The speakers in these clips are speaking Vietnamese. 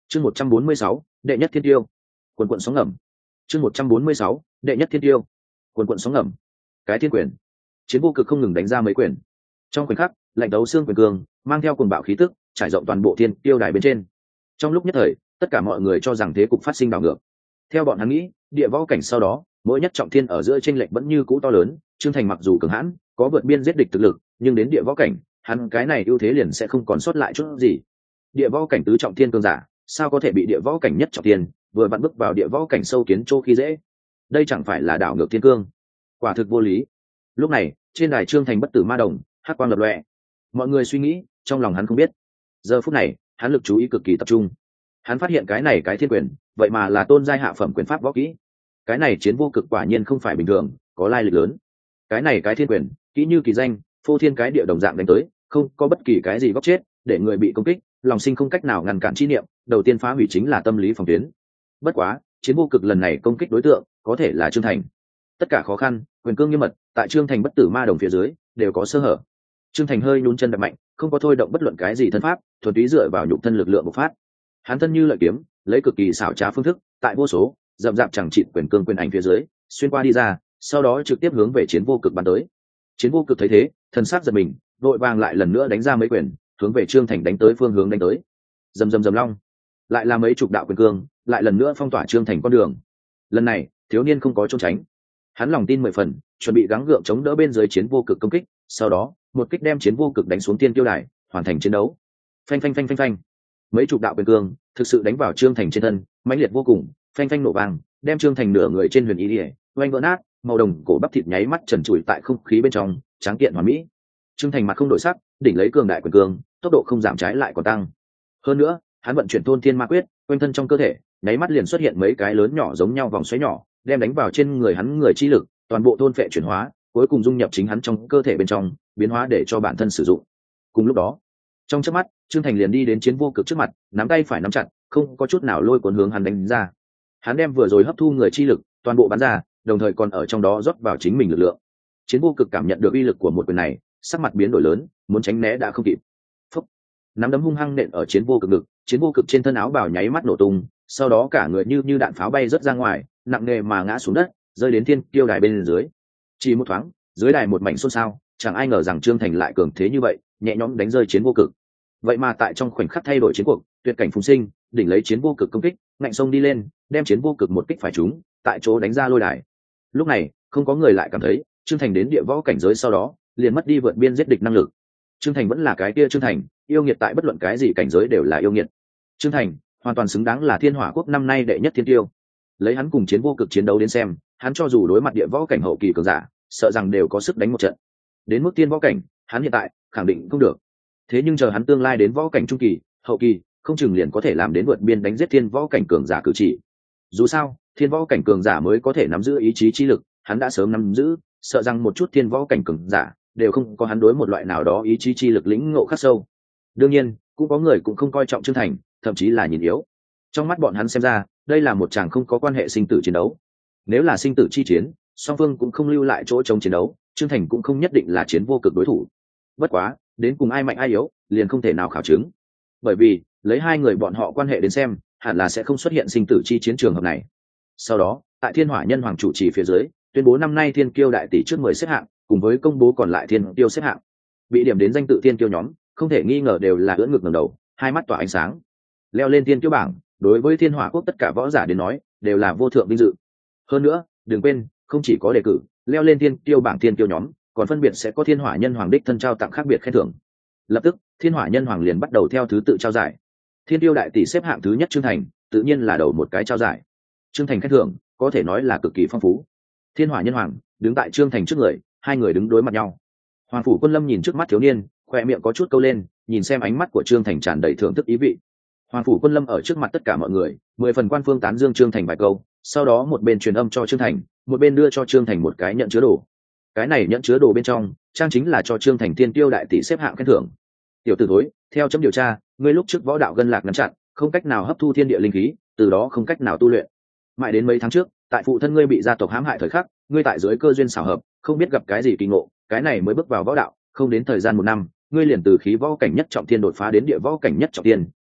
Chương 146, đệ nhất thiên tiêu. Quần quần sóng ngầm. Chương 146, đệ nhất thiên tiêu. Quần quần sóng ngầm. Cái thiên quyền. Chiến vô cực không ngừng đánh ra mấy quyền. Trong khoảnh khắc, lạnh đấu xương quyền cường mang theo cuồng bạo khí tức, trải rộng toàn bộ thiên tiêu đài bên trên. Trong lúc nhất thời, tất cả mọi người cho rằng thế cục phát sinh đảo ngược. Theo bọn hắn nghĩ, địa võ cảnh sau đó, mỗi nhất trọng thiên ở giữa chênh lệch vẫn như cũ to lớn, Trương Thành mặc dù cường hãn, có vượt biên giết địch thực lực, nhưng đến địa võ cảnh, hắn cái này ưu thế liền sẽ không còn sót lại chút gì. Địa võ cảnh tứ trọng thiên cường giả, sao có thể bị địa võ cảnh nhất trọng thiên vừa vặn bước vào địa võ cảnh sâu kiến chỗ khi dễ? Đây chẳng phải là đảo ngược thiên cương, quả thực vô lý. Lúc này, trên đài Trương Thành bất tử ma đồng, hắc quang lập lòe. Mọi người suy nghĩ, trong lòng hắn không biết. Giờ phút này, hắn lực chú ý cực kỳ tập trung. Hắn phát hiện cái này cái thiên quyền, vậy mà là tôn giai hạ phẩm quyền pháp võ kỹ. Cái này chiến vô cực quả nhiên không phải bình thường, có lai lịch lớn. Cái này cái thiên quyền, kỹ như kỳ danh, phô thiên cái địa đồng dạng đánh tới, không có bất kỳ cái gì góc chết, để người bị công kích, lòng sinh không cách nào ngăn cản chi niệm, đầu tiên phá hủy chính là tâm lý phòng tuyến. Bất quá, chiến vô cực lần này công kích đối tượng, có thể là Trương Thành. Tất cả khó khăn, quyền cương nghiêm mật, tại Trương Thành bất tử ma đồng phía dưới, đều có sơ hở. Trương Thành hơi nhún chân đập mạnh, không có thôi động bất luận cái gì thân pháp, thuần túy dựa vào nhục thân lực lượng bộc phát. Hắn thân như lợi kiếm, lấy cực kỳ xảo trá phương thức, tại vô số rậm rạp chẳng chịt quyền cương quyền ảnh phía dưới, xuyên qua đi ra, sau đó trực tiếp hướng về chiến vô cực bắn tới. Chiến vô cực thấy thế, thần sắc giật mình, vội vàng lại lần nữa đánh ra mấy quyền, hướng về Trương Thành đánh tới phương hướng đánh tới. Rầm rầm rầm long, lại là mấy chục đạo quyền cương, lại lần nữa phong tỏa Trương Thành con đường. Lần này, thiếu niên không có trốn tránh, hắn lòng tin 10 phần, chuẩn bị gắng gượng chống đỡ bên dưới chiến vô cực công kích, sau đó, một kích đem chiến vô cực đánh xuống tiên tiêu đài, hoàn thành chiến đấu. Phanh phanh phanh phanh phanh. Mấy chục đạo quyền cương thực sự đánh vào Trương Thành trên thân, mãnh liệt vô cùng, phanh phanh nổ vang, đem Trương Thành nửa người trên huyền y liễu oanh vỡ nát, màu đồng cổ bắp thịt nháy mắt trần trụi tại không khí bên trong, tráng kiện hoàn mỹ. Trương Thành mặt không đổi sắc, đỉnh lấy cường đại quyền cương, tốc độ không giảm trái lại còn tăng. Hơn nữa, hắn vận chuyển thôn thiên ma quyết, quanh thân trong cơ thể, nháy mắt liền xuất hiện mấy cái lớn nhỏ giống nhau vòng xoáy nhỏ, đem đánh vào trên người hắn người chi lực, toàn bộ thôn phệ chuyển hóa, cuối cùng dung nhập chính hắn trong cơ thể bên trong, biến hóa để cho bản thân sử dụng. Cùng lúc đó, trong chớp mắt, Trương Thành liền đi đến chiến vô cực trước mặt, nắm tay phải nắm chặt, không có chút nào lôi cuốn hướng hắn đánh ra. Hắn đem vừa rồi hấp thu người chi lực, toàn bộ bắn ra, đồng thời còn ở trong đó rót vào chính mình lực lượng. Chiến vô cực cảm nhận được uy lực của một quyền này, sắc mặt biến đổi lớn, muốn tránh né đã không kịp. Phúc. Nắm đấm hung hăng nện ở chiến vô cực ngực, chiến vô cực trên thân áo bào nháy mắt nổ tung, sau đó cả người như đạn pháo bay rớt ra ngoài, nặng nề mà ngã xuống đất, rơi đến thiên tiêu đài bên dưới. Chỉ một thoáng, dưới đài một mảnh xôn xao, chẳng ai ngờ rằng Trương Thành lại cường thế như vậy, nhẹ nhõm đánh rơi chiến vô cực. Vậy mà tại trong khoảnh khắc thay đổi chiến cuộc, tuyệt cảnh phùng sinh, đỉnh lấy chiến vô cực công kích, ngạnh sông đi lên, đem chiến vô cực một kích phải trúng, tại chỗ đánh ra lôi đài. Lúc này, không có người lại cảm thấy, Trương Thành đến địa võ cảnh giới sau đó, liền mất đi vượt biên giết địch năng lực. Trương Thành vẫn là cái kia Trương Thành, yêu nghiệt tại bất luận cái gì cảnh giới đều là yêu nghiệt. Trương Thành hoàn toàn xứng đáng là Thiên Hỏa Quốc năm nay đệ nhất thiên tiêu. Lấy hắn cùng chiến vô cực chiến đấu đến xem, hắn cho dù đối mặt địa võ cảnh hậu kỳ cường giả, sợ rằng đều có sức đánh một trận. Đến mức tiên võ cảnh, hắn hiện tại khẳng định không được. Thế nhưng chờ hắn tương lai đến võ cảnh trung kỳ, hậu kỳ, không chừng liền có thể làm đến vượt biên đánh giết thiên võ cảnh cường giả cử chỉ. Dù sao, thiên võ cảnh cường giả mới có thể nắm giữ ý chí chi lực, hắn đã sớm nắm giữ, sợ rằng một chút thiên võ cảnh cường giả đều không có hắn đối một loại nào đó ý chí chi lực lĩnh ngộ khắc sâu. Đương nhiên, cũng có người cũng không coi trọng Trương Thành, thậm chí là nhìn yếu. Trong mắt bọn hắn xem ra, đây là một chàng không có quan hệ sinh tử chiến đấu. Nếu là sinh tử chi chiến, song phương cũng không lưu lại chỗ chống chiến đấu, Trương Thành cũng không nhất định là chiến vô cực đối thủ. Bất quá, đến cùng ai mạnh ai yếu, liền không thể nào khảo chứng. Bởi vì, lấy hai người bọn họ quan hệ đến xem, hẳn là sẽ không xuất hiện sinh tử chi chiến trường hợp này. Sau đó, tại Thiên Hỏa Nhân Hoàng chủ trì phía dưới, tuyên bố năm nay Thiên Kiêu đại tỷ trước 10 xếp hạng, cùng với công bố còn lại Thiên Kiêu xếp hạng. Bị điểm đến danh tự Thiên Kiêu nhóm, không thể nghi ngờ đều là ưỡn ngực ngẩng đầu, hai mắt tỏa ánh sáng. Leo lên Thiên Kiêu bảng, đối với Thiên Hỏa Quốc tất cả võ giả đến nói, đều là vô thượng vinh dự. Hơn nữa, đừng quên, không chỉ có đề cử, leo lên Thiên Kiêu bảng Thiên Kiêu nhóm, còn phân biệt sẽ có Thiên Hỏa Nhân Hoàng đích thân trao tặng khác biệt khen thưởng. Lập tức, Thiên Hỏa Nhân Hoàng liền bắt đầu theo thứ tự trao giải. Thiên Tiêu đại tỷ xếp hạng thứ nhất Trương Thành, tự nhiên là đầu một cái trao giải. Trương Thành khen thưởng có thể nói là cực kỳ phong phú. Thiên Hỏa Nhân Hoàng đứng tại Trương Thành trước người, hai người đứng đối mặt nhau. Hoàng phủ Quân Lâm nhìn trước mắt thiếu niên, khoe miệng có chút câu lên, nhìn xem ánh mắt của Trương Thành tràn đầy thưởng thức ý vị. Hoàng phủ Quân Lâm ở trước mặt tất cả mọi người, 10 phần quan phương tán dương Trương Thành vài câu, sau đó một bên truyền âm cho Trương Thành, một bên đưa cho Trương Thành một cái nhận chứa đồ. Cái này nhận chứa đồ bên trong, trang chính là cho Trương Thành Thiên Tiêu đại tỷ xếp hạng khen thưởng. Tiểu tử thối, theo chấm điều tra, ngươi lúc trước võ đạo gân lạc ngăn chặn, không cách nào hấp thu thiên địa linh khí, từ đó không cách nào tu luyện. Mãi đến mấy tháng trước, tại phụ thân ngươi bị gia tộc hãm hại thời khắc, ngươi tại dưới cơ duyên xảo hợp, không biết gặp cái gì kỳ ngộ, cái này mới bước vào võ đạo, không đến thời gian 1 năm, ngươi liền từ khí võ cảnh nhất trọng thiên đột phá đến địa võ cảnh nhất trọng thiên,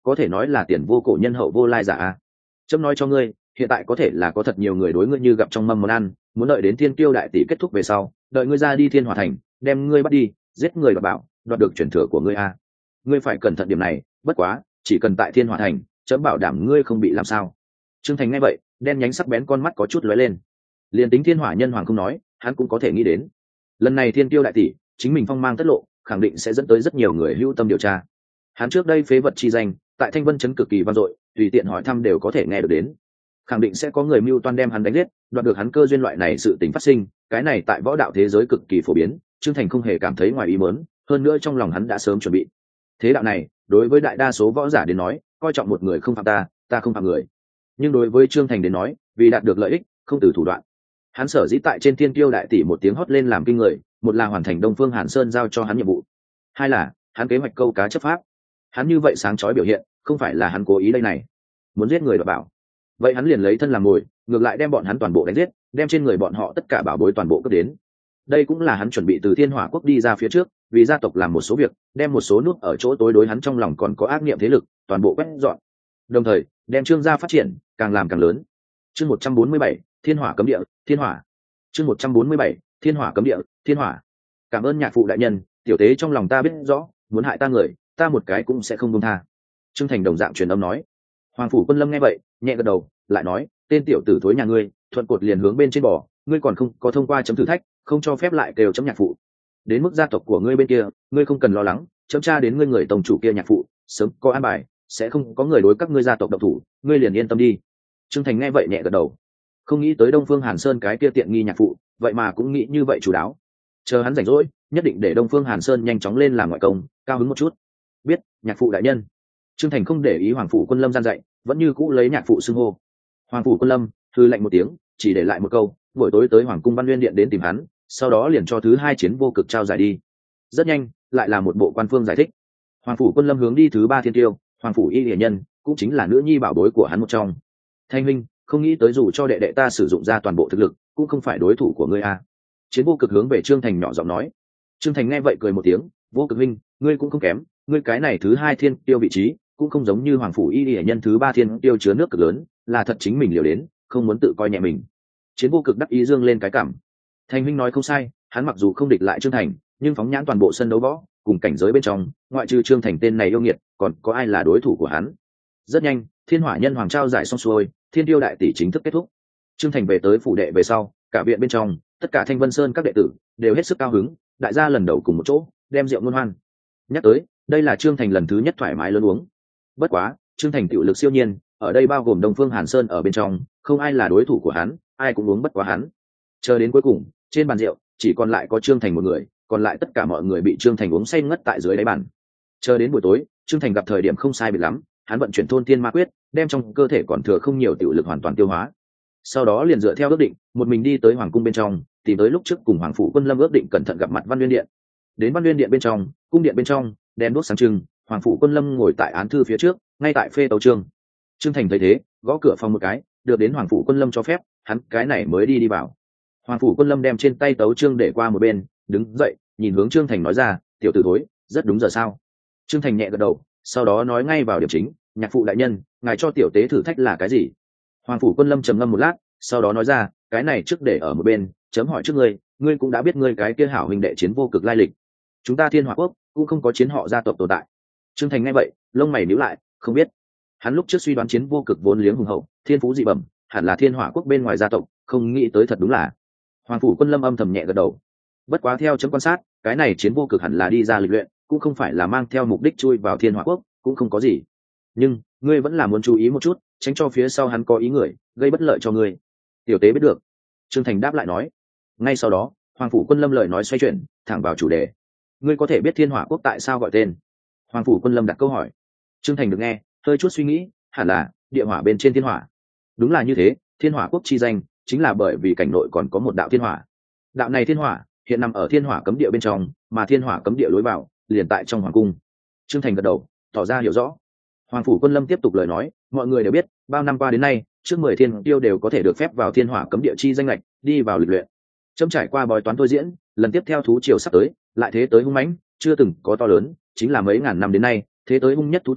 có thể nói là tiền vô cổ nhân hậu vô lai giả a. Chấm nói cho ngươi, hiện tại có thể là có thật nhiều người đối ngươi như gặp trong mâm món ăn, muốn đợi đến thiên kiêu đại tỷ kết thúc về sau, đợi ngươi ra đi thiên hỏa thành, đem ngươi bắt đi, giết người đoạt bảo, đoạt được truyền thừa của ngươi a. Ngươi phải cẩn thận điểm này, bất quá, chỉ cần tại thiên hỏa thành, chấm bảo đảm ngươi không bị làm sao. Trương Thành nghe vậy, đen nhánh sắc bén con mắt có chút lóe lên. Liên tính thiên hỏa nhân hoàng không nói, hắn cũng có thể nghĩ đến, lần này thiên kiêu đại tỷ, chính mình phong mang tất lộ, khẳng định sẽ dẫn tới rất nhiều người hữu tâm điều tra. Hắn trước đây phế vật chi danh, tại Thanh Vân trấn cực kỳ vang dội, tùy tiện hỏi thăm đều có thể nghe được đến. Khẳng định sẽ có người mưu toan đem hắn đánh giết, đoạt được hắn cơ duyên, loại này sự tình phát sinh, cái này tại võ đạo thế giới cực kỳ phổ biến, Trương Thành không hề cảm thấy ngoài ý muốn, hơn nữa trong lòng hắn đã sớm chuẩn bị. Thế đạo này, đối với đại đa số võ giả đến nói, coi trọng một người không phạm ta, ta không phạm người. Nhưng đối với Trương Thành đến nói, vì đạt được lợi ích, không từ thủ đoạn. Hắn sở dĩ tại trên thiên kiêu đại tỷ một tiếng hót lên làm kinh người, một là hoàn thành Đông Phương Hàn Sơn giao cho hắn nhiệm vụ, hai là hắn kế hoạch câu cá chấp pháp. Hắn như vậy sáng chói biểu hiện, không phải là hắn cố ý đây này, muốn giết người đoạt bảo. Vậy hắn liền lấy thân làm mồi, ngược lại đem bọn hắn toàn bộ đánh giết, đem trên người bọn họ tất cả bảo bối toàn bộ cướp đến. Đây cũng là hắn chuẩn bị từ Thiên Hỏa Quốc đi ra phía trước, vì gia tộc làm một số việc, đem một số nút ở chỗ tối đối hắn trong lòng còn có ác niệm thế lực, toàn bộ quét dọn. Đồng thời, đem Trương gia phát triển càng làm càng lớn. Chương 147, Thiên Hỏa cấm địa, Thiên Hỏa. Chương 147, Thiên Hỏa cấm địa, Thiên Hỏa. Cảm ơn nhạc phụ đại nhân, tiểu tế trong lòng ta biết rõ, muốn hại ta người, ta một cái cũng sẽ không buông tha. Trương Thành đồng dạng truyền âm nói. Hoàng phủ Quân Lâm nghe vậy, nhẹ gật đầu, lại nói, tên tiểu tử thối nhà ngươi, thuận cột liền hướng bên trên bò, ngươi còn không có thông qua chấm thử thách, không cho phép lại kêu chấm nhạc phụ. Đến mức gia tộc của ngươi bên kia, ngươi không cần lo lắng, chấm tra đến ngươi người tổng chủ kia nhạc phụ, sớm có an bài, sẽ không có người đối các ngươi gia tộc động thủ, ngươi liền yên tâm đi. Trương Thành nghe vậy nhẹ gật đầu, không nghĩ tới Đông Phương Hàn Sơn cái kia tiện nghi nhạc phụ, vậy mà cũng nghĩ như vậy chủ đáo. Chờ hắn rảnh rỗi, nhất định để Đông Phương Hàn Sơn nhanh chóng lên làm ngoại công, cao hứng một chút. Biết, nhạc phụ đại nhân. Trương Thành không để ý Hoàng phủ Quân Lâm gian dạy, vẫn như cũ lấy nhạc phụ xưng hô. Hoàng phủ Quân Lâm hư lạnh một tiếng, chỉ để lại một câu, buổi tối tới Hoàng cung Văn Nguyên điện đến tìm hắn, sau đó liền cho thứ hai chiến vô cực trao giải đi. Rất nhanh, lại là một bộ quan phương giải thích. Hoàng phủ Quân Lâm hướng đi thứ ba thiên tiêu, Hoàng phủ Y Lệ Nhân, cũng chính là nữ nhi bảo bối của hắn một trong. Thanh minh, không nghĩ tới dù cho đệ đệ ta sử dụng ra toàn bộ thực lực, cũng không phải đối thủ của ngươi a. Chiến vô cực hướng về Trương Thành nhỏ giọng nói. Trương Thành nghe vậy cười một tiếng, vô cực minh, ngươi cũng không kém, ngươi cái này thứ hai thiên tiêu vị trí, cũng không giống như Hoàng phủ Y Lệ Nhân thứ ba thiên tiêu chứa nước cực lớn, là thật chính mình liều đến, không muốn tự coi nhẹ mình. Chiến vô cực đắc ý dương lên cái cảm. Thành huynh nói không sai, hắn mặc dù không địch lại Trương Thành, nhưng phóng nhãn toàn bộ sân đấu võ, cùng cảnh giới bên trong, ngoại trừ Trương Thành tên này yêu nghiệt, còn có ai là đối thủ của hắn? Rất nhanh, Thiên Hỏa Nhân Hoàng trao giải xong xuôi, Thiên Tiêu đại tỷ chính thức kết thúc. Trương Thành về tới phủ đệ về sau, cả viện bên trong, tất cả Thanh Vân Sơn các đệ tử đều hết sức cao hứng, đại gia lần đầu cùng một chỗ, đem rượu ngôn hoan. Nhắc tới, đây là Trương Thành lần thứ nhất thoải mái lớn uống. Bất quá, Trương Thành tiểu lực siêu nhiên, ở đây bao gồm Đông Phương Hàn Sơn ở bên trong, không ai là đối thủ của hắn, ai cũng uống bất quá hắn. Chờ đến cuối cùng, trên bàn rượu chỉ còn lại có Trương Thành một người, còn lại tất cả mọi người bị Trương Thành uống say ngất tại dưới đáy bàn. Chờ đến buổi tối, Trương Thành gặp thời điểm không sai biệt lắm, hắn vận chuyển thôn tiên ma quyết, đem trong cơ thể còn thừa không nhiều tiểu lực hoàn toàn tiêu hóa. Sau đó liền dựa theo ước định, một mình đi tới hoàng cung bên trong, tìm tới lúc trước cùng Hoàng phủ Quân Lâm ước định cẩn thận gặp mặt Văn Nguyên điện. Đến Văn Nguyên điện bên trong, cung điện bên trong, đèn đuốc sáng trưng, Hoàng phủ Quân Lâm ngồi tại án thư phía trước, ngay tại phê tấu chương. Trương Thành thấy thế, gõ cửa phòng một cái, được đến Hoàng phủ Quân Lâm cho phép, hắn cái này mới đi vào. Hoàng phủ Quân Lâm đem trên tay tấu chương để qua một bên, đứng dậy, nhìn hướng Trương Thành nói ra, tiểu tử thối, rất đúng giờ sao? Trương Thành nhẹ gật đầu, sau đó nói ngay vào điểm chính, nhạc phụ đại nhân, ngài cho tiểu tế thử thách là cái gì? Hoàng phủ Quân Lâm trầm ngâm một lát, sau đó nói ra, cái này trước để ở một bên, chấm hỏi trước ngươi, ngươi cũng đã biết ngươi cái kia hảo huynh đệ chiến vô cực lai lịch. Chúng ta Thiên Hỏa Quốc cũng không có chiến họ gia tộc tồn tại. Trương Thành nghe vậy, lông mày nhíu lại, không biết. Hắn lúc trước suy đoán chiến vô cực vốn liếng hùng hậu, thiên phú dị bẩm, hẳn là Thiên Hỏa Quốc bên ngoài gia tộc, không nghĩ tới thật đúng là. Hoàng phủ Quân Lâm âm thầm nhẹ gật đầu. Bất quá theo chấm quan sát, cái này chiến vô cực hẳn là đi ra lịch luyện, cũng không phải là mang theo mục đích chui vào Thiên Hỏa Quốc, cũng không có gì. Nhưng ngươi vẫn là muốn chú ý một chút, tránh cho phía sau hắn có ý người, gây bất lợi cho ngươi. Tiểu tế biết được. Trương Thành đáp lại nói. Ngay sau đó, Hoàng phủ Quân Lâm lời nói xoay chuyển, thẳng vào chủ đề. Ngươi có thể biết Thiên Hỏa Quốc tại sao gọi tên? Hoàng phủ Quân Lâm đặt câu hỏi. Trương Thành được nghe, hơi chút suy nghĩ, hẳn là địa hỏa bên trên thiên hỏa. Đúng là như thế, Thiên Hỏa Quốc chi danh chính là bởi vì cảnh nội còn có một đạo thiên hỏa. Đạo này thiên hỏa hiện nằm ở Thiên Hỏa cấm địa bên trong, mà Thiên Hỏa cấm địa lối vào liền tại trong hoàng cung. Trương Thành gật đầu, tỏ ra hiểu rõ. Hoàng phủ Quân Lâm tiếp tục lời nói, mọi người đều biết, bao năm qua đến nay, trước 10 thiên tiêu đều có thể được phép vào Thiên Hỏa cấm địa chi danh lệch, đi vào lịch luyện. Chấm trải qua bói toán thôi diễn, lần tiếp theo thú triều sắp tới, lại thế tới hung mãnh, chưa từng có to lớn, chính là mấy ngàn năm đến nay, thế tới hung nhất thú triều,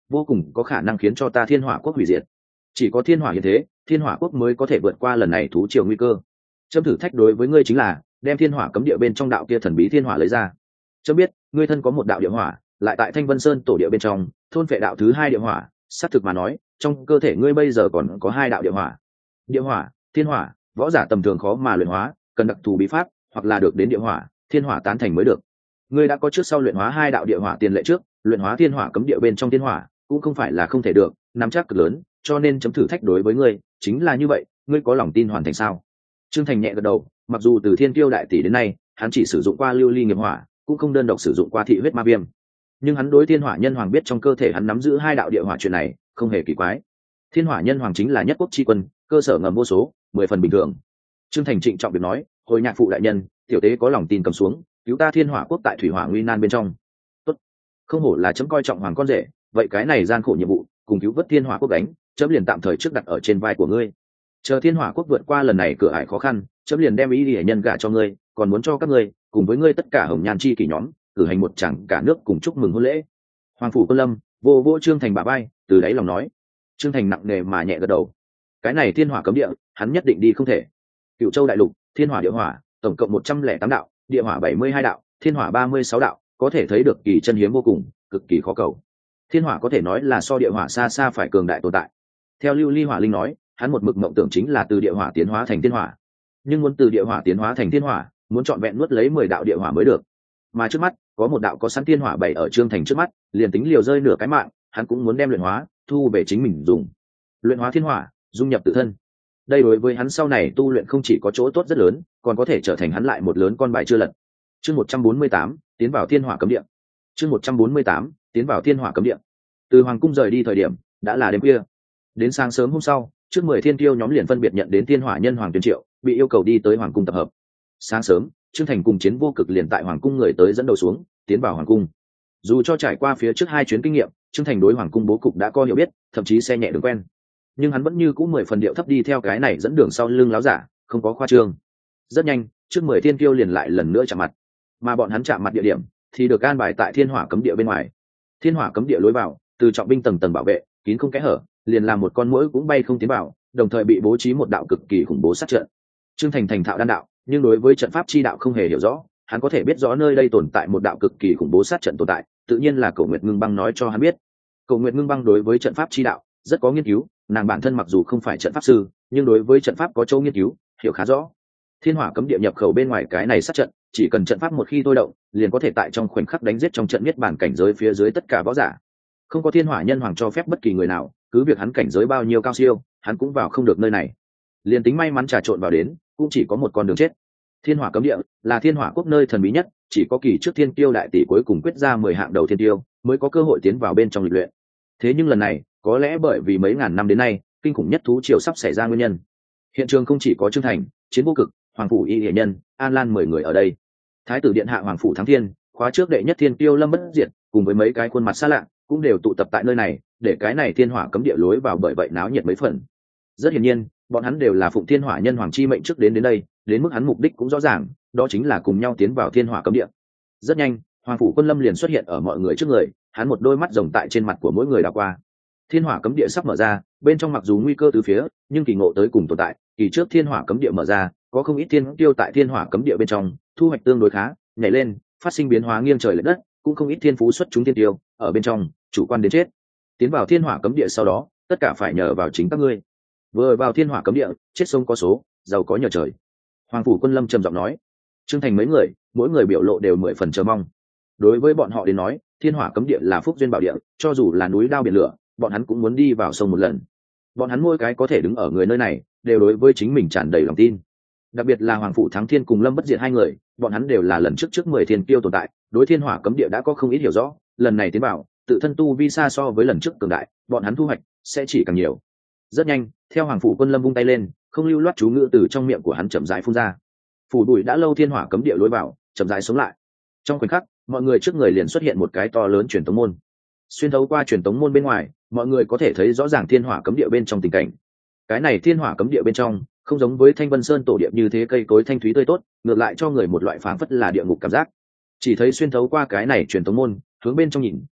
vô cùng có khả năng khiến cho ta Thiên Hỏa quốc hủy diệt. Chỉ có thiên hỏa hiện thế, Thiên Hỏa quốc mới có thể vượt qua lần này thú triều nguy cơ. Chấm thử thách đối với ngươi chính là đem thiên hỏa cấm địa bên trong đạo kia thần bí thiên hỏa lấy ra. Chấm biết ngươi thân có một đạo địa hỏa, lại tại Thanh Vân Sơn tổ địa bên trong thôn vệ đạo thứ hai địa hỏa. Xác thực mà nói, trong cơ thể ngươi bây giờ còn có hai đạo địa hỏa. Địa hỏa, thiên hỏa, võ giả tầm thường khó mà luyện hóa, cần đặc thù bí pháp hoặc là được đến địa hỏa, thiên hỏa tán thành mới được. Ngươi đã có trước sau luyện hóa hai đạo địa hỏa tiền lệ trước, luyện hóa thiên hỏa cấm địa bên trong thiên hỏa cũng không phải là không thể được, nắm chắc cực lớn, cho nên chấm thử thách đối với ngươi chính là như vậy. Ngươi có lòng tin hoàn thành sao? Trương Thành nhẹ gật đầu, mặc dù từ Thiên Kiêu đại tỷ đến nay hắn chỉ sử dụng qua lưu ly nghiệp hỏa, cũng không đơn độc sử dụng qua thị huyết ma viêm, nhưng hắn đối thiên hỏa nhân hoàng biết trong cơ thể hắn nắm giữ hai đạo địa hỏa chuyện này không hề kỳ quái. Thiên hỏa nhân hoàng chính là nhất quốc chi quân, cơ sở ngầm vô số, 10 phần bình thường. Trương Thành trịnh trọng việc nói, hồi nhạc phụ đại nhân, tiểu tế có lòng tin cầm xuống, cứu ta Thiên Hỏa quốc tại thủy hỏa nguy nan bên trong. Tốt, không hổ là chấm coi trọng hoàng con rể, vậy cái này gian khổ nhiệm vụ cùng cứu vớt Thiên Hỏa quốc đánh, chấm liền tạm thời trước đặt ở trên vai của ngươi. Chờ Thiên Hỏa quốc vượt qua lần này cửa ải khó khăn, chấm liền đem ý đi nhân gả cho ngươi, còn muốn cho các ngươi cùng với ngươi tất cả hồng nhan chi kỷ nhóm cử hành một chẳng cả nước cùng chúc mừng hôn lễ. Hoàng phủ Quân Lâm vô vô Trương Thành bả vai, từ đáy lòng nói. Trương Thành nặng nề mà nhẹ gật đầu. Cái này thiên hỏa cấm địa hắn nhất định đi không thể. Cựu châu đại lục, thiên hỏa địa hỏa tổng cộng 108 đạo, địa hỏa 72 đạo, thiên hỏa 36 đạo, có thể thấy được kỳ chân hiếm vô cùng, cực kỳ khó cầu. Thiên hỏa có thể nói là so địa hỏa xa xa phải cường đại tồn tại. Theo Lưu Ly Hỏa Linh nói, hắn một mực mộng tưởng chính là từ địa hỏa tiến hóa thành thiên hỏa, nhưng muốn từ địa hỏa tiến hóa thành thiên hỏa, muốn trọn vẹn nuốt lấy 10 đạo địa hỏa mới được. Mà trước mắt có một đạo có sẵn thiên hỏa bày ở Trương Thành trước mắt, liền tính liều rơi nửa cái mạng, hắn cũng muốn đem luyện hóa, thu về chính mình dùng. Luyện hóa thiên hỏa, dung nhập tự thân. Đây đối với hắn sau này tu luyện không chỉ có chỗ tốt rất lớn, còn có thể trở thành hắn lại một lớn con bài chưa lật. Chương 148, tiến vào thiên hỏa cấm địa. Chương 148, tiến vào thiên hỏa cấm địa. Từ hoàng cung rời đi thời điểm đã là đêm khuya. Đến sáng sớm hôm sau, trước 10 thiên kiêu nhóm liền phân biệt nhận đến thiên hỏa nhân hoàng tuyên triệu, bị yêu cầu đi tới hoàng cung tập hợp. Sáng sớm, Trương Thành cùng Chiến Vô Cực liền tại hoàng cung người tới dẫn đầu xuống, tiến vào hoàng cung. Dù cho trải qua phía trước 2 chuyến kinh nghiệm, Trương Thành đối hoàng cung bố cục đã có hiểu biết, thậm chí xe nhẹ đường quen, nhưng hắn vẫn như cũ 10 phần điệu thấp đi theo cái này dẫn đường sau lưng láo giả, không có khoa trương. Rất nhanh, trước 10 thiên kiêu liền lại lần nữa chạm mặt, mà bọn hắn chạm mặt địa điểm thì được an bài tại thiên hỏa cấm địa bên ngoài. Thiên hỏa cấm địa lối vào, từ trọng binh tầng tầng bảo vệ, kín không kẽ hở, liền làm một con muỗi cũng bay không tiến vào, đồng thời bị bố trí một đạo cực kỳ khủng bố sát trận. Trương Thành thành thạo đan đạo, nhưng đối với trận pháp chi đạo không hề hiểu rõ, hắn có thể biết rõ nơi đây tồn tại một đạo cực kỳ khủng bố sát trận tồn tại, tự nhiên là Cổ Nguyệt Ngưng Băng nói cho hắn biết. Cổ Nguyệt Ngưng Băng đối với trận pháp chi đạo rất có nghiên cứu, nàng bản thân mặc dù không phải trận pháp sư, nhưng đối với trận pháp có chỗ nghiên cứu, hiểu khá rõ. Thiên hỏa cấm địa nhập khẩu bên ngoài cái này sát trận, chỉ cần trận pháp một khi thôi động, liền có thể tại trong khoảnh khắc đánh giết trong trận niết bàn cảnh giới phía dưới tất cả võ giả. Không có thiên hỏa nhân hoàng cho phép bất kỳ người nào, cứ việc hắn cảnh giới bao nhiêu cao siêu, hắn cũng vào không được nơi này. Liền tính may mắn trà trộn vào đến, cũng chỉ có một con đường chết. Thiên hỏa cấm địa là thiên hỏa quốc nơi thần bí nhất, chỉ có kỳ trước thiên kiêu đại tỷ cuối cùng quyết ra 10 hạng đầu thiên kiêu mới có cơ hội tiến vào bên trong lịch luyện. Thế nhưng lần này, có lẽ bởi vì mấy ngàn năm đến nay, kinh khủng nhất thú triều sắp xảy ra nguyên nhân. Hiện trường không chỉ có Trương Thành, Chiến Vô Cực, Hoàng phủ Y Hệ Nhân, An Lan 10 người ở đây. Thái tử điện hạ Hoàng phủ Thắng Thiên, khóa trước đệ nhất thiên kiêu Lâm Bất Diệt, cùng với mấy cái khuôn mặt xa lạ, cũng đều tụ tập tại nơi này, để cái này thiên hỏa cấm địa lối vào bởi vậy náo nhiệt mấy phần. Rất hiển nhiên, bọn hắn đều là phụng thiên hỏa nhân hoàng chi mệnh trước đến đây, đến mức hắn mục đích cũng rõ ràng, đó chính là cùng nhau tiến vào thiên hỏa cấm địa. Rất nhanh, Hoàng phủ Quân Lâm liền xuất hiện ở mọi người trước người, hắn một đôi mắt rồng tại trên mặt của mỗi người đảo qua. Thiên hỏa cấm địa sắp mở ra, bên trong mặc dù nguy cơ từ phía, nhưng kỳ ngộ tới cùng tồn tại. Kỳ trước thiên hỏa cấm địa mở ra, có không ít thiên tiêu tại thiên hỏa cấm địa bên trong thu hoạch tương đối khá, nhảy lên, phát sinh biến hóa nghiêng trời lệch đất, cũng không ít thiên phú xuất chúng thiên tiêu ở bên trong chủ quan đến chết. Tiến vào thiên hỏa cấm địa sau đó, tất cả phải nhờ vào chính các ngươi. Vừa vào thiên hỏa cấm địa, chết sông có số, giàu có nhờ trời. Hoàng phủ Quân Lâm trầm giọng nói. Trương Thành mấy người, mỗi người biểu lộ đều 10 phần chờ mong. Đối với bọn họ đến nói, thiên hỏa cấm địa là phúc duyên bảo địa, cho dù là núi đao biển lửa, bọn hắn cũng muốn đi vào sông một lần. Bọn hắn mỗi cái có thể đứng ở người nơi này, đều đối với chính mình tràn đầy lòng tin. Đặc biệt là Hoàng phủ Thắng Thiên cùng Lâm Bất Diệt 2 người, bọn hắn đều là lần trước 10 thiên kiêu tồn tại, đối thiên hỏa cấm địa đã có không ít hiểu rõ, lần này tiến vào, tự thân tu vi xa so với lần trước cường đại, bọn hắn thu hoạch sẽ chỉ càng nhiều. Rất nhanh, theo Hoàng phủ Quân Lâm vung tay lên, không lưu loát chú ngữ từ trong miệng của hắn chậm rãi phun ra. Phủ bụi đã lâu thiên hỏa cấm địa lối vào, chậm rãi sống lại. Trong khoảnh khắc, mọi người trước người liền xuất hiện một cái to lớn truyền tống môn. Xuyên thấu qua truyền tống môn bên ngoài, mọi người có thể thấy rõ ràng thiên hỏa cấm địa bên trong tình cảnh. Cái này thiên hỏa cấm địa bên trong, không giống với Thanh Vân Sơn tổ địa như thế cây cối thanh thúy tươi tốt, ngược lại cho người một loại phảng phất là địa ngục cảm giác. Chỉ thấy xuyên thấu qua cái này truyền tống môn, hướng bên trong nhìn,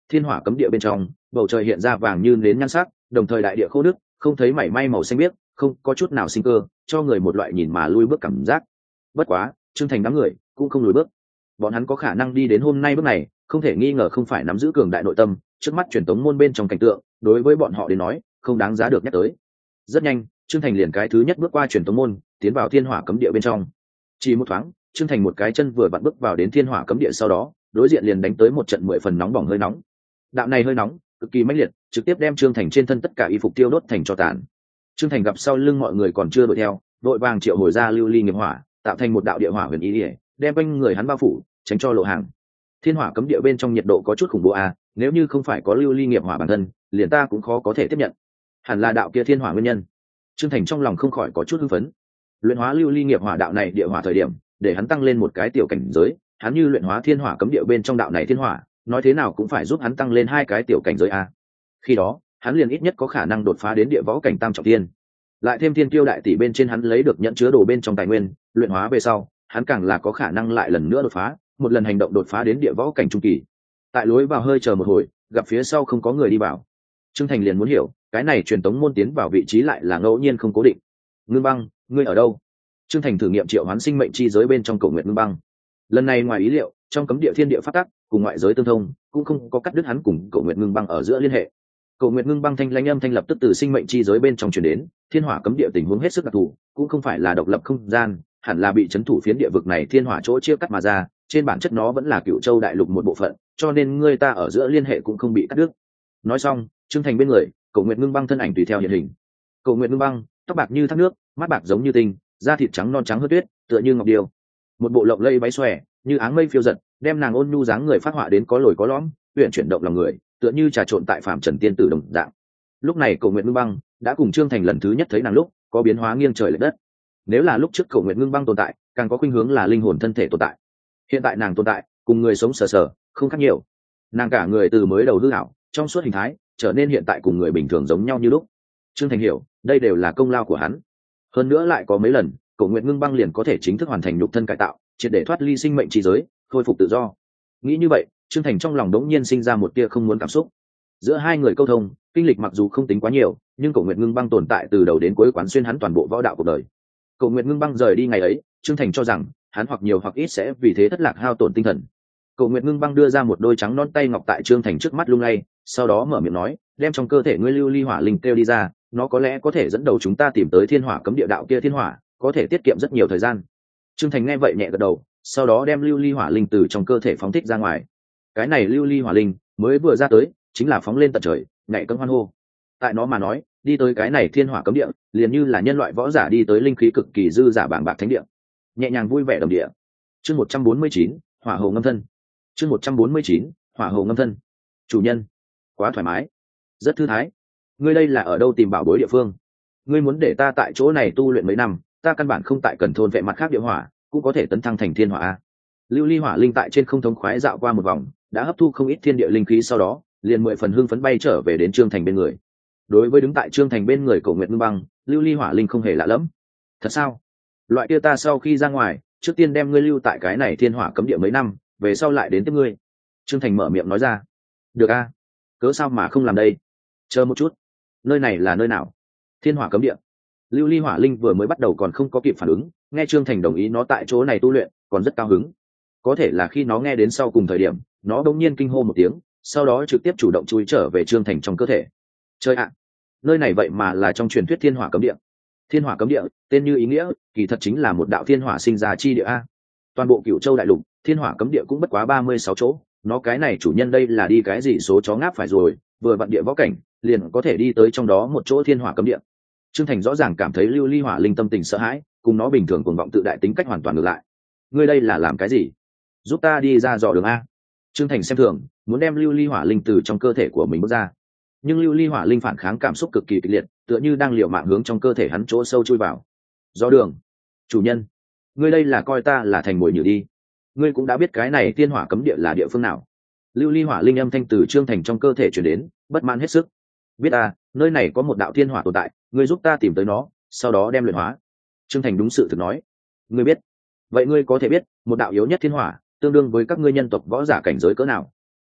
thiên hỏa cấm địa bên trong bầu trời hiện ra vàng như nến nhan sắc, đồng thời đại địa khô nước không thấy mảy may màu xanh biếc, không có chút nào sinh cơ, cho người một loại nhìn mà lui bước cảm giác. Bất quá Trương Thành đám người cũng không lùi bước, bọn hắn có khả năng đi đến hôm nay bước này không thể nghi ngờ không phải nắm giữ cường đại nội tâm, trước mắt truyền tống môn bên trong cảnh tượng đối với bọn họ đến nói không đáng giá được nhắc tới. Rất nhanh Trương Thành liền cái thứ nhất bước qua truyền tống môn, tiến vào thiên hỏa cấm địa bên trong. Chỉ một thoáng Trương Thành một cái chân vừa vặn bước vào đến thiên hỏa cấm địa, sau đó đối diện liền đánh tới một trận 10 phần nóng bỏng hơi nóng. Đạo này hơi nóng cực kỳ mãnh liệt, trực tiếp đem Trương Thành trên thân tất cả y phục tiêu đốt thành tro tàn. Trương Thành gặp sau lưng mọi người còn chưa đuổi theo, đội vàng triệu hồi ra lưu ly nghiệp hỏa, tạo thành một đạo địa hỏa huyền ý ỉa, đem quanh người hắn bao phủ, tránh cho lộ hàng. Thiên hỏa cấm địa bên trong nhiệt độ có chút khủng bố à, nếu như không phải có lưu ly nghiệp hỏa bản thân, liền ta cũng khó có thể tiếp nhận. Hẳn là đạo kia thiên hỏa nguyên nhân. Trương Thành trong lòng không khỏi có chút hưng phấn. Luyện hóa lưu ly nghiệp hỏa đạo này địa hỏa thời điểm, để hắn tăng lên một cái tiểu cảnh giới, hắn như luyện hóa thiên hỏa cấm địa bên trong đạo này thiên hỏa, nói thế nào cũng phải giúp hắn tăng lên 2 cái tiểu cảnh giới a. Khi đó hắn liền ít nhất có khả năng đột phá đến địa võ cảnh tam trọng thiên, lại thêm thiên kiêu đại tỷ bên trên hắn lấy được nhận chứa đồ bên trong tài nguyên, luyện hóa về sau hắn càng là có khả năng lại lần nữa đột phá, một lần hành động đột phá đến địa võ cảnh trung kỳ. Tại lối vào hơi chờ một hồi, gặp phía sau không có người đi vào, Trương Thành liền muốn hiểu cái này truyền tống môn tiến vào vị trí lại là ngẫu nhiên không cố định. Ngưng Băng, ngươi ở đâu? Trương Thành thử nghiệm triệu hoán sinh mệnh chi giới bên trong Cổ Nguyệt Ngưng Băng. Lần này ngoài ý liệu, trong cấm địa thiên địa phát tắc cùng ngoại giới tương thông, cũng không có cắt đứt hắn cùng Cổ Nguyệt Ngưng Băng ở giữa liên hệ. Cổ Nguyệt Ngưng Băng thanh lãnh âm thanh lập tức từ sinh mệnh chi giới bên trong truyền đến, thiên hỏa cấm địa tình huống hết sức đặc thù, cũng không phải là độc lập không gian, hẳn là bị trấn thủ phiến địa vực này thiên hỏa chỗ chia cắt mà ra, trên bản chất nó vẫn là Cựu Châu đại lục một bộ phận, cho nên người ta ở giữa liên hệ cũng không bị cắt đứt. Nói xong, Trương Thành bên người, Cổ Nguyệt Ngưng Băng thân ảnh tùy theo hiện hình. Cổ Nguyệt Ngưng Băng, tóc bạc như thác nước, mắt bạc giống như tinh, da thịt trắng non trắng hơn tuyết, tựa như ngọc điêu. Một bộ lộng lẫy váy xòe, như áng mây phiêu giật, đem nàng ôn nhu dáng người phát họa đến có lồi có lõm, uyển chuyển động lòng người, tựa như trà trộn tại phạm trần tiên tử đồng dạng. Lúc này Cổ Nguyệt Ngưng Băng đã cùng Trương Thành lần thứ nhất thấy nàng lúc, có biến hóa nghiêng trời lệch đất. Nếu là lúc trước Cổ Nguyệt Ngưng Băng tồn tại, càng có khuynh hướng là linh hồn thân thể tồn tại. Hiện tại nàng tồn tại, cùng người sống sờ sờ, không khác nhiều. Nàng cả người từ mới đầu hư ảo, trong suốt hình thái, trở nên hiện tại cùng người bình thường giống nhau như lúc. Trương Thành hiểu, đây đều là công lao của hắn. Hơn nữa lại có mấy lần, Cổ Nguyệt Ngưng Băng liền có thể chính thức hoàn thành nhục thân cải tạo, triệt để thoát ly sinh mệnh chi giới, khôi phục tự do. Nghĩ như vậy, Trương Thành trong lòng đống nhiên sinh ra một tia không muốn cảm xúc. Giữa hai người câu thông, kinh lịch mặc dù không tính quá nhiều, nhưng Cổ Nguyệt Ngưng Băng tồn tại từ đầu đến cuối quán xuyên hắn toàn bộ võ đạo cuộc đời. Cổ Nguyệt Ngưng Băng rời đi ngày ấy, Trương Thành cho rằng hắn hoặc nhiều hoặc ít sẽ vì thế thất lạc hao tổn tinh thần. Cổ Nguyệt Ngưng Băng đưa ra một đôi trắng non tay ngọc tại Trương Thành trước mắt lung lay, sau đó mở miệng nói, đem trong cơ thể ngươi lưu ly hỏa linh kêu đi ra, nó có lẽ có thể dẫn đầu chúng ta tìm tới thiên hỏa cấm địa đạo kia thiên hỏa, có thể tiết kiệm rất nhiều thời gian. Trương Thành nghe vậy nhẹ gật đầu, sau đó đem lưu ly hỏa linh từ trong cơ thể phóng thích ra ngoài. Cái này lưu ly hỏa linh mới vừa ra tới, chính là phóng lên tận trời, nhảy cẫng hoan hô. Tại nó mà nói, đi tới cái này thiên hỏa cấm địa, liền như là nhân loại võ giả đi tới linh khí cực kỳ dư giả bảng bạc thánh địa, nhẹ nhàng vui vẻ đồng địa. Chương 149, hỏa hồ ngâm thân. Chương 149, hỏa hồ ngâm thân. Chủ nhân, quá thoải mái, rất thư thái. Ngươi đây là ở đâu tìm bảo bối địa phương? Ngươi muốn để ta tại chỗ này tu luyện mấy năm, ta căn bản không tại cần thôn vệ mặt khác địa hỏa, cũng có thể tấn thăng thành thiên hỏa a. Lưu ly hỏa linh tại trên không thống khoái dạo qua một vòng, đã hấp thu không ít thiên địa linh khí, sau đó liền 10 phần hưng phấn bay trở về đến Trương Thành bên người. Đối với đứng tại Trương Thành bên người Cổ Nguyệt Ngưng Băng, lưu ly hỏa linh không hề lạ lẫm. Thật sao? Loại kia ta sau khi ra ngoài, trước tiên đem ngươi lưu tại cái này thiên hỏa cấm địa mấy năm, về sau lại đến tiếp ngươi. Trương Thành mở miệng nói ra. Được a, cớ sao mà không làm đây? Chờ một chút, nơi này là nơi nào? Thiên hỏa cấm địa. Lưu ly hỏa linh vừa mới bắt đầu còn không có kịp phản ứng, nghe Trương Thành đồng ý nó tại chỗ này tu luyện, còn rất cao hứng. Có thể là khi nó nghe đến sau cùng thời điểm, nó bỗng nhiên kinh hô một tiếng, sau đó trực tiếp chủ động chui trở về Trương Thành trong cơ thể. Chơi ạ, nơi này vậy mà là trong truyền thuyết thiên hỏa cấm địa. Thiên hỏa cấm địa, tên như ý nghĩa, kỳ thật chính là một đạo thiên hỏa sinh ra chi địa a. Toàn bộ Cửu Châu đại lục, thiên hỏa cấm địa cũng bất quá 36 chỗ, nó cái này chủ nhân đây là đi cái gì số chó ngáp phải rồi, vừa vặn địa võ cảnh, liền có thể đi tới trong đó một chỗ thiên hỏa cấm địa. Trương Thành rõ ràng cảm thấy lưu ly hỏa linh tâm tình sợ hãi, cùng nó bình thường cuồng vọng tự đại tính cách hoàn toàn ngược lại. Ngươi đây là làm cái gì? Giúp ta đi ra dò đường a. Trương Thành xem thường, muốn đem lưu ly hỏa linh từ trong cơ thể của mình bước ra. Nhưng lưu ly hỏa linh phản kháng cảm xúc cực kỳ kịch liệt, tựa như đang liều mạng hướng trong cơ thể hắn chỗ sâu chui vào. Dò đường? Chủ nhân, ngươi đây là coi ta là thành mồi nhử đi. Ngươi cũng đã biết cái này thiên hỏa cấm địa là địa phương nào. Lưu ly hỏa linh âm thanh từ Trương Thành trong cơ thể truyền đến, bất mãn hết sức. Biết à, nơi này có một đạo thiên hỏa tồn tại, ngươi giúp ta tìm tới nó, sau đó đem luyện hóa. Trương Thành đúng sự thực nói. Ngươi biết? Vậy ngươi có thể biết một đạo yếu nhất thiên hỏa tương đương với các ngươi nhân tộc võ giả cảnh giới cỡ nào?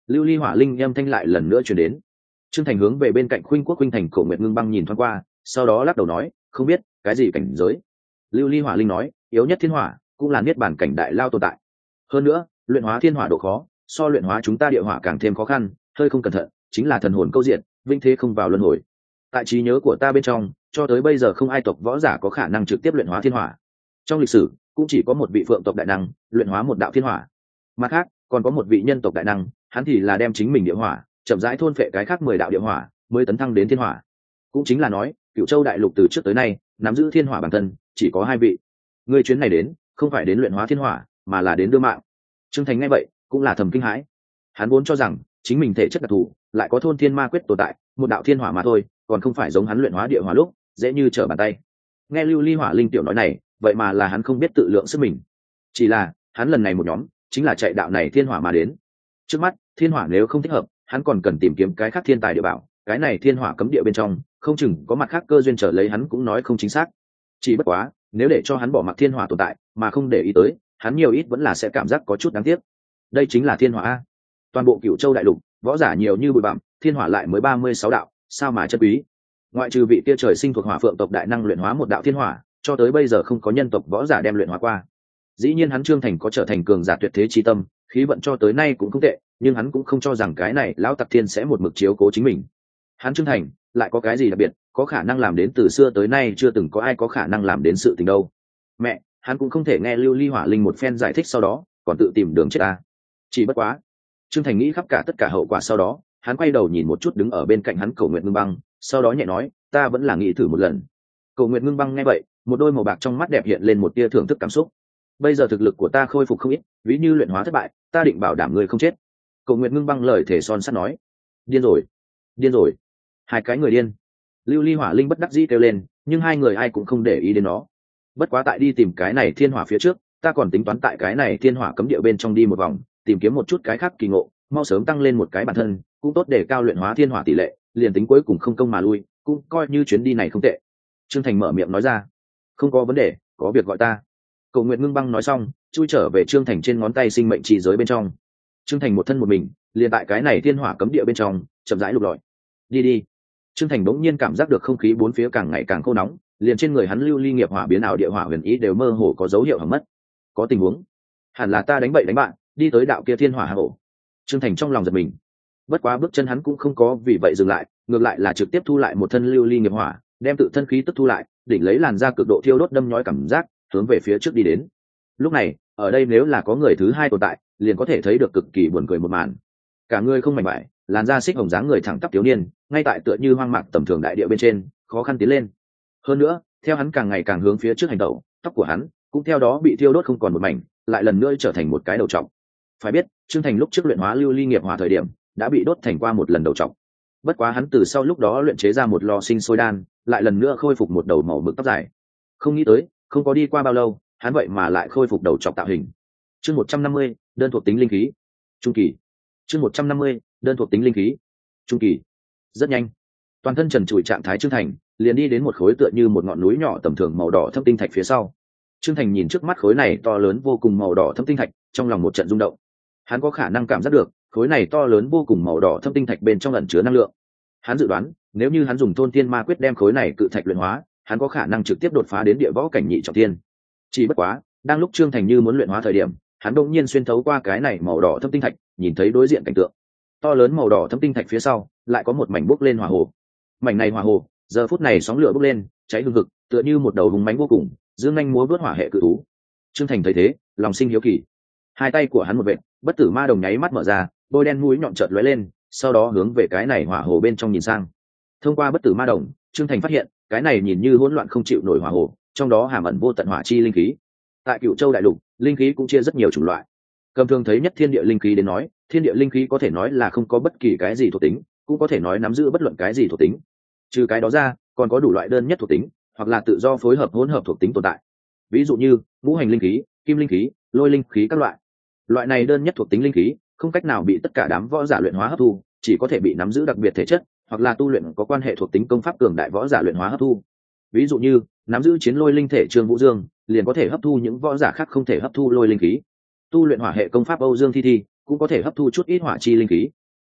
Lưu ly hỏa linh âm thanh lại lần nữa truyền đến. Trương Thành hướng về bên cạnh Khuynh Quốc Khuynh Thành Cổ Nguyệt Ngưng Băng nhìn thoáng qua, sau đó lắc đầu nói, không biết cái gì cảnh giới. Lưu ly hỏa linh nói, yếu nhất thiên hỏa cũng là niết bàn cảnh đại lao tồn tại. Hơn nữa luyện hóa thiên hỏa độ khó so luyện hóa chúng ta địa hỏa càng thêm khó khăn, hơi không cẩn thận chính là thần hồn câu diện, vinh thế không vào luân hồi. Tại trí nhớ của ta bên trong, cho tới bây giờ không ai tộc võ giả có khả năng trực tiếp luyện hóa thiên hỏa. Trong lịch sử cũng chỉ có một vị phượng tộc đại năng luyện hóa một đạo thiên hỏa, mặt khác còn có một vị nhân tộc đại năng, hắn thì là đem chính mình địa hỏa chậm rãi thôn phệ cái khác 10 đạo địa hỏa mới tấn thăng đến thiên hỏa. Cũng chính là nói Cửu Châu đại lục từ trước tới nay nắm giữ thiên hỏa bản thân chỉ có 2 vị. Người chuyến này đến không phải đến luyện hóa thiên hỏa mà là đến đưa mạng. Trương Thành nghe vậy cũng là thầm kinh hãi. Hắn vốn cho rằng chính mình thể chất đặc thù lại có thôn thiên ma quyết tồn tại, một đạo thiên hỏa mà thôi, còn không phải giống hắn luyện hóa địa hỏa lúc dễ như trở bàn tay. Nghe Lưu ly hỏa linh tiểu nói này, vậy mà là hắn không biết tự lượng sức mình. Chỉ là hắn lần này một nhóm chính là chạy đạo này thiên hỏa mà đến. Trước mắt thiên hỏa nếu không thích hợp, hắn còn cần tìm kiếm cái khác thiên tài địa bảo. Cái này thiên hỏa cấm địa bên trong không chừng có mặt khác cơ duyên trở lấy hắn cũng nói không chính xác. Chỉ bất quá nếu để cho hắn bỏ mặc thiên hỏa tồn tại mà không để ý tới, hắn nhiều ít vẫn là sẽ cảm giác có chút đáng tiếc. Đây chính là thiên hỏa a. Toàn bộ Cửu Châu đại lục võ giả nhiều như bụi bặm, thiên hỏa lại mới 36 đạo, sao mà chân quý. Ngoại trừ vị kia trời sinh thuộc hỏa phượng tộc đại năng luyện hóa một đạo thiên hỏa, cho tới bây giờ không có nhân tộc võ giả đem luyện hóa qua. Dĩ nhiên hắn Trương Thành có trở thành cường giả tuyệt thế chi tâm, khí vận cho tới nay cũng không tệ, nhưng hắn cũng không cho rằng cái này lão tặc thiên sẽ một mực chiếu cố chính mình. Hắn Trương Thành lại có cái gì đặc biệt, có khả năng làm đến từ xưa tới nay chưa từng có ai có khả năng làm đến sự tình đâu. Mẹ, hắn cũng không thể nghe Lưu ly hỏa linh một phen giải thích sau đó còn tự tìm đường chết ta. Chỉ bất quá Trương Thành nghĩ khắp cả tất cả hậu quả sau đó, hắn quay đầu nhìn một chút đứng ở bên cạnh hắn Cổ Nguyệt Ngưng Băng, sau đó nhẹ nói, ta vẫn là nghĩ thử một lần. Cổ Nguyệt Ngưng Băng nghe vậy, một đôi màu bạc trong mắt đẹp hiện lên một tia thưởng thức cảm xúc. Bây giờ thực lực của ta khôi phục không ít, ví như luyện hóa thất bại, ta định bảo đảm ngươi không chết. Cổ Nguyệt Ngưng Băng lời thể son sắt nói. Điên rồi, điên rồi. Hai cái người điên. Lưu ly hỏa linh bất đắc dĩ kêu lên, nhưng hai người ai cũng không để ý đến nó. Bất quá tại đi tìm cái này thiên hỏa phía trước, ta còn tính toán tại cái này thiên hỏa cấm địa bên trong đi một vòng, tìm kiếm một chút cái khác kỳ ngộ, mau sớm tăng lên một cái bản thân, cũng tốt để cao luyện hóa thiên hỏa tỷ lệ, liền tính cuối cùng không công mà lui, cũng coi như chuyến đi này không tệ. Trương Thành mở miệng nói ra. Không có vấn đề, có việc gọi ta. Cổ Nguyệt Ngưng Băng nói xong, chui trở về Trương Thành trên ngón tay sinh mệnh chi giới bên trong. Trương Thành một thân một mình, liền tại cái này thiên hỏa cấm địa bên trong, chậm rãi lục lọi. Đi đi. Trương Thành bỗng nhiên cảm giác được không khí bốn phía càng ngày càng khô nóng, liền trên người hắn lưu ly nghiệp hỏa biến ảo địa hỏa huyền ý đều mơ hồ có dấu hiệu hỏng mất. Có tình huống, hẳn là ta đánh bậy đánh bạn, đi tới đạo kia thiên hỏa hạ ổ. Trương Thành trong lòng giật mình. Bất quá bước chân hắn cũng không có vì vậy dừng lại, ngược lại là trực tiếp thu lại một thân lưu ly nghiệp hỏa, đem tự thân khí tức thu lại, đỉnh lấy làn da cực độ thiêu đốt đâm nhói cảm giác, hướng về phía trước đi đến. Lúc này, ở đây nếu là có người thứ hai tồn tại, liền có thể thấy được cực kỳ buồn cười một màn. Cả người không mảnh vải, làn da xích hồng dáng người thẳng tắp thiếu niên, ngay tại tựa như hoang mạc tầm thường đại địa bên trên, khó khăn tiến lên. Hơn nữa, theo hắn càng ngày càng hướng phía trước hành động, tóc của hắn cũng theo đó bị thiêu đốt không còn một mảnh, lại lần nữa trở thành một cái đầu trọc. Phải biết, Trương Thành lúc trước luyện hóa lưu ly nghiệp hỏa thời điểm, đã bị đốt thành qua một lần đầu trọc. Bất quá hắn từ sau lúc đó luyện chế ra một lò sinh sôi đan, lại lần nữa khôi phục một đầu màu mực tóc dài. Không nghĩ tới, không có đi qua bao lâu, hắn vậy mà lại khôi phục đầu trọc tạo hình. Chương 150, đơn thuộc tính linh khí. Trung kỳ. Chương 150, đơn thuộc tính linh khí. Trung kỳ. Rất nhanh, toàn thân trần trụi trạng thái Trương Thành liền đi đến một khối tựa như một ngọn núi nhỏ tầm thường màu đỏ thâm tinh thạch phía sau. Trương Thành nhìn trước mắt khối này to lớn vô cùng màu đỏ thâm tinh thạch, trong lòng một trận rung động. Hắn có khả năng cảm giác được khối này to lớn vô cùng màu đỏ thâm tinh thạch bên trong ẩn chứa năng lượng. Hắn dự đoán, nếu như hắn dùng thôn tiên ma quyết đem khối này cự thạch luyện hóa, hắn có khả năng trực tiếp đột phá đến địa võ cảnh nhị trọng thiên. Chỉ bất quá, đang lúc Trương Thành như muốn luyện hóa thời điểm, hắn đột nhiên xuyên thấu qua cái này màu đỏ thâm tinh thạch, nhìn thấy đối diện cảnh tượng. To lớn màu đỏ thâm tinh thạch phía sau, lại có một mảnh bốc lên hỏa hồ. Mảnh này hỏa hồ, giờ phút này sóng lửa bốc lên, cháy hừng hực, tựa như một đầu hùng mãnh vô cùng, dương nhanh múa vớt hỏa hệ cự thú. Trương Thành thấy thế, lòng sinh hiếu kỳ. Hai tay của hắn một vệt, bất tử ma đồng nháy mắt mở ra, đôi đen mũi nhọn chợt lóe lên, sau đó hướng về cái này hỏa hồ bên trong nhìn sang. Thông qua bất tử ma đồng, Trương Thành phát hiện, cái này nhìn như hỗn loạn không chịu nổi hỏa hồ, trong đó hàm ẩn vô tận hỏa chi linh khí. Tại Cửu Châu đại lục, linh khí cũng chia rất nhiều chủng loại. Cầm thường thấy nhất thiên địa linh khí đến nói, thiên địa linh khí có thể nói là không có bất kỳ cái gì thuộc tính, cũng có thể nói nắm giữ bất luận cái gì thuộc tính. Trừ cái đó ra, còn có đủ loại đơn nhất thuộc tính, hoặc là tự do phối hợp hỗn hợp thuộc tính tồn tại. Ví dụ như ngũ hành linh khí, kim linh khí, lôi linh khí các loại. Loại này đơn nhất thuộc tính linh khí không cách nào bị tất cả đám võ giả luyện hóa hấp thu, chỉ có thể bị nắm giữ đặc biệt thể chất, hoặc là tu luyện có quan hệ thuộc tính công pháp cường đại võ giả luyện hóa hấp thu. Ví dụ như nắm giữ chiến lôi linh thể Trương Vũ Dương, liền có thể hấp thu những võ giả khác không thể hấp thu lôi linh khí. Tu luyện hỏa hệ công pháp Âu Dương Thi Thi cũng có thể hấp thu chút ít hỏa chi linh khí,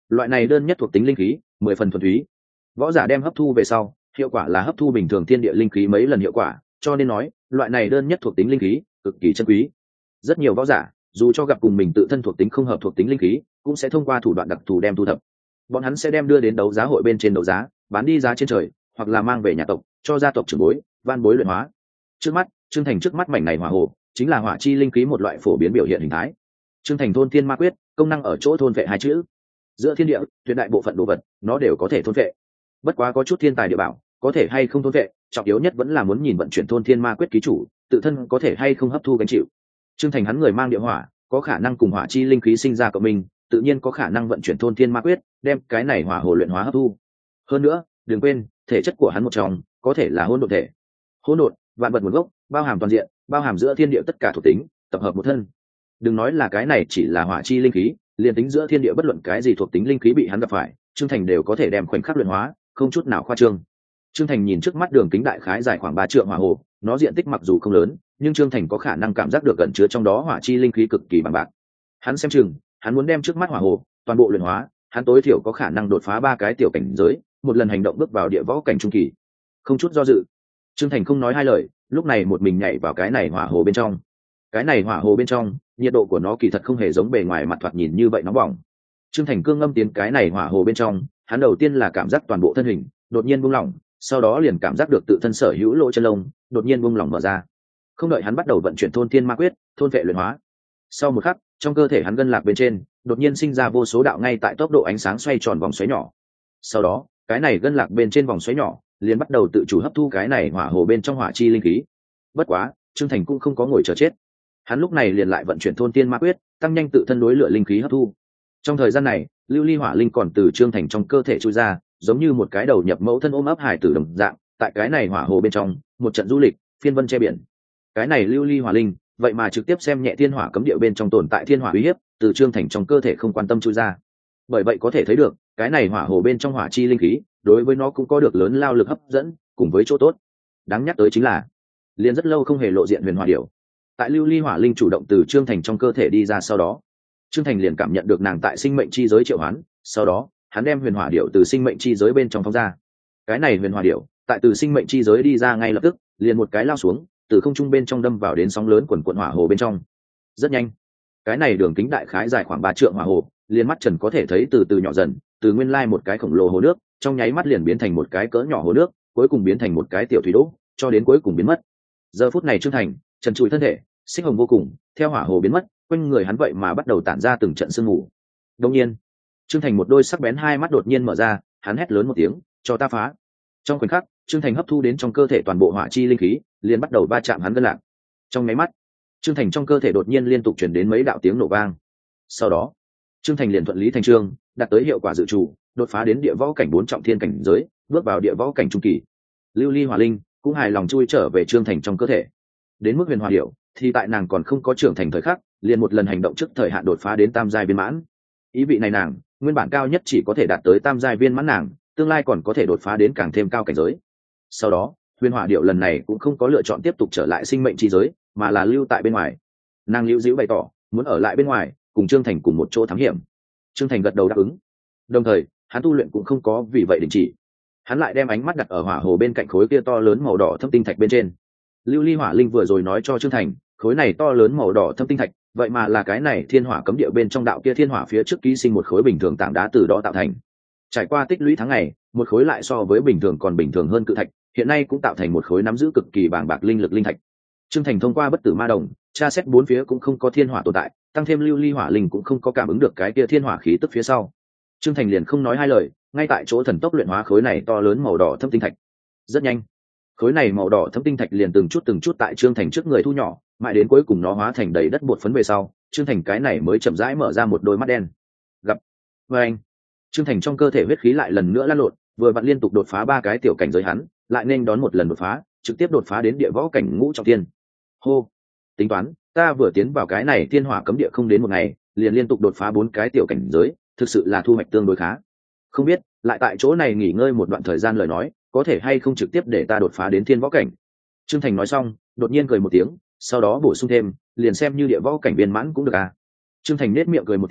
loại này đơn nhất thuộc tính linh khí 10 phần thuần túy. Võ giả đem hấp thu về sau, hiệu quả là hấp thu bình thường thiên địa linh khí mấy lần hiệu quả, cho nên nói loại này đơn nhất thuộc tính linh khí cực kỳ chân quý. Rất nhiều võ giả dù cho gặp cùng mình tự thân thuộc tính không hợp thuộc tính linh khí, cũng sẽ thông qua thủ đoạn đặc thù đem thu thập. Bọn hắn sẽ đem đưa đến đấu giá hội bên trên đấu giá, bán đi giá trên trời, hoặc là mang về nhà tộc cho gia tộc trưởng bối van bối luyện hóa. Trước mắt Trương Thành trước mắt mảnh này hỏa hồ chính là hỏa chi linh khí một loại phổ biến biểu hiện hình thái. Trương Thành thôn thiên ma quyết công năng ở chỗ thôn vệ hai chữ. Giữa thiên địa tuyệt đại bộ phận đồ vật nó đều có thể thôn vệ, bất quá có chút thiên tài địa bảo có thể hay không thôn vệ, trọng yếu nhất vẫn là muốn nhìn vận chuyển thôn thiên ma quyết ký chủ tự thân có thể hay không hấp thu gánh chịu. Trương Thành hắn người mang địa hỏa, có khả năng cùng hỏa chi linh khí sinh ra cộng minh, tự nhiên có khả năng vận chuyển thôn thiên ma quyết đem cái này hỏa hồ luyện hóa hấp thu. Hơn nữa đừng quên thể chất của hắn một trong có thể là hỗn độn thể. Hỗn độn vạn vật nguồn gốc, bao hàm toàn diện, bao hàm giữa thiên địa tất cả thuộc tính, tập hợp một thân. Đừng nói là cái này chỉ là hỏa chi linh khí, liền tính giữa thiên địa bất luận cái gì thuộc tính linh khí bị hắn gặp phải, Trương Thành đều có thể đem khoảnh khắc luyện hóa, không chút nào khoa trương. Trương Thành nhìn trước mắt đường kính đại khái dài khoảng 3 trượng hỏa hồ, nó diện tích mặc dù không lớn, nhưng Trương Thành có khả năng cảm giác được gần chứa trong đó hỏa chi linh khí cực kỳ bằng bạc. Hắn xem chừng, hắn muốn đem trước mắt hỏa hồ toàn bộ luyện hóa, hắn tối thiểu có khả năng đột phá 3 cái tiểu cảnh giới, một lần hành động bước vào địa võ cảnh trung kỳ. Không chút do dự, Trương Thành không nói hai lời, lúc này một mình nhảy vào cái này hỏa hồ bên trong. Cái này hỏa hồ bên trong, nhiệt độ của nó kỳ thật không hề giống bề ngoài mặt thoạt nhìn như vậy nóng bỏng. Trương Thành cương ngâm tiến cái này hỏa hồ bên trong, hắn đầu tiên là cảm giác toàn bộ thân hình đột nhiên buông lỏng, sau đó liền cảm giác được tự thân sở hữu lỗ chân lông đột nhiên buông lỏng mở ra. Không đợi hắn bắt đầu vận chuyển thôn thiên ma quyết, thôn vệ luyện hóa, sau một khắc, trong cơ thể hắn gân lạc bên trên đột nhiên sinh ra vô số đạo ngay tại tốc độ ánh sáng xoay tròn vòng xoáy nhỏ. Sau đó, cái này gân lạc bên trên vòng xoáy nhỏ liền bắt đầu tự chủ hấp thu cái này hỏa hồ bên trong hỏa chi linh khí. Bất quá, Trương Thành cũng không có ngồi chờ chết. Hắn lúc này liền lại vận chuyển thôn tiên ma quyết, tăng nhanh tự thân đối lửa linh khí hấp thu. Trong thời gian này, lưu ly hỏa linh còn từ Trương Thành trong cơ thể chui ra, giống như một cái đầu nhập mẫu thân ôm ấp hải tử đồng dạng, tại cái này hỏa hồ bên trong, một trận du lịch, phiên vân che biển. Cái này lưu ly hỏa linh, vậy mà trực tiếp xem nhẹ thiên hỏa cấm địa bên trong tồn tại thiên hỏa uy hiếp, từ Trương Thành trong cơ thể không quan tâm chui ra. Bởi vậy có thể thấy được, cái này hỏa hồ bên trong hỏa chi linh khí, đối với nó cũng có được lớn lao lực hấp dẫn, cùng với chỗ tốt. Đáng nhắc tới chính là, liền rất lâu không hề lộ diện huyền hỏa điểu. Tại lưu ly hỏa linh chủ động từ Trương Thành trong cơ thể đi ra sau đó, Trương Thành liền cảm nhận được nàng tại sinh mệnh chi giới triệu hoán, sau đó hắn đem huyền hỏa điểu từ sinh mệnh chi giới bên trong phóng ra. Cái này huyền hỏa điểu tại từ sinh mệnh chi giới đi ra ngay lập tức, liền một cái lao xuống, từ không trung bên trong đâm vào đến sóng lớn quần quần hỏa hồ bên trong. Rất nhanh, cái này đường kính đại khái dài khoảng 3 trượng hỏa hồ, liền mắt trần có thể thấy từ từ nhỏ dần, từ nguyên lai một cái khổng lồ hồ nước, trong nháy mắt liền biến thành một cái cỡ nhỏ hồ nước, cuối cùng biến thành một cái tiểu thủy đỗ, cho đến cuối cùng biến mất. Giờ phút này Trương Thành trần trụi thân thể, xích hồng vô cùng, theo hỏa hồ biến mất, quanh người hắn vậy mà bắt đầu tản ra từng trận sương mù. Đột nhiên, Trương Thành một đôi sắc bén hai mắt đột nhiên mở ra, hắn hét lớn một tiếng, "Cho ta phá!" Trong khoảnh khắc, Trương Thành hấp thu đến trong cơ thể toàn bộ hỏa chi linh khí, liền bắt đầu va chạm hắn gân lạc. Trong nháy mắt, Trương Thành trong cơ thể đột nhiên liên tục truyền đến mấy đạo tiếng nổ vang. Sau đó, Trương Thành liền thuận lý thành chương, đạt tới hiệu quả dự trù, đột phá đến địa võ cảnh 4 trọng thiên cảnh giới, bước vào địa võ cảnh trung kỳ. Lưu ly hỏa linh cũng hài lòng chui trở về Trương Thành trong cơ thể. Đến mức huyền hỏa điểu, thì tại nàng còn không có trưởng thành thời khắc, liền một lần hành động trước thời hạn đột phá đến tam giai viên mãn. Ý vị này nàng, nguyên bản cao nhất chỉ có thể đạt tới tam giai viên mãn, nàng tương lai còn có thể đột phá đến càng thêm cao cảnh giới. Sau đó, huyền hỏa điểu lần này cũng không có lựa chọn tiếp tục trở lại sinh mệnh chi giới, mà là lưu tại bên ngoài. Nàng lưu dĩu bày tỏ muốn ở lại bên ngoài, cùng Trương Thành cùng một chỗ thám hiểm. Trương Thành gật đầu đáp ứng. Đồng thời, hắn tu luyện cũng không có vì vậy đình chỉ. Hắn lại đem ánh mắt đặt ở hỏa hồ bên cạnh khối kia to lớn màu đỏ thâm tinh thạch bên trên. Lưu ly hỏa linh vừa rồi nói cho Trương Thành, khối này to lớn màu đỏ thâm tinh thạch, vậy mà là cái này thiên hỏa cấm địa bên trong đạo kia thiên hỏa phía trước ký sinh một khối bình thường tảng đá từ đó tạo thành. Trải qua tích lũy tháng ngày, một khối lại so với bình thường còn bình thường hơn cự thạch, hiện nay cũng tạo thành một khối nắm giữ cực kỳ bàng bạc linh lực linh thạch. Trương Thành thông qua bất tử ma đồng, tra xét bốn phía cũng không có thiên hỏa tồn tại, tăng thêm lưu ly hỏa linh cũng không có cảm ứng được cái kia thiên hỏa khí tức phía sau. Trương Thành liền không nói hai lời, ngay tại chỗ thần tốc luyện hóa khối này to lớn màu đỏ thâm tinh thạch. Rất nhanh, khối này màu đỏ thâm tinh thạch liền từng chút tại Trương Thành trước người thu nhỏ, mãi đến cuối cùng nó hóa thành đầy đất bột phấn về sau, Trương Thành cái này mới chậm rãi mở ra một đôi mắt đen. Gặp với anh, Trương Thành trong cơ thể huyết khí lại lần nữa lan lộn, vừa vặn liên tục đột phá 3 cái tiểu cảnh giới, hắn lại nên đón một lần đột phá, trực tiếp đột phá đến địa võ cảnh ngũ trọng thiên. Hô, tính toán, ta vừa tiến vào cái này thiên hỏa cấm địa không đến một ngày, liền liên tục đột phá 4 cái tiểu cảnh giới, thực sự là thu hoạch tương đối khá. Không biết, lại tại chỗ này nghỉ ngơi một đoạn thời gian lời nói, có thể hay không trực tiếp để ta đột phá đến thiên võ cảnh. Trương Thành nói xong, đột nhiên cười một tiếng, sau đó bổ sung thêm, liền xem như địa võ cảnh viên mãn cũng được à. Trương Thành nết miệng cười một tiếng,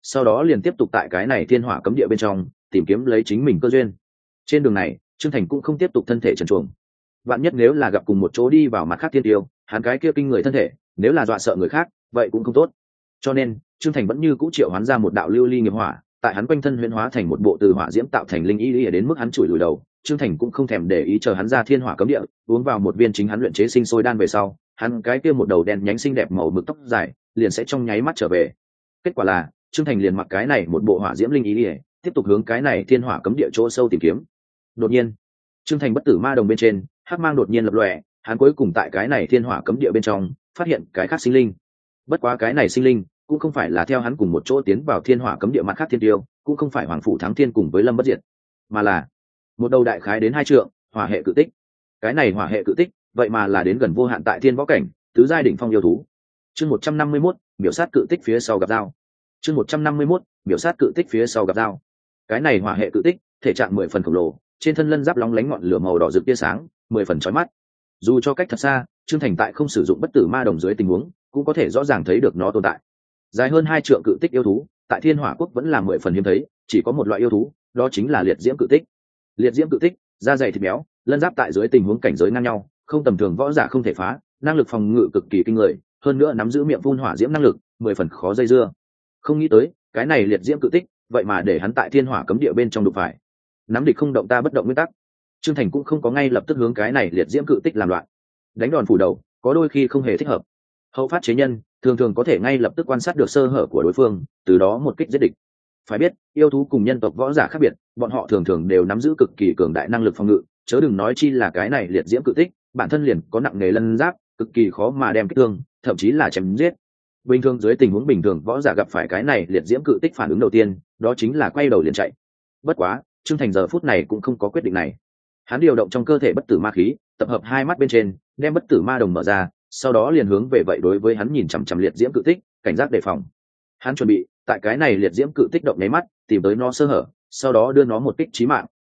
sau đó liền tiếp tục tại cái này thiên hỏa cấm địa bên trong tìm kiếm lấy chính mình cơ duyên. Trên đường này Trương Thành cũng không tiếp tục thân thể trần truồng, vạn nhất nếu là gặp cùng một chỗ đi vào mặt khác thiên tiêu, hắn cái kia kinh người thân thể nếu là dọa sợ người khác vậy cũng không tốt. Cho nên Trương Thành vẫn như cũ triệu hoán ra một đạo lưu ly nghiệp hỏa, tại hắn quanh thân huyễn hóa thành một bộ từ hỏa diễm tạo thành linh y đến mức hắn chùi lùi đầu. Trương Thành cũng không thèm để ý, chờ hắn ra thiên hỏa cấm địa uống vào một viên chính hắn luyện chế sinh sôi đan về sau, hắn cái kia một đầu đen nhánh xinh đẹp màu mực tóc dài liền sẽ trong nháy mắt trở về. Kết quả là Trương Thành liền mặc cái này một bộ hỏa diễm linh y tiếp tục hướng cái này thiên hỏa cấm địa chỗ sâu tìm kiếm. Đột nhiên Trương Thành bất tử ma đồng bên trên hắc mang đột nhiên lập lòe, hắn cuối cùng tại cái này thiên hỏa cấm địa bên trong phát hiện cái khác sinh linh. Bất quá cái này sinh linh cũng không phải là theo hắn cùng một chỗ tiến vào thiên hỏa cấm địa mặt khác thiên tiêu, cũng không phải hoàng phủ thắng thiên cùng với lâm bất diệt, mà là một đầu đại khái đến 2 trượng hỏa hệ cự tích. Cái này hỏa hệ cự tích vậy mà là đến gần vô hạn tại thiên võ cảnh tứ giai đỉnh phong yêu thú. Chương 151, biểu sát cự tích phía sau gặp dao. Chương 151, biểu sát cự tích phía sau gặp dao. Cái này hỏa hệ cự tích thể trạng 10 phần khổng lồ, trên thân lân giáp lóng lánh ngọn lửa màu đỏ rực tia sáng, 10 phần chói mắt. Dù cho cách thật xa, Trương Thành tại không sử dụng bất tử ma đồng dưới tình huống cũng có thể rõ ràng thấy được nó tồn tại. Dài hơn 2 trượng cự tích yêu thú tại thiên hỏa quốc vẫn là 10 phần hiếm thấy, chỉ có một loại yêu thú, đó chính là liệt diễm cự tích. Liệt diễm cự tích da dày thịt béo, lân giáp tại dưới tình huống cảnh giới ngang nhau, không tầm thường võ giả không thể phá, năng lực phòng ngự cực kỳ kinh người, hơn nữa nắm giữ miệng phun hỏa diễm năng lực, 10 phần khó dây dưa. Không nghĩ tới cái này liệt diễm cự tích vậy mà để hắn tại thiên hỏa cấm địa bên trong đụng phải. Nắm địch không động ta bất động nguyên tắc, Trương Thành cũng không có ngay lập tức hướng cái này liệt diễm cự tích làm loạn. Đánh đòn phủ đầu có đôi khi không hề thích hợp. Hậu phát chế nhân thường thường có thể ngay lập tức quan sát được sơ hở của đối phương, từ đó một kích giết địch. Phải biết yêu thú cùng nhân tộc võ giả khác biệt, bọn họ thường thường đều nắm giữ cực kỳ cường đại năng lực phòng ngự, chớ đừng nói chi là cái này liệt diễm cự tích bản thân liền có nặng nề lân giáp, cực kỳ khó mà đem kích thương, thậm chí là chém giết. Bình thường dưới tình huống bình thường võ giả gặp phải cái này liệt diễm cự tích phản ứng đầu tiên đó chính là quay đầu liền chạy. Bất quá Trương Thành giờ phút này cũng không có quyết định này. Hắn điều động trong cơ thể bất tử ma khí, tập hợp 2 mắt bên trên, đem bất tử ma đồng mở ra, sau đó liền hướng về vậy đối với hắn nhìn chằm chằm liệt diễm cự tích, cảnh giác đề phòng. Hắn chuẩn bị tại cái này liệt diễm cự tích động nháy mắt, tìm tới nó sơ hở, sau đó đưa nó một kích chí mạng.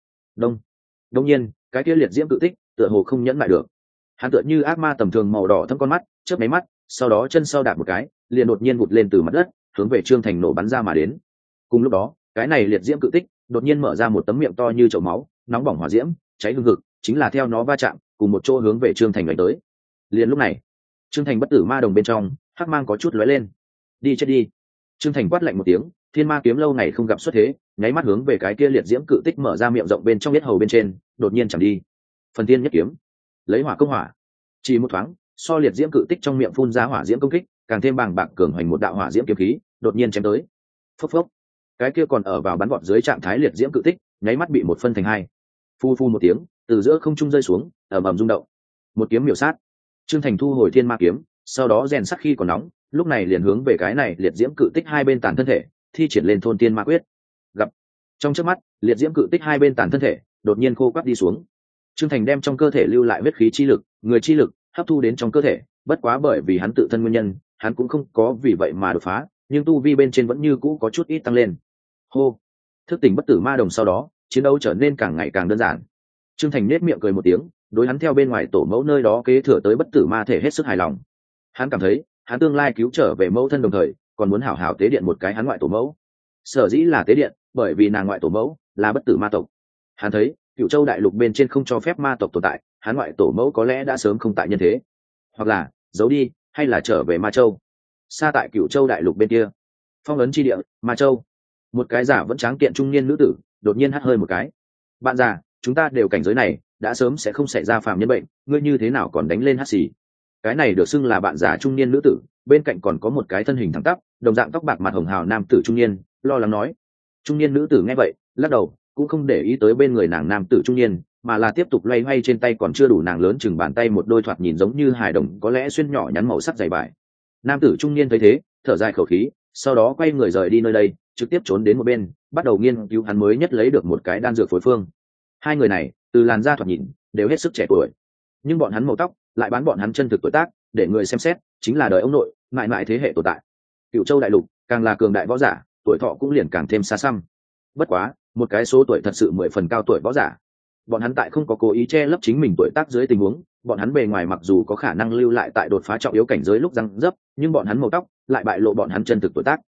Đông nhiên, cái kia liệt diễm cự tích tựa hồ không nhẫn lại được. Hắn tựa như ác ma tầm thường màu đỏ thâm con mắt, chớp nháy mắt, sau đó chân sau đạp một cái, liền đột nhiên vụt lên từ mặt đất, hướng về Trương Thành nổ bắn ra mà đến. Cùng lúc đó, cái này liệt diễm cự tích đột nhiên mở ra một tấm miệng to như chậu máu, nóng bỏng hỏa diễm, cháy hừng hực, chính là theo nó va chạm, cùng một chỗ hướng về Trương Thành đánh tới. Liền lúc này, Trương Thành bất tử ma đồng bên trong, hắc mang có chút lóe lên. Đi chết đi. Trương Thành quát lạnh một tiếng, thiên ma kiếm lâu ngày không gặp xuất thế, nháy mắt hướng về cái kia liệt diễm cự tích mở ra miệng rộng bên trong yết hầu bên trên, đột nhiên chẳng đi. Phần thiên nhất kiếm, lấy hỏa công hỏa. Chỉ một thoáng, so liệt diễm cự tích trong miệng phun ra hỏa diễm công kích, càng thêm bàng bạc cường hoành một đạo hỏa diễm kiếm khí, đột nhiên chém tới. Phốc phốc. Cái kia còn ở vào bắn vọt dưới trạng thái liệt diễm cự tích, nháy mắt bị một phân thành 2. Phu phu một tiếng, từ giữa không trung rơi xuống, ầm ầm rung động. Một kiếm miểu sát. Trương Thành thu hồi thiên ma kiếm, sau đó rèn sắc khi còn nóng, lúc này liền hướng về cái này liệt diễm cự tích 2 bên tàn thân thể, thi triển lên thôn tiên ma quyết. Gặp trong chớp mắt, liệt diễm cự tích 2 bên tàn thân thể đột nhiên khô quắt đi xuống. Trương Thành đem trong cơ thể lưu lại huyết khí chi lực, người chi lực hấp thu đến trong cơ thể, bất quá bởi vì hắn tự thân nguyên nhân, hắn cũng không có vì vậy mà đột phá, nhưng tu vi bên trên vẫn như cũ có chút ít tăng lên. Hô, thức tỉnh bất tử ma đồng sau đó, chiến đấu trở nên càng ngày càng đơn giản. Trương Thành nết miệng cười một tiếng, đối hắn theo bên ngoài tổ mẫu nơi đó kế thừa tới bất tử ma thể hết sức hài lòng. Hắn cảm thấy, hắn tương lai cứu trở về mẫu thân đồng thời, còn muốn hảo hảo tế điện một cái hắn ngoại tổ mẫu. Sở dĩ là tế điện, bởi vì nàng ngoại tổ mẫu là bất tử ma tộc. Hắn thấy, Cửu Châu đại lục bên trên không cho phép ma tộc tồn tại, hắn ngoại tổ mẫu có lẽ đã sớm không tại nhân thế, hoặc là giấu đi, hay là trở về Ma Châu. Xa tại Cửu Châu đại lục bên kia, phong ấn chi địa, Ma Châu. Một cái giả vẫn tráng kiện trung niên nữ tử, đột nhiên hắt hơi một cái. Bạn già, chúng ta đều cảnh giới này, đã sớm sẽ không xảy ra phàm nhân bệnh, ngươi như thế nào còn đánh lên hắt xì? Cái này được xưng là bạn già trung niên nữ tử, bên cạnh còn có một cái thân hình thẳng tắp, đồng dạng tóc bạc mặt hồng hào nam tử trung niên, lo lắng nói. Trung niên nữ tử nghe vậy, lắc đầu, cũng không để ý tới bên người nàng nam tử trung niên, mà là tiếp tục loay hoay trên tay còn chưa đủ nàng lớn chừng bàn tay một đôi thoạt nhìn giống như hài đồng có lẽ xuyên nhỏ nhắn màu sắc dày vải. Nam tử trung niên thấy thế, thở dài khẩu khí, sau đó quay người rời đi nơi đây, trực tiếp trốn đến một bên, bắt đầu nghiên cứu hắn mới nhất lấy được một cái đan dược phối phương. Hai người này, từ làn da thoạt nhìn, đều hết sức trẻ tuổi, nhưng bọn hắn màu tóc lại bán bọn hắn chân thực tuổi tác, để người xem xét, chính là đời ông nội, mãi mãi thế hệ tồn tại. Cửu Châu đại lục, càng là cường đại võ giả, tuổi thọ cũng liền càng thêm xa xăm. Bất quá, một cái số tuổi thật sự 10 phần cao tuổi võ giả. Bọn hắn tại không có cố ý che lấp chính mình tuổi tác dưới tình huống, bọn hắn bề ngoài mặc dù có khả năng lưu lại tại đột phá trọng yếu cảnh giới lúc răng dấp, nhưng bọn hắn màu tóc lại bại lộ bọn hắn chân thực tuổi tác.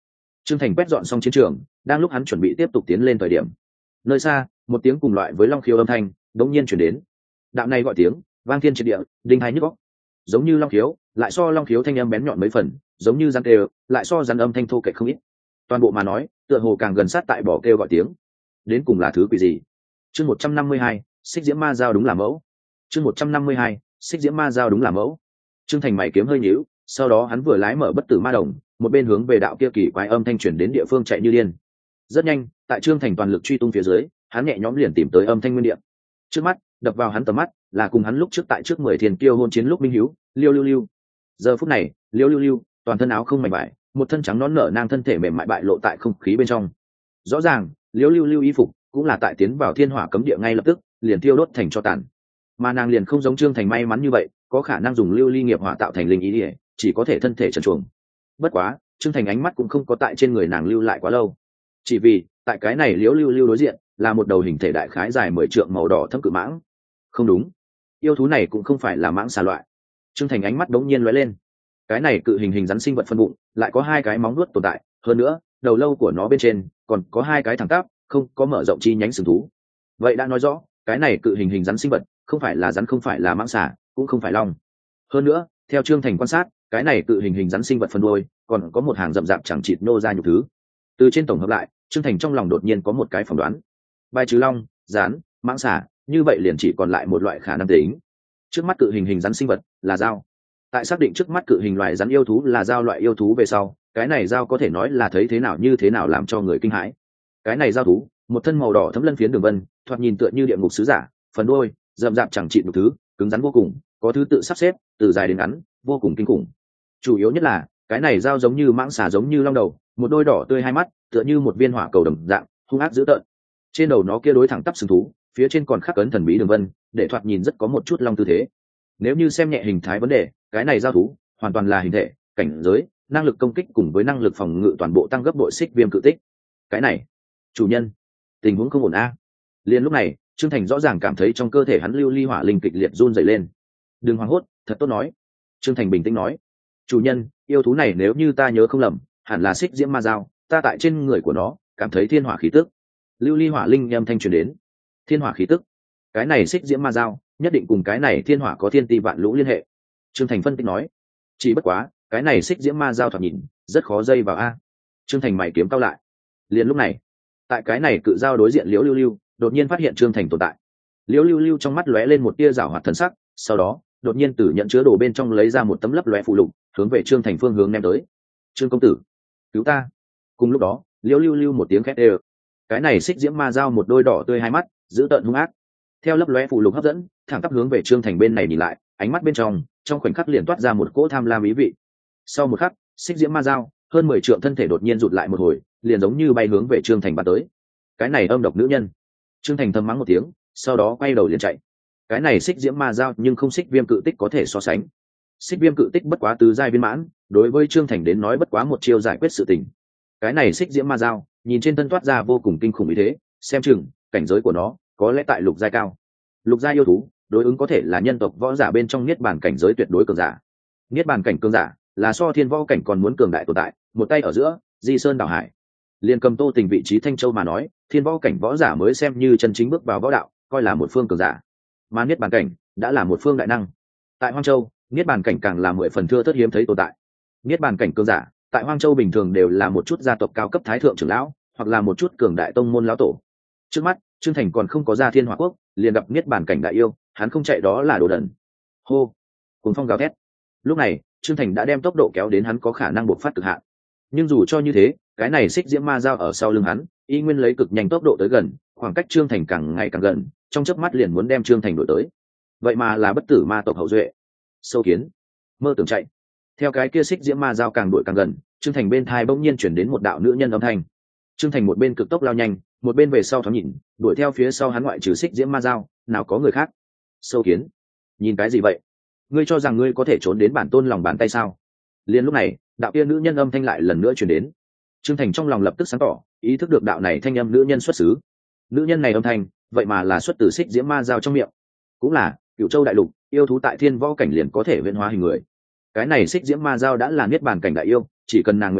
Trương Thành quét dọn xong chiến trường, đang lúc hắn chuẩn bị tiếp tục tiến lên thời điểm, nơi xa một tiếng cùng loại với long khiếu âm thanh đống nhiên chuyển đến. Đạo này gọi tiếng vang thiên triệt địa, đinh hai nhức óc, giống như long khiếu, lại so long khiếu thanh âm bén nhọn mấy phần, giống như rắn kêu, lại so rắn âm thanh thô kệch không ít. Toàn bộ mà nói, tựa hồ càng gần sát tại bỏ kêu gọi tiếng. Đến cùng là thứ quỷ gì? Chương 152, xích diễm ma giao đúng là mẫu. Chương 152, xích diễm ma giao đúng là mẫu. Trương Thành mày kiếm hơi nhíu, sau đó hắn vừa lái mở bất tử ma đồng, một bên hướng về đạo kia kỳ quái âm thanh truyền đến địa phương chạy như điên. Rất nhanh, tại Trương Thành toàn lực truy tung phía dưới, hắn nhẹ nhõm liền tìm tới âm thanh nguyên địa. Trước mắt, đập vào hắn tầm mắt, là cùng hắn lúc trước tại trước 10 thiên kiêu hôn chiến lúc minh hiếu, Liêu Lưu Lưu. Giờ phút này, Liêu Lưu Lưu, toàn thân áo không mảnh vải, một thân trắng nõn nở nang thân thể mềm mại bại lộ tại không khí bên trong. Rõ ràng, Liêu Lưu Lưu y phục cũng là tại tiến vào thiên hỏa cấm địa ngay lập tức, liền tiêu đốt thành tro tàn. Mà nàng liền không giống Trương Thành may mắn như vậy, có khả năng dùng lưu ly nghiệp hỏa tạo thành linh ý ỉa, chỉ có thể thân thể trần truồng. Bất quá, Trương Thành ánh mắt cũng không có tại trên người nàng lưu lại quá lâu, chỉ vì tại cái này Liễu Lưu Lưu đối diện là một đầu hình thể đại khái dài 10 trượng màu đỏ thâm cự mãng. Không đúng, yêu thú này cũng không phải là mãng xà loại. Trương Thành ánh mắt đống nhiên lóe lên, cái này cự hình rắn sinh vật phân bụng lại có hai cái móng vuốt tồn tại, hơn nữa đầu lâu của nó bên trên còn có hai cái thẳng tắp, không có mở rộng chi nhánh sừng thú. Vậy đã nói rõ cái này cự hình rắn sinh vật không phải là rắn, không phải là mãng xà, cũng không phải long. Hơn nữa, theo Trương Thành quan sát, cái này cự hình rắn sinh vật phân đuôi còn có một hàng rậm rạp chẳng chịt nô ra nhiều thứ. Từ trên tổng hợp lại, Trương Thành trong lòng đột nhiên có một cái phỏng đoán: bài trừ long, rắn, mãng xà, như vậy liền chỉ còn lại một loại khả năng tính. Trước mắt cự hình rắn sinh vật là dao. Tại xác định trước mắt cự hình loài rắn yêu thú là dao loại yêu thú về sau, cái này dao có thể nói là thấy thế nào như thế nào, làm cho người kinh hãi. Cái này dao thú, một thân màu đỏ thấm lân phiến đường vân, thoạt nhìn tựa như địa ngục sứ giả, phần đuôi rậm rạp chẳng chịt một thứ, cứng rắn vô cùng, có thứ tự sắp xếp từ dài đến ngắn, vô cùng kinh khủng. Chủ yếu nhất là cái này dao giống như mãng xà, giống như long đầu, một đôi đỏ tươi hai mắt tựa như một viên hỏa cầu đồng dạng, hung ác dữ tợn. Trên đầu nó kia đối thẳng tắp sừng thú, phía trên còn khắc ấn thần bí đường vân, để thoạt nhìn rất có một chút long tư thế. Nếu như xem nhẹ hình thái vấn đề, cái này dao thú hoàn toàn là hình thể, cảnh giới, năng lực công kích cùng với năng lực phòng ngự toàn bộ tăng gấp bội xích viêm cự tích. Cái này, chủ nhân, tình huống không ổn a. Liên lúc này, Trương Thành rõ ràng cảm thấy trong cơ thể hắn lưu ly hỏa linh kịch liệt run rẩy lên. Đừng hoảng hốt, thật tốt nói. Trương Thành bình tĩnh nói, chủ nhân, yêu thú này nếu như ta nhớ không lầm, hẳn là xích diễm ma dao, ta tại trên người của nó cảm thấy thiên hỏa khí tức. Lưu ly hỏa linh âm thanh truyền đến. Thiên hỏa khí tức? Cái này xích diễm ma dao nhất định cùng cái này thiên hỏa có thiên ti vạn lũ liên hệ. Trương Thành phân tích nói, chỉ bất quá cái này xích diễm ma dao thoạt nhìn rất khó dây vào a. Trương Thành mày kiếm cao lại. Liền lúc này, tại cái này cự dao đối diện Liễu Lưu Lưu đột nhiên phát hiện Trương Thành tồn tại. Liễu Lưu Lưu trong mắt lóe lên một tia giảo hoạt thần sắc, sau đó đột nhiên từ nhận chứa đồ bên trong lấy ra một tấm lấp lóe phụ lục, hướng về Trương Thành phương hướng ném tới. Trương công tử, cứu ta! Cùng lúc đó, Liễu Lưu Lưu một tiếng khét ê. Cái này xích diễm ma dao một đôi đỏ tươi hai mắt dữ tợn hung ác, theo lấp lóe phụ lục hấp dẫn, thẳng tắp hướng về Trương Thành bên này nhìn lại, ánh mắt bên trong khoảnh khắc liền toát ra một cỗ tham lam ý vị. Sau một khắc, xích diễm ma dao hơn 10 trượng thân thể đột nhiên rụt lại một hồi, liền giống như bay hướng về Trương Thành bắn tới. Cái này âm độc nữ nhân! Trương Thành thầm mắng một tiếng, sau đó quay đầu liền chạy. Cái này xích diễm ma dao nhưng không xích viêm cự tích có thể so sánh. Xích viêm cự tích bất quá tứ giai viên mãn, đối với Trương Thành đến nói bất quá một chiêu giải quyết sự tình. Cái này xích diễm ma dao nhìn trên thân toát ra vô cùng kinh khủng ý thế, xem chừng cảnh giới của nó có lẽ tại lục giai cao. Lục giai yêu thú đối ứng có thể là nhân tộc võ giả bên trong niết bàn cảnh giới tuyệt đối cường giả. Niết bàn cảnh cường giả là so thiên võ cảnh còn muốn cường đại tồn tại, một tay ở giữa di sơn đảo hải. Liên cầm Tô Tình vị trí Thanh Châu mà nói, thiên võ cảnh võ giả mới xem như chân chính bước vào võ đạo, coi là một phương cường giả. Mà niết bàn cảnh đã là một phương đại năng. Tại Hoang Châu, niết bàn cảnh càng là 10 phần thưa thớt hiếm thấy tồn tại. Niết bàn cảnh cường giả tại Hoang Châu bình thường đều là một chút gia tộc cao cấp thái thượng trưởng lão, hoặc là một chút cường đại tông môn lão tổ. Trước mắt, Trương Thành còn không có ra Thiên Hỏa Quốc, liền gặp niết bàn cảnh đại yêu, hắn không chạy đó là đồ đần. Hô, cuồng phong gào thét. Lúc này, Trương Thành đã đem tốc độ kéo đến hắn có khả năng bộc phát cực hạn. Nhưng dù cho như thế, cái này xích diễm ma dao ở sau lưng hắn, y nguyên lấy cực nhanh tốc độ tới gần, khoảng cách Trương Thành càng ngày càng gần, trong chớp mắt liền muốn đem Trương Thành đuổi tới. Vậy mà là bất tử ma tộc hậu duệ. Sâu kiến, mơ tưởng chạy. Theo cái kia xích diễm ma dao càng đuổi càng gần, Trương Thành bên thai bỗng nhiên chuyển đến một đạo nữ nhân âm thanh. Trương Thành một bên cực tốc lao nhanh, một bên về sau thoáng nhìn, đuổi theo phía sau hắn ngoại trừ xích diễm ma dao, nào có người khác. Sâu kiến, nhìn cái gì vậy? Ngươi cho rằng ngươi có thể trốn đến bản tôn lòng bàn tay sao? Liên lúc này, đạo kia nữ nhân âm thanh lại lần nữa truyền đến. Trương Thành trong lòng lập tức sáng tỏ, ý thức được đạo này thanh âm nữ nhân xuất xứ. Nữ nhân này âm thanh, vậy mà là xuất từ xích diễm ma dao trong miệng. Cũng là Cửu Châu đại lục, yêu thú tại thiên võ cảnh liền có thể huyễn hóa hình người. Cái này xích diễm ma dao đã là niết bàn cảnh đại yêu, chỉ cần nàng nguyện ý,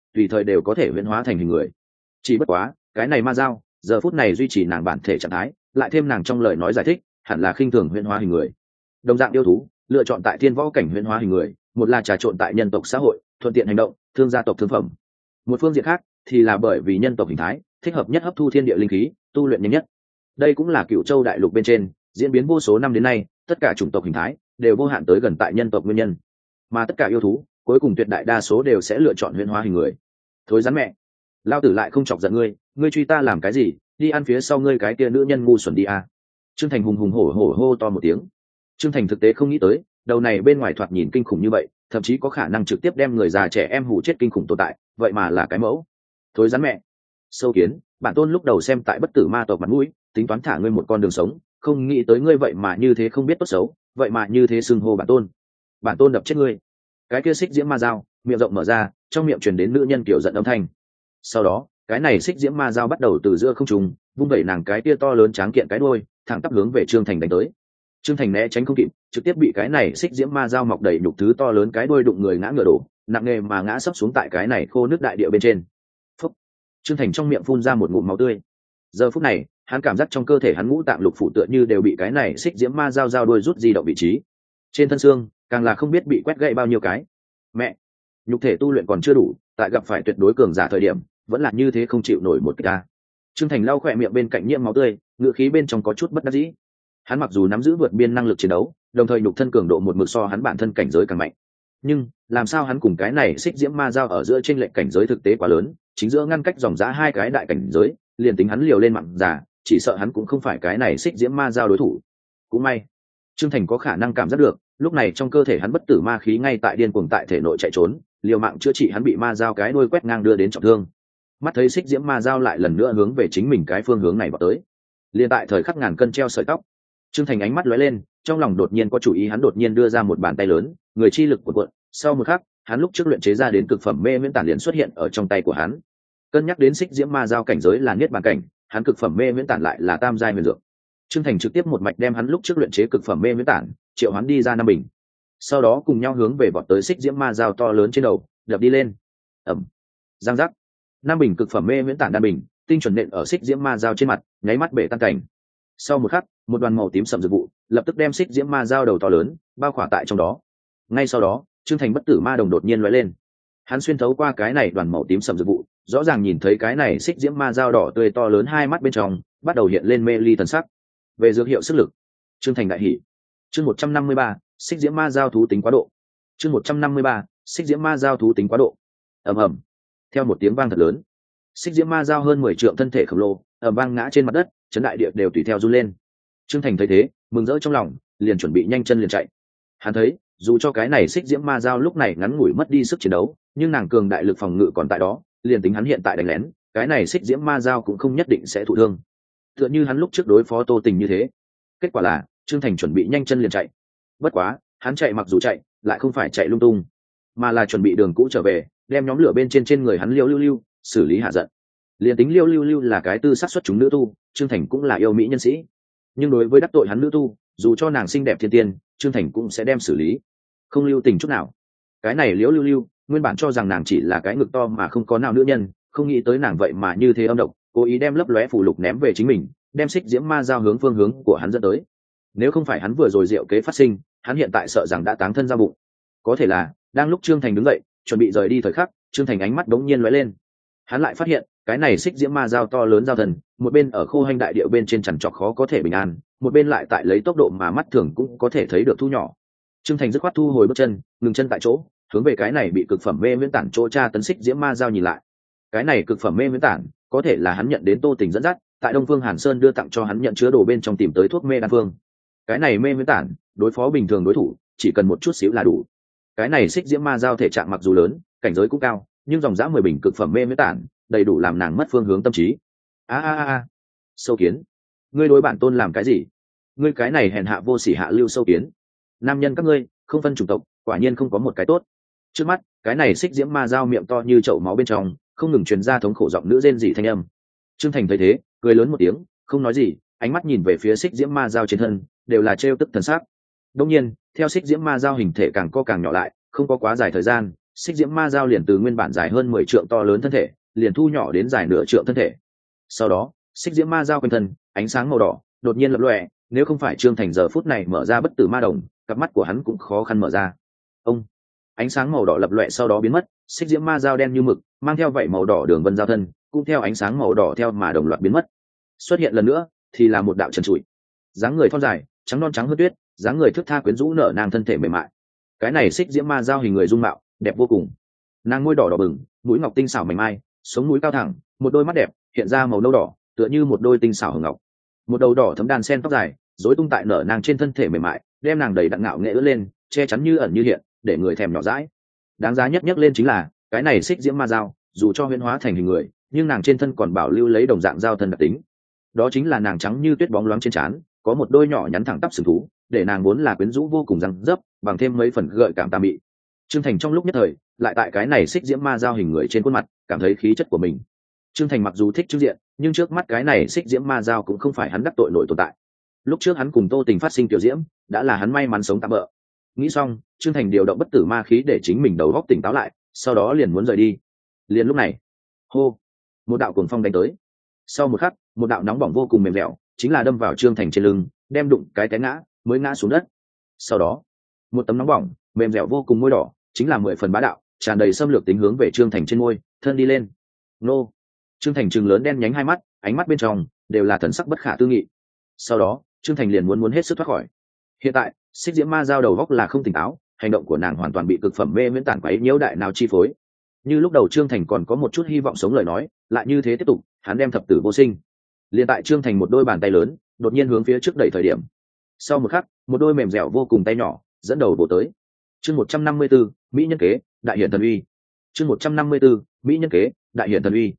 tùy thời đều có thể huyễn hóa thành hình người. Chỉ bất quá cái này ma dao giờ phút này duy trì nàng bản thể trạng thái, lại thêm nàng trong lời nói giải thích hẳn là khinh thường huyễn hóa hình người. Đồng dạng yêu thú lựa chọn tại thiên võ cảnh huyễn hóa hình người, một là trà trộn tại nhân tộc xã hội thuận tiện hành động thương gia tộc thương phẩm, một phương diện khác thì là bởi vì nhân tộc hình thái thích hợp nhất hấp thu thiên địa linh khí tu luyện nhanh nhất. Đây cũng là Cựu Châu đại lục bên trên diễn biến vô số năm đến nay tất cả chủng tộc hình thái đều vô hạn tới gần tại nhân tộc nguyên nhân, mà tất cả yêu thú cuối cùng tuyệt đại đa số đều sẽ lựa chọn huyễn hóa hình người. Thối rắn mẹ, lao tử lại không chọc giận ngươi, ngươi truy ta làm cái gì? Đi ăn phía sau ngươi cái kia nữ nhân ngu xuẩn đi à. Trương Thành hùng hùng hổ hổ hô to một tiếng. Trương Thành thực tế không nghĩ tới đầu này bên ngoài thoạt nhìn kinh khủng như vậy, thậm chí có khả năng trực tiếp đem người già trẻ em hù chết kinh khủng tồn tại, vậy mà là cái mẫu. Thối rắn mẹ, sâu kiến, bản tôn lúc đầu xem tại bất tử ma tộc mặt mũi tính toán thả ngươi một con đường sống, không nghĩ tới ngươi vậy mà như thế không biết tốt xấu, vậy mà như thế xưng hô bản tôn đập chết ngươi. Cái kia xích diễm ma dao miệng rộng mở ra, trong miệng truyền đến nữ nhân kiểu giận âm thanh. Sau đó cái này xích diễm ma dao bắt đầu từ giữa không trung vung vẩy nàng cái kia to lớn tráng kiện cái đuôi thẳng tắp hướng về Trương Thành đánh tới. Trương Thành né tránh không kịp, trực tiếp bị cái này xích diễm ma dao mọc đầy nhục thứ to lớn cái đuôi đụng người ngã ngựa đổ, nặng nề mà ngã sấp xuống tại cái này khô nước đại địa bên trên. Phúc! Trương Thành trong miệng phun ra một ngụm máu tươi. Giờ phút này hắn cảm giác trong cơ thể hắn ngũ tạng lục phủ tựa như đều bị cái này xích diễm ma dao đuôi rút di động vị trí, trên thân xương càng là không biết bị quét gãy bao nhiêu cái. Mẹ, nhục thể tu luyện còn chưa đủ, tại gặp phải tuyệt đối cường giả thời điểm vẫn là như thế không chịu nổi một cái ta. Trương Thành lau khỏe miệng bên cạnh nhiễm máu tươi, ngựa khí bên trong có chút bất đắc dĩ. Hắn mặc dù nắm giữ vượt biên năng lực chiến đấu, đồng thời nhục thân cường độ một mực so hắn bản thân cảnh giới càng mạnh, nhưng làm sao hắn cùng cái này xích diễm ma dao ở giữa chênh lệch cảnh giới thực tế quá lớn, chính giữa ngăn cách dòng dã hai cái đại cảnh giới, liền tính hắn liều lên mạng giả, chỉ sợ hắn cũng không phải cái này xích diễm ma dao đối thủ. Cũng may Trương Thành có khả năng cảm giác được lúc này trong cơ thể hắn bất tử ma khí ngay tại điên cuồng tại thể nội chạy trốn, liều mạng chữa trị hắn bị ma dao cái đuôi quét ngang đưa đến trọng thương. Mắt thấy xích diễm ma dao lại lần nữa hướng về chính mình cái phương hướng này vào tới, liền tại thời khắc ngàn cân treo sợi tóc, Trương Thành ánh mắt lóe lên, trong lòng đột nhiên có chủ ý, hắn đột nhiên đưa ra một bàn tay lớn, người chi lực của cuộn, sau một khắc, hắn lúc trước luyện chế ra đến cực phẩm mê viễn tản liền xuất hiện ở trong tay của hắn. Cân nhắc đến xích diễm ma giao cảnh giới là niết bàn cảnh, hắn cực phẩm mê viễn tản lại là tam giai huyền dược. Trương Thành trực tiếp một mạch đem hắn lúc trước luyện chế cực phẩm mê viễn tản triệu hắn đi ra năm bình, sau đó cùng nhau hướng về vọt tới xích diễm ma giao to lớn trên đầu đập đi lên. Ầm, giang giác, năm bình cực phẩm mê viễn tản đan bình tinh chuẩn nện ở xích diễm ma giao trên mặt, nháy mắt bể tan cảnh. Sau một khắc, một đoàn màu tím sậm dược vụ lập tức đem xích diễm ma giao đầu to lớn bao khỏa tại trong đó. Ngay sau đó, Trương Thành bất tử ma đồng đột nhiên lóe lên, hắn xuyên thấu qua cái này đoàn màu tím sậm dược vụ, rõ ràng nhìn thấy cái này xích diễm ma giao đỏ tươi to lớn hai mắt bên trong bắt đầu hiện lên mê ly thần sắc. Về dược hiệu sức lực, Trương Thành đại hỉ. Chương 153, xích diễm ma giao thú tính quá độ. Chương 153, xích diễm ma giao thú tính quá độ. Ầm ầm, theo một tiếng vang thật lớn, xích diễm ma giao hơn 10 trượng thân thể khổng lồ ầm vang ngã trên mặt đất, chấn đại địa đều tùy theo run lên. Trương Thành thấy thế, mừng rỡ trong lòng, liền chuẩn bị nhanh chân liền chạy. Hắn thấy, dù cho cái này xích diễm ma giao lúc này ngắn ngủi mất đi sức chiến đấu, nhưng nàng cường đại lực phòng ngự còn tại đó, liền tính hắn hiện tại đánh lén, cái này xích diễm ma giao cũng không nhất định sẽ thụ thương. Tựa như hắn lúc trước đối phó Tô Tình như thế. Kết quả là, Trương Thành chuẩn bị nhanh chân liền chạy. Bất quá, hắn chạy mặc dù chạy, lại không phải chạy lung tung, mà là chuẩn bị đường cũ trở về, đem nhóm lửa bên trên người hắn Liêu Lưu Lưu xử lý hạ giận. Liền tính Liêu Lưu Lưu là cái tư sắc xuất chúng nữ tu, Trương Thành cũng là yêu mỹ nhân sĩ, nhưng đối với đắc tội hắn nữ tu, dù cho nàng xinh đẹp thiên tiên, Trương Thành cũng sẽ đem xử lý, không lưu tình chút nào. Cái này Liễu Lưu Lưu nguyên bản cho rằng nàng chỉ là cái ngực to mà không có nào nữ nhân, không nghĩ tới nàng vậy mà như thế âm độc, cố ý đem lấp lóe phù lục ném về chính mình, đem xích diễm ma giao hướng phương hướng của hắn dẫn tới. Nếu không phải hắn vừa rồi diệu kế phát sinh, hắn hiện tại sợ rằng đã táng thân ra bụng. Có thể là đang lúc Trương Thành đứng dậy chuẩn bị rời đi thời khắc, Trương Thành ánh mắt đống nhiên lóe lên, hắn lại phát hiện cái này xích diễm ma giao to lớn giao thần, một bên ở khô hành đại địa bên trên chằn trọc khó có thể bình an, một bên lại tại lấy tốc độ mà mắt thường cũng có thể thấy được thu nhỏ. Trương Thành dứt khoát thu hồi bước chân, ngừng chân tại chỗ, hướng về cái này bị cực phẩm mê viễn tản chỗ tra tấn xích diễm ma giao nhìn lại. Cái này cực phẩm mê viễn tản có thể là hắn nhận đến Tô Tình dẫn dắt, tại Đông Phương Hàn Sơn đưa tặng cho hắn nhận chứa đồ bên trong tìm tới thuốc mê đan phương. Cái này mê viễn tản đối phó bình thường đối thủ chỉ cần một chút xíu là đủ. Cái này xích diễm ma giao thể trạng mặc dù lớn, cảnh giới cũng cao, nhưng dòng dã 10 bình cực phẩm mê viễn tản đầy đủ làm nàng mất phương hướng tâm trí. A, sâu kiến, ngươi đối bản tôn làm cái gì? Ngươi cái này hèn hạ vô sỉ hạ lưu sâu kiến, nam nhân các ngươi không phân chủng tộc, quả nhiên không có một cái tốt. Trước mắt cái này xích diễm ma giao miệng to như chậu máu bên trong không ngừng truyền ra thống khổ giọng nữ rên rỉ thanh âm. Trương Thành thấy thế, cười lớn một tiếng, không nói gì, ánh mắt nhìn về phía xích diễm ma giao trên thân, đều là trêu tức thần sắc. Đương nhiên, theo xích diễm ma giao hình thể càng co càng nhỏ lại, không có quá dài thời gian, xích diễm ma dao liền từ nguyên bản dài hơn 10 trượng to lớn thân thể liền thu nhỏ đến dài nửa trượng thân thể. Sau đó xích diễm ma dao quanh thân ánh sáng màu đỏ đột nhiên lập lòe, nếu không phải Trương Thành giờ phút này mở ra bất tử ma đồng, cặp mắt của hắn cũng khó khăn mở ra. Ông, ánh sáng màu đỏ lập lòe sau đó biến mất, xích diễm ma dao đen như mực mang theo vảy màu đỏ đường vân giao thân cũng theo ánh sáng màu đỏ theo mà đồng loạt biến mất. Xuất hiện lần nữa thì là một đạo trần trụi, dáng người thon dài trắng non trắng hơn tuyết, dáng người thước tha quyến rũ nở nàng thân thể mềm mại. Cái này xích diễm ma dao hình người dung mạo đẹp vô cùng, nàng môi đỏ đỏ bừng, mũi ngọc tinh xảo mảnh mai, sống mũi cao thẳng, một đôi mắt đẹp hiện ra màu nâu đỏ tựa như một đôi tinh xảo hồng ngọc, một đầu đỏ thấm đan sen tóc dài rối tung tại nở nàng trên thân thể mềm mại, đem nàng đầy đặn ngạo nghệ ưỡn lên, che chắn như ẩn như hiện, để người thèm nhỏ dãi. Đáng giá nhất nhắc lên chính là cái này xích diễm ma dao dù cho huyễn hóa thành hình người, nhưng nàng trên thân còn bảo lưu lấy đồng dạng giao thân đặc tính, đó chính là nàng trắng như tuyết bóng loáng trên trán có một đôi nhỏ nhắn thẳng tắp sừng thú, để nàng vốn là quyến rũ vô cùng răng dấp bằng thêm mấy phần gợi cảm tà mị. Trương Thành trong lúc nhất thời lại tại cái này xích diễm ma dao hình người trên khuôn mặt cảm thấy khí chất của mình. Trương Thành mặc dù thích trưng diện, nhưng trước mắt cái này xích diễm ma dao cũng không phải hắn đắc tội nổi tồn tại. Lúc trước hắn cùng Tô Tình phát sinh tiểu diễm đã là hắn may mắn sống tạm bỡ. Nghĩ xong, Trương Thành điều động bất tử ma khí để chính mình đầu óc tỉnh táo lại, sau đó liền muốn rời đi. Liền lúc này, hô, một đạo cuồng phong đánh tới. Sau một khắc, một đạo nóng bỏng vô cùng mềm dẻo chính là đâm vào Trương Thành trên lưng, đem đụng cái té ngã, mới ngã xuống đất. Sau đó, một tấm nóng bỏng mềm dẻo vô cùng môi đỏ chính là 10 phần bá đạo, tràn đầy xâm lược tính hướng về Trương Thành trên môi thân đi lên. Nô! Trương Thành trừng lớn đen nhánh hai mắt, ánh mắt bên trong đều là thần sắc bất khả tư nghị. Sau đó Trương Thành liền muốn hết sức thoát khỏi. Hiện tại xích diễm ma giao đầu góc là không tỉnh táo, hành động của nàng hoàn toàn bị cực phẩm mê miễn tản quấy nhiễu đại nào chi phối. Như lúc đầu Trương Thành còn có một chút hy vọng sống lời nói, lại như thế tiếp tục hắn đem thập tử vô sinh. Liền tại Trương Thành một đôi bàn tay lớn đột nhiên hướng phía trước đẩy thời điểm, sau một khắc một đôi mềm dẻo vô cùng tay nhỏ dẫn đầu bổ tới. Chương 154, mỹ nhân kế đại hiển thần uy. Chương 154, mỹ nhân kế đại hiển thần uy.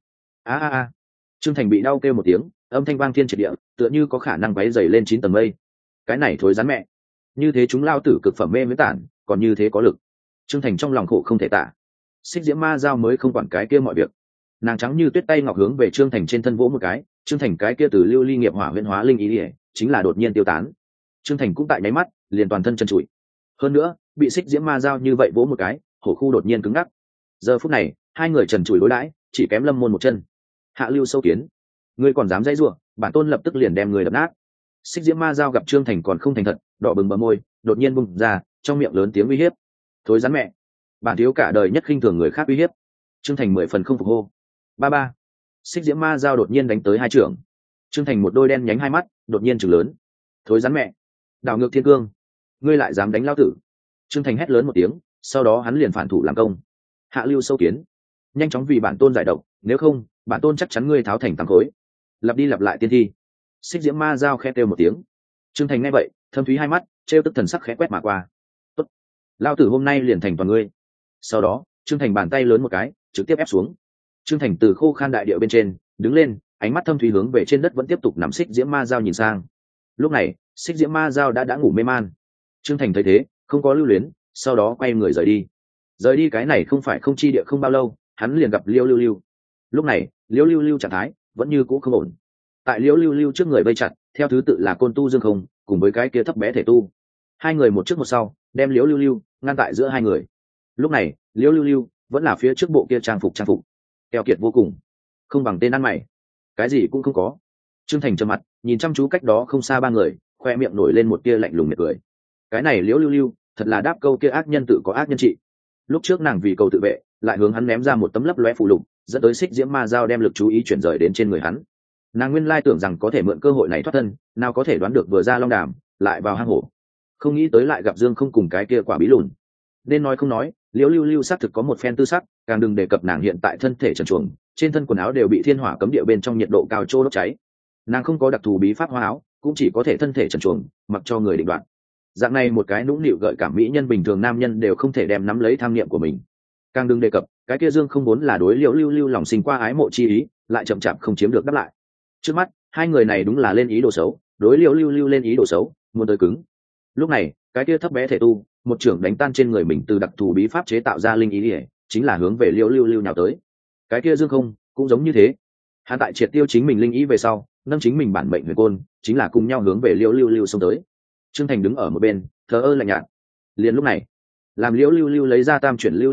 A. Trương Thành bị đau kêu một tiếng, âm thanh vang thiên triệt địa, tựa như có khả năng váy dày lên 9 tầng mây. Cái này thối rắn mẹ, như thế chúng lao tử cực phẩm mê miễn tản, còn như thế có lực. Trương Thành trong lòng khổ không thể tả. Xích diễm ma giao mới không quản cái kia mọi việc, nàng trắng như tuyết tay ngọc hướng về Trương Thành trên thân vỗ một cái, Trương Thành cái kia từ lưu ly nghiệp hỏa huyễn hóa linh ý ỉa chính là đột nhiên tiêu tán. Trương Thành cũng tại nháy mắt liền toàn thân chân trụi, hơn nữa bị xích diễm ma giao như vậy vỗ một cái, hổ khu đột nhiên cứng ngắc. Giờ phút này hai người trần trụi đối đãi, chỉ kém lâm môn một chân. Hạ lưu sâu kiến, ngươi còn dám dãy rủa, bản tôn lập tức liền đem người đập nát. Xích diễm ma giao gặp Trương Thành còn không thành thật, đỏ bừng bờ môi đột nhiên bung ra, trong miệng lớn tiếng uy hiếp. Thối rắn mẹ, bản thiếu cả đời nhất khinh thường người khác uy hiếp. Trương Thành 10 phần không phục hô. Ba. Xích diễm ma giao đột nhiên đánh tới hai trưởng. Trương Thành một đôi đen nhánh hai mắt đột nhiên trừng lớn. Thối rắn mẹ, đảo ngược thiên cương, ngươi lại dám đánh lao tử. Trương Thành hét lớn một tiếng, sau đó hắn liền phản thủ làm công. Hạ lưu sâu kiến, nhanh chóng vì bản tôn giải độc, nếu không bản tôn chắc chắn ngươi tháo thành tám khối. Lặp đi lặp lại tiên thi. Xích diễm ma giao khẽ kêu một tiếng. Trương Thành nghe vậy thâm thúy hai mắt trêu tức thần sắc khẽ quét mà qua. Tốt, lao tử hôm nay liền thành toàn ngươi. Sau đó Trương Thành bàn tay lớn một cái trực tiếp ép xuống. Trương Thành từ khô khan đại địa bên trên đứng lên, ánh mắt thâm thúy hướng về trên đất vẫn tiếp tục nằm xích diễm ma giao nhìn sang. Lúc này xích diễm ma giao đã ngủ mê man. Trương Thành thấy thế không có lưu luyến, sau đó quay người rời đi. Rời đi cái này không phải không chi địa không bao lâu, hắn liền gặp Liêu Lưu Lưu. Lúc này Liêu Lưu Lưu trạng thái vẫn như cũ không ổn. Tại Liêu Lưu Lưu trước người vây chặt, theo thứ tự là Côn Tu Dương Không cùng với cái kia thấp bé thể tu. Hai người một trước một sau đem Liêu Lưu Lưu ngăn tại giữa hai người. Lúc này Liêu Lưu Lưu vẫn là phía trước bộ kia trang phục keo kiệt vô cùng, không bằng tên ăn mày, cái gì cũng không có. Trương Thành trầm mặt nhìn chăm chú cách đó không xa ba người, khoe miệng nổi lên một tia lạnh lùng miệt cười. Cái này Liễu Lưu Lưu thật là đáp câu kia ác nhân tự có ác nhân trị. Lúc trước nàng vì cầu tự vệ lại hướng hắn ném ra một tấm lấp lóe phù lục, dẫn tới xích diễm ma giao đem lực chú ý chuyển rời đến trên người hắn. Nàng nguyên lai tưởng rằng có thể mượn cơ hội này thoát thân, nào có thể đoán được vừa ra long đàm lại vào hang hổ, không nghĩ tới lại gặp Dương Không cùng cái kia quả bí lùn. Nên nói không nói, Liễu Lưu Lưu xác thực có một phen tư sắc, càng đừng đề cập nàng hiện tại thân thể trần truồng, trên thân quần áo đều bị thiên hỏa cấm địa bên trong nhiệt độ cao trô đốt cháy. Nàng không có đặc thù bí pháp hoa áo, cũng chỉ có thể thân thể trần truồng, mặc cho người định đoạt. Dạng này một cái nũng nịu gợi cảm mỹ nhân bình thường nam nhân đều không thể đem nắm lấy tham niệm của mình. Càng đừng đề cập, cái kia Dương Không vốn là đối Liễu Lưu Lưu lòng sinh qua ái mộ chi ý, lại chậm chạp không chiếm được đáp lại. Trước mắt, hai người này đúng là lên ý đồ xấu, đối Liễu Lưu Lưu lên ý đồ xấu, muốn tới cứng. Lúc này, cái kia thấp bé thể tu, một trưởng đánh tan trên người mình từ đặc thù bí pháp chế tạo ra linh ý ỉa, chính là hướng về Liễu Lưu Lưu nhào tới. Cái kia Dương Không cũng giống như thế, hắn tại triệt tiêu chính mình linh ý về sau, nâng chính mình bản mệnh huyền côn, chính là cùng nhau hướng về Liễu Lưu Lưu xông tới. Trương Thành đứng ở một bên thờ ơ lạnh nhạt. Liền lúc này, làm Liễu Lưu Lưu lấy ra tam chuyển lưu ly tháp,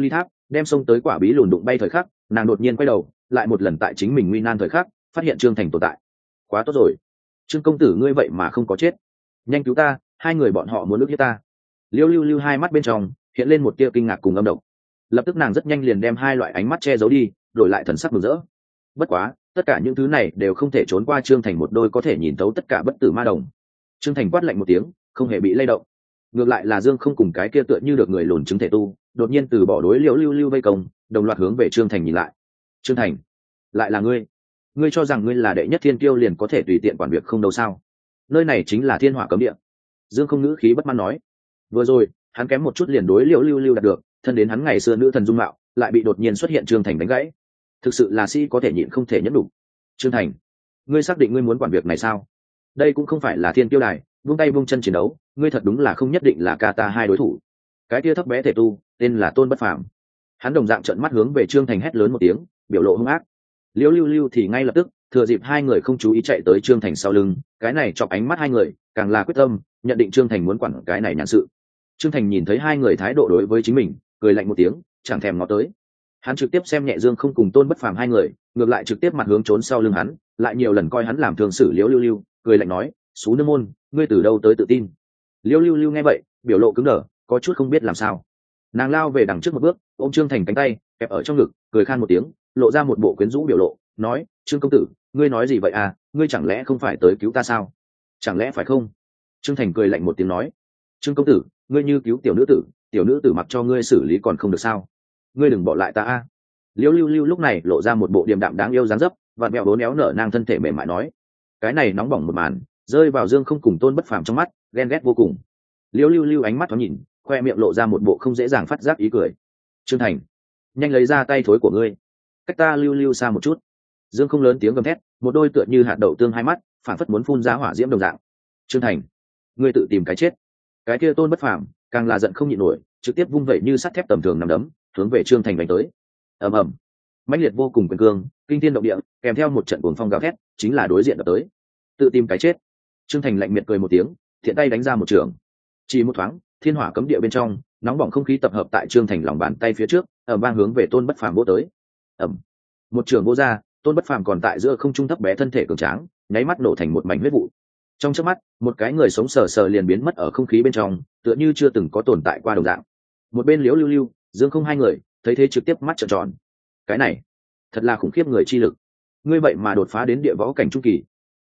đem xông tới quả bí lùn đụng bay thời khắc, nàng đột nhiên quay đầu, lại một lần tại chính mình nguy nan thời khắc phát hiện trương thành tồn tại. Quá tốt rồi, trương công tử ngươi vậy mà không có chết, nhanh cứu ta, hai người bọn họ muốn ức hiếp ta. Liêu lưu lưu hai mắt bên trong hiện lên một tia kinh ngạc cùng âm độc, lập tức nàng rất nhanh liền đem hai loại ánh mắt che giấu đi, đổi lại thần sắc mừng rỡ. Bất quá tất cả những thứ này đều không thể trốn qua trương thành một đôi có thể nhìn thấu tất cả bất tử ma đồng. Trương thành quát lạnh một tiếng, không hề bị lay động. Ngược lại là Dương không cùng cái kia tựa như được người lùn chứng thể tu đột nhiên từ bỏ đối liễu lưu lưu vây công, đồng loạt hướng về Trương thành nhìn lại. Trương thành, lại là ngươi? Ngươi cho rằng ngươi là đệ nhất thiên kiêu liền có thể tùy tiện quản việc không đâu sao? Nơi này chính là thiên hỏa cấm địa. Dương không ngữ khí bất mãn nói. Vừa rồi hắn kém một chút liền đối liễu lưu lưu đạt được, thân đến hắn ngày xưa nữ thần dung mạo lại bị đột nhiên xuất hiện Trương thành đánh gãy. Thực sự là sĩ có thể nhịn không thể nhẫn đủ. Trương thành, ngươi xác định ngươi muốn quản việc này sao? Đây cũng không phải là thiên kiêu đài, buông tay buông chân chiến đấu, ngươi thật đúng là không nhất định là Kata hai đối thủ. Cái kia thấp bé thể tu tên là Tôn Bất Phàm, hắn đồng dạng trợn mắt hướng về Trương thành hét lớn một tiếng, biểu lộ hung ác. Liễu lưu lưu thì ngay lập tức thừa dịp hai người không chú ý chạy tới Trương thành sau lưng, cái này chọc ánh mắt hai người càng là quyết tâm nhận định Trương thành muốn quản cái này nhãn sự. Trương thành nhìn thấy hai người thái độ đối với chính mình, cười lạnh một tiếng, chẳng thèm ngó tới. Hắn trực tiếp xem nhẹ Dương không cùng Tôn Bất Phàm hai người, ngược lại trực tiếp mặt hướng trốn sau lưng hắn, lại nhiều lần coi hắn làm thường xử Liễu lưu lưu, cười lạnh nói, "Sú nương môn, ngươi từ đâu tới tự tin?" Liễu lưu lưu nghe vậy biểu lộ cứng đờ, có chút không biết làm sao. Nàng lao về đằng trước một bước, ôm Trương thành cánh tay kẹp ở trong ngực, cười khan một tiếng, lộ ra một bộ quyến rũ biểu lộ, nói, "Trương công tử, ngươi nói gì vậy à, ngươi chẳng lẽ không phải tới cứu ta sao? Chẳng lẽ phải không?" Trương thành cười lạnh một tiếng nói, "Trương công tử, ngươi như cứu tiểu nữ tử mặc cho ngươi xử lý còn không được sao? Ngươi đừng bỏ lại ta a." Liễu lưu lưu lúc này lộ ra một bộ điềm đạm đáng yêu dáng dấp, vặn vẹo bốn éo nở nang thân thể mềm mại nói. Cái này nóng bỏng một màn rơi vào Dương không cùng Tôn Bất Phàm trong mắt, ghen ghét vô cùng. Liễu lưu lưu ánh mắt thoáng nhìn, khoe miệng lộ ra một bộ không dễ dàng phát giác ý cười. "Trương thành, nhanh lấy ra tay thối của ngươi, cách ta lưu lưu xa một chút." Dương không lớn tiếng gầm thét, một đôi tựa như hạt đậu tương hai mắt phản phất muốn phun ra hỏa diễm đồng dạng. "Trương thành, ngươi tự tìm cái chết." Cái kia Tôn Bất Phàm càng là giận không nhịn nổi, trực tiếp vung vẩy như sắt thép tầm thường nằm đấm hướng về Trương thành đánh tới. Ầm ầm, mãnh liệt vô cùng quyền cương, kinh thiên động địa, kèm theo một trận cuồng phong gào thét, chính là đối diện đập tới. Tự tìm cái chết. Trương thành lạnh miệt cười một tiếng, thiện tay đánh ra một trường. Chỉ một thoáng, thiên hỏa cấm địa bên trong nóng bỏng không khí tập hợp tại Trương thành lòng bàn tay phía trước, ở vang hướng về Tôn Bất Phàm vỗ tới. Ầm, một trường vô ra, Tôn Bất Phàm còn tại giữa không trung thấp bé thân thể cường tráng, nháy mắt nổ thành một mảnh huyết vụ. Trong chớp mắt, một cái người sống sờ sờ liền biến mất ở không khí bên trong, tựa như chưa từng có tồn tại qua đồng dạng. Một bên Liễu lưu lưu, Dương không hai người thấy thế trực tiếp mắt trợn tròn. Cái này thật là khủng khiếp người chi lực, ngươi vậy mà đột phá đến địa võ cảnh trung kỳ.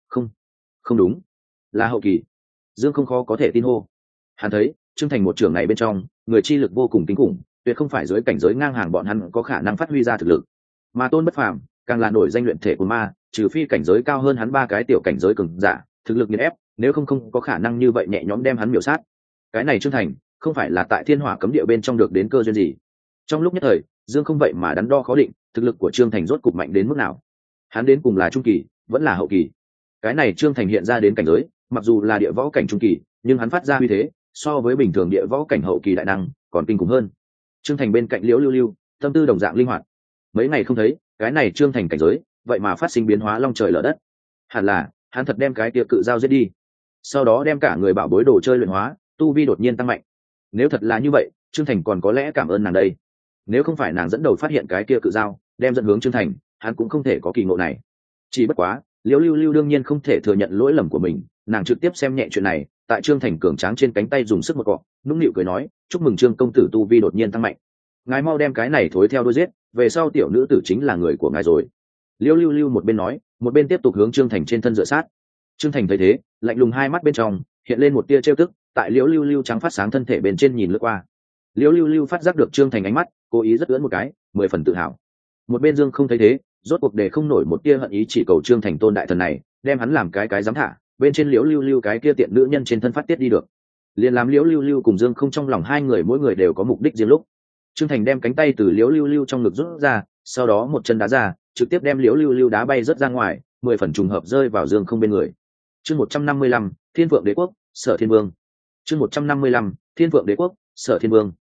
Không đúng, là hậu kỳ. Dương không khó có thể tin hô. Hắn thấy Trương thành một trưởng này bên trong người chi lực vô cùng kinh khủng, tuyệt không phải dưới cảnh giới ngang hàng bọn hắn có khả năng phát huy ra thực lực. Mà Tôn Bất Phàm càng là nổi danh luyện thể của ma, trừ phi cảnh giới cao hơn hắn ba cái tiểu cảnh giới cường giả, thực lực nghiền ép, nếu không có khả năng như vậy nhẹ nhõm đem hắn miểu sát. Cái này Trương thành không phải là tại thiên hỏa cấm địa bên trong được đến cơ duyên gì? Trong lúc nhất thời, Dương không vậy mà đắn đo khó định, thực lực của Trương thành rốt cục mạnh đến mức nào? Hắn đến cùng là trung kỳ vẫn là hậu kỳ? Cái này Trương thành hiện ra đến cảnh giới mặc dù là địa võ cảnh trung kỳ, nhưng hắn phát ra uy thế so với bình thường địa võ cảnh hậu kỳ đại năng còn kinh khủng hơn. Trương thành bên cạnh Liễu lưu lưu tâm tư đồng dạng linh hoạt, mấy ngày không thấy, cái này Trương thành cảnh giới vậy mà phát sinh biến hóa long trời lở đất. Hẳn là hắn thật đem cái tiệc cự giao giết đi, sau đó đem cả người bảo bối đồ chơi luyện hóa, tu vi đột nhiên tăng mạnh. Nếu thật là như vậy, Trương thành còn có lẽ cảm ơn nàng đây. Nếu không phải nàng dẫn đầu phát hiện cái kia cự giao đem dẫn hướng Trương thành, hắn cũng không thể có kỳ ngộ này. Chỉ bất quá Liễu lưu lưu đương nhiên không thể thừa nhận lỗi lầm của mình, nàng trực tiếp xem nhẹ chuyện này, tại Trương thành cường tráng trên cánh tay dùng sức một cọ, nũng nịu cười nói, "Chúc mừng Trương công tử tu vi đột nhiên tăng mạnh, ngài mau đem cái này thối theo đuôi giết, về sau tiểu nữ tử chính là người của ngài rồi." Liễu lưu lưu một bên nói, một bên tiếp tục hướng Trương thành trên thân dựa sát. Trương thành thấy thế, lạnh lùng hai mắt bên trong hiện lên một tia trêu tức, tại Liễu lưu lưu trắng phát sáng thân thể bên trên nhìn lướt qua. Liễu lưu lưu phát giác được Trương thành ánh mắt, cố ý rất ưỡn một cái, 10 phần tự hào. Một bên Dương không thấy thế, rốt cuộc để không nổi một tia hận ý, chỉ cầu Trương thành tôn đại thần này đem hắn làm cái dám thả bên trên Liễu lưu lưu cái kia tiện nữ nhân trên thân phát tiết đi được. Liền làm Liễu lưu lưu cùng Dương không trong lòng hai người mỗi người đều có mục đích riêng lúc. Trương thành đem cánh tay từ Liễu lưu lưu trong ngực rút ra, sau đó một chân đá ra, trực tiếp đem Liễu lưu lưu đá bay rất ra ngoài, 10 phần trùng hợp rơi vào Dương không bên người. Chương 155, Thiên Vượng Đế Quốc, Sở Thiên Vương. Chương 155, Thiên Vượng Đế Quốc, Sở Thiên Vương.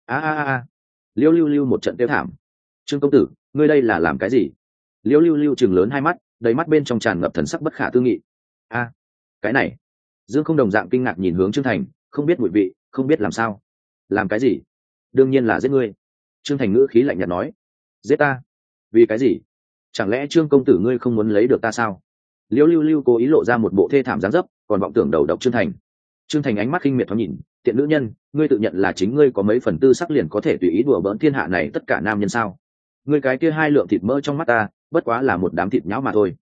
A. Liễu lưu lưu một trận tiêu thảm. "Trương công tử, ngươi đây là làm cái gì?" Liễu lưu lưu trừng lớn hai mắt, đầy mắt bên trong tràn ngập thần sắc bất khả tư nghị. "A, cái này." Dương không đồng dạng kinh ngạc nhìn hướng Trương thành, không biết mùi vị, không biết làm sao. "Làm cái gì?" "Đương nhiên là giết ngươi." Trương Thành ngữ khí lạnh nhạt nói. Giết ta? Vì cái gì? Chẳng lẽ Trương công tử ngươi không muốn lấy được ta sao? Liễu lưu lưu cố ý lộ ra một bộ thê thảm dáng dấp, còn vọng tưởng đầu độc Trương Thành. Trương Thành ánh mắt khinh miệt thoáng nhìn, tiện nữ nhân, ngươi tự nhận là chính ngươi có mấy phần tư sắc liền có thể tùy ý đùa bỡn thiên hạ này tất cả nam nhân sao? Ngươi cái kia 2 lượng thịt mỡ trong mắt ta bất quá là một đám thịt nhão mà thôi.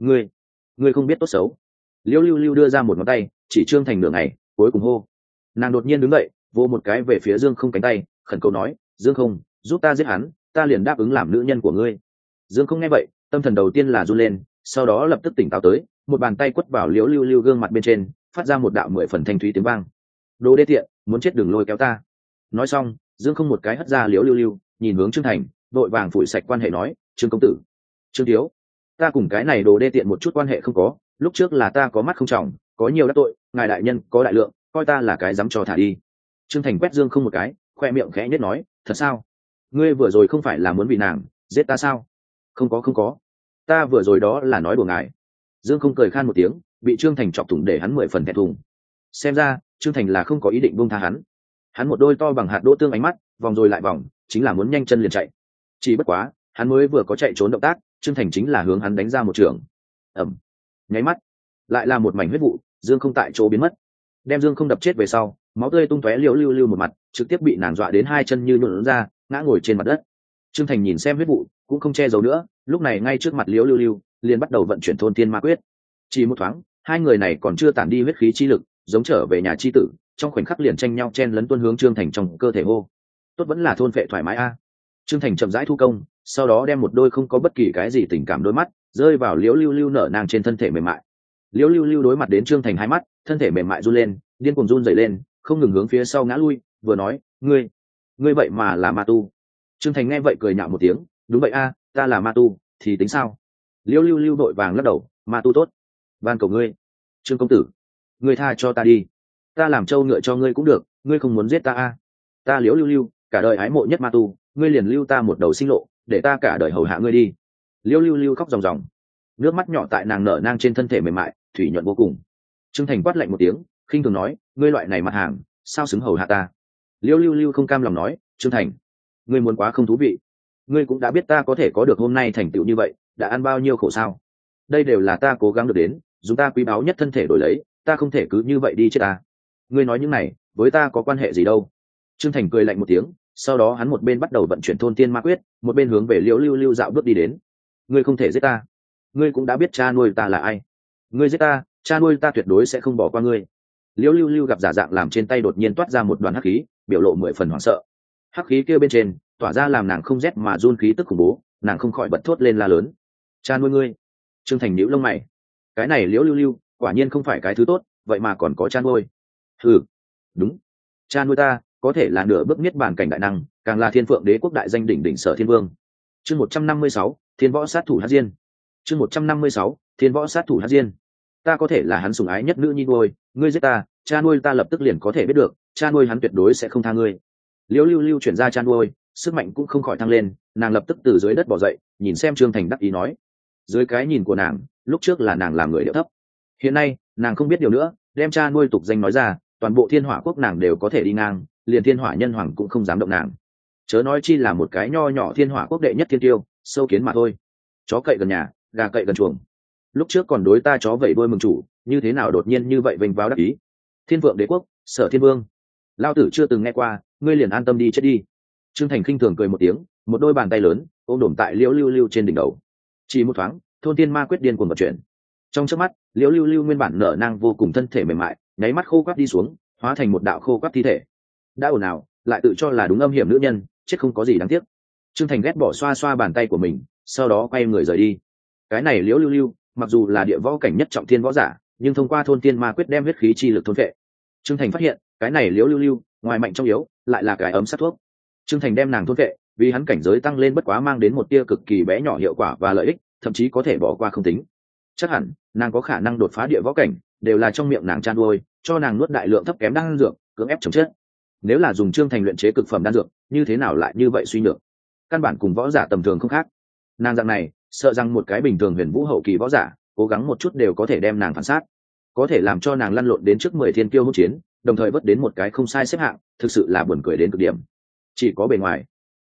Ngươi không biết tốt xấu. Liễu lưu lưu đưa ra một ngón tay chỉ Trương Thành nửa ngày, cuối cùng hô. Nàng đột nhiên đứng dậy, vỗ một cái về phía Dương Không cánh tay, khẩn cầu nói, Dương Không, giúp ta giết hắn, ta liền đáp ứng làm nữ nhân của ngươi. Dương Không nghe vậy, tâm thần đầu tiên là run lên, sau đó lập tức tỉnh táo tới, một bàn tay quất vào Liễu lưu lưu gương mặt bên trên, phát ra một đạo 10 phần thanh thúy tiếng vang. Đồ đê tiện, muốn chết đừng lôi kéo ta. Nói xong, Dương Không một cái hất ra Liễu lưu lưu, nhìn hướng Trương Thành, vội vàng phủi sạch quan hệ nói, Trương công tử, Trương thiếu, ta cùng cái này đồ đê tiện một chút quan hệ không có, lúc trước là ta có mắt không trọng, có nhiều đắc tội, ngài đại nhân có đại lượng, coi ta là cái dám cho thả đi. Trương Thành quét Dương Không một cái, khoe miệng khẽ nhếch nói, thật sao? Ngươi vừa rồi không phải là muốn bị nàng giết ta sao? Không có, ta vừa rồi đó là nói đùa ngài. Dương Không cười khan một tiếng, bị Trương Thành chọc thủng để hắn 10 phần thẹn thùng. Xem ra Trương Thành là không có ý định buông tha hắn. Hắn một đôi to bằng hạt đỗ tương ánh mắt vòng rồi lại vòng, chính là muốn nhanh chân liền chạy. Chỉ bất quá hắn mới vừa có chạy trốn động tác, Trương Thành chính là hướng hắn đánh ra một trường. Ầm. Nháy mắt lại là một mảnh huyết vụ, Dương Không tại chỗ biến mất. Đem Dương Không đập chết về sau, máu tươi tung tóe Liễu lưu lưu một mặt, trực tiếp bị nàng dọa đến 2 chân như nhũn ra, ngã ngồi trên mặt đất. Trương Thành nhìn xem huyết vụ, cũng không che giấu nữa, lúc này ngay trước mặt Liễu lưu lưu, liền bắt đầu vận chuyển thôn tiên ma quyết. Chỉ một thoáng, hai người này còn chưa tản đi huyết khí chi lực, giống trở về nhà chi tử, trong khoảnh khắc liền tranh nhau chen lấn tuôn hướng Trương Thành trong cơ thể hô. Tốt vẫn là thôn phệ thoải mái a. Trương Thành chậm rãi thu công, sau đó đem một đôi không có bất kỳ cái gì tình cảm đôi mắt rơi vào Liễu lưu lưu nở nang trên thân thể mềm mại. Liễu lưu lưu đối mặt đến Trương Thành hai mắt, thân thể mềm mại run lên, điên cuồng run rẩy lên, không ngừng hướng phía sau ngã lui, vừa nói, ngươi vậy mà là ma tu. Trương Thành nghe vậy cười nhạo một tiếng, đúng vậy a, ta là ma tu thì tính sao? Liễu lưu lưu đội vàng lắc đầu, ma tu tốt, van cầu ngươi, Trương công tử, ngươi tha cho ta đi, ta làm trâu ngựa cho ngươi cũng được, ngươi không muốn giết ta a? Ta Liễu lưu lưu cả đời ái mộ nhất ma tu, ngươi liền lưu ta một đầu sinh lộ, để ta cả đời hầu hạ ngươi đi. Liễu lưu lưu khóc ròng ròng, nước mắt nhỏ tại nàng nở nang trên thân thể mềm mại, thủy nhuận vô cùng. Trương Thành quát lạnh một tiếng, khinh thường nói, ngươi loại này mặt hàng sao xứng hầu hạ ta? Liễu lưu lưu không cam lòng nói, Trương Thành, ngươi muốn quá không thú vị, ngươi cũng đã biết ta có thể có được hôm nay thành tựu như vậy, đã ăn bao nhiêu khổ sao? Đây đều là ta cố gắng được đến, dùng ta quý báu nhất thân thể đổi lấy, ta không thể cứ như vậy đi chết ta. Ngươi nói những này với ta có quan hệ gì đâu? Trương Thành cười lạnh một tiếng, sau đó hắn một bên bắt đầu vận chuyển thôn tiên ma quyết, một bên hướng về Liễu lưu lưu dạo bước đi đến. Ngươi không thể giết ta, ngươi cũng đã biết cha nuôi ta là ai, ngươi giết ta, cha nuôi ta tuyệt đối sẽ không bỏ qua ngươi. Liễu lưu lưu gặp giả dạng làm trên tay đột nhiên toát ra một đoàn hắc khí, biểu lộ 10 phần hoảng sợ. Hắc khí kia bên trên tỏa ra làm nàng không rét mà run khí tức khủng bố, nàng không khỏi bật thốt lên la lớn, cha nuôi ngươi? Trương Thành nhíu lông mày, cái này Liễu lưu lưu quả nhiên không phải cái thứ tốt, vậy mà còn có cha nuôi. Ừ, đúng, cha nuôi ta có thể là nửa bước niết bàn cảnh đại năng, càng là Thiên Phượng Đế quốc đại danh đỉnh đỉnh Sở Thiên Vương. Chương 156, Thiên Võ sát thủ Hắc Diên. Chương 156, Thiên Võ sát thủ Hắc Diên. Ta có thể là hắn sủng ái nhất nữ nhi nuôi, ngươi giết ta, cha nuôi ta lập tức liền có thể biết được, cha nuôi hắn tuyệt đối sẽ không tha ngươi. Liễu lưu lưu chuyển ra cha nuôi, sức mạnh cũng không khỏi thăng lên, nàng lập tức từ dưới đất bò dậy, nhìn xem Trương Thành đắc ý nói. Dưới cái nhìn của nàng, lúc trước là nàng làm người điệu thấp, hiện nay nàng không biết điều nữa, đem cha nuôi tục danh nói ra, toàn bộ Thiên Hỏa quốc nàng đều có thể đi ngang, liền Thiên Hỏa nhân hoàng cũng không dám động nàng, chớ nói chi là một cái nho nhỏ Thiên Hỏa quốc đệ nhất thiên tiêu, sâu kiến mà thôi. Chó cậy gần nhà, gà cậy gần chuồng, lúc trước còn đối ta chó vẩy đuôi mừng chủ, như thế nào đột nhiên như vậy vênh váo đắc ý? Thiên Phượng Đế quốc, Sở Thiên Vương, lao tử chưa từng nghe qua, ngươi liền an tâm đi chết đi. Trương Thành khinh thường cười một tiếng, một đôi bàn tay lớn ôm đổm tại Liễu lưu lưu trên đỉnh đầu. Chỉ một thoáng, thôn tiên ma quyết điên cuồng vận chuyển. Trong chớp mắt, Liễu lưu lưu nguyên bản nở nang vô cùng thân thể mềm mại, nháy mắt khô quắt đi xuống, hóa thành một đạo khô quắt thi thể. Đã ồn ào, lại tự cho là đúng âm hiểm nữ nhân, chết không có gì đáng tiếc. Trương Thành ghét bỏ xoa xoa bàn tay của mình, sau đó quay người rời đi. Cái này Liễu lưu lưu mặc dù là địa võ cảnh nhất trọng thiên võ giả, nhưng thông qua thôn tiên ma quyết đem huyết khí chi lực thôn vệ. Trương Thành phát hiện, cái này Liễu lưu lưu ngoài mạnh trong yếu, lại là cái ấm sát thuốc. Trương Thành đem nàng thôn vệ, vì hắn cảnh giới tăng lên bất quá mang đến một tia cực kỳ bé nhỏ hiệu quả và lợi ích, thậm chí có thể bỏ qua không tính. Chắc hẳn nàng có khả năng đột phá địa võ cảnh, đều là trong miệng nàng chan nuôi, cho nàng nuốt đại lượng thấp kém đan dược, cưỡng ép chống chết. Nếu là dùng Trương Thành luyện chế cực phẩm đan dược, như thế nào lại như vậy suy nhược? Căn bản cùng võ giả tầm thường không khác. Nàng dạng này, sợ rằng một cái bình thường huyền vũ hậu kỳ võ giả, cố gắng một chút đều có thể đem nàng phản sát, có thể làm cho nàng lăn lộn đến trước 10 thiên kiêu hỗn chiến, đồng thời vớt đến một cái không sai xếp hạng, thực sự là buồn cười đến cực điểm. Chỉ có bề ngoài,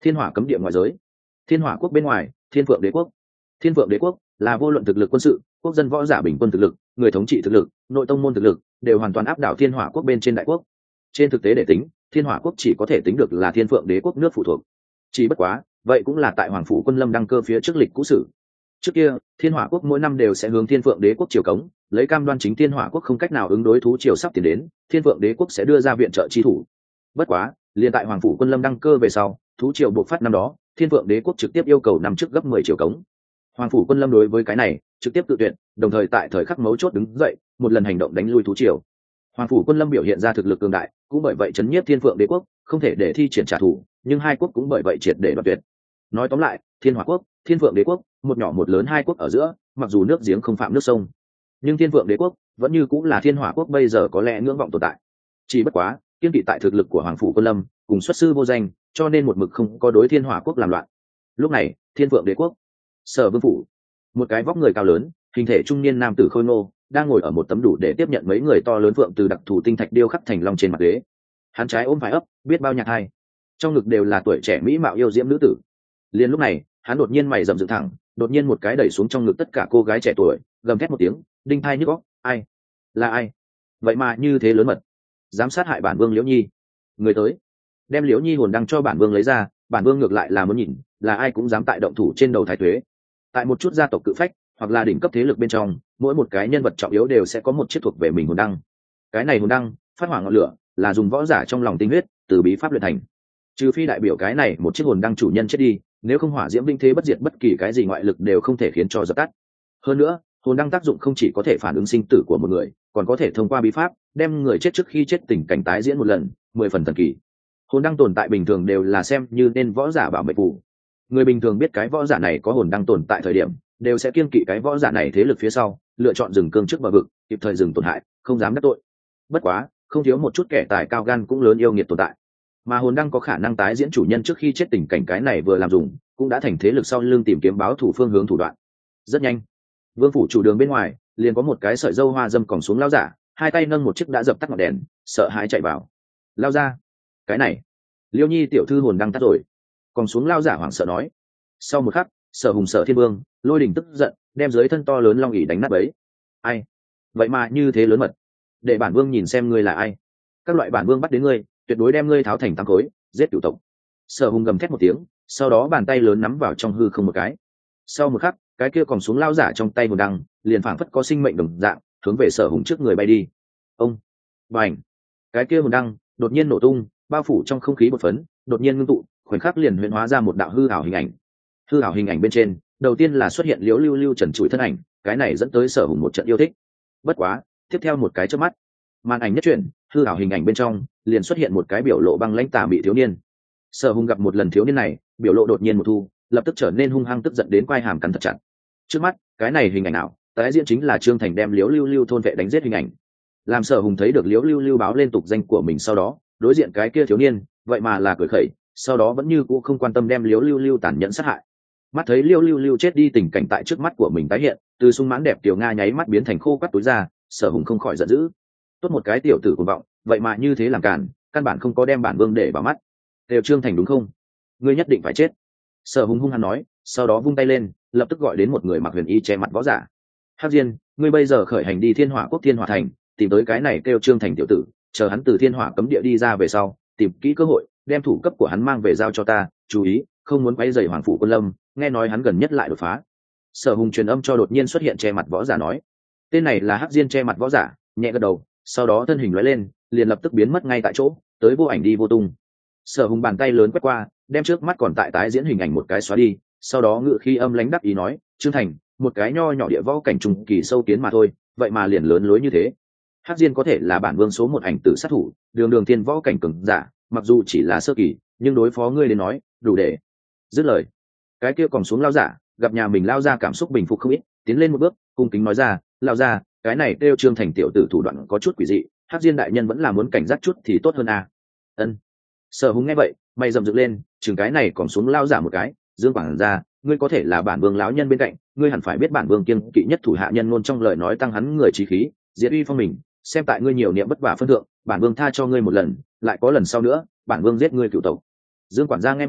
Thiên hỏa cấm địa ngoại giới. Thiên hỏa quốc bên ngoài, Thiên Phượng Đế quốc. Thiên Phượng Đế quốc là vô luận thực lực quân sự, quốc dân võ giả bình quân thực lực, người thống trị thực lực, nội tông môn thực lực đều hoàn toàn áp đảo Thiên hỏa quốc bên trên đại quốc. Trên thực tế để tính, Thiên hỏa quốc chỉ có thể tính được là Thiên Phượng Đế quốc nước phụ thuộc. Chỉ bất quá, vậy cũng là tại Hoàng phủ Quân Lâm đăng cơ phía trước lịch cũ sử. Trước kia, Thiên hỏa quốc mỗi năm đều sẽ hướng Thiên Phượng Đế quốc triều cống, lấy cam đoan chính Thiên hỏa quốc không cách nào ứng đối thú triều sắp tiến đến, Thiên Phượng Đế quốc sẽ đưa ra viện trợ chi thủ. Bất quá, liền tại Hoàng phủ Quân Lâm đăng cơ về sau, thú triều buộc phát năm đó, Thiên Phượng Đế quốc trực tiếp yêu cầu năm trước gấp 10 triều cống. Hoàng phủ Quân Lâm đối với cái này trực tiếp tự tuyệt, đồng thời tại thời khắc mấu chốt đứng dậy, một lần hành động đánh lui thú triều. Hoàng phủ Quân Lâm biểu hiện ra thực lực cường đại, cũng bởi vậy chấn nhiếp Thiên Phượng Đế quốc, không thể để thi triển trả thù, nhưng hai quốc cũng bởi vậy triệt để đoạt tuyệt. Nói tóm lại, Thiên hỏa quốc, Thiên Phượng Đế quốc, một nhỏ một lớn hai quốc ở giữa, mặc dù nước giếng không phạm nước sông, nhưng Thiên Phượng Đế quốc vẫn như cũng là Thiên hỏa quốc bây giờ có lẽ ngưỡng vọng tồn tại. Chỉ bất quá, kiên kỵ tại thực lực của Hoàng phủ Quân Lâm cùng xuất sư vô danh, cho nên một mực không có đối Thiên hỏa quốc làm loạn. Lúc này, Thiên Phượng Đế quốc, Sở Vương phủ, một cái vóc người cao lớn, hình thể trung niên nam tử khôi ngô, đang ngồi ở một tấm đủ để tiếp nhận mấy người to lớn phượng từ đặc thù tinh thạch điêu khắc thành long trên mặt ghế. Hắn trái ôm phải ấp, biết bao nhạc hai, trong ngực đều là tuổi trẻ mỹ mạo yêu diễm nữ tử. Liền lúc này, hắn đột nhiên mày rậm dựng thẳng, đột nhiên một cái đẩy xuống trong ngực tất cả cô gái trẻ tuổi, gầm thét một tiếng, đinh thai nhức óc, ai? Là ai? Vậy mà như thế lớn mật, dám sát hại bản vương Liễu Nhi. Người tới, đem Liễu Nhi hồn đăng cho bản vương lấy ra, bản vương ngược lại là muốn nhìn, là ai cũng dám tại động thủ trên đầu thái tuế. Tại một chút gia tộc cự phách hoặc là đỉnh cấp thế lực bên trong, mỗi một cái nhân vật trọng yếu đều sẽ có một chiếc thuộc về mình hồn đăng. Cái này hồn đăng phát hỏa ngọn lửa, là dùng võ giả trong lòng tinh huyết từ bí pháp luyện thành. Trừ phi đại biểu cái này một chiếc hồn đăng chủ nhân chết đi, nếu không hỏa diễm vinh thế bất diệt, bất kỳ cái gì ngoại lực đều không thể khiến cho dập tắt. Hơn nữa, hồn đăng tác dụng không chỉ có thể phản ứng sinh tử của một người, còn có thể thông qua bí pháp đem người chết trước khi chết tình cảnh tái diễn một lần, 10 phần thần kỳ. Hồn đăng tồn tại bình thường đều là xem như nên võ giả bảo mệnh phù. Người bình thường biết cái võ giả này có hồn đăng tồn tại thời điểm, đều sẽ kiêng kỵ cái võ giả này thế lực phía sau, lựa chọn dừng cương trước bờ vực, kịp thời dừng tổn hại, không dám đắc tội. Bất quá, không thiếu một chút kẻ tài cao gan cũng lớn yêu nghiệt tồn tại. Mà hồn đăng có khả năng tái diễn chủ nhân trước khi chết tình cảnh, cái này vừa làm dùng, cũng đã thành thế lực sau lưng tìm kiếm báo thủ phương hướng thủ đoạn. Rất nhanh, vương phủ chủ đường bên ngoài liền có một cái sợi dâu hoa dâm còng xuống lao giả, hai tay nâng một chiếc đã dập tắt ngọn đèn, sợ hãi chạy vào. Lao ra, cái này, Liêu Nhi tiểu thư hồn đăng tắt rồi. Còn xuống lao giả hoảng sợ nói. Sau một khắc, Sở Hùng Sở Thiên Vương Lôi Đình tức giận, đem dưới thân to lớn long ỷ đánh nát bấy. Ai? Vậy mà như thế lớn mật, để bản vương nhìn xem ngươi là ai. Các loại bản vương bắt đến ngươi, tuyệt đối đem ngươi tháo thành tám khối, giết cửu tộc. Sở Hùng gầm thét một tiếng, sau đó bàn tay lớn nắm vào trong hư không một cái. Sau một khắc, cái kia còn xuống lao giả trong tay hồn đăng liền phảng phất có sinh mệnh đồng dạng, hướng về Sở Hùng trước người bay đi. Ông, bành, cái kia hồn đăng đột nhiên nổ tung, bao phủ trong không khí bột phấn, đột nhiên ngưng tụ, khoảnh khắc liền huyễn hóa ra một đạo hư ảo hình ảnh. Hư ảo hình ảnh bên trên, đầu tiên là xuất hiện Liễu Lưu Lưu trần trụi thân ảnh, cái này dẫn tới Sở Hùng một trận yêu thích. Bất quá, tiếp theo một cái chớp mắt, màn ảnh nhất chuyển, hư ảo hình ảnh bên trong liền xuất hiện một cái biểu lộ băng lãnh tà mị thiếu niên. Sở Hùng gặp một lần thiếu niên này, biểu lộ đột nhiên một thu, lập tức trở nên hung hăng tức giận đến quai hàm cắn thật chặt. Trước mắt, cái này hình ảnh nào, tái diễn chính là Trương Thành đem Liễu Lưu Lưu thôn vệ đánh giết hình ảnh. Làm Sở Hùng thấy được Liễu Lưu Lưu báo lên tục danh của mình sau đó, đối diện cái kia thiếu niên, vậy mà là cười khẩy, sau đó vẫn như cũ không quan tâm đem Liễu Lưu Lưu tàn nhẫn sát hại. Mắt thấy Liễu Lưu Lưu chết đi tình cảnh tại trước mắt của mình tái hiện, từ sung mãn đẹp tiểu nga nháy mắt biến thành khô quắt túi ra, Sở Hùng không khỏi giận dữ. Tốt một cái tiểu tử cuồng vọng, vậy mà như thế làm cản, căn bản không có đem bản vương để vào mắt. Đều Trương Thành đúng không? Ngươi nhất định phải chết. Sở Hùng hung hăng nói, sau đó vung tay lên, lập tức gọi đến một người mặc huyền y che mặt võ giả. Hắc Diên, ngươi bây giờ khởi hành đi Thiên Hỏa quốc Thiên Hỏa thành, tìm tới cái này kêu Trương Thành tiểu tử, chờ hắn từ Thiên Hỏa cấm địa đi ra về sau, tìm kỹ cơ hội, đem thủ cấp của hắn mang về giao cho ta, chú ý, không muốn quấy rầy Hoàng phủ Quân Lâm, nghe nói hắn gần nhất lại đột phá. Sở Hùng truyền âm cho đột nhiên xuất hiện che mặt võ giả nói. Tên này là Hắc Diên che mặt võ giả, nhẹ gật đầu, sau đó thân hình lóe lên, liền lập tức biến mất ngay tại chỗ, tới vô ảnh đi vô tung. Sở Hùng bàn tay lớn quét qua, đem trước mắt còn tại tái diễn hình ảnh một cái xóa đi, sau đó ngự khi âm lãnh đắc ý nói, Trương Thành, một cái nho nhỏ địa võ cảnh trùng kỳ sâu kiến mà thôi, vậy mà liền lớn lối như thế. Hắc Diên có thể là bản vương số một ảnh tử sát thủ, đường đường thiên võ cảnh cường giả, mặc dù chỉ là sơ kỳ, nhưng đối phó ngươi đến nói, đủ để. Dứt lời, cái kia còn xuống lao giả, gặp nhà mình lao ra cảm xúc bình phục không ít, tiến lên một bước, cung kính nói ra, lao ra, cái này kêu Trương Thành tiểu tử thủ đoạn có chút quỷ dị, Hắc Diên đại nhân vẫn là muốn cảnh giác chút thì tốt hơn à. Ân. Sở Hùng nghe vậy, mày rậm dựng lên, chừng cái này còn xuống lao giả một cái, dương quảng ra, ngươi có thể là bản vương lão nhân bên cạnh, ngươi hẳn phải biết bản vương kiêng kỵ nhất thủ hạ nhân ngôn trong lời nói tăng hắn người trí khí, diệt uy phong mình, xem tại ngươi nhiều niệm bất vả phân thượng, bản vương tha cho ngươi một lần, lại có lần sau nữa, bản vương giết ngươi cửu tộc. Dương quản gia nghe vậy,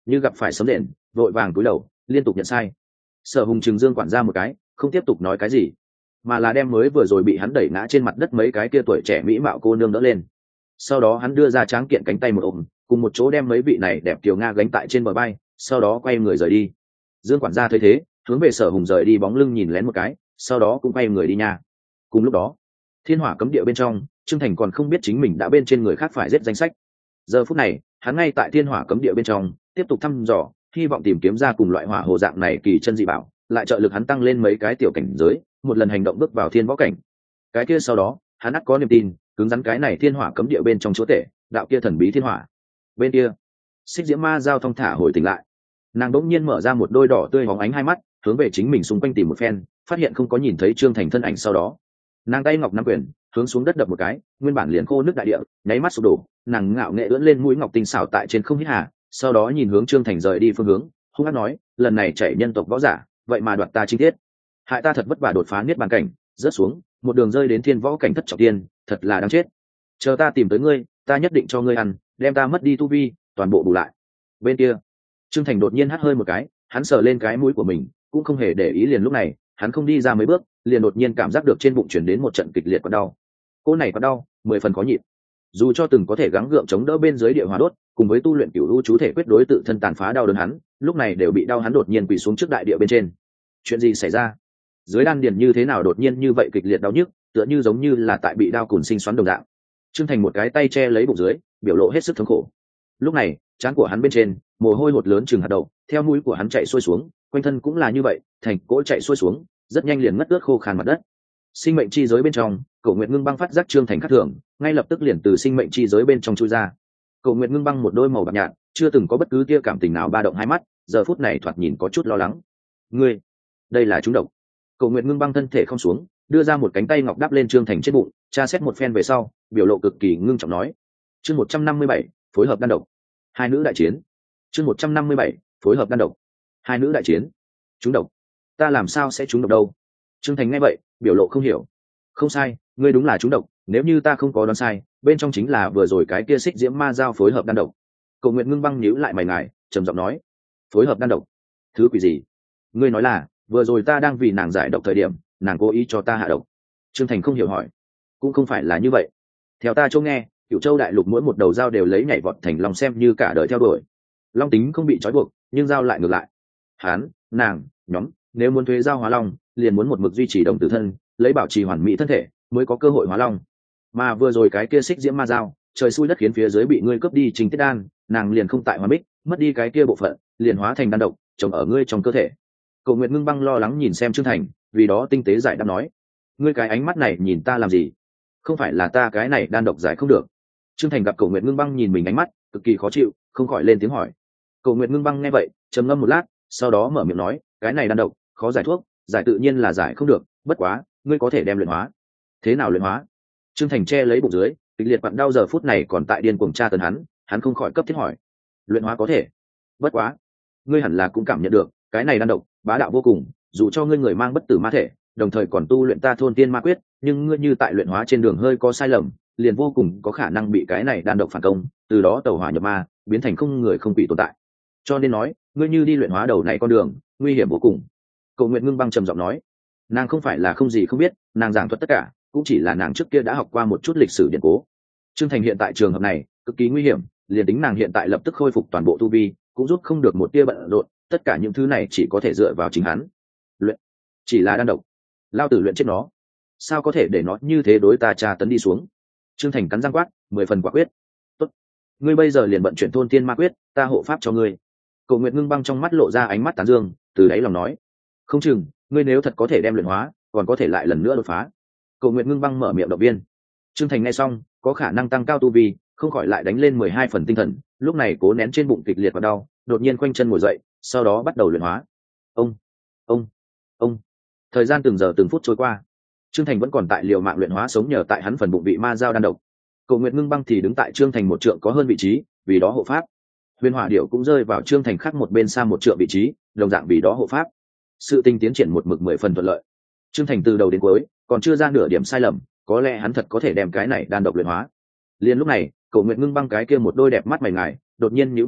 như gặp phải sấm đền, vội vàng cúi đầu liên tục nhận sai. Sở Hùng trừng Dương quản gia một cái, không tiếp tục nói cái gì, mà là đem mới vừa rồi bị hắn đẩy ngã trên mặt đất mấy cái kia tuổi trẻ mỹ mạo cô nương đỡ lên. Sau đó hắn đưa ra tráng kiện cánh tay một ôm, cùng một chỗ đem mấy vị này đẹp kiều nga gánh tại trên bờ bay, sau đó quay người rời đi. Dương quản gia thấy thế, hướng về Sở Hùng rời đi bóng lưng nhìn lén một cái, sau đó cũng quay người đi nha. Cùng lúc đó, Thiên Hỏa cấm địa bên trong, Trương Thành còn không biết chính mình đã bên trên người khác phải giết danh sách. Giờ phút này, hắn ngay tại Thiên Hỏa cấm địa bên trong, tiếp tục thăm dò, hy vọng tìm kiếm ra cùng loại hỏa hồ dạng này kỳ chân dị bảo, lại trợ lực hắn tăng lên mấy cái tiểu cảnh giới, một lần hành động bước vào thiên võ cảnh. Cái kia sau đó, hắn ắt có niềm tin, cứng rắn cái này Thiên Hỏa cấm địa bên trong chúa tể, đạo kia thần bí thiên hỏa. Bên kia, Xích Diễm Ma giao thong thả hồi tỉnh lại. Nàng đỗng nhiên mở ra một đôi đỏ tươi hóng ánh hai mắt, hướng về chính mình xung quanh tìm một phen, phát hiện không có nhìn thấy Trương Thành thân ảnh, sau đó nàng tay ngọc nắm quyền hướng xuống đất đập một cái, nguyên bản liền khô nước đại địa nháy mắt sụp đổ. Nàng ngạo nghệ ưỡn lên mũi ngọc tinh xảo tại trên không hít hà, sau đó nhìn hướng Trương Thành rời đi phương hướng, hung hăng nói, lần này chạy nhân tộc võ giả, vậy mà đoạt ta chi tiết, hại ta thật vất vả đột phá niết bàn cảnh, rớt xuống một đường rơi đến thiên võ cảnh thất trọng tiên, thật là đáng chết. Chờ ta tìm tới ngươi, ta nhất định cho ngươi ăn, đem ta mất đi tu vi toàn bộ bù lại. Bên kia, Trương Thành đột nhiên hắt hơi một cái, hắn sờ lên cái mũi của mình, cũng không hề để ý. Liền lúc này, hắn không đi ra mấy bước, liền đột nhiên cảm giác được trên bụng chuyển đến một trận kịch liệt quặn đau. Cô này quặn đau 10 phần khó nhịn. Dù cho từng có thể gắng gượng chống đỡ bên dưới địa hỏa đốt, cùng với tu luyện cửu u chú thể quyết đối tự thân tàn phá đau đớn hắn, lúc này đều bị đau hắn đột nhiên quỳ xuống trước đại địa bên trên. Chuyện gì xảy ra? Dưới đan điền như thế nào đột nhiên như vậy kịch liệt đau nhức, tựa như giống như là tại bị đau cùn sinh xoắn đồng dạng. Trương Thành một cái tay che lấy bụng dưới, biểu lộ hết sức thống khổ. Lúc này, trán của hắn bên trên, mồ hôi hột lớn chừng hạt đậu, theo mũi của hắn chạy xuôi xuống, quanh thân cũng là như vậy, thành cỗ chạy xuôi xuống, rất nhanh liền ngất ướt khô khan mặt đất. Sinh mệnh chi giới bên trong, Cổ Nguyệt Ngưng Băng phát giác Trương Thành khắc thường, ngay lập tức liền từ sinh mệnh chi giới bên trong chui ra. Cổ Nguyệt Ngưng Băng một đôi màu bạc nhạt, chưa từng có bất cứ tia cảm tình nào ba động hai mắt, giờ phút này thoạt nhìn có chút lo lắng. Ngươi, đây là trúng độc. Cổ Nguyệt Ngưng Băng thân thể không xuống, đưa ra một cánh tay ngọc đắp lên Trương Thành trên bụng, tra xét một phen về sau, biểu lộ cực kỳ ngưng trọng nói: chương 157, phối hợp đan độc. Hai nữ đại chiến. chương 157, phối hợp đan độc. Hai nữ đại chiến. Trúng độc? Ta làm sao sẽ trúng độc đâu? Trương Thành nghe vậy, biểu lộ không hiểu. Không sai, ngươi đúng là trúng độc, nếu như ta không có đoán sai, bên trong chính là vừa rồi cái kia Xích Diễm Ma giao phối hợp đan độc. Cổ Nguyệt Ngưng Băng nhíu lại mày ngài, trầm giọng nói: phối hợp đan độc? Thứ quỷ gì? Ngươi nói là vừa rồi ta đang vì nàng giải độc thời điểm, nàng cố ý cho ta hạ độc? Trương Thành không hiểu hỏi. Cũng không phải là như vậy. Theo ta chỗ nghe, Cửu Châu đại lục mỗi một đầu dao đều lấy nhảy vọt thành long xem như cả đời theo đuổi. Long tính không bị trói buộc, nhưng dao lại ngược lại. Hán, nàng, nhóm, nếu muốn thuế dao hóa long, liền muốn một mực duy trì đồng tử thân, lấy bảo trì hoàn mỹ thân thể, mới có cơ hội hóa long. Mà vừa rồi cái kia Xích Diễm Ma dao, trời xui đất khiến phía dưới bị ngươi cướp đi Trình Tiết Đan, nàng liền không tại hóa bích, mất đi cái kia bộ phận, liền hóa thành đan độc, trồng ở ngươi trong cơ thể. Cổ Nguyệt Ngưng Băng lo lắng nhìn xem Trương Thành, vì đó tinh tế giải đáp nói: ngươi cái ánh mắt này nhìn ta làm gì? Không phải là ta cái này đan độc giải không được? Trương Thành gặp Cổ Nguyệt Ngưng Băng nhìn mình ánh mắt cực kỳ khó chịu, không khỏi lên tiếng hỏi. Cổ Nguyệt Ngưng Băng nghe vậy, trầm ngâm một lát, sau đó mở miệng nói: cái này đan độc khó giải thuốc, giải tự nhiên là giải không được, bất quá ngươi có thể đem luyện hóa. Thế nào luyện hóa? Trương Thành che lấy bụng dưới, kịch liệt vặn đau giờ phút này còn tại điên cuồng tra tấn hắn không khỏi cấp thiết hỏi. Luyện hóa có thể, bất quá ngươi hẳn là cũng cảm nhận được, cái này đan độc bá đạo vô cùng, dù cho ngươi người mang bất tử ma thể, đồng thời còn tu luyện ta thôn tiên ma quyết, nhưng ngươi như tại luyện hóa trên đường hơi có sai lầm, liền vô cùng có khả năng bị cái này đan độc phản công, từ đó tẩu hỏa nhập ma, biến thành không người không quỷ tồn tại. Cho nên nói, ngươi như đi luyện hóa đầu này con đường, nguy hiểm vô cùng. Cổ Nguyệt Ngưng Băng trầm giọng nói. Nàng không phải là không gì không biết, nàng giảng thuật tất cả cũng chỉ là nàng trước kia đã học qua một chút lịch sử điển cố. Trương Thành hiện tại trường hợp này cực kỳ nguy hiểm, liền tính nàng hiện tại lập tức khôi phục toàn bộ tu vi, cũng giúp không được một tia bận rộn, tất cả những thứ này chỉ có thể dựa vào chính hắn. Luyện chỉ là đan độc, lao tử luyện chết nó, sao có thể để nó như thế đối ta tra tấn đi xuống? Trương Thành cắn răng quát, 10 phần quả quyết. Tốt, ngươi bây giờ liền vận chuyển thôn tiên ma quyết, ta hộ pháp cho ngươi. Cổ Nguyệt Ngưng Băng trong mắt lộ ra ánh mắt tán dương, từ đáy lòng nói: không chừng ngươi nếu thật có thể đem luyện hóa, còn có thể lại lần nữa đột phá. Cổ Nguyệt Ngưng Băng mở miệng động viên. Trương Thành nghe xong, có khả năng tăng cao tu vi, không khỏi lại đánh lên 12 phần tinh thần, lúc này cố nén trên bụng kịch liệt và đau, đột nhiên khoanh chân ngồi dậy, sau đó bắt đầu luyện hóa. Ông. Thời gian từng giờ từng phút trôi qua, Trương Thành vẫn còn tại liều mạng luyện hóa sống nhờ tại hắn phần bụng bị ma dao đan độc. Cổ Nguyệt Ngưng Băng thì đứng tại Trương Thành một trượng có hơn vị trí, vì đó hộ pháp. Huyền Hỏa Điểu cũng rơi vào Trương Thành khác một bên xa một trượng vị trí, đồng dạng vì đó hộ pháp. Sự tình tiến triển một mực 10 phần thuận lợi. Trương Thành từ đầu đến cuối còn chưa ra nửa điểm sai lầm, có lẽ hắn thật có thể đem cái này đan độc luyện hóa. Liên lúc này, Cổ Nguyệt Ngưng Băng cái kia một đôi đẹp mắt mày ngài đột nhiên nhíu một cái,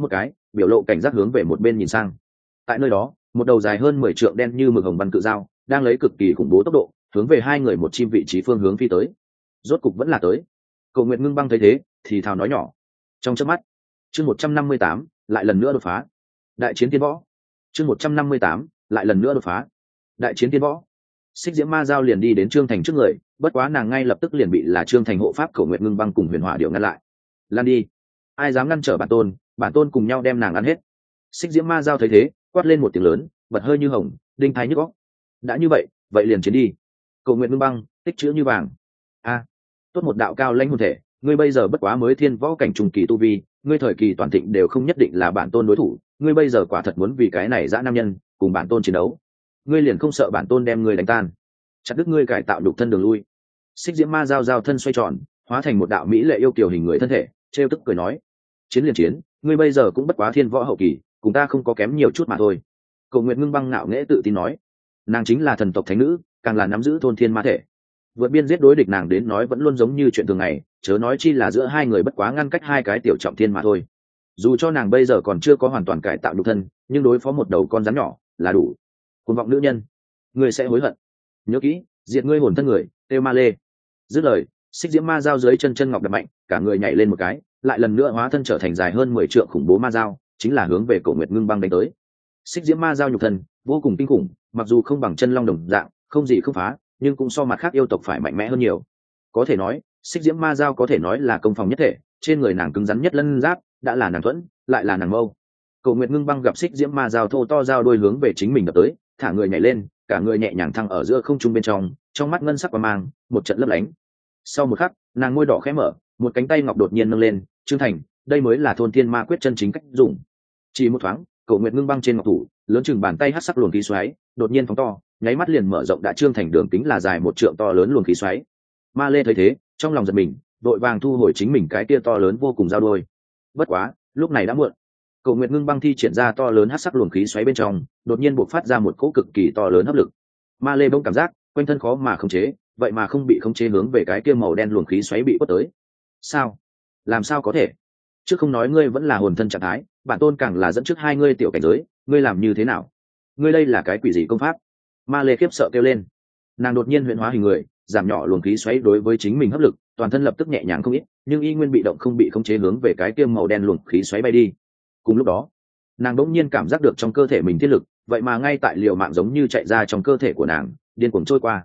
biểu lộ cảnh giác hướng về một bên nhìn sang. Tại nơi đó, một đầu dài hơn 10 trượng đen như mực hồng văn cự dao đang lấy cực kỳ khủng bố tốc độ hướng về hai người một chim vị trí phương hướng phi tới. Rốt cục vẫn là tới. Cổ Nguyệt Ngưng Băng thấy thế thì thào nói nhỏ. Trong chớp mắt, chương 158 lại lần nữa đột phá. Đại chiến tiên võ. Chương 158 lại lần nữa đột phá. Đại chiến tiên võ. Xích Diễm Ma Dao liền đi đến Trương Thành trước người, bất quá nàng ngay lập tức liền bị là Trương Thành hộ pháp Cổ Nguyệt Ngưng Băng cùng Huyền Hỏa Điệu ngăn lại. Lan đi, ai dám ngăn trở bản tôn cùng nhau đem nàng ăn hết. Xích Diễm Ma Dao thấy thế, quát lên một tiếng lớn, bật hơi như hồng, đinh thái nhức óc. Đã như vậy, vậy liền chiến đi. Cổ Nguyệt Ngưng Băng, tích chữ như vàng. A, tốt một đạo cao lãnh hồn thể, ngươi bây giờ bất quá mới thiên võ cảnh trung kỳ tu vi, ngươi thời kỳ toàn thịnh đều không nhất định là bản tôn đối thủ, ngươi bây giờ quả thật muốn vì cái này dã nam nhân cùng bản tôn chiến đấu, ngươi liền không sợ bản tôn đem ngươi đánh tan, chặt đứt ngươi cải tạo đục thân đường lui. Xích Diễm Ma Dao thân xoay tròn, hóa thành một đạo mỹ lệ yêu kiều hình người thân thể, trêu tức cười nói: chiến liền chiến, ngươi bây giờ cũng bất quá thiên võ hậu kỳ, cùng ta không có kém nhiều chút mà thôi. Cổ Nguyệt Ngưng Băng ngạo nghễ tự tin nói, nàng chính là thần tộc thánh nữ, càng là nắm giữ thôn thiên ma thể, vượt biên giết đối địch nàng đến nói vẫn luôn giống như chuyện thường ngày, chớ nói chi là giữa hai người bất quá ngăn cách hai cái tiểu trọng thiên mà thôi. Dù cho nàng bây giờ còn chưa có hoàn toàn cải tạo nhục thân, nhưng đối phó một đầu con rắn nhỏ là đủ. Cuồng vọng nữ nhân, ngươi sẽ hối hận. Nhớ kỹ, diệt ngươi hồn thân người, Têu Ma Lê. Dứt lời, Xích Diễm Ma Dao dưới chân ngọc đập mạnh, cả người nhảy lên một cái, lại lần nữa hóa thân trở thành dài hơn 10 trượng khủng bố ma dao, chính là hướng về Cổ Nguyệt Ngưng Băng đánh tới. Xích Diễm Ma Dao nhục thân vô cùng kinh khủng, mặc dù không bằng chân long đồng dạng, không gì không phá, nhưng cũng so mặt khác yêu tộc phải mạnh mẽ hơn nhiều. Có thể nói, Xích Diễm Ma Dao có thể nói là công phòng nhất thể, trên người nàng cứng rắn nhất lân giáp, đã là nàng thuẫn, lại là nàng mâu. Cổ Nguyệt Ngưng Băng gặp Xích Diễm Ma Dao thô to dao đuôi hướng về chính mình đập tới, thả người nhảy lên, cả người nhẹ nhàng thăng ở giữa không trung bên trong mắt ngân sắc quang mang, một trận lấp lánh. Sau một khắc, nàng môi đỏ khẽ mở, một cánh tay ngọc đột nhiên nâng lên, Trương Thành, đây mới là thôn thiên ma quyết chân chính cách dùng. Chỉ một thoáng, Cổ Nguyệt Ngưng Băng trên ngọc thủ, lớn chừng bàn tay hắc sắc luồng khí xoáy, đột nhiên phóng to, nháy mắt liền mở rộng đã Trương Thành đường kính là dài 1 trượng to lớn luồng khí xoáy. Ma Lê thấy thế, trong lòng giật mình, đội vàng thu hồi chính mình cái kia to lớn vô cùng dao đôi. Bất quá, lúc này đã muộn. Cổ Nguyệt Ngưng Băng thi triển ra to lớn hắc sắc luồng khí xoáy bên trong, đột nhiên bộc phát ra một cỗ cực kỳ to lớn hấp lực. Ma Lê bỗng cảm giác quanh thân khó mà khống chế, vậy mà không bị khống chế hướng về cái kia màu đen luồng khí xoáy bị quất tới. Sao? Làm sao có thể? Trước không nói ngươi vẫn là hồn thân trạng thái, bản tôn càng là dẫn trước hai ngươi tiểu cảnh giới, ngươi làm như thế nào? Ngươi đây là cái quỷ gì công pháp? Ma Lê khiếp sợ kêu lên. Nàng đột nhiên huyễn hóa hình người, giảm nhỏ luồng khí xoáy đối với chính mình hấp lực, toàn thân lập tức nhẹ nhàng không ít, nhưng y nguyên bị động không bị khống chế hướng về cái kia màu đen luồng khí xoáy bay đi. Cùng lúc đó, nàng đỗng nhiên cảm giác được trong cơ thể mình thiết lực, vậy mà ngay tại liều mạng giống như chạy ra trong cơ thể của nàng, điên cuồng trôi qua.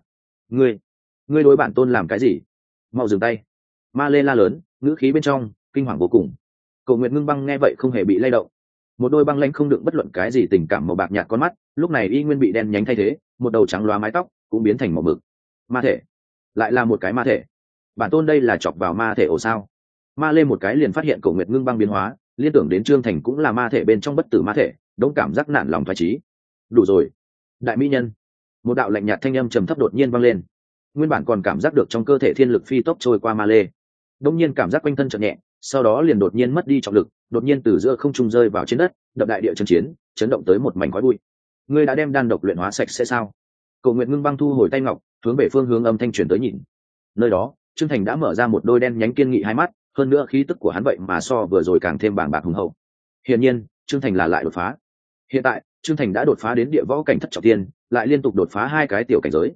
Ngươi đối bản tôn làm cái gì? Mau dừng tay! Ma Lê la lớn, ngữ khí bên trong kinh hoàng vô cùng. Cổ Nguyệt Ngưng Băng nghe vậy không hề bị lay động, một đôi băng lãnh không đựng bất luận cái gì tình cảm màu bạc nhạt con mắt, lúc này y nguyên bị đen nhánh thay thế, một đầu trắng loá mái tóc cũng biến thành màu mực. Ma thể, lại là một cái ma thể. Bản tôn đây là chọc vào ma thể ổ sao? Ma Lê một cái liền phát hiện Cổ Nguyệt Ngưng Băng biến hóa, liên tưởng đến Trương Thành cũng là ma thể bên trong bất tử ma thể, đống cảm giác nản lòng thoái trí. Đủ rồi, đại mỹ nhân! Một đạo lạnh nhạt thanh âm trầm thấp đột nhiên vang lên. Nguyên bản còn cảm giác được trong cơ thể thiên lực phi tốc trôi qua Ma Lê, đống nhiên cảm giác quanh thân chợt nhẹ, sau đó liền đột nhiên mất đi trọng lực, đột nhiên từ giữa không trung rơi vào trên đất, đập đại địa chân chiến, chấn động tới một mảnh khói bụi. Ngươi đã đem đan độc luyện hóa sạch sẽ sao? Cổ Nguyệt Ngưng Băng thu hồi tay ngọc, hướng về phương hướng âm thanh truyền tới nhìn. Nơi đó, Trương Thành đã mở ra một đôi đen nhánh kiên nghị hai mắt, hơn nữa khí tức của hắn vậy mà so vừa rồi càng thêm bàng bạc hùng hậu. Hiển nhiên, Trương Thành là lại đột phá. Hiện tại, Trương Thành đã đột phá đến địa võ cảnh thất trọng thiên, lại liên tục đột phá 2 cái tiểu cảnh giới.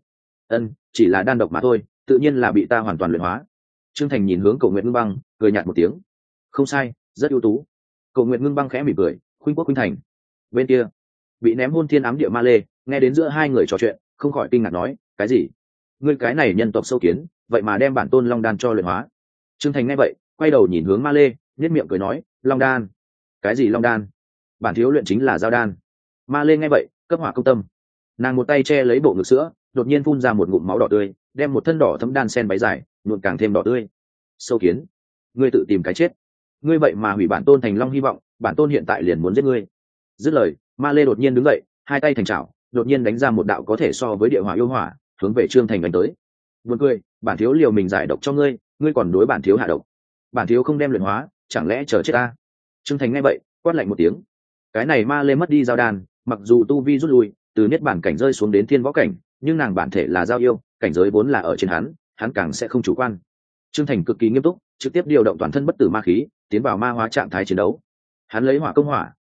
Chỉ là đan độc mà thôi, tự nhiên là bị ta hoàn toàn luyện hóa. Trương Thành nhìn hướng Cổ Nguyệt Ngưng Băng, cười nhạt một tiếng. Không sai, rất ưu tú. Cổ Nguyệt Ngưng Băng khẽ mỉm cười, khuynh quốc khuynh thành. Bên kia, bị ném hôn thiên ám địa Ma Lê, nghe đến giữa hai người trò chuyện, không khỏi kinh ngạc nói, cái gì? Ngươi cái này nhân tộc sâu kiến, vậy mà đem bản tôn Long Đan cho luyện hóa. Trương Thành nghe vậy, quay đầu nhìn hướng Ma Lê, nhếch miệng cười nói, Long Đan? Cái gì Long Đan? Bản thiếu luyện chính là Giao Đan. Ma Lê nghe vậy, cấp hỏa công tâm. Nàng một tay che lấy bộ ngực sữa, đột nhiên phun ra một ngụm máu đỏ tươi, đem một thân đỏ thấm đan sen váy dài nhuộm càng thêm đỏ tươi. Sâu kiến, ngươi tự tìm cái chết. Ngươi vậy mà hủy bản tôn Thành Long hy vọng, bản tôn hiện tại liền muốn giết ngươi. Dứt lời, Ma Lê đột nhiên đứng dậy, hai tay thành chảo, đột nhiên đánh ra một đạo có thể so với địa hỏa yêu hỏa, hướng về Trương Thành đánh tới. Buồn cười, bản thiếu liều mình giải độc cho ngươi, ngươi còn đối bản thiếu hạ độc. Bản thiếu không đem luyện hóa, chẳng lẽ chờ chết ta? Trương Thành nghe vậy, quát lạnh một tiếng. Cái này Ma Lê mất đi giao đan, mặc dù tu vi rút lui, từ niết bản cảnh rơi xuống đến thiên võ cảnh, nhưng nàng bản thể là giao yêu, cảnh giới vốn là ở trên hắn càng sẽ không chủ quan. Trương Thành cực kỳ nghiêm túc, trực tiếp điều động toàn thân bất tử ma khí, tiến vào ma hóa trạng thái chiến đấu. Hắn lấy hỏa công hỏa,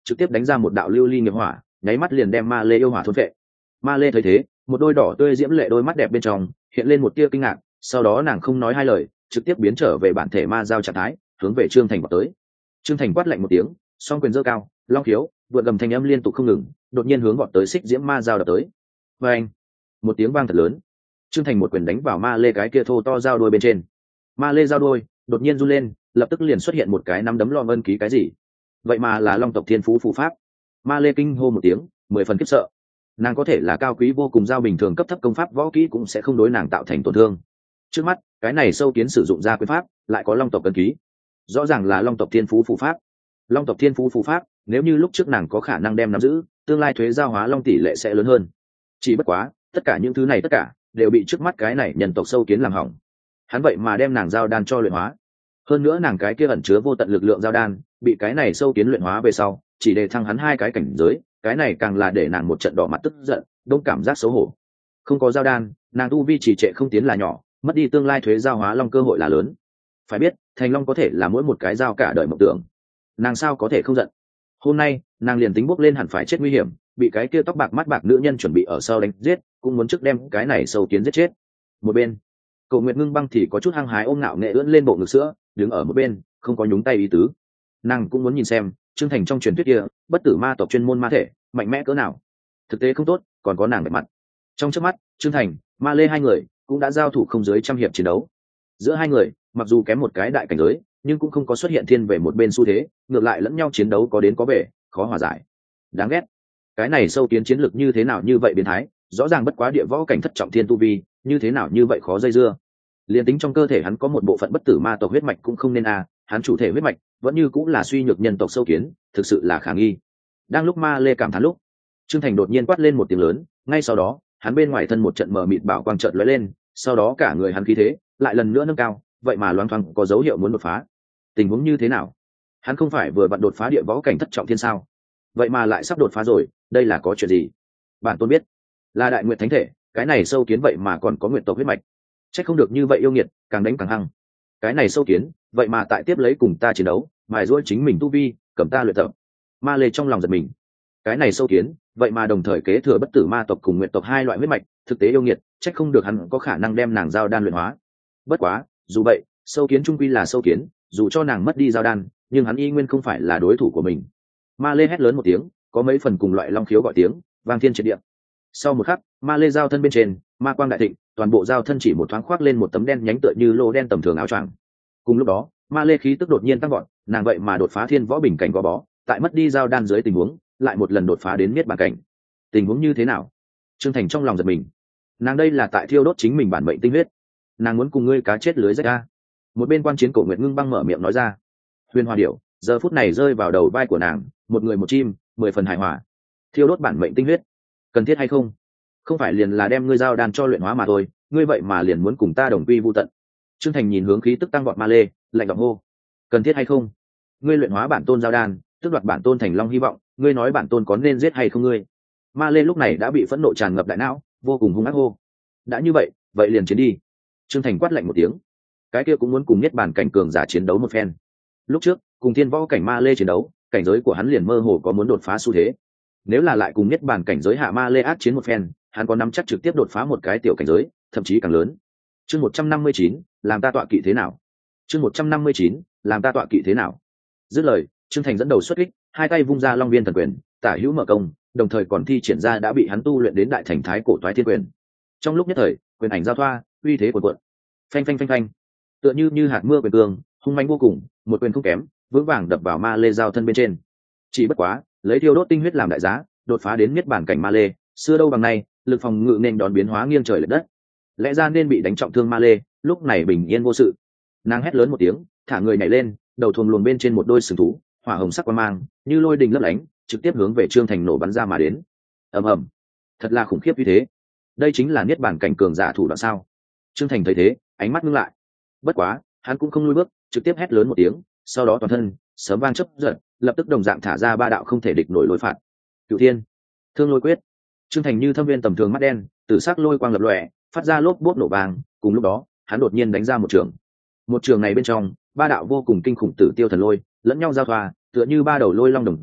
trực tiếp đánh ra một đạo lưu ly nghiệp hỏa, nháy mắt liền đem ma lê yêu hỏa thôn phệ. Ma lê thấy thế, một đôi đỏ tươi diễm lệ đôi mắt đẹp bên trong hiện lên một tia kinh ngạc, sau đó nàng không nói hai lời, trực tiếp biến trở về bản thể ma giao trạng thái, hướng về Trương Thành vào tới. Trương Thành quát lạnh một tiếng, song quyền giơ cao, long khiếu vượt gầm thanh âm liên tục không ngừng, đột nhiên hướng vọt tới xích diễm ma giao đập tới. Và anh, một tiếng vang thật lớn, Trương Thành một quyền đánh vào ma lê cái kia thô to giao đôi bên trên. Ma lê giao đôi đột nhiên run lên, lập tức liền xuất hiện một cái nắm đấm lo ân ký cái gì, vậy mà là long tộc thiên phú phù pháp. Ma lê kinh hô một tiếng, 10 phần khiếp sợ. Nàng có thể là cao quý vô cùng giao bình thường cấp thấp công pháp võ kỹ cũng sẽ không đối nàng tạo thành tổn thương. Trước mắt cái này sâu kiến sử dụng ra quyền pháp lại có long tộc ân ký, rõ ràng là long tộc thiên phú phù pháp. Long tộc thiên phú phù pháp, nếu như lúc trước nàng có khả năng đem nắm giữ, tương lai thuế giao hóa long tỷ lệ sẽ lớn hơn. Chỉ bất quá tất cả những thứ này tất cả đều bị trước mắt cái này nhân tộc sâu kiến làm hỏng. Hắn vậy mà đem nàng giao đan cho luyện hóa, hơn nữa nàng cái kia ẩn chứa vô tận lực lượng giao đan bị cái này sâu kiến luyện hóa về sau chỉ để thăng hắn 2 cái cảnh giới, cái này càng là để nàng một trận đỏ mặt tức giận, đông cảm giác xấu hổ. Không có giao đan, nàng tu vi trì trệ không tiến là nhỏ, mất đi tương lai thuế giao hóa long cơ hội là lớn. Phải biết thành long có thể là mỗi một cái giao cả đời mộng tưởng, nàng sao có thể không giận. Hôm nay nàng liền tính bốc lên hẳn phải chết nguy hiểm, bị cái kia tóc bạc mắt bạc nữ nhân chuẩn bị ở sau đánh giết, cũng muốn trước đem cái này sâu kiến giết chết. Một bên Cổ Nguyệt Ngưng Băng thì có chút hăng hái ôm ngạo nghệ ưỡn lên bộ ngực sữa, đứng ở một bên không có nhúng tay ý tứ. Nàng cũng muốn nhìn xem Trương Thành trong truyền thuyết kia bất tử ma tộc chuyên môn ma thể mạnh mẽ cỡ nào. Thực tế không tốt, còn có nàng đẹp mặt. Trong chớp mắt Trương Thành, Ma Lê hai người cũng đã giao thủ không dưới trăm hiệp chiến đấu. Giữa hai người mặc dù kém một cái đại cảnh giới, nhưng cũng không có xuất hiện thiên về một bên xu thế, ngược lại lẫn nhau chiến đấu có đến có về, khó hòa giải. Đáng ghét, cái này sâu kiến chiến lược như thế nào như vậy biến thái, rõ ràng bất quá địa võ cảnh thất trọng thiên tu vi, như thế nào như vậy khó dây dưa. Liên tính trong cơ thể hắn có một bộ phận bất tử ma tộc huyết mạch cũng không nên hắn chủ thể huyết mạch vẫn như cũng là suy nhược nhân tộc sâu kiến, thực sự là khả nghi. Đang lúc Ma Lê cảm thán lúc, Trương Thành đột nhiên quát lên một tiếng lớn, ngay sau đó hắn bên ngoài thân một trận mờ mịt bảo quang chợt lóe lên, sau đó cả người hắn khí thế lại lần nữa nâng cao, vậy mà loáng thoáng có dấu hiệu muốn đột phá. Tình huống như thế nào? Hắn không phải vừa vặn đột phá địa võ cảnh thất trọng thiên sao? Vậy mà lại sắp đột phá rồi, đây là có chuyện gì? Bản tôn biết, là Đại Nguyệt Thánh Thể, cái này sâu kiến vậy mà còn có nguyệt tộc huyết mạch. Chắc không được như vậy yêu nghiệt, càng đánh càng hăng. Cái này sâu kiến, vậy mà tại tiếp lấy cùng ta chiến đấu, mài giũa chính mình tu vi, cầm ta luyện tập. Ma Lê trong lòng giật mình. Cái này sâu kiến, vậy mà đồng thời kế thừa bất tử ma tộc cùng nguyệt tộc hai loại huyết mạch, thực tế yêu nghiệt, chắc không được hắn có khả năng đem nàng giao đan luyện hóa. Bất quá, dù vậy, sâu kiến trung quy là sâu kiến, dù cho nàng mất đi giao đan, nhưng hắn y nguyên không phải là đối thủ của mình. Ma Lê hét lớn một tiếng, có mấy phần cùng loại long khiếu gọi tiếng, vang thiên triệt địa. Sau một khắc, Ma Lê giao thân bên trên, ma quang đại thịnh, toàn bộ giao thân chỉ một thoáng khoác lên một tấm đen nhánh tựa như lô đen tầm thường áo choàng. Cùng lúc đó, Ma Lê khí tức đột nhiên tăng vọt, nàng vậy mà đột phá thiên võ bình cảnh gò bó, tại mất đi giao đan dưới tình huống, lại một lần đột phá đến niết bàn cảnh. Tình huống như thế nào? Trương Thành trong lòng giật mình. Nàng đây là tại thiêu đốt chính mình bản mệnh tinh huyết. Nàng muốn cùng ngươi cá chết lưới rách ra. Một bên quan chiến Cổ Nguyệt Ngưng Băng mở miệng nói ra. Huyền Hoa Điểu giờ phút này rơi vào đầu vai của nàng, một người một chim, 10 phần hài hòa. Thiêu đốt bản mệnh tinh huyết, cần thiết hay không? Không phải liền là đem ngươi giao đan cho luyện hóa mà thôi, ngươi vậy mà liền muốn cùng ta đồng quy vu tận. Trương Thành nhìn hướng khí tức tăng vọt Ma Lê, lạnh giọng hô. Cần thiết hay không? Ngươi luyện hóa bản tôn giao đan, tước đoạt bản tôn thành long hy vọng, ngươi nói bản tôn có nên giết hay không ngươi? Ma Lê lúc này đã bị phẫn nộ tràn ngập đại não, vô cùng hung ác hô. Đã như vậy, vậy liền chiến đi. Trương Thành quát lạnh một tiếng. Cái kia cũng muốn cùng niết bàn cảnh cường giả chiến đấu một phen. Lúc trước cùng thiên võ cảnh Ma Lê chiến đấu, cảnh giới của hắn liền mơ hồ có muốn đột phá xu thế. Nếu là lại cùng niết bàn cảnh giới hạ Ma Lê ác chiến một phen, hắn có nắm chắc trực tiếp đột phá một cái tiểu cảnh giới, thậm chí càng lớn. Chương 159, làm ta tọa kỵ thế nào? Chương 159, làm ta tọa kỵ thế nào? Dứt lời, Trương Thành dẫn đầu xuất kích, hai tay vung ra Long Viên thần quyền, tả hữu mở công, đồng thời còn thi triển ra đã bị hắn tu luyện đến đại thành thái cổ toái thiên quyền. Trong lúc nhất thời, quyền ảnh giao thoa, uy thế cuồn cuộn. Phanh phanh phanh phanh. Tựa như hạt mưa quyền cương, hung mãnh vô cùng, một quyền không kém, vững vàng đập vào Ma Lê giao thân bên trên. Chỉ bất quá, lấy thiêu đốt tinh huyết làm đại giá, đột phá đến niết bàn cảnh Ma Lê, xưa đâu bằng nay, lực phòng ngự nên đón biến hóa nghiêng trời lệch đất. Lẽ ra nên bị đánh trọng thương Ma Lê, lúc này bình yên vô sự. Nàng hét lớn một tiếng, thả người nhảy lên, đầu thuồng luồn bên trên một đôi sừng thú, hỏa hồng sắc quang mang, như lôi đình lấp lánh, trực tiếp hướng về Trương Thành nổ bắn ra mà đến. Ầm ầm, thật là khủng khiếp như thế. Đây chính là niết bàn cảnh cường giả thủ đoạn sao? Trương Thành thấy thế, ánh mắt ngưng lại. Bất quá, hắn cũng không lùi bước, trực tiếp hét lớn một tiếng, sau đó toàn thân sớm vang chớp giật, lập tức đồng dạng thả ra ba đạo không thể địch nổi lôi phạt. Cửu Thiên, Thương Lôi Quyết. Trương Thành như thâm viên tầm thường mắt đen, tử sắc lôi quang lập lòe, phát ra lốp bốp nổ vàng. Cùng lúc đó, hắn đột nhiên đánh ra một trường. Một trường này bên trong, ba đạo vô cùng kinh khủng tử tiêu thần lôi lẫn nhau giao thoa, tựa như ba đầu lôi long đồng dạng,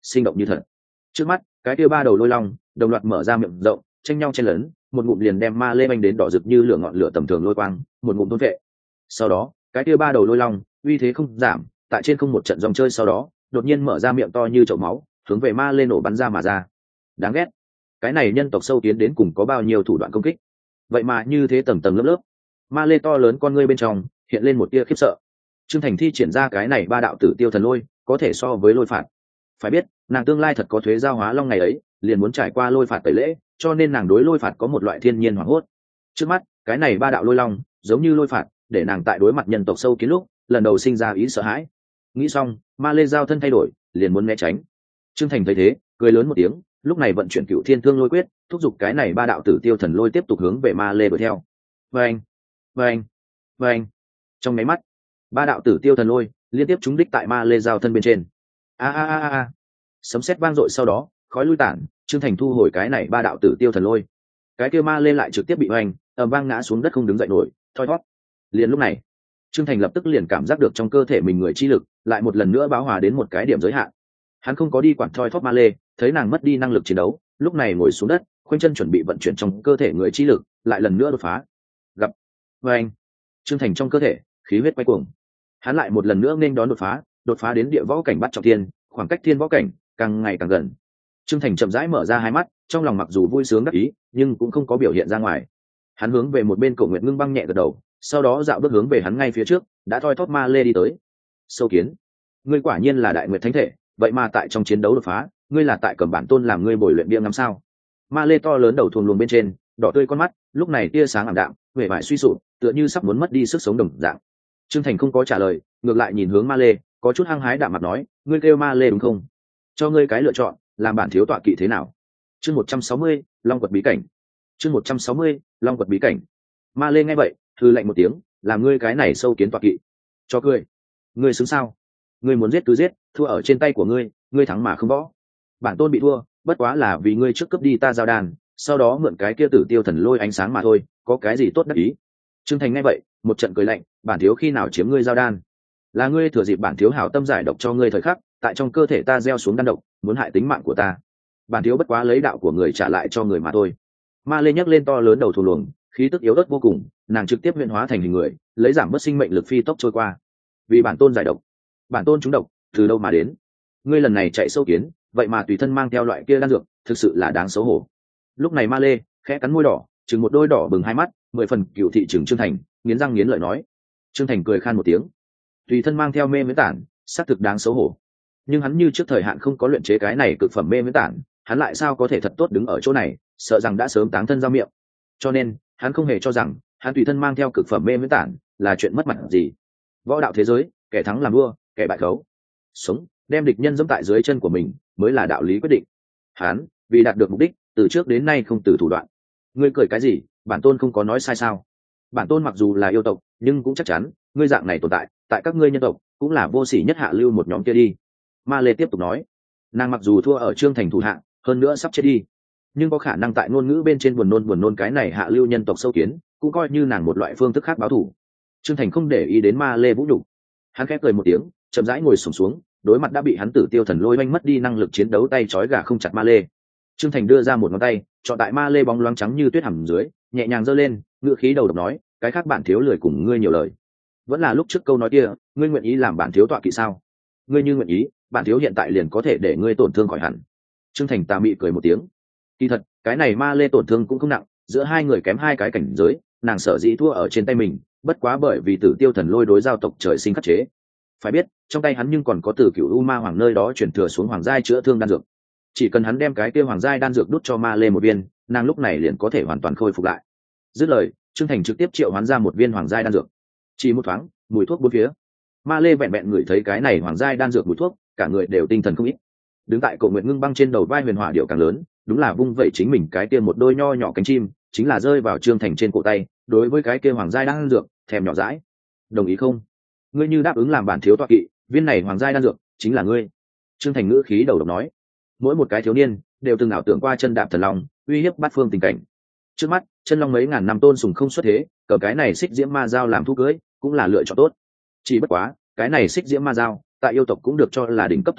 sinh động như thật. Trước mắt cái kia ba đầu lôi long đồng loạt mở ra miệng rộng, tranh nhau chen lấn, một ngụm liền đem ma lê banh đến đỏ rực như lửa, ngọn lửa tầm thường lôi quang một ngụm thôn vệ. Sau đó cái kia ba đầu lôi long uy thế không giảm, tại trên không một trận dòng chơi sau đó đột nhiên mở ra miệng to như chậu máu, hướng về ma lê nổ bắn ra mà ra. Đáng ghét, cái này nhân tộc sâu kiến đến cùng có bao nhiêu thủ đoạn công kích, vậy mà như thế tầng tầng lớp lớp. Ma lê to lớn con ngươi bên trong hiện lên một tia khiếp sợ. Trương Thành thi triển ra cái này ba đạo tử tiêu thần lôi có thể so với lôi phạt. Phải biết nàng tương lai thật có thuế giao hóa long ngày ấy liền muốn trải qua lôi phạt tẩy lễ, cho nên nàng đối lôi phạt có một loại thiên nhiên hoảng hốt. Trước mắt cái này ba đạo lôi long giống như lôi phạt, để nàng tại đối mặt nhân tộc sâu kiến lúc lần đầu sinh ra ý sợ hãi. Nghĩ xong, ma lê giao thân thay đổi, liền muốn né tránh. Trương Thành thấy thế cười lớn một tiếng, lúc này vận chuyển Cựu Thiên Thương Lôi Quyết, thúc giục cái này ba đạo tử tiêu thần lôi tiếp tục hướng về ma lê đuổi theo. Vâng, vâng, vâng. Trong máy mắt, ba đạo tử tiêu thần lôi liên tiếp trúng đích tại ma lê giao thân bên trên. A a a a. Sấm sét vang dội sau đó, khói lui tản, Trương Thành thu hồi cái này ba đạo tử tiêu thần lôi. Cái kia ma lê lại trực tiếp bị hoành, ầm vang ngã xuống đất không đứng dậy nổi, thoi thoát. Liền lúc này, Trương Thành lập tức liền cảm giác được trong cơ thể mình người chi lực lại một lần nữa bão hòa đến một cái điểm giới hạn. Hắn không có đi quản thoi thoát ma lê, thấy nàng mất đi năng lực chiến đấu, lúc này ngồi xuống đất, khoanh chân chuẩn bị vận chuyển trong cơ thể người chi lực, lại lần nữa đột phá. Gặp, anh, Trương Thành trong cơ thể khí huyết quay cuồng, hắn lại một lần nữa nên đón đột phá đến địa võ cảnh bắt trọng thiên, khoảng cách thiên võ cảnh càng ngày càng gần. Trương Thành chậm rãi mở ra hai mắt, trong lòng mặc dù vui sướng đắc ý, nhưng cũng không có biểu hiện ra ngoài. Hắn hướng về một bên Cổ Nguyệt Ngưng Băng nhẹ gật đầu, sau đó dạo bước hướng về hắn ngay phía trước, đã thoi thóp ma lê đi tới. Sâu kiến, ngươi quả nhiên là đại nguyệt thánh thể, vậy mà tại trong chiến đấu đột phá, ngươi là tại Cẩm Bản Tôn làm ngươi bồi luyện bia ngắm sao? Ma lê to lớn đầu thuồng luồng bên trên, đỏ tươi con mắt, lúc này tia sáng ảm đạm, vẻ vải suy sụp, tựa như sắp muốn mất đi sức sống đồng dạng. Trương Thành không có trả lời, ngược lại nhìn hướng ma lê, có chút hăng hái đạm mặt nói, ngươi kêu ma lê đúng không? Cho ngươi cái lựa chọn, làm bản thiếu tọa kỵ thế nào? Chương 160, Long Quật bí cảnh. Chương 160, Long Quật bí cảnh. Ma lê nghe vậy, thư lạnh một tiếng, làm ngươi cái này sâu kiến tọa kỵ. Cho cười. Ngươi xứng sao? Ngươi muốn giết cứ giết, thua ở trên tay của ngươi, ngươi thắng mà không võ. Bản tôn bị thua, bất quá là vì ngươi trước cướp đi ta giao đàn, sau đó mượn cái kia tử tiêu thần lôi ánh sáng mà thôi, có cái gì tốt đắc ý? Trương Thành nghe vậy, một trận cười lạnh, bản thiếu khi nào chiếm ngươi giao đan? Là ngươi thừa dịp bản thiếu hảo tâm giải độc cho ngươi thời khắc, tại trong cơ thể ta gieo xuống đan độc, muốn hại tính mạng của ta. Bản thiếu bất quá lấy đạo của người trả lại cho người mà thôi. Ma lê nhấc lên to lớn đầu thù luồng, khí tức yếu ớt vô cùng, nàng trực tiếp huyễn hóa thành hình người, lấy giảm bớt sinh mệnh lực phi tốc trôi qua. Vì bản tôn giải độc, bản tôn trúng độc, từ đâu mà đến? Ngươi lần này chạy sâu kiến, vậy mà tùy thân mang theo loại kia đan dược, thực sự là đáng xấu hổ. Lúc này ma lê khẽ cắn môi đỏ, chừng một đôi đỏ bừng hai mắt, 10 phần cựu thị trừng Trương Thành, nghiến răng nghiến lợi nói. Trương Thành cười khan một tiếng, tùy thân mang theo mê miễn tản, xác thực đáng xấu hổ. Nhưng hắn như trước thời hạn không có luyện chế cái này cực phẩm mê miễn tản, hắn lại sao có thể thật tốt đứng ở chỗ này, sợ rằng đã sớm táng thân ra miệng. Cho nên hắn không hề cho rằng hắn tùy thân mang theo cực phẩm mê miễn tản là chuyện mất mặt gì. Võ đạo thế giới, kẻ thắng làm vua, kẻ bại khấu. Sống, đem địch nhân dẫm tại dưới chân của mình mới là đạo lý quyết định. Hắn vì đạt được mục đích, từ trước đến nay không từ thủ đoạn. Ngươi cười cái gì? Bản tôn không có nói sai sao? Bản tôn mặc dù là yêu tộc, nhưng cũng chắc chắn ngươi dạng này tồn tại tại các ngươi nhân tộc cũng là vô sỉ nhất hạ lưu một nhóm kia đi. Ma lê tiếp tục nói, nàng mặc dù thua ở Trương Thành thủ hạ, hơn nữa sắp chết đi, nhưng có khả năng tại ngôn ngữ bên trên buồn nôn cái này hạ lưu nhân tộc sâu kiến, cũng coi như nàng một loại phương thức khác báo thù. Trương Thành không để ý đến ma lê vũ nhục, hắn khẽ cười một tiếng, chậm rãi ngồi xổm xuống, đối mặt đã bị hắn tử tiêu thần lôi oanh mất đi năng lực chiến đấu tay trói gà không chặt ma lê. Trương Thành đưa ra một ngón tay, chọn tại ma lê bóng loáng trắng như tuyết hầm dưới, nhẹ nhàng giơ lên, ngữ khí đầu độc nói, cái khác bản thiếu lười cùng ngươi nhiều lời. Vẫn là lúc trước câu nói kia, ngươi nguyện ý làm bản thiếu tọa kỵ sao? Ngươi như nguyện ý, bản thiếu hiện tại liền có thể để ngươi tổn thương khỏi hẳn. Trương Thành tà mị cười một tiếng. Kỳ thật, cái này ma lê tổn thương cũng không nặng, giữa hai người kém hai cái cảnh giới, nàng sở dĩ thua ở trên tay mình, bất quá bởi vì tử tiêu thần lôi đối giao tộc trời sinh khắc chế. Phải biết, trong tay hắn nhưng còn có từ Cửu U Ma Hoàng nơi đó chuyển thừa xuống hoàng giai chữa thương đan dược. Chỉ cần hắn đem cái kia hoàng giai đan dược đút cho ma lê một viên, nàng lúc này liền có thể hoàn toàn khôi phục lại. Dứt lời, Trương Thành trực tiếp triệu hoán ra một viên hoàng giai đan dược. Chỉ một thoáng, mùi thuốc bốn phía. Ma lê vẹn vẹn ngửi thấy cái này hoàng giai đan dược mùi thuốc, cả người đều tinh thần không ít. Đứng tại Cổ Nguyệt Ngưng Băng trên đầu vai huyền hỏa điệu càng lớn, đúng là vung vẩy chính mình cái kia một đôi nho nhỏ cánh chim, chính là rơi vào Trương Thành trên cổ tay, đối với cái kia hoàng giai đan dược, thèm nhỏ dãi. Đồng ý không? Ngươi như đáp ứng làm bản thiếu tọa kỵ, viên này hoàng giai đan dược chính là ngươi. Trương Thành ngữ khí đầu độc nói. Mỗi một cái thiếu niên đều từng ảo tưởng qua chân đạp thần long, uy hiếp bát phương tình cảnh. Trước mắt, chân long mấy ngàn năm tôn sùng không xuất thế, cờ cái này xích diễm ma dao làm thú cưới, cũng là lựa chọn tốt. Chỉ bất quá, cái này xích diễm ma dao, tại yêu tộc cũng được cho là đỉnh cấp tồn tại,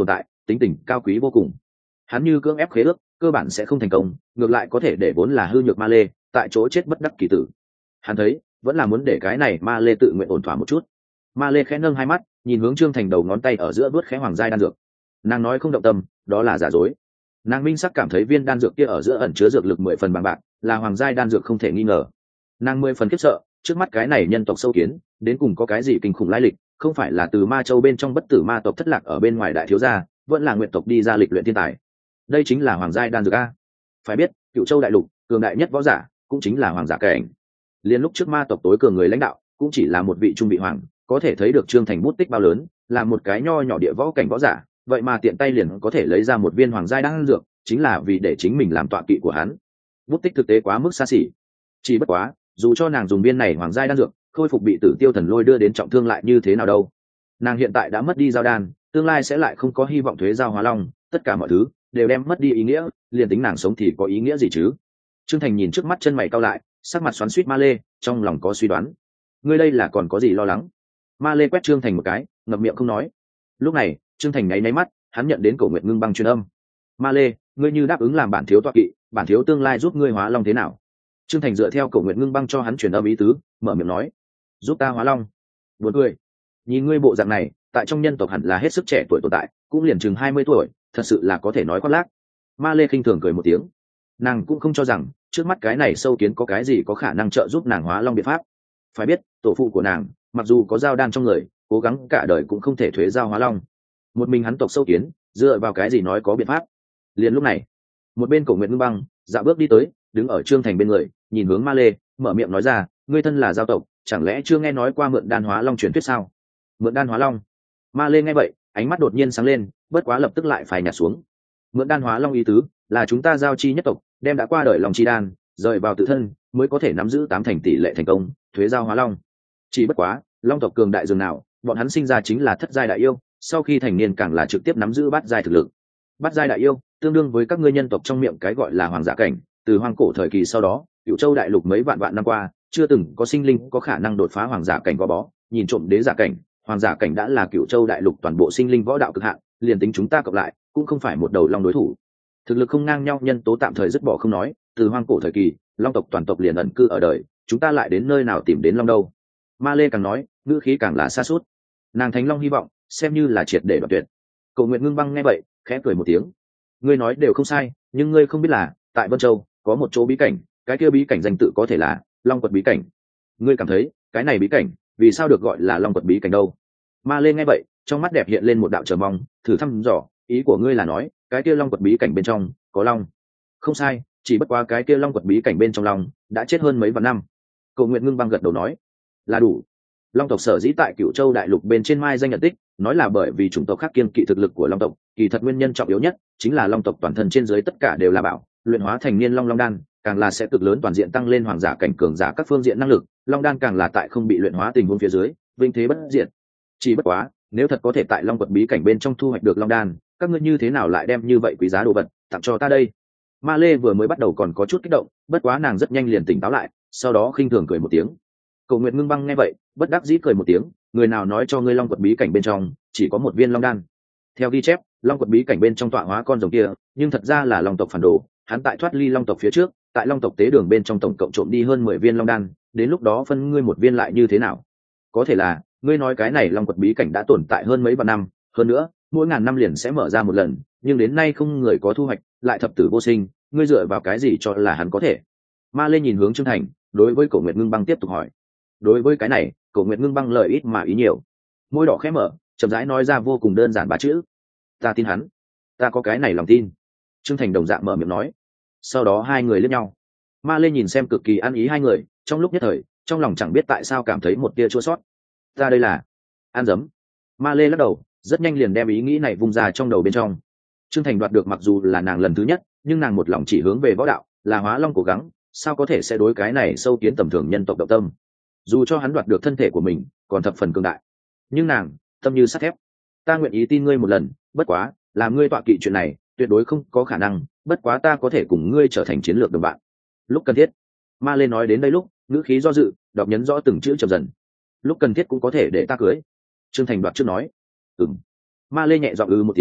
tính tình cao quý vô cùng. Hắn như cưỡng ép khế ước, cơ bản sẽ không thành công, ngược lại có thể để vốn là hư nhược ma lê tại chỗ chết bất đắc kỳ tử. Hắn thấy vẫn là muốn để cái này ma lê tự nguyện ổn thỏa một chút. Ma lê khẽ nâng hai mắt nhìn hướng Trương Thành đầu ngón tay ở giữa vớt khẽ hoàng giai đan dược. Nàng nói không động tâm, đó là giả dối. Nàng minh sắc cảm thấy viên đan dược kia ở giữa ẩn chứa dược lực 10 phần bằng bạc, là hoàng giai đan dược không thể nghi ngờ. Nàng 10 phần khiếp sợ, trước mắt cái này nhân tộc sâu kiến đến cùng có cái gì kinh khủng lai lịch, không phải là từ ma châu bên trong bất tử ma tộc thất lạc ở bên ngoài đại thiếu gia, vẫn là nguyện tộc đi ra lịch luyện thiên tài. Đây chính là hoàng giai đan dược a. Phải biết Cựu Châu đại lục cường đại nhất võ giả cũng chính là hoàng giả cảnh. Liên lúc trước ma tộc tối cường người lãnh đạo cũng chỉ là một vị trung vị hoàng, có thể thấy được Trương Thành bút tích bao lớn, là một cái nho nhỏ địa võ cảnh võ giả, vậy mà tiện tay liền có thể lấy ra một viên hoàng giai đan dược, chính là vì để chính mình làm tọa kỵ của hắn. Bút tích thực tế quá mức xa xỉ. Chỉ bất quá, dù cho nàng dùng viên này hoàng giai đan dược khôi phục bị Tử Tiêu Thần Lôi đưa đến trọng thương lại như thế nào đâu. Nàng hiện tại đã mất đi giao đan, tương lai sẽ lại không có hy vọng thuế giao hóa long, tất cả mọi thứ đều đem mất đi ý nghĩa, liền tính nàng sống thì có ý nghĩa gì chứ. Trương Thành nhìn trước mắt chân mày cau lại, sắc mặt xoắn xuýt ma lê, trong lòng có suy đoán. Ngươi đây là còn có gì lo lắng? Ma lê quét Trương Thành một cái, ngậm miệng không nói. Lúc này Trương Thành nháy mắt, hắn nhận đến Cổ Nguyệt Ngưng Băng truyền âm. Ma lê, ngươi như đáp ứng làm bản thiếu tọa kỵ, bản thiếu tương lai giúp ngươi hóa long thế nào? Trương Thành dựa theo Cổ Nguyệt Ngưng Băng cho hắn truyền âm ý tứ, mở miệng nói, giúp ta hóa long. Buồn cười, nhìn ngươi bộ dạng này tại trong nhân tộc hẳn là hết sức trẻ tuổi tồn tại, cũng liền chừng 20 tuổi, thật sự là có thể nói khoác lác. Ma lê khinh thường cười một tiếng, nàng cũng không cho rằng trước mắt cái này sâu kiến có cái gì có khả năng trợ giúp nàng hóa long biện pháp. Phải biết tổ phụ của nàng mặc dù có giao đan trong người, cố gắng cả đời cũng không thể thuế giao hóa long. Một mình hắn tộc sâu kiến dựa vào cái gì nói có biện pháp? Liền lúc này một bên Cổ Nguyệt Ngưng Băng dạo bước đi tới, đứng ở Trương Thành bên người, nhìn hướng Ma lê, mở miệng nói ra, ngươi thân là giao tộc, chẳng lẽ chưa nghe nói qua mượn đan hóa long truyền thuyết sao? Mượn đan hóa long? Ma lê nghe vậy ánh mắt đột nhiên sáng lên, bất quá lập tức lại phải nhạt xuống. Mượn đan hóa long ý tứ là chúng ta giao chi nhất tộc đem đã qua đời lòng chi đan rời vào tự thân, mới có thể nắm giữ 8 thành tỷ lệ thành công thuế giao hóa long. Chỉ bất quá long tộc cường đại dường nào, bọn hắn sinh ra chính là thất giai đại yêu, sau khi thành niên càng là trực tiếp nắm giữ bát giai thực lực. Bát giai đại yêu tương đương với các ngươi nhân tộc trong miệng cái gọi là hoàng giả cảnh. Từ hoang cổ thời kỳ sau đó, Cửu Châu đại lục mấy vạn vạn năm qua chưa từng có sinh linh có khả năng đột phá hoàng giả cảnh gò bó. Nhìn trộm đế giả cảnh, hoàng giả cảnh đã là Cửu Châu đại lục toàn bộ sinh linh võ đạo cực hạn, liền tính chúng ta cộng lại cũng không phải một đầu long đối thủ. Thực lực không ngang nhau nhân tố tạm thời dứt bỏ không nói, từ hoang cổ thời kỳ long tộc toàn tộc liền ẩn cư ở đời, chúng ta lại đến nơi nào tìm đến long đâu? Ma lê càng nói ngữ khí càng là xa suốt. Nàng thánh long hy vọng xem như là triệt để đoạt tuyệt. Cổ Nguyệt Ngưng Băng nghe vậy khẽ cười một tiếng, ngươi nói đều không sai, nhưng ngươi không biết là tại Vân Châu có một chỗ bí cảnh, cái kia bí cảnh danh tự có thể là Long Quật bí cảnh. Ngươi cảm thấy cái này bí cảnh vì sao được gọi là Long Quật bí cảnh đâu? Ma lê nghe vậy trong mắt đẹp hiện lên một đạo chờ mong, thử thăm dò, ý của ngươi là nói cái kia Long Quật bí cảnh bên trong có long? Không sai, chỉ bất quá cái kia Long Quật bí cảnh bên trong long đã chết hơn mấy vạn năm. Cổ Nguyệt Ngưng Băng gật đầu nói, là đủ. Long tộc sở dĩ tại Cửu Châu đại lục bên trên mai danh nhận tích, nói là bởi vì chủng tộc khác kiên kỵ thực lực của long tộc, kỳ thật nguyên nhân trọng yếu nhất chính là long tộc toàn thân trên dưới tất cả đều là bảo, luyện hóa thành niên long long đan, càng là sẽ cực lớn toàn diện tăng lên hoàng giả cảnh cường giả các phương diện năng lực, long đan càng là tại không bị luyện hóa tình huống phía dưới, vinh thế bất diệt. Chỉ bất quá, nếu thật có thể tại Long Quật bí cảnh bên trong thu hoạch được long đan, các ngươi như thế nào lại đem như vậy quý giá đồ vật tặng cho ta đây? Ma lê vừa mới bắt đầu còn có chút kích động, bất quá nàng rất nhanh liền tỉnh táo lại, sau đó khinh thường cười một tiếng. Cổ Nguyệt Ngưng Băng nghe vậy bất đắc dĩ cười một tiếng, người nào nói cho ngươi Long Quật bí cảnh bên trong chỉ có một viên long đan? Theo ghi chép, Long Quật bí cảnh bên trong tọa hóa con rồng kia nhưng thật ra là long tộc phản đồ, hắn tại thoát ly long tộc phía trước, tại long tộc tế đường bên trong tổng cộng trộm đi hơn 10 viên long đan, đến lúc đó phân ngươi một viên lại như thế nào? Có thể là ngươi nói cái này Long Quật bí cảnh đã tồn tại hơn mấy vạn năm, hơn nữa mỗi ngàn năm liền sẽ mở ra một lần, nhưng đến nay không người có thu hoạch, lại thập tử vô sinh, ngươi dựa vào cái gì cho là hắn có thể? Ma lê nhìn hướng Trương Thành, đối với Cổ Nguyệt Ngưng Băng tiếp tục hỏi. Đối với cái này, Cổ Nguyệt Ngưng Băng lời ít mà ý nhiều, môi đỏ khẽ mở, chậm rãi nói ra vô cùng đơn giản 3 chữ: ta tin hắn, ta có cái này lòng tin. Trương Thành đồng dạng mở miệng nói. Sau đó hai người liếc nhau. Ma lê nhìn xem cực kỳ ăn ý hai người, trong lúc nhất thời trong lòng chẳng biết tại sao cảm thấy một tia chua sót. Ta đây là ăn dấm. Ma lê lắc đầu, rất nhanh liền đem ý nghĩ này vung ra trong đầu bên trong. Trương Thành đoạt được mặc dù là nàng lần thứ nhất, nhưng nàng một lòng chỉ hướng về võ đạo, là hóa long cố gắng, sao có thể sẽ đối cái này sâu kiến tầm thường nhân tộc động tâm? Dù cho hắn đoạt được thân thể của mình còn thập phần cường đại, nhưng nàng tâm như sắt thép. Ta nguyện ý tin ngươi một lần, bất quá làm ngươi tọa kỵ chuyện này tuyệt đối không có khả năng, bất quá ta có thể cùng ngươi trở thành chiến lược đồng bạn lúc cần thiết. Ma lê nói đến đây lúc ngữ khí do dự, đọc nhấn rõ từng chữ chậm dần. Lúc cần thiết cũng có thể để ta cưới. Trương Thành đoạt trước nói. Ma lê nhẹ giọng một tiếng,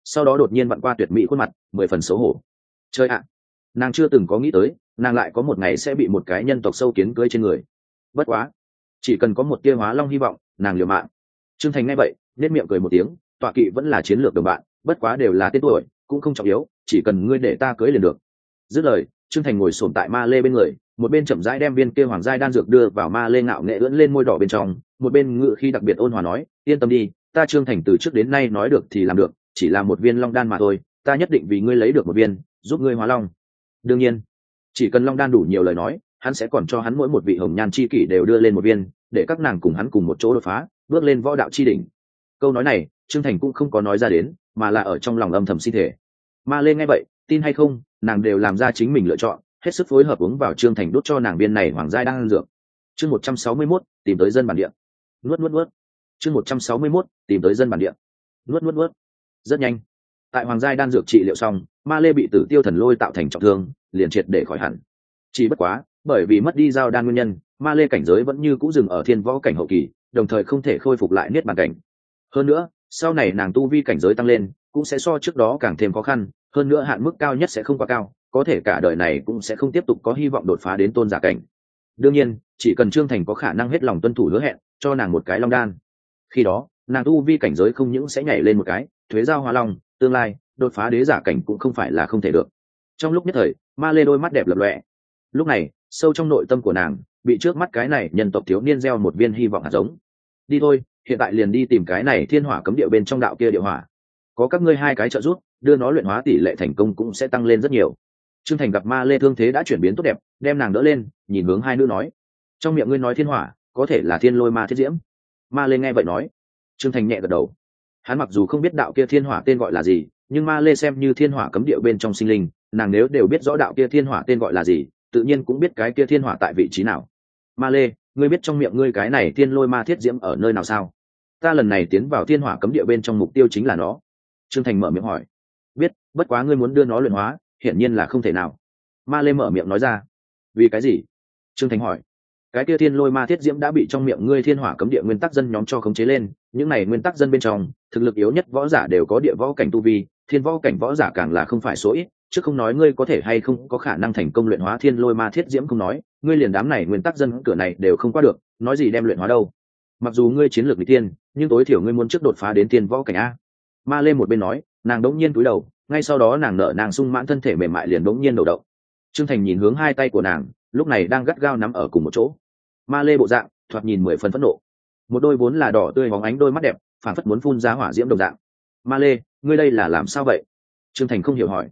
sau đó đột nhiên vặn qua tuyệt mỹ khuôn mặt 10 phần xấu hổ. Chơi ạ, nàng chưa từng có nghĩ tới nàng lại có một ngày sẽ bị một cái nhân tộc sâu kiến cưới trên người. Bất quá, chỉ cần có một tia hóa long hy vọng, nàng liều mạng. Trương Thành nghe vậy nét miệng cười một tiếng, tọa kỵ vẫn là chiến lược đồng bạn, bất quá đều là tên tuổi cũng không trọng yếu, chỉ cần ngươi để ta cưới liền được. Dứt lời, Trương Thành ngồi xổm tại ma lê bên người, một bên chậm rãi đem viên kia hoàng giai đan dược đưa vào ma lê ngạo nghệ ưỡn lên môi đỏ bên trong, một bên ngự khi đặc biệt ôn hòa nói, yên tâm đi, ta Trương Thành từ trước đến nay nói được thì làm được, chỉ là một viên long đan mà thôi, ta nhất định vì ngươi lấy được một viên, giúp ngươi hóa long. Đương nhiên, chỉ cần long đan đủ nhiều lời nói, hắn sẽ còn cho hắn mỗi một vị hồng nhan chi kỷ đều đưa lên một viên, để các nàng cùng hắn cùng một chỗ đột phá, bước lên võ đạo chi đỉnh. Câu nói này Trương Thành cũng không có nói ra đến, mà là ở trong lòng âm thầm xin thể. Ma lê nghe vậy, tin hay không, nàng đều làm ra chính mình lựa chọn, hết sức phối hợp uống vào Trương Thành đốt cho nàng viên này hoàng giai đang ăn dược. Chương 161, tìm tới dân bản địa. Nuốt. Chương 161, tìm tới dân bản địa. Nuốt. Rất nhanh, tại hoàng giai đan dược trị liệu xong, ma lê bị Tử Tiêu Thần Lôi tạo thành trọng thương, liền triệt để khỏi hẳn. Chỉ bất quá, bởi vì mất đi giao đan nguyên nhân, ma lê cảnh giới vẫn như cũ dừng ở thiên võ cảnh hậu kỳ, đồng thời không thể khôi phục lại niết bàn cảnh. Hơn nữa, sau này nàng tu vi cảnh giới tăng lên, cũng sẽ so trước đó càng thêm khó khăn, hơn nữa hạn mức cao nhất sẽ không quá cao, có thể cả đời này cũng sẽ không tiếp tục có hy vọng đột phá đến tôn giả cảnh. Đương nhiên, chỉ cần Trương Thành có khả năng hết lòng tuân thủ hứa hẹn, cho nàng một cái long đan, khi đó nàng tu vi cảnh giới không những sẽ nhảy lên một cái, thuế giao hóa long, tương lai đột phá đế giả cảnh cũng không phải là không thể được. Trong lúc nhất thời, ma lê đôi mắt đẹp lập lòe. Lúc này, sâu trong nội tâm của nàng bị trước mắt cái này nhân tộc thiếu niên gieo một viên hy vọng hạt giống. Đi thôi, hiện tại liền đi tìm cái này thiên hỏa cấm địa bên trong đạo kia địa hỏa, có các ngươi hai cái trợ giúp, đưa nó luyện hóa tỷ lệ thành công cũng sẽ tăng lên rất nhiều. Trương Thành gặp ma lê thương thế đã chuyển biến tốt đẹp, đem nàng đỡ lên, nhìn hướng hai nữ nói, trong miệng ngươi nói thiên hỏa có thể là thiên lôi ma thiết diễm. Ma lê nghe vậy nói. Trương Thành nhẹ gật đầu. Hắn mặc dù không biết đạo kia thiên hỏa tên gọi là gì, nhưng ma lê xem như thiên hỏa cấm địa bên trong sinh linh, nàng nếu đều biết rõ đạo kia thiên hỏa tên gọi là gì, tự nhiên cũng biết cái kia thiên hỏa tại vị trí nào. Ma lê, ngươi biết trong miệng ngươi cái này thiên lôi ma thiết diễm ở nơi nào sao? Ta lần này tiến vào thiên hỏa cấm địa bên trong mục tiêu chính là nó. Trương Thành mở miệng hỏi. Biết, bất quá ngươi muốn đưa nó luyện hóa, hiển nhiên là không thể nào. Ma lê mở miệng nói ra. Vì cái gì? Trương Thành hỏi. Cái kia thiên lôi ma thiết diễm đã bị trong miệng ngươi thiên hỏa cấm địa nguyên tắc dân nhóm cho khống chế lên, những này nguyên tắc dân bên trong, thực lực yếu nhất võ giả đều có địa võ cảnh tu vi, thiên võ cảnh võ giả càng là không phải số ít, chứ không nói ngươi có thể hay không có khả năng thành công luyện hóa thiên lôi ma thiết diễm không nói, ngươi liền đám này nguyên tắc dân cửa này đều không qua được, nói gì đem luyện hóa đâu. Mặc dù ngươi chiến lược nghịch tiên, nhưng tối thiểu ngươi muốn trước đột phá đến thiên võ cảnh a. Ma lê một bên nói, nàng đống nhiên cúi đầu, ngay sau đó nàng nở nàng sung mãn thân thể mềm mại liền đống nhiên đầu động. Trương Thành nhìn hướng hai tay của nàng, lúc này đang gắt gao nắm ở cùng một chỗ. Ma lê bộ dạng thoạt nhìn 10 phần phẫn nộ, một đôi vốn là đỏ tươi hóng ánh đôi mắt đẹp phản phất muốn phun ra hỏa diễm đồng dạng. Ma lê, ngươi đây là làm sao vậy? Trương Thành không hiểu hỏi.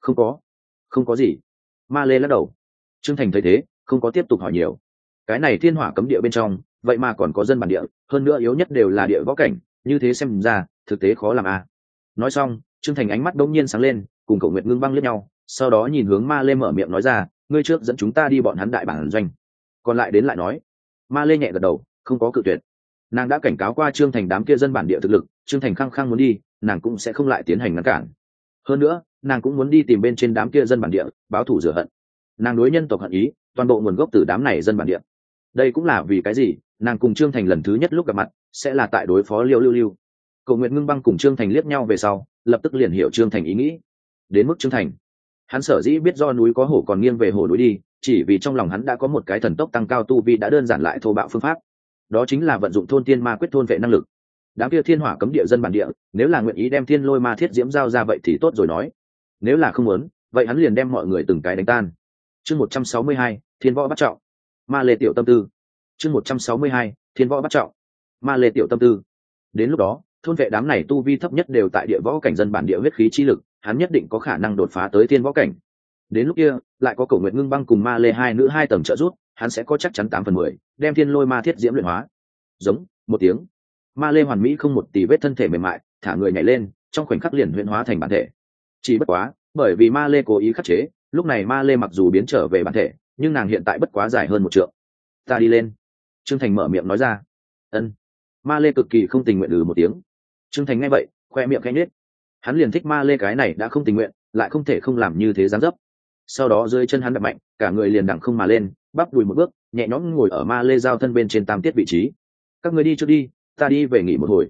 Không có gì. Ma lê lắc đầu. Trương Thành thấy thế không có tiếp tục hỏi nhiều. Cái này thiên hỏa cấm địa bên trong vậy mà còn có dân bản địa, hơn nữa yếu nhất đều là địa võ cảnh, như thế xem ra thực tế khó làm a. Nói xong, Trương Thành ánh mắt đông nhiên sáng lên, cùng Cậu Nguyệt Ngưng băng liếc nhau, sau đó nhìn hướng Ma lê mở miệng nói ra, ngươi trước dẫn chúng ta đi bọn hắn đại bản doanh, còn lại đến lại nói. Ma lê nhẹ gật đầu, không có cự tuyệt. Nàng đã cảnh cáo qua Trương Thành đám kia dân bản địa thực lực, Trương Thành khăng khăng muốn đi, nàng cũng sẽ không lại tiến hành ngăn cản. Hơn nữa, nàng cũng muốn đi tìm bên trên đám kia dân bản địa, báo thù rửa hận. Nàng đối nhân tộc hận ý, toàn bộ nguồn gốc từ đám này dân bản địa. Đây cũng là vì cái gì nàng cùng Trương Thành lần thứ nhất lúc gặp mặt sẽ là tại đối phó Liêu Lưu. Cầu Nguyện Ngưng băng cùng Trương Thành liếc nhau về sau, lập tức liền hiểu Trương Thành ý nghĩ. Đến mức Trương Thành, hắn sở dĩ biết do núi có hổ còn nghiêng về hổ núi đi, chỉ vì trong lòng hắn đã có một cái thần tốc tăng cao tu vi đã đơn giản lại thô bạo phương pháp, đó chính là vận dụng thôn tiên ma quyết thôn vệ năng lực. Đám kia thiên hỏa cấm địa dân bản địa, nếu là nguyện ý đem thiên lôi ma thiết diễm giao ra vậy thì tốt rồi nói, nếu là không muốn, vậy hắn liền đem mọi người từng cái đánh tan. Chương 162, thiên võ bắt trọng. Ma lê tiểu tâm tư. Chương 162, thiên võ bắt trọng. Ma lê tiểu tâm tư. Đến lúc đó, thôn vệ đám này tu vi thấp nhất đều tại địa võ cảnh dân bản địa huyết khí chi lực, hắn nhất định có khả năng đột phá tới thiên võ cảnh. Đến lúc kia, lại có Cổ Nguyệt Ngưng băng cùng Ma lê hai nữ hai tầng trợ giúp, hắn sẽ có chắc chắn 8/10 đem thiên lôi ma thiết diễm luyện hóa. Giống một tiếng, Ma lê hoàn mỹ không một tì vết thân thể mềm mại, thả người nhảy lên, trong khoảnh khắc liền luyện hóa thành bản thể. Chỉ bất quá, bởi vì Ma lê cố ý khắc chế, lúc này Ma lê mặc dù biến trở về bản thể, nhưng nàng hiện tại bất quá dài hơn 1 trượng. Ta đi lên. Trương Thành mở miệng nói ra. Ân. Ma lê cực kỳ không tình nguyện một tiếng. Trương Thành nghe vậy, khoe miệng khẽ nhếch. Hắn liền thích Ma lê cái này đã không tình nguyện, lại không thể không làm như thế dáng dấp. Sau đó dưới chân hắn đập mạnh, cả người liền đằng không mà lên, bắp đùi một bước, nhẹ nhõm ngồi ở Ma lê giao thân bên trên tam tiết vị trí. Các người đi trước đi, ta đi về nghỉ một hồi.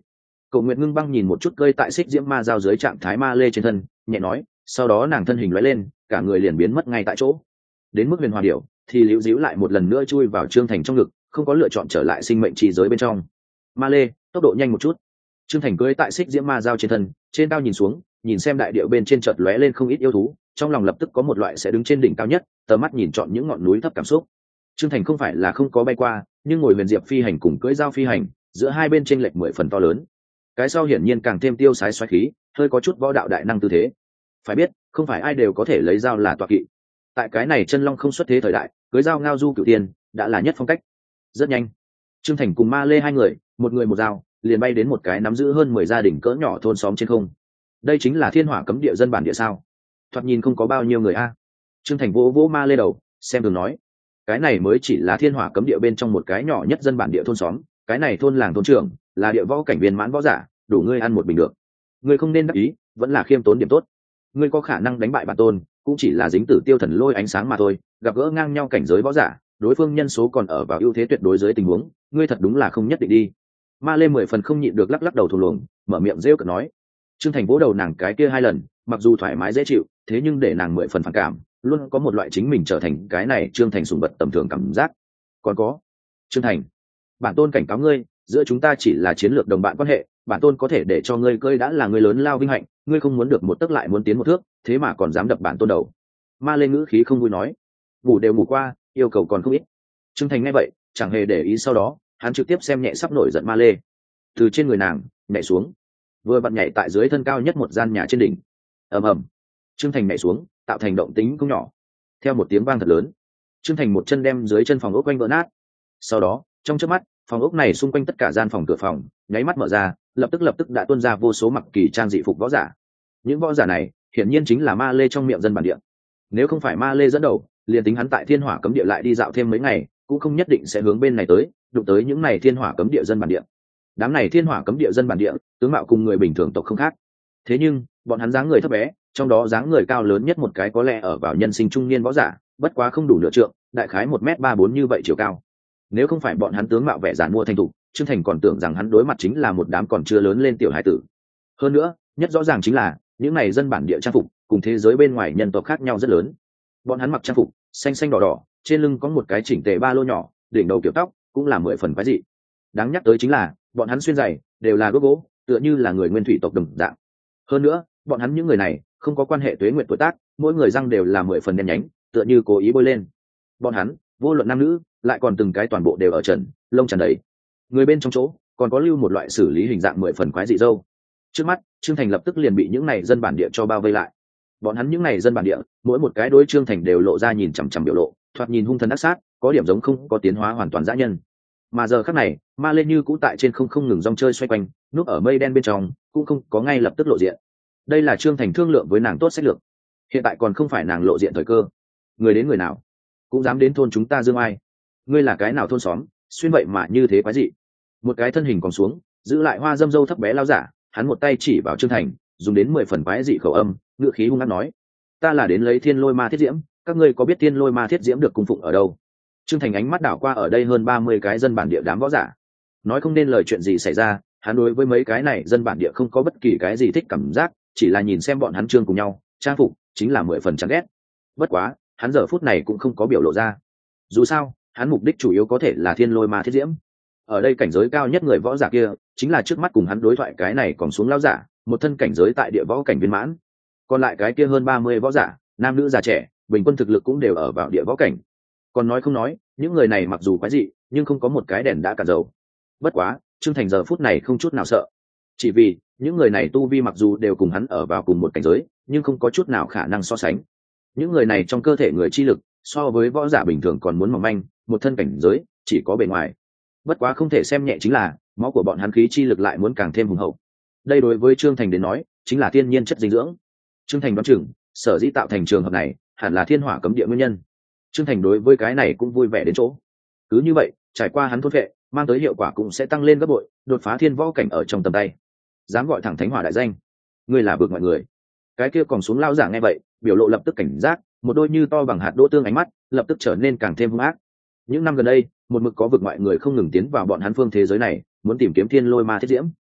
Cổ Nguyệt Ngưng Băng nhìn một chút cơi tại xích diễm ma giao dưới trạng thái ma lê trên thân, nhẹ nói, sau đó nàng thân hình lóe lên, cả người liền biến mất ngay tại chỗ. Đến mức Huyền Hòa Điểu thì liễu díu lại một lần nữa chui vào Trương Thành trong ngực, không có lựa chọn trở lại sinh mệnh trì giới bên trong. Ma lê, tốc độ nhanh một chút. Trương Thành cưỡi tại xích diễm ma giao trên thân, trên cao nhìn xuống, nhìn xem đại điệu bên trên chợt lóe lên không ít yêu thú, trong lòng lập tức có một loại sẽ đứng trên đỉnh cao nhất, tầm mắt nhìn trọn những ngọn núi thấp cảm xúc. Trương Thành không phải là không có bay qua, nhưng ngồi huyền diệp phi hành cùng cưỡi dao phi hành, giữa hai bên chênh lệch 10 phần to lớn. Cái sau hiển nhiên càng thêm tiêu sái xoáy khí, hơi có chút võ đạo đại năng tư thế. Phải biết, không phải ai đều có thể lấy dao là tọa kỵ. Tại cái này chân long không xuất thế thời đại, cưỡi dao ngao du cửu tiên, đã là nhất phong cách. Rất nhanh, Trương Thành cùng Ma Lê hai người, một người một dao, liền bay đến một cái nắm giữ hơn 10 gia đình cỡ nhỏ thôn xóm trên không. Đây chính là Thiên Hỏa cấm địa dân bản địa sao? Thoạt nhìn không có bao nhiêu người a. Trương Thành vỗ vỗ Ma Lê đầu, xem thường nói, cái này mới chỉ là Thiên Hỏa cấm địa bên trong một cái nhỏ nhất dân bản địa thôn xóm, cái này thôn làng thôn trưởng là địa võ cảnh viên mãn võ giả, đủ ngươi ăn một bình được. Ngươi không nên đắc ý, vẫn là khiêm tốn điểm tốt. Ngươi có khả năng đánh bại bản tôn, cũng chỉ là dính tử tiêu thần lôi ánh sáng mà thôi, gặp gỡ ngang nhau cảnh giới võ giả, đối phương nhân số còn ở vào ưu thế tuyệt đối dưới tình huống, ngươi thật đúng là không nhất định đi. Ma Lê 10 phần không nhịn được lắc lắc đầu thù luồng, mở miệng rêu cợt nói. Trương Thành vỗ đầu nàng cái kia 2 lần, mặc dù thoải mái dễ chịu, thế nhưng để nàng 10 phần phản cảm, luôn có một loại chính mình trở thành cái này Trương Thành sùng vật tầm thường cảm giác. Còn có, Trương Thành, bản tôn cảnh cáo ngươi, giữa chúng ta chỉ là chiến lược đồng bạn quan hệ, bản tôn có thể để cho ngươi cơi đã là ngươi lớn lao vinh hạnh, ngươi không muốn được một tấc lại muốn tiến một thước, thế mà còn dám đập bản tôn đầu. Ma Lê ngữ khí không vui nói, ngủ đều ngủ qua, yêu cầu còn không ít. Trương Thành nghe vậy, chẳng hề để ý, sau đó hắn trực tiếp xem nhẹ sắp nổi giận Ma Lê, từ trên người nàng nhảy xuống, vừa vặn nhảy tại dưới thân cao nhất một gian nhà trên đỉnh. Ầm ầm, Trương Thành nhảy xuống, tạo thành động tĩnh không nhỏ. Theo một tiếng vang thật lớn, Trương Thành một chân đem dưới chân phòng ốc quanh vỡ nát. Sau đó, trong chớp mắt, phòng ốc này xung quanh tất cả gian phòng cửa phòng nháy mắt mở ra, lập tức đã tuôn ra vô số mặc kỳ trang dị phục võ giả. Những võ giả này hiển nhiên chính là Ma Lê trong miệng dân bản địa. Nếu không phải Ma Lê dẫn đầu, liền tính hắn tại Thiên Hỏa cấm địa lại đi dạo thêm mấy ngày, cũng không nhất định sẽ hướng bên này tới, đụng tới những này Thiên Hỏa cấm địa dân bản địa. Đám này Thiên Hỏa cấm địa dân bản địa, tướng mạo cùng người bình thường tộc không khác. Thế nhưng, bọn hắn dáng người thấp bé, trong đó dáng người cao lớn nhất một cái có lẽ ở vào nhân sinh trung niên võ giả, bất quá không đủ nửa trượng, đại khái 1m34 như vậy chiều cao. Nếu không phải bọn hắn tướng mạo vẻ giản mua thành thục, Trương Thành còn tưởng rằng hắn đối mặt chính là một đám còn chưa lớn lên tiểu hải tử. Hơn nữa, nhất rõ ràng chính là những này dân bản địa trang phục cùng thế giới bên ngoài nhân tộc khác nhau rất lớn. Bọn hắn mặc trang phục xanh xanh đỏ đỏ, trên lưng có một cái chỉnh tề ba lô nhỏ, đỉnh đầu kiểu tóc cũng là 10 phần quái dị. Đáng nhắc tới chính là bọn hắn xuyên giày đều là gỗ, tựa như là người nguyên thủy tộc đồng dạng. Hơn nữa, bọn hắn những người này không có quan hệ tuế nguyện tuổi tác, mỗi người răng đều là 10 phần đen nhánh, tựa như cố ý bôi lên. Bọn hắn vô luận nam nữ, lại còn từng cái toàn bộ đều ở trần, lông tràn đầy. Người bên trong chỗ còn có lưu một loại xử lý hình dạng 10 phần quái dị dâu. Trước mắt, Trương Thành lập tức liền bị những này dân bản địa cho bao vây lại. Bọn hắn những này dân bản địa, mỗi một cái đối Trương Thành đều lộ ra nhìn chằm chằm biểu lộ, thoạt nhìn hung thần ác sát, có điểm giống không có tiến hóa hoàn toàn dã nhân. Mà giờ khắc này, Ma Lê như cũ tại trên không ngừng rong chơi xoay quanh, núp ở mây đen bên trong, cũng không có ngay lập tức lộ diện. Đây là Trương Thành thương lượng với nàng tốt sách lược. Hiện tại còn không phải nàng lộ diện thời cơ. Người đến người nào cũng dám đến thôn chúng ta dương ai? Ngươi là cái nào thôn xóm, xuyên vậy mà như thế quái dị? Một cái thân hình còn xuống, giữ lại hoa dâm dâu thấp bé lao giả, hắn một tay chỉ vào Trương Thành, dùng đến 10 phần quái dị khẩu âm, ngựa khí hung hăng nói, ta là đến lấy Thiên Lôi Ma Thiết Diễm, các ngươi có biết Thiên Lôi Ma Thiết Diễm được cung phụng ở đâu? Trương Thành ánh mắt đảo qua ở đây hơn 30 cái dân bản địa đám võ giả, nói không nên lời chuyện gì xảy ra, hắn đối với mấy cái này dân bản địa không có bất kỳ cái gì thích cảm giác, chỉ là nhìn xem bọn hắn trương cùng nhau, trang phục chính là 10 phần chán ghét. Bất quá, hắn giờ phút này cũng không có biểu lộ ra. Dù sao, hắn mục đích chủ yếu có thể là Thiên Lôi Ma Thiết Diễm. Ở đây cảnh giới cao nhất người võ giả kia, chính là trước mắt cùng hắn đối thoại cái này còn xuống lão giả, một thân cảnh giới tại địa võ cảnh viên mãn. Còn lại cái kia hơn 30 võ giả, nam nữ già trẻ, bình quân thực lực cũng đều ở vào địa võ cảnh. Còn nói không nói, những người này mặc dù quái dị, nhưng không có một cái đèn đã cạn dầu. Bất quá, Trương Thành giờ phút này không chút nào sợ. Chỉ vì, những người này tu vi mặc dù đều cùng hắn ở vào cùng một cảnh giới, nhưng không có chút nào khả năng so sánh. Những người này trong cơ thể người chi lực, so với võ giả bình thường còn muốn mỏng manh, một thân cảnh giới, chỉ có bề ngoài. Bất quá không thể xem nhẹ chính là, máu của bọn hắn khí chi lực lại muốn càng thêm hùng hậu. Đây đối với Trương Thành đến nói, chính là thiên nhiên chất dinh dưỡng. Trương Thành đoán chừng, sở dĩ tạo thành trường hợp này, hẳn là Thiên Hỏa cấm địa nguyên nhân. Trương Thành đối với cái này cũng vui vẻ đến chỗ. Cứ như vậy, trải qua hắn thôn vệ, mang tới hiệu quả cũng sẽ tăng lên gấp bội, đột phá thiên võ cảnh ở trong tầm tay. Dám gọi thẳng Thánh Hỏa đại danh, ngươi là vượt mọi người. Cái kia còn xuống lao giả nghe vậy, biểu lộ lập tức cảnh giác, một đôi như to bằng hạt đỗ tương ánh mắt, lập tức trở nên càng thêm hung ác. Những năm gần đây, một mực có vực ngoại người không ngừng tiến vào bọn hắn phương thế giới này, muốn tìm kiếm Thiên Lôi Ma Thiết Diễm.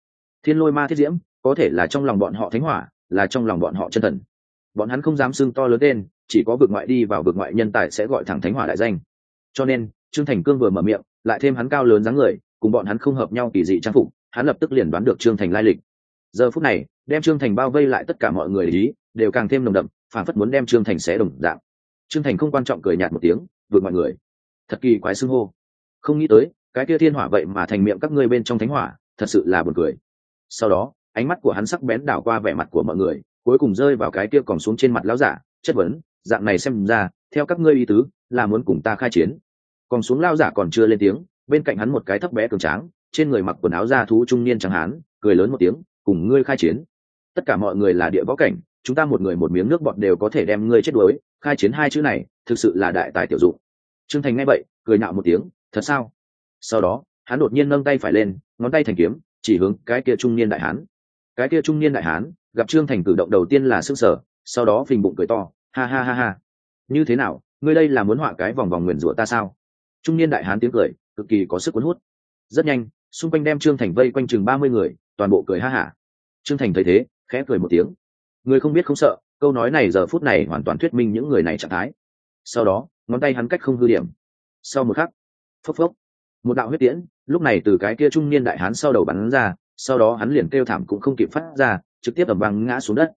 Thiên lôi ma thiết diễm có thể là trong lòng bọn họ thánh hỏa, là trong lòng bọn họ chân thần. Bọn hắn không dám xưng to lớn tên, chỉ có vực ngoại đi vào vực ngoại nhân tài sẽ gọi thẳng thánh hỏa đại danh. Cho nên Trương Thành Cương vừa mở miệng, lại thêm hắn cao lớn dáng người, cùng bọn hắn không hợp nhau kỳ dị trang phục, hắn lập tức liền đoán được Trương Thành lai lịch. Giờ phút này đem Trương Thành bao vây lại, tất cả mọi người ý đều càng thêm nồng đậm, phản phất muốn đem Trương Thành xé đồng dạng. Trương Thành không quan trọng cười nhạt một tiếng, vượt mọi người, thật kỳ quái xưng hô, không nghĩ tới cái kia thiên hỏa vậy mà thành miệng các ngươi bên trong thánh hỏa, thật sự là buồn cười. Sau đó ánh mắt của hắn sắc bén đảo qua vẻ mặt của mọi người, cuối cùng rơi vào cái kia còn xuống trên mặt lão giả, chất vấn, dạng này xem ra theo các ngươi ý tứ là muốn cùng ta khai chiến. Còn xuống lão giả còn chưa lên tiếng, bên cạnh hắn một cái thấp bé cường tráng, trên người mặc quần áo da thú trung niên trắng hán, cười lớn một tiếng, cùng ngươi khai chiến. Tất cả mọi người là địa võ cảnh, chúng ta một người một miếng nước bọt đều có thể đem ngươi chết đuối, khai chiến hai chữ này thực sự là đại tài tiểu dụng. Trương Thành nghe vậy cười nhạo một tiếng, thật sao? Sau đó hắn đột nhiên nâng tay phải lên, ngón tay thành kiếm chỉ hướng cái kia trung niên đại hán. Cái kia trung niên đại hán gặp Trương Thành cử động đầu tiên là sững sờ, sau đó phình bụng cười to, ha ha ha ha, như thế nào, ngươi đây là muốn họa cái vòng vòng nguyền rủa ta sao? Trung niên đại hán tiếng cười cực kỳ có sức cuốn hút. Rất nhanh xung quanh đem Trương Thành vây quanh chừng 30 người, toàn bộ cười ha hả. Trương Thành thấy thế khẽ cười một tiếng, người không biết không sợ, câu nói này giờ phút này hoàn toàn thuyết minh những người này trạng thái. Sau đó ngón tay hắn cách không hư điểm, sau một khắc, phốc phốc, một đạo huyết tiễn lúc này từ cái kia trung niên đại hán sau đầu bắn ra, sau đó hắn liền kêu thảm cũng không kịp phát ra, trực tiếp ầm vang ngã xuống đất.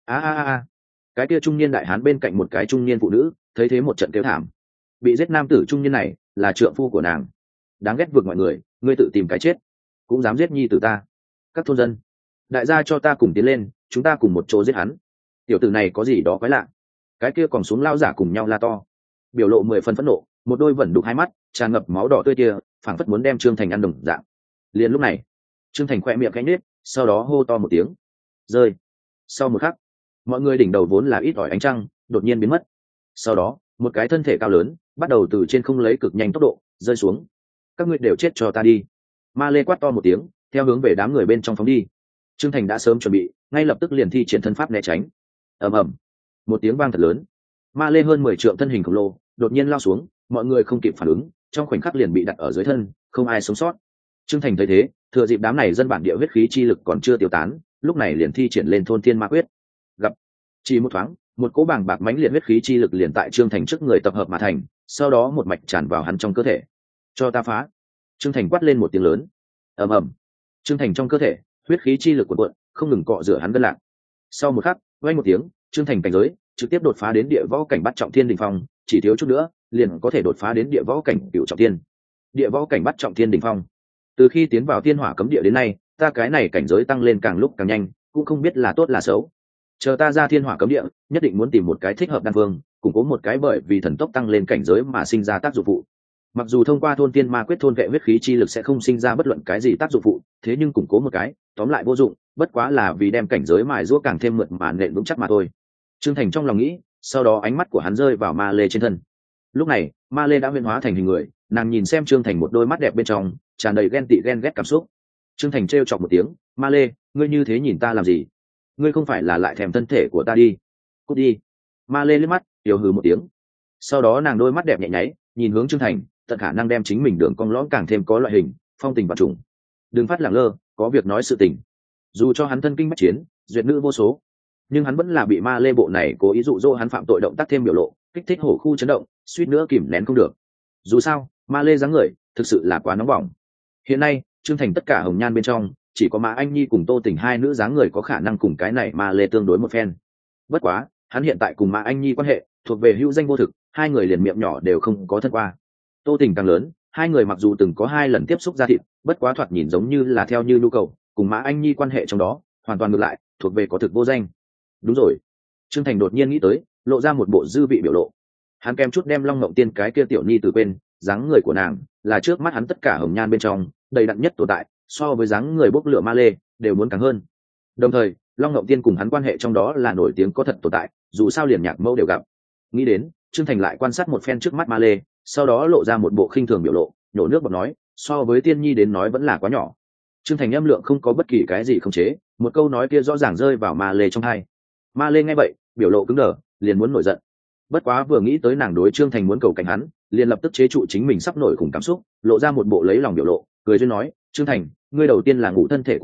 A. Cái kia trung niên đại hán bên cạnh một cái trung niên phụ nữ thấy thế một trận kêu thảm. Bị giết nam tử trung niên này là trượng phu của nàng, đáng ghét vượt mọi người, ngươi tự tìm cái chết cũng dám giết nhi tử ta. Các thôn dân, đại gia cho ta cùng tiến lên, chúng ta cùng một chỗ giết hắn. Tiểu tử này có gì đó quái lạ. Cái kia còn xuống lao giả cùng nhau la to, biểu lộ 10 phần phẫn nộ, một đôi vẫn đục hai mắt tràn ngập máu đỏ tươi kia, phảng phất muốn đem Trương Thành ăn đồng dạng. Liền lúc này Trương Thành khoe miệng khẽ nhếch, sau đó hô to một tiếng, rơi. Sau một khắc, mọi người đỉnh đầu vốn là ít ỏi ánh trăng đột nhiên biến mất. Sau đó một cái thân thể cao lớn bắt đầu từ trên không lấy cực nhanh tốc độ rơi xuống. Các ngươi đều chết cho ta đi. Ma Lê quát to một tiếng, theo hướng về đám người bên trong phóng đi. Trương Thành đã sớm chuẩn bị, ngay lập tức liền thi triển thân pháp né tránh. Ầm ầm, một tiếng vang thật lớn, Ma Lê hơn 10 trượng thân hình khổng lồ đột nhiên lao xuống, mọi người không kịp phản ứng, trong khoảnh khắc liền bị đặt ở dưới thân, không ai sống sót. Trương Thành thấy thế, thừa dịp đám này dân bản địa huyết khí chi lực còn chưa tiêu tán, lúc này liền thi triển lên thôn thiên ma quyết. Gặp chỉ một thoáng, một cỗ bàng bạc mãnh liệt huyết khí chi lực liền tại Trương Thành trước người tập hợp mà thành, sau đó một mạch tràn vào hắn trong cơ thể. Cho ta phá! Trương Thành quát lên một tiếng lớn. Ầm ầm, Trương Thành trong cơ thể huyết khí chi lực cuộn cuộn, không ngừng cọ rửa hắn gân lạc. Sau một khắc, vang một tiếng, Trương Thành cảnh giới trực tiếp đột phá đến địa võ cảnh bắt trọng thiên đỉnh phong, chỉ thiếu chút nữa liền có thể đột phá đến địa võ cảnh cửu trọng thiên. Địa võ cảnh bắt trọng thiên đỉnh phong. Từ khi tiến vào thiên hỏa cấm địa đến nay, ta cái này cảnh giới tăng lên càng lúc càng nhanh, cũng không biết là tốt là xấu. Chờ ta ra thiên hỏa cấm địa, nhất định muốn tìm một cái thích hợp đan phương, củng cố một cái bởi vì thần tốc tăng lên cảnh giới mà sinh ra tác dụng phụ. Mặc dù thông qua thôn tiên ma quyết thôn vệ huyết khí chi lực sẽ không sinh ra bất luận cái gì tác dụng phụ, thế nhưng củng cố một cái, tóm lại vô dụng, bất quá là vì đem cảnh giới mài giũa càng thêm mượt mà nện vững chắc mà thôi. Trương Thành trong lòng nghĩ, sau đó ánh mắt của hắn rơi vào Ma Lê trên thân. Lúc này, Ma Lê đã huyễn hóa thành hình người, nàng nhìn xem Trương Thành một đôi mắt đẹp bên trong tràn đầy ghen tị ghen ghét cảm xúc. Trương Thành trêu chọc một tiếng, Ma Lê, ngươi như thế nhìn ta làm gì? Ngươi không phải là lại thèm thân thể của ta đi? Cút đi! Ma Lê liếc mắt, yếu hừ một tiếng. Sau đó nàng đôi mắt đẹp nhẹ nháy, nhìn hướng Trương Thành, tận khả năng đem chính mình đường cong lõm càng thêm có loại hình, phong tình và trùng. Đừng phát lẳng lơ, có việc nói sự tình. Dù cho hắn thân kinh bách chiến, duyệt nữ vô số, nhưng hắn vẫn là bị Ma Lê bộ này cố ý dụ dỗ hắn phạm tội động tác thêm biểu lộ, kích thích hổ khu chấn động, suýt nữa kìm nén không được. Dù sao, Ma Lê dáng người thực sự là quá nóng bỏng. Hiện nay Trương Thành tất cả hồng nhan bên trong chỉ có Mã Anh Nhi cùng Tô Tình hai nữ dáng người có khả năng cùng cái này Ma Lê tương đối một phen. Bất quá hắn hiện tại cùng Mã Anh Nhi quan hệ thuộc về hữu danh vô thực, hai người liền miệng nhỏ đều không có thân qua. Tô Tình càng lớn, hai người mặc dù từng có 2 lần tiếp xúc ra thịt, bất quá thoạt nhìn giống như là theo như nhu cầu, cùng Mã Anh Nhi quan hệ trong đó hoàn toàn ngược lại, thuộc về có thực vô danh. Đúng rồi, Trương Thành đột nhiên nghĩ tới, lộ ra một bộ dư vị biểu lộ. Hắn kèm chút đem Long Ngộng Tiên cái kia tiểu nhi từ quên, dáng người của nàng là trước mắt hắn tất cả hồng nhan bên trong đầy đặn nhất tồn tại, so với dáng người bốc lửa Ma Lê đều muốn càng hơn. Đồng thời Long Ngộng Tiên cùng hắn quan hệ trong đó là nổi tiếng có thật tồn tại, dù sao liền nhạc mẫu đều gặp. Nghĩ đến, Trương Thành lại quan sát một phen trước mắt Ma Lê, sau đó lộ ra một bộ khinh thường biểu lộ, nhổ nước bọt nói, so với Tiên Nhi đến nói vẫn là quá nhỏ. Trương Thành âm lượng không có bất kỳ cái gì khống chế, một câu nói kia rõ ràng rơi vào Ma Lê trong tai. Ma Lê nghe vậy biểu lộ cứng đờ, liền muốn nổi giận. Bất quá vừa nghĩ tới nàng đối Trương Thành muốn cầu cảnh hắn, liền lập tức chế trụ chính mình sắp nổi khủng cảm xúc, lộ ra một bộ lấy lòng biểu lộ, cười duyên nói, Trương Thành, ngươi đầu tiên là ngủ thân thể của ta,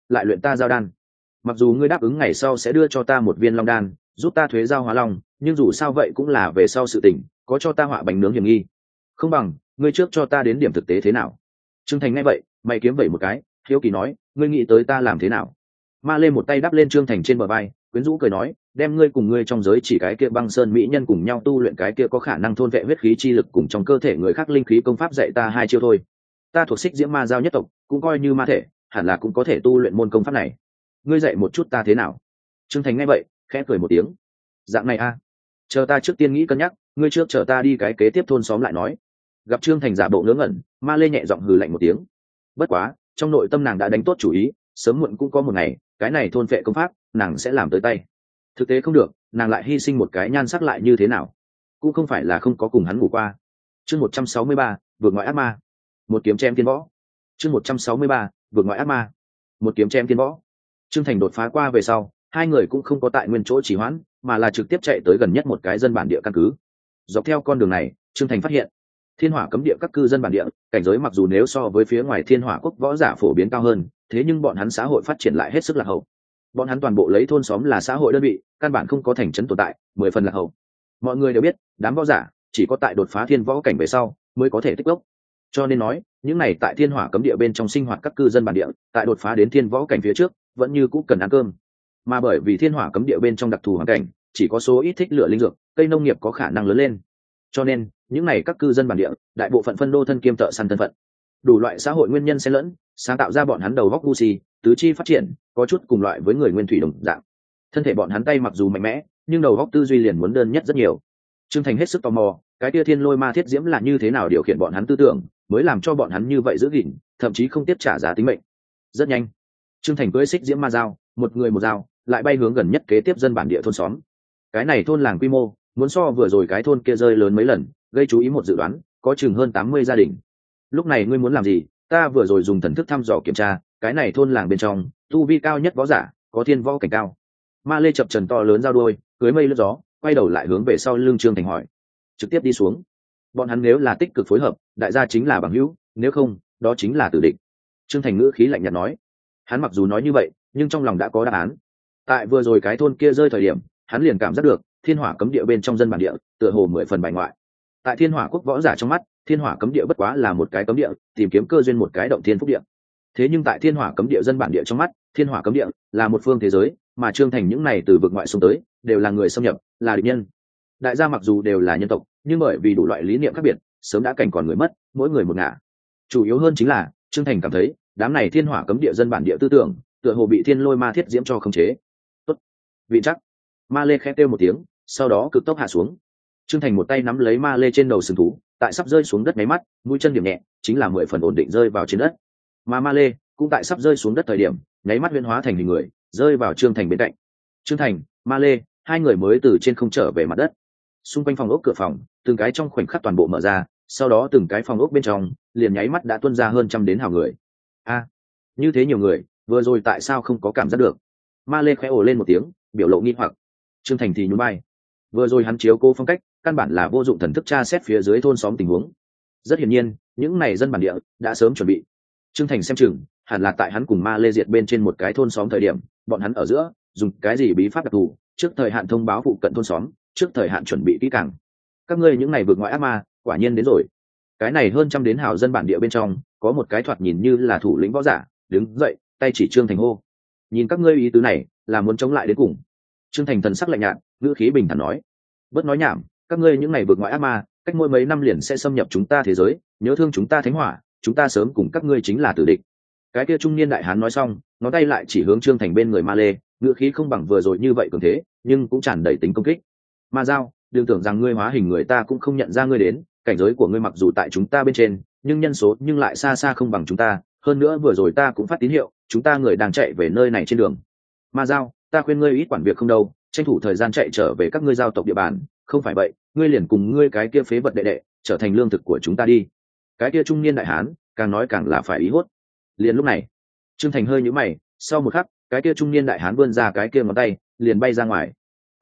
lại luyện ta giao đan. Mặc dù ngươi đáp ứng ngày sau sẽ đưa cho ta một viên long đan giúp ta thuế giao hóa long, nhưng dù sao vậy cũng là về sau sự tình, có cho ta họa bánh nướng hiểm nghi. Không bằng ngươi trước cho ta đến điểm thực tế thế nào. Trương Thành nghe vậy mày kiếm vẩy một cái, hiếu kỳ nói, ngươi nghĩ tới ta làm thế nào? Ma Lê một tay đắp lên Trương Thành trên bờ vai, quyến rũ cười nói, đem ngươi cùng ngươi trong giới chỉ cái kia băng sơn mỹ nhân cùng nhau tu luyện cái kia có khả năng thôn vệ huyết khí chi lực cùng trong cơ thể người khác linh khí công pháp dạy ta 2 chiêu thôi. Ta thuộc xích diễm ma giao nhất tộc, cũng coi như ma thể, hẳn là cũng có thể tu luyện môn công pháp này. Ngươi dạy một chút ta thế nào? Trương Thành nghe vậy khẽ cười một tiếng, dạng này a, chờ ta trước tiên nghĩ cân nhắc, ngươi trước chờ ta đi cái kế tiếp thôn xóm lại nói. Gặp Trương Thành giả bộ ngớ ngẩn, Ma Lê nhẹ giọng hừ lạnh một tiếng. Bất quá trong nội tâm nàng đã đánh tốt chủ ý, sớm muộn cũng có một ngày cái này thôn vệ công pháp nàng sẽ làm tới tay. Thực tế không được, nàng lại hy sinh một cái nhan sắc lại như thế nào, cũng không phải là không có cùng hắn ngủ qua. Chương 163, vượt ngoại ác ma, một kiếm chém tiên võ. Chương 163, vượt ngoại ác ma, một kiếm chém tiên võ. Trương Thành đột phá qua về sau, hai người cũng không có tại nguyên chỗ trì hoãn, mà là trực tiếp chạy tới gần nhất một cái dân bản địa căn cứ. Dọc theo con đường này, Trương Thành phát hiện Thiên Hỏa cấm địa các cư dân bản địa, cảnh giới mặc dù nếu so với phía ngoài Thiên Hỏa quốc võ giả phổ biến cao hơn, thế nhưng bọn hắn xã hội phát triển lại hết sức lạc hậu. Bọn hắn toàn bộ lấy thôn xóm là xã hội đơn vị, căn bản không có thành trấn tồn tại, 10 phần lạc hậu. Mọi người đều biết, đám võ giả chỉ có tại đột phá thiên võ cảnh về sau mới có thể tích lốc. Cho nên nói, những này tại Thiên Hỏa cấm địa bên trong sinh hoạt các cư dân bản địa, tại đột phá đến thiên võ cảnh phía trước, vẫn như cũ cần ăn cơm. Mà bởi vì Thiên Hỏa cấm địa bên trong đặc thù hoàn cảnh, chỉ có số ít thích lựa linh dược, cây nông nghiệp có khả năng lớn lên. Cho nên, những này các cư dân bản địa, đại bộ phận phân đô thân kiêm thợ săn thân phận. Đủ loại xã hội nguyên nhân xen lẫn, sáng tạo ra bọn hắn đầu góc ngu si, tứ chi phát triển, có chút cùng loại với người nguyên thủy đồng dạng. Thân thể bọn hắn tay mặc dù mạnh mẽ, nhưng đầu góc tư duy liền muốn đơn nhất rất nhiều. Trương Thành hết sức tò mò, cái tia thiên lôi ma thiết diễm là như thế nào điều khiển bọn hắn tư tưởng, mới làm cho bọn hắn như vậy giữ gìn, thậm chí không tiếp trả giá tính mệnh. Rất nhanh, Trương Thành cưỡi xích diễm ma dao, một người một dao, lại bay hướng gần nhất kế tiếp dân bản địa thôn xóm. Cái này thôn làng quy mô, muốn so vừa rồi cái thôn kia rơi lớn mấy lần, gây chú ý một dự đoán, có chừng hơn 80 gia đình. Lúc này ngươi muốn làm gì? Ta vừa rồi dùng thần thức thăm dò kiểm tra, cái này thôn làng bên trong, tu vi cao nhất võ giả, có thiên võ cảnh cao. Ma Lê chập trần to lớn giao đuôi, cưới mây lướt gió, quay đầu lại hướng về sau lưng Trương Thành hỏi. Trực tiếp đi xuống. Bọn hắn nếu là tích cực phối hợp, đại gia chính là bằng hữu, nếu không, đó chính là tử địch. Trương Thành ngữ khí lạnh nhạt nói. Hắn mặc dù nói như vậy, nhưng trong lòng đã có đáp án. Tại vừa rồi cái thôn kia rơi thời điểm, hắn liền cảm giác được Thiên Hỏa cấm địa bên trong dân bản địa, tựa hồ 10 phần bài ngoại. Tại Thiên Hỏa quốc võ giả trong mắt, Thiên Hỏa cấm địa bất quá là một cái cấm địa, tìm kiếm cơ duyên một cái động thiên phúc địa. Thế nhưng tại Thiên Hỏa cấm địa dân bản địa trong mắt, Thiên Hỏa cấm địa là một phương thế giới, mà Trương Thành những này từ vực ngoại xông tới, đều là người xâm nhập, là địch nhân. Đại gia mặc dù đều là nhân tộc, nhưng bởi vì đủ loại lý niệm khác biệt, sớm đã cảnh còn người mất, mỗi người một ngả. Chủ yếu hơn chính là, Trương Thành cảm thấy, đám này Thiên Hỏa cấm địa dân bản địa tư tưởng, tựa hồ bị thiên lôi ma thiết diễm cho khống chế. Tốt, vị chắc. Ma Lê khẽ kêu một tiếng, sau đó cực tốc hạ xuống. Trương Thành một tay nắm lấy Ma Lê trên đầu sừng thú, tại sắp rơi xuống đất máy mắt, mũi chân điểm nhẹ, chính là 10 phần ổn định rơi vào trên đất. Mà Ma Lê cũng tại sắp rơi xuống đất thời điểm, nháy mắt huyễn hóa thành hình người, rơi vào Trương Thành bên cạnh. Trương Thành, Ma Lê, hai người mới từ trên không trở về mặt đất. Xung quanh phòng ốc cửa phòng, từng cái trong khoảnh khắc toàn bộ mở ra, sau đó từng cái phòng ốc bên trong, liền nháy mắt đã tuôn ra hơn trăm đến hào người. A, như thế nhiều người, vừa rồi tại sao không có cảm giác được? Ma Lê khẽ ồ lên một tiếng, biểu lộ nghi hoặc. Trương Thành thì nhún vai. Vừa rồi hắn chiếu cố phong cách, căn bản là vô dụng thần thức tra xét phía dưới thôn xóm tình huống. Rất hiển nhiên, những này dân bản địa đã sớm chuẩn bị. Trương Thành xem chừng, hẳn là tại hắn cùng Ma Lê diệt bên trên một cái thôn xóm thời điểm, bọn hắn ở giữa dùng cái gì bí pháp đặc thù, trước thời hạn thông báo phụ cận thôn xóm, trước thời hạn chuẩn bị kỹ càng. Các ngươi những này vượt ngoại ác ma, quả nhiên đến rồi. Cái này hơn trăm đến hào dân bản địa bên trong, có một cái thoạt nhìn như là thủ lĩnh võ giả, đứng dậy, tay chỉ Trương Thành hô. Nhìn các ngươi ý tứ này, là muốn chống lại đến cùng. Trương Thành thần sắc lạnh nhạt, ngữ khí bình thản nói: "Bớt nói nhảm, các ngươi những này vượt ngoại ác ma, cách mỗi mấy năm liền sẽ xâm nhập chúng ta thế giới, nhớ thương chúng ta thánh hỏa, chúng ta sớm cùng các ngươi chính là tử địch." Cái kia trung niên đại hán nói xong, ngón tay lại chỉ hướng Trương Thành bên người Ma Lê, ngữ khí không bằng vừa rồi như vậy cường thế, nhưng cũng tràn đầy tính công kích. "Ma Giao, đừng tưởng rằng ngươi hóa hình người ta cũng không nhận ra ngươi đến, cảnh giới của ngươi mặc dù tại chúng ta bên trên, nhưng nhân số nhưng lại xa xa không bằng chúng ta, hơn nữa vừa rồi ta cũng phát tín hiệu, chúng ta người đang chạy về nơi này trên đường. Ma Giao, ta khuyên ngươi ít quản việc không đâu, tranh thủ thời gian chạy trở về các ngươi giao tộc địa bàn, không phải vậy, ngươi liền cùng ngươi cái kia phế vật đệ đệ, trở thành lương thực của chúng ta đi." Cái kia trung niên đại hán, càng nói càng là phải ý hốt. Liền lúc này, Trương Thành hơi nhíu mày, sau một khắc, cái kia trung niên đại hán vươn ra cái kia ngón tay, liền bay ra ngoài.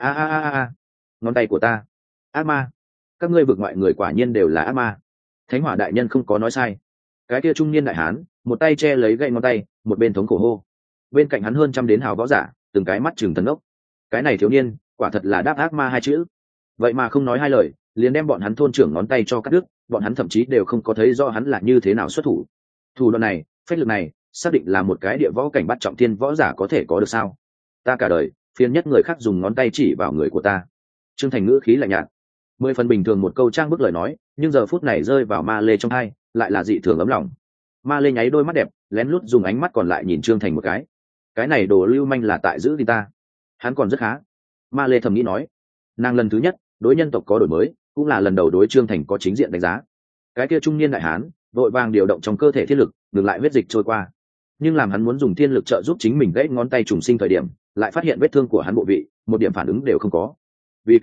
A, ngón tay của ta. Ác ma. Các ngươi vực ngoại người quả nhiên đều là ác ma. Thánh Hỏa đại nhân không có nói sai. Cái kia trung niên đại hán, một tay che lấy gậy ngón tay, một bên thống khổ hô. bên cạnh hắn hơn trăm đến hào võ giả từng cái mắt chừng tấn ốc. Cái này thiếu niên quả thật là đáp ác ma hai chữ, vậy mà không nói hai lời liền đem bọn hắn thôn trưởng ngón tay cho cắt đứt. Bọn hắn thậm chí đều không có thấy rõ hắn là như thế nào xuất thủ. Thủ đoạn này, phách lực này, xác định là một cái địa võ cảnh bắt trọng thiên võ giả có thể có được sao? Ta cả đời phiền nhất người khác dùng ngón tay chỉ vào người của ta. Trương Thành ngữ khí lạnh nhạt, 10 phần bình thường một câu trang bức lời nói, nhưng giờ phút này rơi vào Ma Lê trong tai lại là dị thường ấm lòng. Ma Lê nháy đôi mắt đẹp, lén lút dùng ánh mắt còn lại nhìn Trương Thành một cái này đồ lưu manh là tại giữ đi ta. Hắn còn rất khá. Ma Lê thầm nghĩ nói, nàng lần thứ nhất đối nhân tộc có đổi mới, cũng là lần đầu đối Trương Thành có chính diện đánh giá. Cái kia trung niên đại hán vội vàng điều động trong cơ thể thiên lực ngừng lại huyết dịch trôi qua, nhưng làm hắn muốn dùng thiên lực trợ giúp chính mình gãy ngón tay trùng sinh thời điểm, lại phát hiện vết thương của hắn bộ vị một điểm phản ứng đều không có. Vì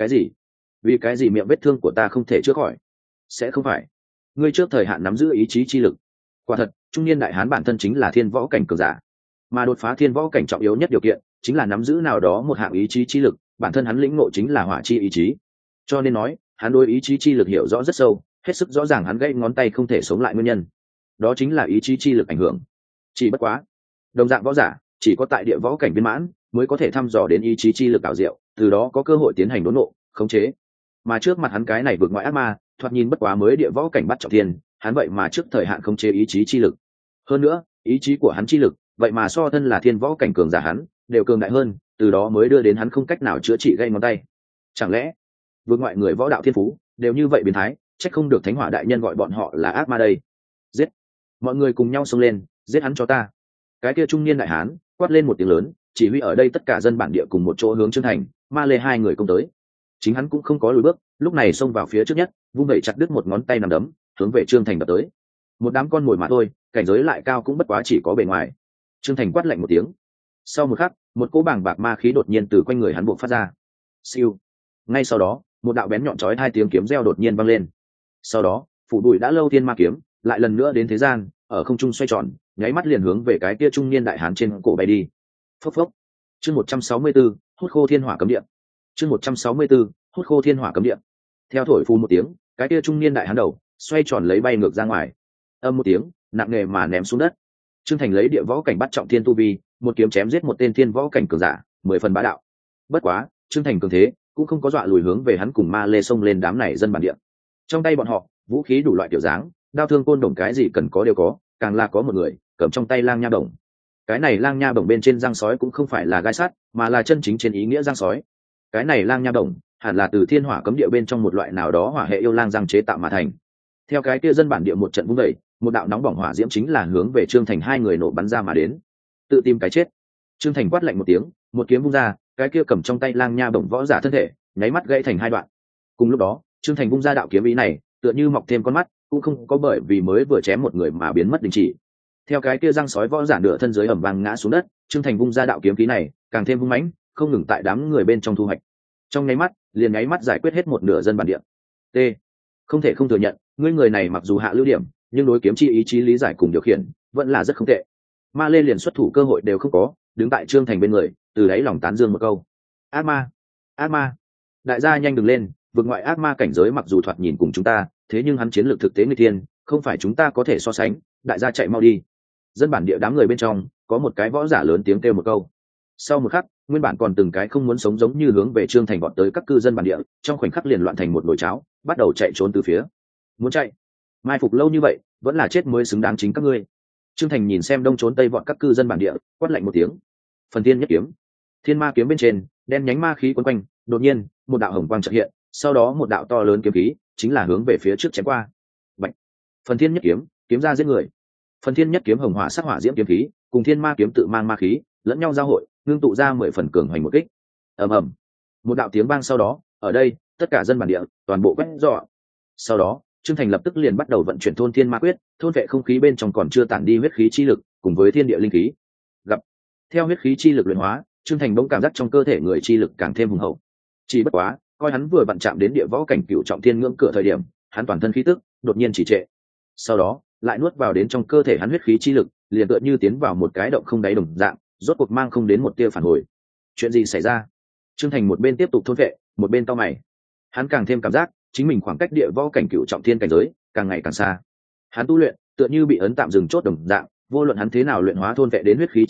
cái gì miệng vết thương của ta không thể chữa khỏi? Sẽ không phải ngươi trước thời hạn nắm giữ ý chí chi lực? Quả thật, trung niên đại hán bản thân chính là thiên võ cảnh cường giả, mà đột phá thiên võ cảnh trọng yếu nhất điều kiện chính là nắm giữ nào đó một hạng ý chí chi lực. Bản thân hắn lĩnh ngộ chính là hỏa chi ý chí, cho nên nói hắn đối ý chí chi lực hiểu rõ rất sâu, hết sức rõ ràng hắn gãy ngón tay không thể sống lại nguyên nhân, đó chính là ý chí chi lực ảnh hưởng. Chỉ bất quá, đồng dạng võ giả chỉ có tại địa võ cảnh viên mãn mới có thể thăm dò đến ý chí chi lực ảo diệu, từ đó có cơ hội tiến hành đốn nộ, khống chế. Mà trước mặt hắn cái này vượt ngoại ác ma, thoạt nhìn bất quá mới địa võ cảnh bắt trọng thiên, hắn vậy mà trước thời hạn khống chế ý chí chi lực. Hơn nữa, ý chí của hắn chi lực vậy mà so thân là thiên võ cảnh cường giả hắn đều cường đại hơn, từ đó mới đưa đến hắn không cách nào chữa trị gãy ngón tay. Chẳng lẽ vượt ngoại người võ đạo thiên phú đều như vậy biến thái, trách không được Thánh Hỏa đại nhân gọi bọn họ là ác ma đây. Giết! Mọi người cùng nhau xông lên, giết hắn cho ta. Cái kia trung niên đại hán quát lên một tiếng lớn, chỉ huy ở đây tất cả dân bản địa cùng một chỗ hướng Trương Thành, Ma Lê hai người công tới. Chính hắn cũng không có lùi bước, lúc này xông vào phía trước nhất, vung vẩy chặt đứt một ngón tay nằm đấm, hướng về Trương Thành đập tới. Một đám con mồi mà thôi, cảnh giới lại cao cũng bất quá chỉ có bề ngoài. Trương Thành quát lạnh một tiếng. Sau một khắc, một cỗ bàng bạc ma khí đột nhiên từ quanh người hắn buộc phát ra. Siêu. Ngay sau đó, một đạo bén nhọn chói hai tiếng kiếm reo đột nhiên vang lên. Sau đó, phủ đuổi đã lâu thiên ma kiếm lại lần nữa đến thế gian, ở không trung xoay tròn, nháy mắt liền hướng về cái kia trung niên đại hán trên cổ bay đi. Phốc phốc. Chương 164, hút khô thiên hỏa cấm địa. Chương 164, hút khô thiên hỏa cấm địa. Theo thổi phù một tiếng, cái kia trung niên đại hán đầu xoay tròn lấy bay ngược ra ngoài. Âm một tiếng, nặng nề mà ném xuống đất. Trương Thành lấy địa võ cảnh bắt trọng thiên tu vi, một kiếm chém giết một tên thiên võ cảnh cường giả, 10 phần bá đạo. Bất quá, Trương Thành cường thế cũng không có dọa lùi hướng về hắn cùng Ma Lê xông lên đám này dân bản địa. Trong tay bọn họ, vũ khí đủ loại kiểu dáng, đao thương côn đồng cái gì cần có đều có, càng là có một người cầm trong tay lang nha bổng. Cái này lang nha bổng bên trên răng sói cũng không phải là gai sắt, mà là chân chính trên ý nghĩa răng sói. Cái này lang nha bổng hẳn là từ thiên hỏa cấm địa bên trong một loại nào đó hỏa hệ yêu lang răng chế tạo mà thành. Theo cái kia dân bản địa một trận vung vẩy, một đạo nóng bỏng hỏa diễm chính là hướng về Trương Thành hai người nổ bắn ra mà đến. Tự tìm cái chết. Trương Thành quát lạnh một tiếng, một kiếm vung ra, cái kia cầm trong tay lang nha bổng võ giả thân thể nháy mắt gãy thành hai đoạn. Cùng lúc đó, Trương Thành vung ra đạo kiếm ý này, tựa như mọc thêm con mắt, cũng không có bởi vì mới vừa chém một người mà biến mất đình chỉ. Theo cái kia răng sói võ giả nửa thân dưới ẩm vang ngã xuống đất, Trương Thành vung ra đạo kiếm khí này, càng thêm hung mãnh, không ngừng tại đám người bên trong thu hoạch. Trong nháy mắt, liền nháy mắt giải quyết hết một nửa dân bản địa. T. Không thể không thừa nhận, ngươi người này mặc dù hạ lưu điểm, nhưng đối kiếm chi ý chí lý giải cùng điều khiển, vẫn là rất không tệ. Ma Lê liền xuất thủ cơ hội đều không có, đứng tại Trương Thành bên người, từ đáy lòng tán dương một câu. Ác ma, ác ma, đại gia nhanh đừng lên, vượt ngoại ác ma cảnh giới mặc dù thoạt nhìn cùng chúng ta, thế nhưng hắn chiến lược thực tế người tiên, không phải chúng ta có thể so sánh, đại gia chạy mau đi. Dân bản địa đám người bên trong, có một cái võ giả lớn tiếng kêu một câu. Sau một khắc, nguyên bản còn từng cái không muốn sống giống như hướng về Trương Thành vọt tới các cư dân bản địa, trong khoảnh khắc liền loạn thành một nồi cháo, bắt đầu chạy trốn từ phía. Muốn chạy, mai phục lâu như vậy, vẫn là chết mới xứng đáng chính các ngươi. Trương Thành nhìn xem đông trốn tây vọt các cư dân bản địa, quát lạnh một tiếng. Phần thiên nhất kiếm. Thiên ma kiếm bên trên, đen nhánh ma khí quấn quanh, đột nhiên, một đạo hồng quang chợt hiện, sau đó một đạo to lớn kiếm khí, chính là hướng về phía trước chém qua. Bạch. Phần thiên nhất kiếm, kiếm ra giết người. Phần thiên nhất kiếm hồng hỏa sắc hỏa diễm kiếm khí, cùng thiên ma kiếm tự mang ma khí, lẫn nhau giao hội, ngưng tụ ra 10 phần cường hoành một kích. Ầm ầm. Một đạo tiếng vang sau đó, ở đây, tất cả dân bản địa, toàn bộ quét dọa. Sau đó, Trương Thành lập tức liền bắt đầu vận chuyển thôn thiên ma quyết, thôn vệ không khí bên trong còn chưa tản đi huyết khí chi lực, cùng với thiên địa linh khí. Gặp. Theo huyết khí chi lực luyện hóa, Trương Thành bỗng cảm giác trong cơ thể người chi lực càng thêm hùng hậu. Chỉ bất quá, coi hắn vừa vặn chạm đến địa võ cảnh cửu trọng thiên ngưỡng cửa thời điểm, hắn toàn thân khí tức đột nhiên chỉ trệ. Sau đó, lại nuốt vào đến trong cơ thể hắn huyết khí chi lực, liền tựa như tiến vào một cái động không đáy đồng dạng, rốt cuộc mang không đến một tia phản hồi. Chuyện gì xảy ra? Trương Thành một bên tiếp tục thôn vệ, một bên cau mày. Hắn càng thêm cảm giác chính mình khoảng cách địa võ cảnh cửu trọng thiên cảnh giới càng ngày càng xa. Hắn tu luyện tựa như bị ấn tạm dừng chốt đồng dạng, vô luận hắn thế nào luyện hóa thôn vệ đến huyết khí chi lực,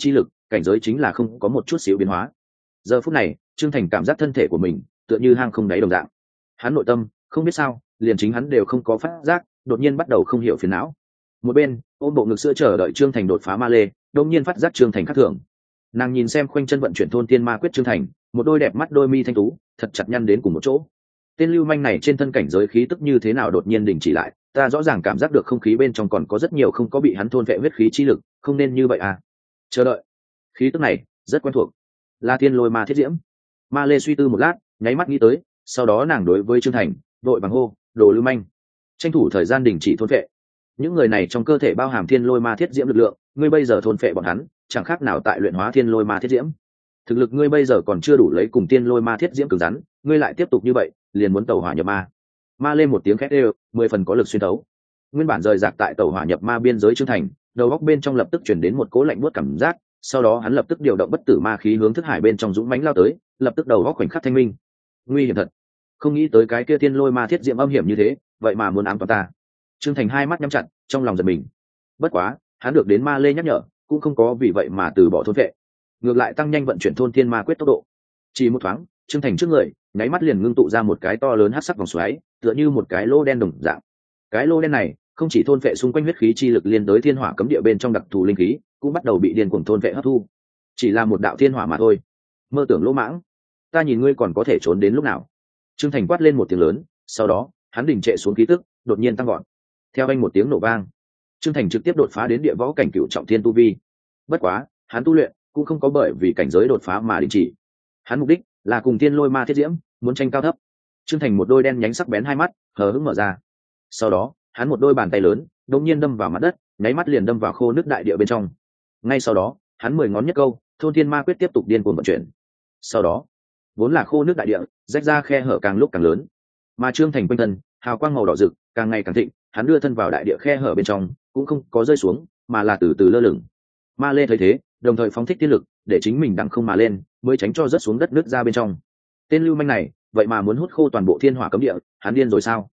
cảnh giới chính là không có một chút xíu biến hóa. Giờ phút này Trương Thành cảm giác thân thể của mình tựa như hang không đáy đồng dạng. Hắn nội tâm không biết sao liền chính hắn đều không có phát giác, đột nhiên bắt đầu không hiểu phiền não. Một bên ôm bộ ngực sữa chờ đợi Trương Thành đột phá ma lê, đột nhiên phát giác Trương Thành khác thường. Nàng nhìn xem khoanh chân vận chuyển thôn tiên ma quyết Trương Thành, một đôi đẹp mắt đôi mi thanh tú thật chặt nhăn đến cùng một chỗ. Tên lưu manh này trên thân cảnh giới khí tức như thế nào đột nhiên đình chỉ lại, ta rõ ràng cảm giác được không khí bên trong còn có rất nhiều không có bị hắn thôn vệ huyết khí chi lực, không nên như vậy à. Chờ đợi, khí tức này rất quen thuộc, là tiên lôi ma thiết diễm. Ma lê suy tư một lát, nháy mắt nghĩ tới, sau đó nàng đối với Trương Thành vội bằng hô, đồ lưu manh, tranh thủ thời gian đình chỉ thôn vệ. Những người này trong cơ thể bao hàm thiên lôi ma thiết diễm lực lượng, ngươi bây giờ thôn phệ bọn hắn chẳng khác nào tại luyện hóa thiên lôi ma thiết diễm. Thực lực ngươi bây giờ còn chưa đủ lấy cùng thiên lôi ma thiết diễm cứng rắn, ngươi lại tiếp tục như vậy liền muốn tẩu hỏa nhập ma. Ma lên một tiếng khét đều, 10 phần có lực xuyên thấu. Nguyên bản rời rạc tại tẩu hỏa nhập ma biên giới Trương Thành, đầu góc bên trong lập tức chuyển đến một cố lạnh buốt cảm giác, sau đó hắn lập tức điều động bất tử ma khí hướng thức hải bên trong dũng mãnh lao tới, lập tức đầu góc khoảnh khắc thanh minh. Nguy hiểm thật, không nghĩ tới cái kia thiên lôi ma thiết diễm âm hiểm như thế, vậy mà muốn ám toán ta. Trương Thành hai mắt nhắm chặt, trong lòng giật mình. Bất quá hắn được đến ma lê nhắc nhở, cũng không có vì vậy mà từ bỏ thôn vệ, ngược lại tăng nhanh vận chuyển thôn thiên ma quyết tốc độ. Chỉ một thoáng Trương Thành trước người nháy mắt liền ngưng tụ ra một cái to lớn hắc sắc vòng xoáy, tựa như một cái lô đen đồng dạng. Cái lô đen này không chỉ thôn vệ xung quanh huyết khí chi lực liên tới thiên hỏa cấm địa bên trong đặc thù linh khí, cũng bắt đầu bị điên cuồng thôn vệ hấp thu. Chỉ là một đạo thiên hỏa mà thôi, mơ tưởng lỗ mãng, ta nhìn ngươi còn có thể trốn đến lúc nào. Trương Thành quát lên một tiếng lớn, sau đó hắn đình trệ xuống khí tức, đột nhiên tăng gọn. Theo anh một tiếng nổ vang, Trương Thành trực tiếp đột phá đến địa võ cảnh cửu trọng thiên tu vi. Bất quá hắn tu luyện cũng không có bởi vì cảnh giới đột phá mà đình chỉ, hắn mục đích là cùng tiên lôi ma thiết diễm muốn tranh cao thấp. Trương Thành một đôi đen nhánh sắc bén hai mắt hờ hững mở ra, sau đó hắn một đôi bàn tay lớn đột nhiên đâm vào mặt đất, nháy mắt liền đâm vào khô nước đại địa bên trong. Ngay sau đó hắn 10 ngón nhất câu, thôn thiên ma quyết tiếp tục điên cuồng vận chuyển. Sau đó vốn là khô nước đại địa rách ra khe hở càng lúc càng lớn, mà Trương Thành quanh thân hào quang màu đỏ rực càng ngày càng thịnh, hắn đưa thân vào đại địa khe hở bên trong cũng không có rơi xuống, mà là từ từ lơ lửng. Ma lê thấy thế đồng thời phóng thích tiên lực để chính mình đằng không mà lên, mới tránh cho rớt xuống đất nước ra bên trong. Tên lưu manh này vậy mà muốn hút khô toàn bộ thiên hỏa cấm địa, hắn điên rồi sao?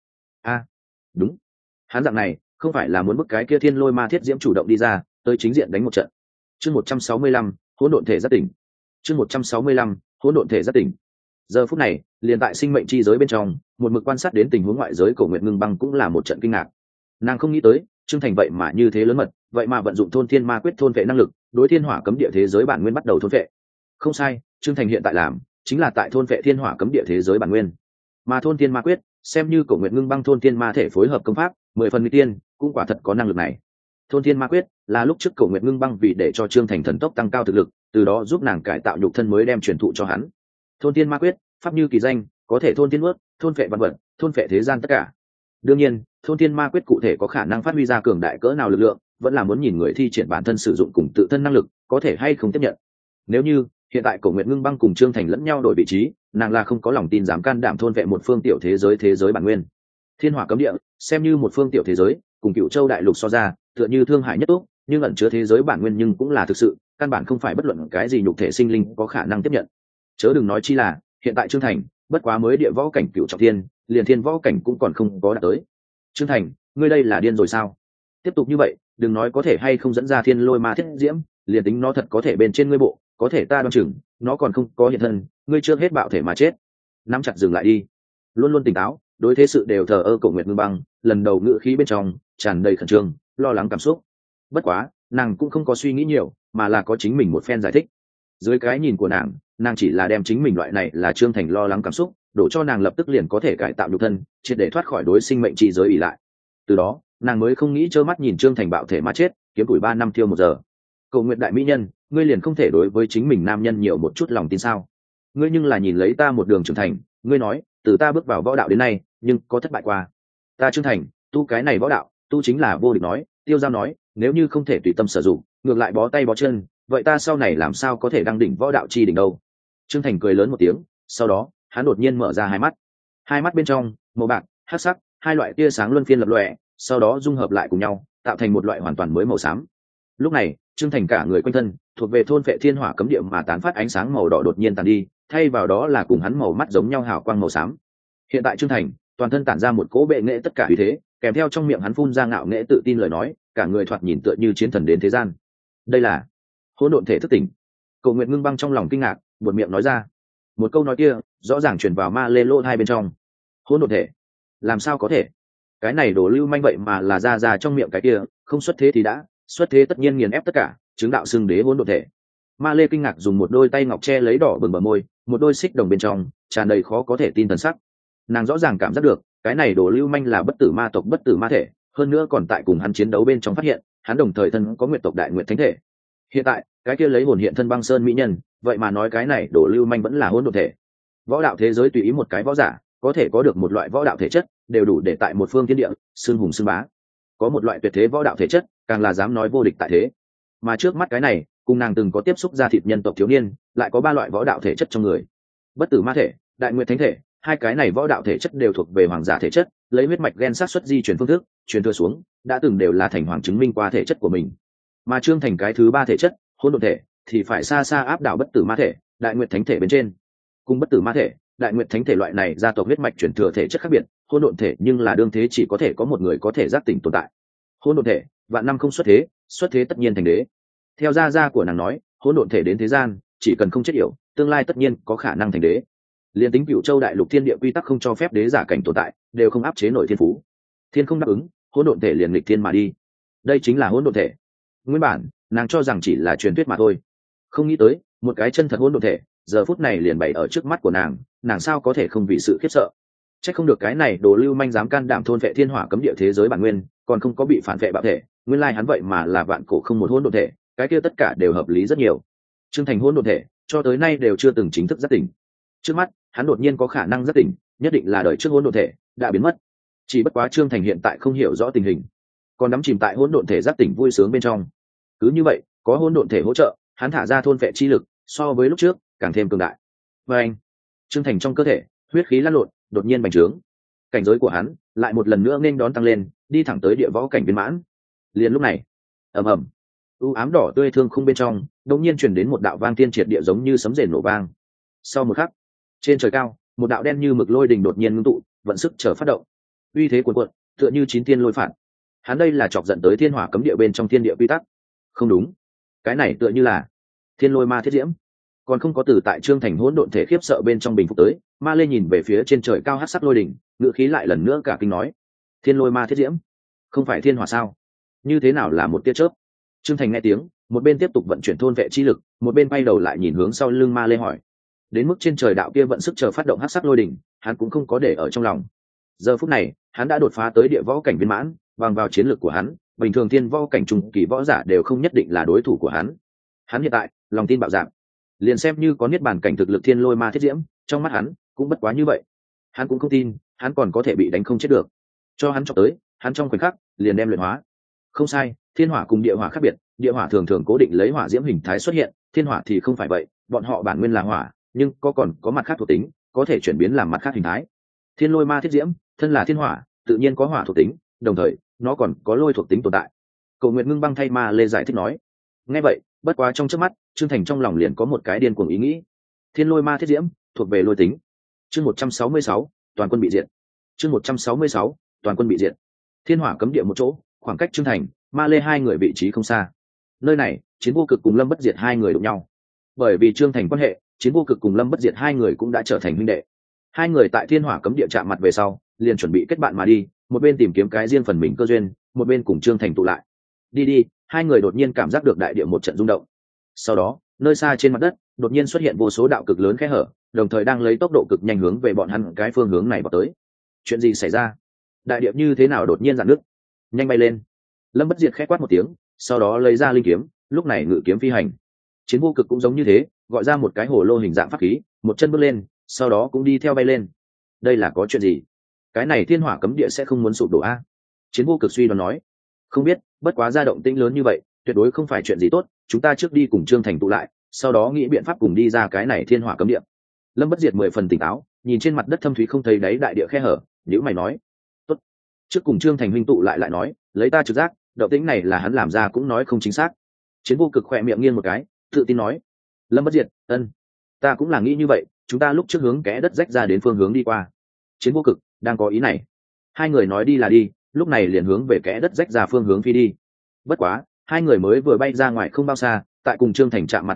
Đúng, hắn dạng này không phải là muốn bức cái kia thiên lôi ma thiết diễm chủ động đi ra tới chính diện đánh một trận. Chương 165, hỗn độn thể giác tỉnh. Chương 165, hỗn độn thể giác tỉnh. Giờ phút này liền tại sinh mệnh chi giới bên trong, một mực quan sát đến tình huống ngoại giới Cổ Nguyệt Ngưng Băng cũng là một trận kinh ngạc. Nàng không nghĩ tới Trương Thành vậy mà như thế lớn mật, vậy mà vận dụng thôn thiên ma quyết thôn vệ năng lực đối thiên hỏa cấm địa thế giới bản nguyên bắt đầu thôn vệ. Không sai, Trương Thành hiện tại làm chính là tại thôn vệ thiên hỏa cấm địa thế giới bản nguyên, mà thôn thiên ma quyết xem như Cổ Nguyệt Ngưng Băng thôn thiên ma thể phối hợp công pháp 10 phần nguy tiên, cũng quả thật có năng lực này. Thôn thiên ma quyết là lúc trước Cổ Nguyệt Ngưng Băng vì để cho Trương Thành thần tốc tăng cao thực lực, từ đó giúp nàng cải tạo nhục thân mới đem truyền thụ cho hắn. Thôn thiên ma quyết pháp như kỳ danh, có thể thôn thiên nuốt, thôn phệ vạn vật, thôn phệ thế gian tất cả. Đương nhiên thôn thiên ma quyết cụ thể có khả năng phát huy ra cường đại cỡ nào lực lượng, vẫn là muốn nhìn người thi triển bản thân sử dụng cùng tự thân năng lực có thể hay không tiếp nhận. Nếu như hiện tại Cổ Nguyệt Ngưng Băng cùng Trương Thành lẫn nhau đổi vị trí, nàng là không có lòng tin dám can đảm thôn vệ một phương tiểu thế giới bản nguyên. Thiên hỏa cấm địa xem như một phương tiểu thế giới, cùng Cửu Châu đại lục so ra tựa như thương hải nhất túc, nhưng ẩn chứa thế giới bản nguyên nhưng cũng là thực sự, căn bản không phải bất luận cái gì nhục thể sinh linh có khả năng tiếp nhận. Chớ đừng nói chi là hiện tại Trương Thành bất quá mới địa võ cảnh cửu trọng thiên, liền thiên võ cảnh cũng còn không có đạt tới. Trương Thành, ngươi đây là điên rồi sao? Tiếp tục như vậy đừng nói có thể hay không dẫn ra thiên lôi ma thiết diễm, liền tính nó thật có thể bên trên ngươi bộ, có thể ta đoán chừng nó còn không có hiện thân, ngươi chưa hết bạo thể mà chết. Nắm chặt dừng lại đi. Luôn luôn tỉnh táo đối thế sự đều thờ ơ Cổ Nguyệt Ngưng Băng lần đầu ngữ khí bên trong tràn đầy khẩn trương lo lắng cảm xúc. Bất quá nàng cũng không có suy nghĩ nhiều, mà là có chính mình một phen giải thích. Dưới cái nhìn của nàng chỉ là đem chính mình loại này là Trương Thành lo lắng cảm xúc đổ cho nàng, lập tức liền có thể cải tạo nhục thân, triệt để thoát khỏi đối sinh mệnh chi giới ỷ lại. Từ đó nàng mới không nghĩ trơ mắt nhìn Trương Thành bạo thể mà chết, kiếm tuổi 3 năm tiêu 1 giờ. Cầu nguyện đại mỹ nhân, ngươi liền không thể đối với chính mình nam nhân nhiều một chút lòng tin sao? Ngươi nhưng là nhìn lấy ta một đường trưởng thành, ngươi nói từ ta bước vào võ đạo đến nay nhưng có thất bại qua. Ta Trương Thành tu cái này võ đạo tu chính là vô địch nói. Tiêu Giao nói nếu như không thể tùy tâm sử dụng, ngược lại bó tay bó chân, vậy ta sau này làm sao có thể đăng đỉnh võ đạo chi đỉnh đâu? Trương Thành cười lớn một tiếng, sau đó hắn đột nhiên mở ra hai mắt bên trong màu bạc hắc sắc hai loại tia sáng luân phiên lập lòe, sau đó dung hợp lại cùng nhau tạo thành một loại hoàn toàn mới màu xám. Lúc này Trương Thành cả người quanh thân thuộc về thôn vệ thiên hỏa cấm địa mà tán phát ánh sáng màu đỏ đột nhiên tàn đi, thay vào đó là cùng hắn màu mắt giống nhau hào quang màu xám. Hiện tại Trương Thành toàn thân tản ra một cỗ bệ nghệ tất cả uy thế, kèm theo trong miệng hắn phun ra ngạo nghễ tự tin lời nói, cả người thoạt nhìn tựa như chiến thần đến thế gian. Đây là hỗn độn thể thức tỉnh. Cầu Nguyện Ngưng Băng trong lòng kinh ngạc, buột miệng nói ra. Một câu nói kia rõ ràng truyền vào ma lê lỗ hai bên trong. Hỗn độn thể? Làm sao có thể? Cái này đồ lưu manh vậy mà là ra trong miệng cái kia, không xuất thế thì đã, xuất thế tất nhiên nghiền ép tất cả, chứng đạo xưng đế hỗn độn thể. Ma lê kinh ngạc dùng một đôi tay ngọc che lấy đỏ bừng bờ môi, một đôi xích đồng bên trong tràn đầy khó có thể tin thần sắc. Nàng rõ ràng cảm giác được cái này đồ lưu manh là bất tử ma tộc bất tử ma thể, hơn nữa còn tại cùng hắn chiến đấu bên trong phát hiện hắn đồng thời thân có nguyện tộc đại nguyện thánh thể. Hiện tại cái kia lấy hồn hiện thân băng sơn mỹ nhân, vậy mà nói cái này đồ lưu manh vẫn là hỗn độn thể. Võ đạo thế giới tùy ý một cái võ giả có thể có được một loại võ đạo thể chất đều đủ để tại một phương thiên địa xưng hùng xưng bá, có một loại tuyệt thế võ đạo thể chất càng là dám nói vô địch tại thế. Mà trước mắt cái này cùng nàng từng có tiếp xúc ra thịt nhân tộc thiếu niên lại có ba loại võ đạo thể chất trong người. Bất tử ma thể, đại nguyện thánh thể, hai cái này võ đạo thể chất đều thuộc về hoàng giả thể chất, lấy huyết mạch gen sát xuất di chuyển phương thức truyền thừa xuống, đã từng đều là thành hoàng chứng minh qua thể chất của mình. Mà Trương Thành cái thứ ba thể chất hỗn độn thể thì phải xa xa áp đảo bất tử ma thể, đại nguyện thánh thể bên trên. Cùng bất tử ma thể, đại nguyện thánh thể loại này gia tộc huyết mạch truyền thừa thể chất khác biệt, hỗn độn thể nhưng là đương thế chỉ có thể có một người có thể giác tỉnh tồn tại. Hỗn độn thể vạn năm không xuất thế tất nhiên thành đế. Theo gia của nàng nói, hỗn độn thể đến thế gian chỉ cần không chết yểu, tương lai tất nhiên có khả năng thành đế. Liên tính Cửu Châu đại lục thiên địa quy tắc không cho phép đế giả cảnh tồn tại, đều không áp chế nổi thiên phú. Thiên không đáp ứng, hỗn độn thể liền nghịch thiên mà đi. Đây chính là hỗn độn thể. Nguyên bản nàng cho rằng chỉ là truyền thuyết mà thôi, không nghĩ tới một cái chân thật hỗn độn thể giờ phút này liền bày ở trước mắt của nàng sao có thể không vì sự khiếp sợ. Chắc không được cái này đồ lưu manh dám can đảm thôn vệ thiên hỏa cấm địa thế giới bản nguyên, còn không có bị phản vệ bạo thể, nguyên lai hắn vậy mà là vạn cổ không một hỗn độn thể, cái kia tất cả đều hợp lý rất nhiều. Trương Thành hỗn độn thể cho tới nay đều chưa từng chính thức giác tỉnh, trước mắt hắn đột nhiên có khả năng giác tỉnh, nhất định là đời trước hỗn độn thể đã biến mất. Chỉ bất quá Trương Thành hiện tại không hiểu rõ tình hình, còn đắm chìm tại hỗn độn thể giác tỉnh vui sướng bên trong. Cứ như vậy, có hỗn độn thể hỗ trợ, hắn thả ra thôn vệ chi lực so với lúc trước càng thêm cường đại. Và anh, Trương Thành trong cơ thể huyết khí lăn lộn, đột nhiên bành trướng, cảnh giới của hắn lại một lần nữa nên đón tăng lên, đi thẳng tới địa võ cảnh viên mãn. Liền lúc này, ầm ầm, u ám đỏ tươi thương khung bên trong đột nhiên truyền đến một đạo vang tiên triệt địa giống như sấm rền nổ vang. Sau một khắc, trên trời cao một đạo đen như mực lôi đình đột nhiên ngưng tụ, vận sức chờ phát động, uy thế cuồn cuộn tựa như chín thiên lôi phạt. Hắn đây là chọc giận tới thiên hỏa cấm địa bên trong thiên địa quy tắc. Không đúng, cái này tựa như là thiên lôi ma thiết diễm. Còn không có từ tại Trương Thành hỗn độn thể khiếp sợ bên trong bình phục tới, ma lê nhìn về phía trên trời cao hắc sắc lôi đỉnh, ngựa khí lại lần nữa cả kinh nói: thiên lôi ma thiết diễm, không phải thiên hỏa sao? Như thế nào là một tia chớp? Trương Thành nghe tiếng, một bên tiếp tục vận chuyển thôn vệ chi lực, một bên bay đầu lại nhìn hướng sau lưng ma lê hỏi. Đến mức trên trời đạo kia vận sức chờ phát động hắc sắc lôi đỉnh, hắn cũng không có để ở trong lòng. Giờ phút này, hắn đã đột phá tới địa võ cảnh viên mãn, bằng vào chiến lược của hắn, bình thường thiên võ cảnh trung kỳ võ giả đều không nhất định là đối thủ của hắn. Hắn hiện tại lòng tin bạo dạn, liền xem như có niết bàn cảnh thực lực thiên lôi ma thiết diễm, trong mắt hắn cũng bất quá như vậy. Hắn cũng không tin hắn còn có thể bị đánh không chết được. Cho hắn cho tới, hắn trong khoảnh khắc liền đem luyện hóa. Không sai, thiên hỏa cùng địa hỏa khác biệt, địa hỏa thường thường cố định lấy hỏa diễm hình thái xuất hiện, thiên hỏa thì không phải vậy, bọn họ bản nguyên là hỏa, nhưng còn có mặt khác thuộc tính, có thể chuyển biến làm mặt khác hình thái. Thiên lôi ma thiết diễm thân là thiên hỏa, tự nhiên có hỏa thuộc tính, đồng thời nó còn có lôi thuộc tính tồn tại. Cầu Nguyện Ngưng Băng thay ma lê giải thích nói. Nghe vậy, bất quá trong chớp mắt, Trương Thành trong lòng liền có một cái điên cuồng ý nghĩ. Thiên lôi ma thiết diễm thuộc về lôi tính. Chương 166, toàn quân bị diệt. Chương 166, toàn quân bị diệt. Thiên hỏa cấm địa một chỗ, khoảng cách Trương Thành, ma lê hai người vị trí không xa. Nơi này, Chiến Vô Cực cùng Lâm Bất Diệt hai người đụng nhau. Bởi vì Trương Thành quan hệ, Chiến Vô Cực cùng Lâm Bất Diệt hai người cũng đã trở thành huynh đệ. Hai người tại thiên hỏa cấm địa chạm mặt về sau, liền chuẩn bị kết bạn mà đi, một bên tìm kiếm cái riêng phần mình cơ duyên, một bên cùng Trương Thành tụ lại. Đi, hai người đột nhiên cảm giác được đại địa một trận rung động. Sau đó, nơi xa trên mặt đất, đột nhiên xuất hiện vô số đạo cực lớn khe hở, đồng thời đang lấy tốc độ cực nhanh hướng về bọn hắn cái phương hướng này vào tới. Chuyện gì xảy ra? Đại địa như thế nào đột nhiên rạn nứt? Nhanh bay lên! Lâm Bất Diệt khẽ quát một tiếng, sau đó lấy ra linh kiếm, lúc này ngự kiếm phi hành. Chiến Vô Cực cũng giống như thế, gọi ra một cái hồ lô hình dạng pháp khí, một chân bước lên, sau đó cũng đi theo bay lên. Đây là có chuyện gì? Cái này thiên hỏa cấm địa sẽ không muốn sụp đổ a? Chiến Vô Cực suy đoán nói. Không biết, bất quá ra động tĩnh lớn như vậy, tuyệt đối không phải chuyện gì tốt, chúng ta trước đi cùng Trương Thành tụ lại, sau đó nghĩ biện pháp cùng đi ra cái này thiên hỏa cấm địa. Lâm Bất Diệt 10 phần tỉnh táo, nhìn trên mặt đất thâm thúy không thấy đáy đại địa khe hở, nhíu mày nói: "Tốt, trước cùng Trương Thành huynh tụ lại nói, lấy ta trực giác, động tĩnh này là hắn làm ra cũng nói không chính xác." Chiến Vô Cực khẽ miệng nghiêng một cái, tự tin nói: "Lâm Bất Diệt, ta cũng là nghĩ như vậy, chúng ta lúc trước hướng kẽ đất rách ra đến phương hướng đi qua." Chiến Vô Cực đang có ý này. Hai người nói đi là đi, lúc này liền hướng về kẽ đất rách ra phương hướng phi đi. Bất quá, hai người mới vừa bay ra ngoài không bao xa, tại cùng Trương Thành chạm mặt phía trước,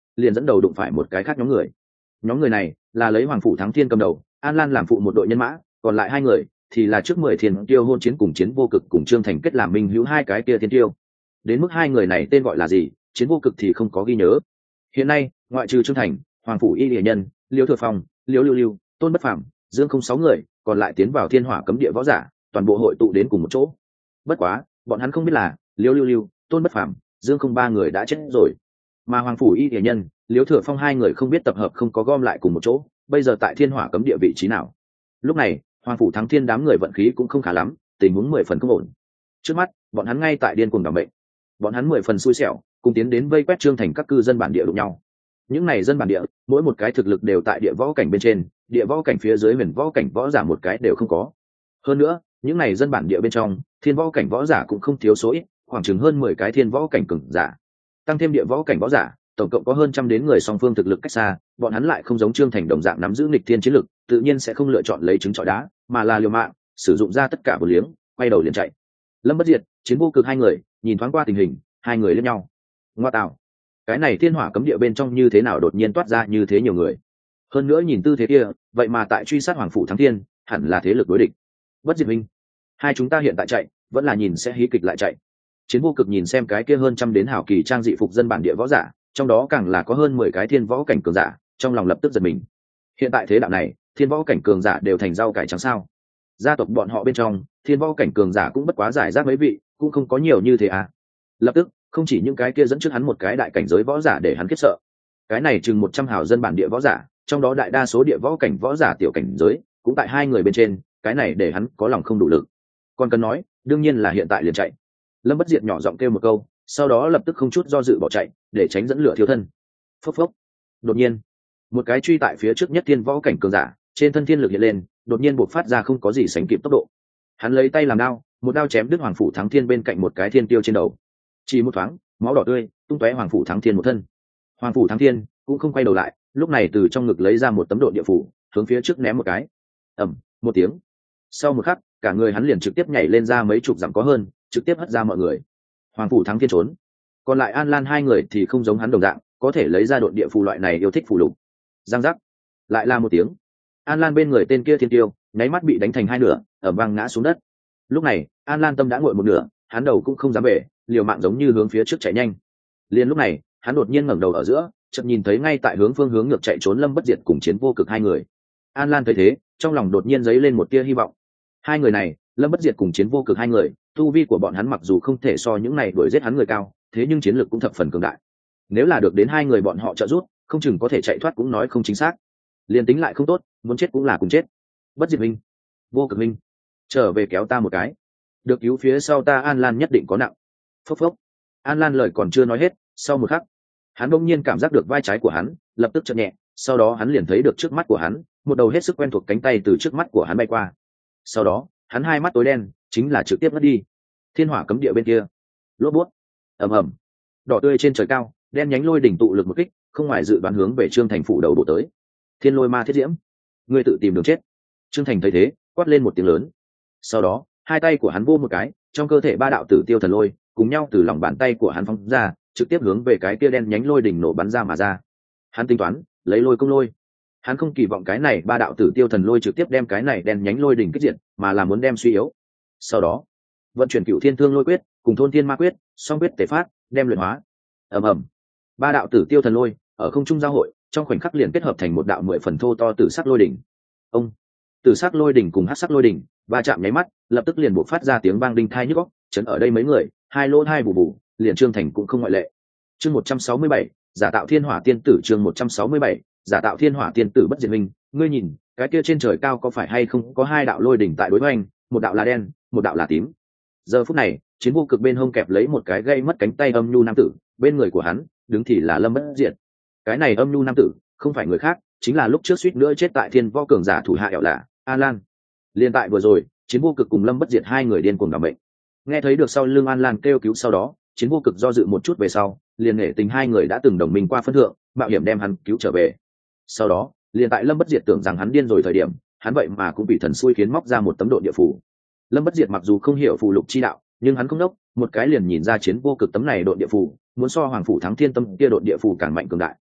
liền dẫn đầu đụng phải một cái khác nhóm người. Nhóm người này là lấy Hoàng Phủ Thắng Thiên cầm đầu, An Lan làm phụ một đội nhân mã, còn lại hai người thì là trước 10 thiên tiêu hôn chiến cùng Chiến Vô Cực cùng Trương Thành kết làm minh hữu hai cái kia thiên tiêu. Đến mức hai người này tên gọi là gì, Chiến Vô Cực thì không có ghi nhớ. Hiện nay ngoại trừ Trương Thành, Hoàng Phủ Y Lệ Nhân, Liễu Thừa Phong, Liễu Lưu Lưu, Tôn Bất Phàm, Dương không 6 người, còn lại tiến vào Thiên Hỏa cấm địa võ giả, toàn bộ hội tụ đến cùng một chỗ. Bất quá, bọn hắn không biết là Liễu Lưu Lưu, Tôn Bất Phàm, Dương không 3 người đã chết rồi, mà Hoàng Phủ Y Lệ Nhân, Liễu Thừa Phong hai người không biết tập hợp không có gom lại cùng một chỗ, bây giờ tại Thiên Hỏa cấm địa vị trí nào. Lúc này, Hoàng Phủ Thắng Thiên đám người vận khí cũng không khá lắm, tình huống 10 phần không ổn. Trước mắt, bọn hắn ngay tại điên cuồng đảm bệnh. Bọn hắn 10 phần xui xẻo, cùng tiến đến vây quét Trương Thành các cư dân bản địa đụng nhau. Những này dân bản địa, mỗi một cái thực lực đều tại địa võ cảnh bên trên, địa võ cảnh phía dưới huyền võ cảnh võ giả một cái đều không có. Hơn nữa, những này dân bản địa bên trong, thiên võ cảnh võ giả cũng không thiếu số ít, khoảng chừng hơn 10 cái thiên võ cảnh cường giả. Tăng thêm địa võ cảnh võ giả, tổng cộng có hơn trăm đến người song phương thực lực cách xa, bọn hắn lại không giống Trương Thành đồng dạng nắm giữ nghịch thiên chiến lực, tự nhiên sẽ không lựa chọn lấy trứng trọi đá, mà là liều mạng, sử dụng ra tất cả vô liếng, quay đầu liền chạy. Lâm Bất Diệt, Chiến Vô Cực hai người, nhìn thoáng qua tình hình, hai người liếc nhau. Ngoa tạo, cái này Thiên Hỏa cấm địa bên trong như thế nào đột nhiên toát ra như thế nhiều người? Hơn nữa nhìn tư thế kia, vậy mà tại truy sát Hoàng Phủ Thắng Thiên, hẳn là thế lực đối địch. Bất Diệt minh, hai chúng ta hiện tại chạy, vẫn là nhìn sẽ hí kịch lại chạy. Chiến Vô Cực nhìn xem cái kia hơn trăm đến hảo kỳ trang dị phục dân bản địa võ giả, trong đó càng là có hơn 10 cái thiên võ cảnh cường giả, trong lòng lập tức giật mình. Hiện tại thế đạo này, thiên võ cảnh cường giả đều thành rau cải trắng sao? Gia tộc bọn họ bên trong, thiên võ cảnh cường giả cũng bất quá giải rác mấy vị, cũng không có nhiều như thế à? Lập tức, không chỉ những cái kia dẫn trước hắn một cái đại cảnh giới võ giả để hắn khiếp sợ. Cái này chừng 100 hào dân bản địa võ giả, trong đó đại đa số địa võ cảnh võ giả tiểu cảnh giới, cũng tại hai người bên trên, cái này để hắn có lòng không đủ lực. Còn cần nói, đương nhiên là hiện tại liền chạy. Lâm Bất Diệt nhỏ giọng kêu một câu, sau đó lập tức không chút do dự bỏ chạy, để tránh dẫn lửa thiêu thân. Phốc phốc. Đột nhiên, một cái truy tại phía trước nhất thiên võ cảnh cường giả, trên thân thiên lực hiện lên, đột nhiên bộc phát ra không có gì sánh kịp tốc độ. Hắn lấy tay làm đao, một đao chém đứt Hoàng Phủ Thắng Thiên bên cạnh một cái thiên tiêu trên đầu. Chỉ một thoáng, máu đỏ tươi tung tóe Hoàng Phủ Thắng Thiên một thân. Hoàng Phủ Thắng Thiên cũng không quay đầu lại, lúc này từ trong ngực lấy ra một tấm độn địa phủ, hướng phía trước ném một cái. Ầm, một tiếng. Sau một khắc, cả người hắn liền trực tiếp nhảy lên ra mấy chục dặm có hơn, trực tiếp hất ra mọi người. Hoàng Phủ Thắng Thiên trốn. Còn lại An Lan hai người thì không giống hắn đồng dạng, có thể lấy ra độn địa phù loại này yêu thích phù lục. Giang giác, lại là một tiếng. An Lan bên người tên kia thiên tiêu, nháy mắt bị đánh thành hai nửa, ầm vang ngã xuống đất. Lúc này, An Lan tâm đã nguội một nửa, hắn đầu cũng không dám bể, liều mạng giống như hướng phía trước chạy nhanh. Liền lúc này, hắn đột nhiên ngẩng đầu ở giữa, chợt nhìn thấy ngay tại phương hướng ngược chạy trốn Lâm Bất Diệt cùng Chiến Vô Cực hai người. An Lan thấy thế, trong lòng đột nhiên dấy lên một tia hy vọng. Hai người này, Lâm Bất Diệt cùng Chiến Vô Cực hai người, tu vi của bọn hắn mặc dù không thể so những này đuổi giết hắn người cao, thế nhưng chiến lược cũng thập phần cường đại. Nếu là được đến hai người bọn họ trợ giúp, không chừng có thể chạy thoát cũng nói không chính xác. Liên tính lại không tốt, muốn chết cũng là cùng chết. Bất Diệt minh, Vô Cực minh, trở về kéo ta một cái. Được cứu phía sau ta An Lan nhất định có nặng. Phốc phốc. An Lan lời còn chưa nói hết, sau một khắc, hắn bỗng nhiên cảm giác được vai trái của hắn lập tức chợt nhẹ, sau đó hắn liền thấy được trước mắt của hắn, một đầu hết sức quen thuộc cánh tay từ trước mắt của hắn bay qua. Sau đó, hắn hai mắt tối đen, chính là trực tiếp mất đi. Thiên Hỏa cấm địa bên kia, lốp bút, ầm ầm, đỏ tươi trên trời cao, đen nhánh lôi đỉnh tụ lực một kích, không ngoài dự đoán hướng về Trương Thành phủ đầu đổ tới. Thiên Lôi Ma Thiết Diễm, ngươi tự tìm đường chết. Trương Thành thấy thế, quát lên một tiếng lớn. Sau đó, hai tay của hắn vô một cái, trong cơ thể ba đạo tử tiêu thần lôi cùng nhau từ lòng bàn tay của hắn phóng ra, trực tiếp hướng về cái kia đen nhánh lôi đỉnh nổ bắn ra mà ra. Hắn tính toán lấy lôi công lôi. Hắn không kỳ vọng cái này ba đạo tử tiêu thần lôi trực tiếp đem cái này đen nhánh lôi đỉnh kích diệt, mà là muốn đem suy yếu. Sau đó, vận chuyển Cửu Thiên Thương Lôi Quyết cùng Thôn Thiên Ma Quyết, song quyết tề phát, đem luyện hóa. Ầm ầm, ba đạo tử tiêu thần lôi ở không trung giao hội, trong khoảnh khắc liền kết hợp thành một đạo 10 phần thô to tử sắc lôi đỉnh. Ông, tử sắc lôi đỉnh cùng hắc sắc lôi đỉnh va chạm nháy mắt, lập tức liền bộc phát ra tiếng vang đinh tai nhức óc, chấn ở đây mấy người, hai lỗ hai bù bù, liền Trương Thành cũng không ngoại lệ. Chương 167, giả tạo Thiên Hỏa Tiên Tử. Chương 167, giả tạo Thiên Hỏa Tiên Tử. Bất Diệt minh, ngươi nhìn, cái kia trên trời cao có phải hay không có hai đạo lôi đỉnh tại đối hoành, một đạo là đen, một đạo là tím. Giờ phút này, Chiến Vô Cực bên hông kẹp lấy một cái gây mất cánh tay âm nhu nam tử, bên người của hắn đứng thì là Lâm Bất Diệt. Cái này âm nhu nam tử không phải người khác, chính là lúc trước suýt nữa chết tại Thiên Võ cường giả thủ hạ ẻo lạ An Lan. Liên tại vừa rồi, Chiến Vô Cực cùng Lâm Bất Diệt hai người điên cuồng đảm bệnh. Nghe thấy được sau lưng An Lan kêu cứu, sau đó Chiến Vô Cực do dự một chút về sau, liền nể tình hai người đã từng đồng minh qua phân thượng, mạo hiểm đem hắn cứu trở về. Sau đó, liền tại Lâm Bất Diệt tưởng rằng hắn điên rồi thời điểm, hắn vậy mà cũng bị thần xui khiến móc ra một tấm độn địa phù. Lâm Bất Diệt mặc dù không hiểu phù lục chi đạo, nhưng hắn không đốc, một cái liền nhìn ra Chiến Vô Cực tấm này độn địa phù, muốn so Hoàng Phủ Thắng Thiên tâm kia độn địa phù càng mạnh cường đại.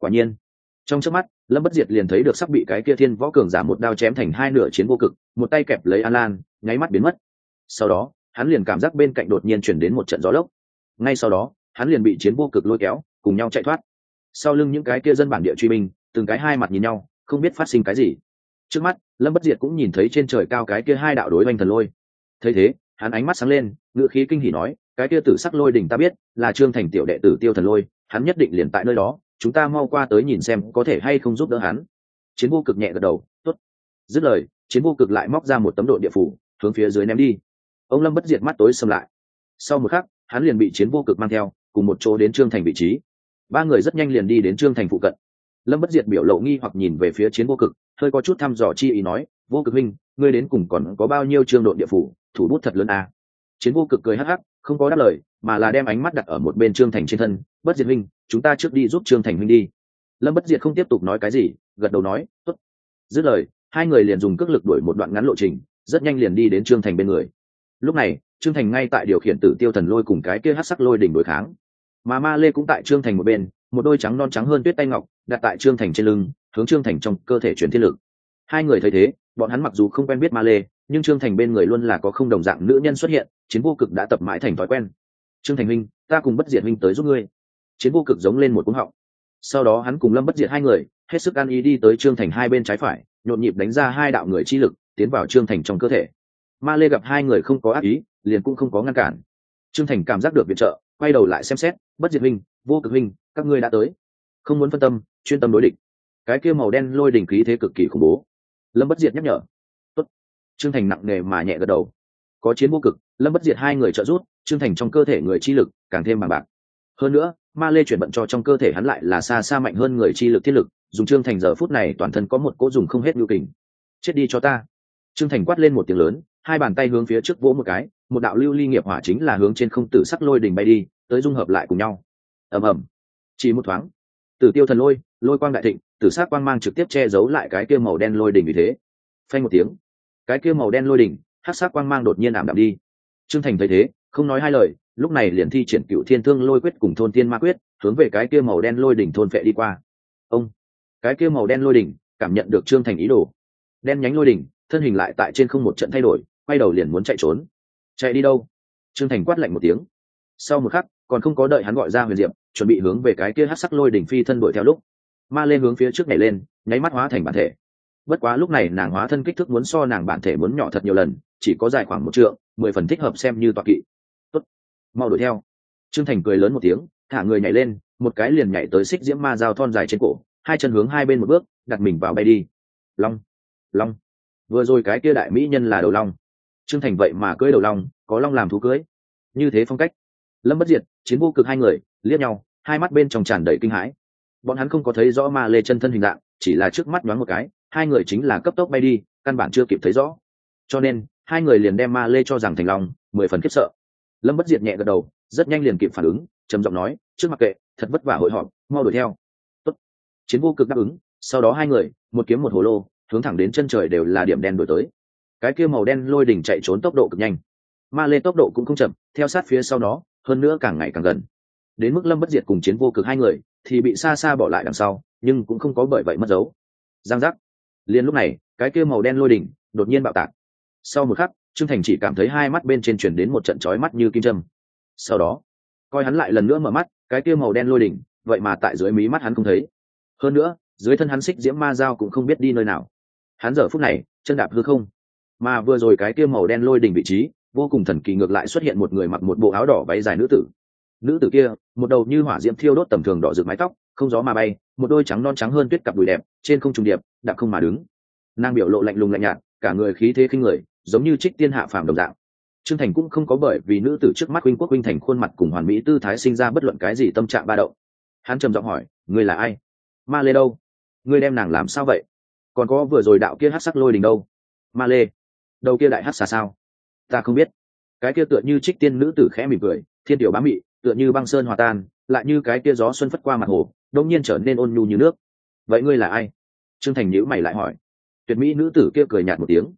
Quả nhiên, trong chớp mắt Lâm Bất Diệt liền thấy được sắp bị cái kia thiên võ cường giả một đao chém thành hai nửa chiến vô cực, một tay kẹp lấy An Lan, nháy mắt biến mất. Sau đó hắn liền cảm giác bên cạnh đột nhiên chuyển đến một trận gió lốc, ngay sau đó hắn liền bị chiến vô cực lôi kéo cùng nhau chạy thoát. Sau lưng những cái kia dân bản địa truy binh từng cái hai mặt nhìn nhau, không biết phát sinh cái gì. Trước mắt Lâm Bất Diệt cũng nhìn thấy trên trời cao cái kia hai đạo đối oanh thần lôi. Thấy thế hắn ánh mắt sáng lên, ngựa khí kinh hỉ nói, cái kia tử sắc lôi đỉnh ta biết là Trương Thành tiểu đệ tử Tiêu Thần Lôi, hắn nhất định liền tại nơi đó, chúng ta mau qua tới nhìn xem có thể hay không giúp đỡ hắn. Chiến vô cực nhẹ gật đầu, tốt. Dứt lời chiến vô cực lại móc ra một tấm độ địa phủ hướng phía dưới ném đi. Ông Lâm Bất Diệt mắt tối sầm lại. Sau một khắc hắn liền bị chiến vô cực mang theo cùng một chỗ đến Trương Thành vị trí. Ba người rất nhanh liền đi đến Trương Thành phụ cận. Lâm Bất Diệt biểu lộ nghi hoặc nhìn về phía chiến vô cực, hơi có chút thăm dò chi ý nói, vô cực huynh, ngươi đến cùng còn có bao nhiêu trương độ địa phủ, thủ bút thật lớn à. Chiến vô cực cười hắc hắc, không có đáp lời, mà là đem ánh mắt đặt ở một bên Trương Thành trên thân. Bất Diệt huynh, chúng ta trước đi giúp Trương Thành huynh đi. Lâm Bất Diệt không tiếp tục nói cái gì, gật đầu nói, tốt. Dứt lời hai người liền dùng cước lực đuổi một đoạn ngắn lộ trình, rất nhanh liền đi đến Trương Thành bên người. Lúc này Trương Thành ngay tại điều khiển Tử Tiêu Thần Lôi cùng cái kia hắc sắc lôi đỉnh đối kháng, mà Ma Lê cũng tại Trương Thành một bên, một đôi trắng non trắng hơn tuyết tay ngọc đặt tại Trương Thành trên lưng, hướng Trương Thành trong cơ thể chuyển thiên lực. Hai người thấy thế, bọn hắn mặc dù không quen biết Ma Lê, nhưng Trương Thành bên người luôn là có không đồng dạng nữ nhân xuất hiện, chiến vô cực đã tập mãi thành thói quen. Trương Thành huynh, ta cùng Bất Diệt huynh tới giúp ngươi. Chiến vô cực giống lên một cú họng. Sau đó hắn cùng Lâm Bất Diệt hai người hết sức ăn ý đi tới Trương Thành hai bên trái phải, nhộn nhịp đánh ra hai đạo người chi lực tiến vào Trương Thành trong cơ thể. Ma Lê gặp hai người không có ác ý, liền cũng không có ngăn cản. Trương Thành cảm giác được viện trợ, quay đầu lại xem xét, Bất Diệt huynh, vô cực huynh, các ngươi đã tới, không muốn phân tâm, chuyên tâm đối địch. Cái kia màu đen lôi đỉnh khí thế cực kỳ khủng bố. Lâm Bất Diệt nhắc nhở. Tốt. Trương Thành nặng nề mà nhẹ gật đầu. Có chiến vô cực, Lâm Bất Diệt hai người trợ giúp, Trương Thành trong cơ thể người chi lực càng thêm bằng bạc. Hơn nữa Ma Lê chuyển vận cho trong cơ thể hắn lại là xa xa mạnh hơn người chi lực thiết lực, dùng Trương Thành giờ phút này toàn thân có một cỗ dùng không hết nhu kình. Chết đi cho ta. Trương Thành quát lên một tiếng lớn, hai bàn tay hướng phía trước vỗ một cái, một đạo lưu ly nghiệp hỏa chính là hướng trên không tử sắc lôi đỉnh bay đi, tới dung hợp lại cùng nhau. Ầm ầm. Chỉ một thoáng, Tử Tiêu Thần Lôi, lôi quang đại thịnh, tử sắc quang mang trực tiếp che giấu lại cái kia màu đen lôi đỉnh như thế. Phanh một tiếng, cái kia màu đen lôi đỉnh, hắc sắc quang mang đột nhiên ảm đạm đi. Trương Thành thấy thế, không nói hai lời, lúc này liền thi triển Cựu Thiên Thương Lôi Quyết cùng Thôn Tiên Ma Quyết, hướng về cái kia màu đen lôi đỉnh thôn phệ đi qua. Ông, cái kia màu đen lôi đỉnh cảm nhận được Trương Thành ý đồ, đen nhánh lôi đỉnh, thân hình lại tại trên không một trận thay đổi, quay đầu liền muốn chạy trốn. Chạy đi đâu? Trương Thành quát lạnh một tiếng. Sau một khắc, còn không có đợi hắn gọi ra Huyền Diệp, chuẩn bị hướng về cái kia hắc sắc lôi đỉnh phi thân đuổi theo lúc, Ma Lê hướng phía trước nhảy lên, nháy mắt hóa thành bản thể. Bất quá lúc này nàng hóa thân kích thước muốn so nàng bản thể muốn nhỏ thật nhiều lần, chỉ có dài khoảng 1 trượng, 10 phần thích hợp xem như tọa kỵ. Tốt, mau đuổi theo. Trương Thành cười lớn một tiếng, thả người nhảy lên, một cái liền nhảy tới xích diễm ma dao thon dài trên cổ, hai chân hướng hai bên một bước, đặt mình vào bay đi. Long, long. Vừa rồi cái kia đại mỹ nhân là đầu long. Trương Thành vậy mà cưỡi đầu long, có long làm thú cưỡi. Như thế phong cách. Lâm Bất Diệt, chiến vô cực hai người liếc nhau, hai mắt bên trong tràn đầy kinh hãi. Bọn hắn không có thấy rõ Ma Lê chân thân hình dạng, chỉ là trước mắt nhoáng một cái, hai người chính là cấp tốc bay đi, căn bản chưa kịp thấy rõ. Cho nên hai người liền đem Ma Lê cho rằng thành long, 10 phần khiếp sợ. Lâm Bất Diệt nhẹ gật đầu, rất nhanh liền kịp phản ứng, trầm giọng nói, trước mặc kệ, thật vất vả hội họp, mau đuổi theo. Tốt. Chiến vô cực đáp ứng, sau đó hai người một kiếm một hồ lô, hướng thẳng đến chân trời đều là điểm đen đuổi tới. Cái kia màu đen lôi đỉnh chạy trốn tốc độ cực nhanh, Ma Lê tốc độ cũng không chậm, theo sát phía sau nó, hơn nữa càng ngày càng gần. Đến mức Lâm Bất Diệt cùng chiến vô cực hai người thì bị xa xa bỏ lại đằng sau, nhưng cũng không có bởi vậy mất dấu. Giang giác. Liên lúc này, cái kia màu đen lôi đỉnh đột nhiên bạo tạc. Sau một khắc, Trương Thành chỉ cảm thấy hai mắt bên trên chuyển đến một trận chói mắt như kim châm. Sau đó, coi hắn lại lần nữa mở mắt, cái kia màu đen lôi đỉnh, vậy mà tại dưới mí mắt hắn không thấy. Hơn nữa, dưới thân hắn xích diễm ma dao cũng không biết đi nơi nào. Hắn giờ phút này, chân đạp hư không. Mà vừa rồi cái kia màu đen lôi đỉnh vị trí, vô cùng thần kỳ ngược lại xuất hiện một người mặc một bộ áo đỏ váy dài nữ tử. Nữ tử kia, một đầu như hỏa diễm thiêu đốt tầm thường đỏ rực mái tóc, không gió mà bay, một đôi trắng non trắng hơn tuyết cặp đùi đẹp, trên không trùng điệp, đạp không mà đứng. Nàng biểu lộ lạnh lùng lạnh nhạt, cả người khí thế khinh người, giống như trích tiên hạ phàm đồng dạng. Trương Thành cũng không có bởi vì nữ tử trước mắt huynh quốc huynh thành khuôn mặt cùng hoàn mỹ tư thái sinh ra bất luận cái gì tâm trạng ba động. Hắn trầm giọng hỏi, ngươi là ai? Ma Lê đâu? Ngươi đem nàng làm sao vậy? Còn có vừa rồi đạo kia hắc sắc lôi đình đâu? Ma Lê, đầu kia đại hắc xà sao? Ta không biết. Cái kia tựa như trích tiên nữ tử khẽ mỉm cười, thiên tiểu bá mị, tựa như băng sơn hòa tan, lại như cái kia gió xuân phất qua mặt hồ, đột nhiên trở nên ôn nhu như nước. Vậy ngươi là ai? Trương Thành nhíu mày lại hỏi. Tuyệt mỹ nữ tử kia cười nhạt một tiếng,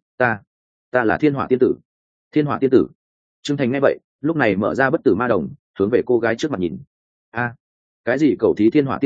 ta là Thiên Hỏa tiên tử. Thiên Hỏa tiên tử? Trương Thành nghe vậy, lúc này mở ra bất tử ma đồng, hướng về cô gái trước mặt nhìn. A, cái gì cầu thí Thiên Hỏa tiên tử,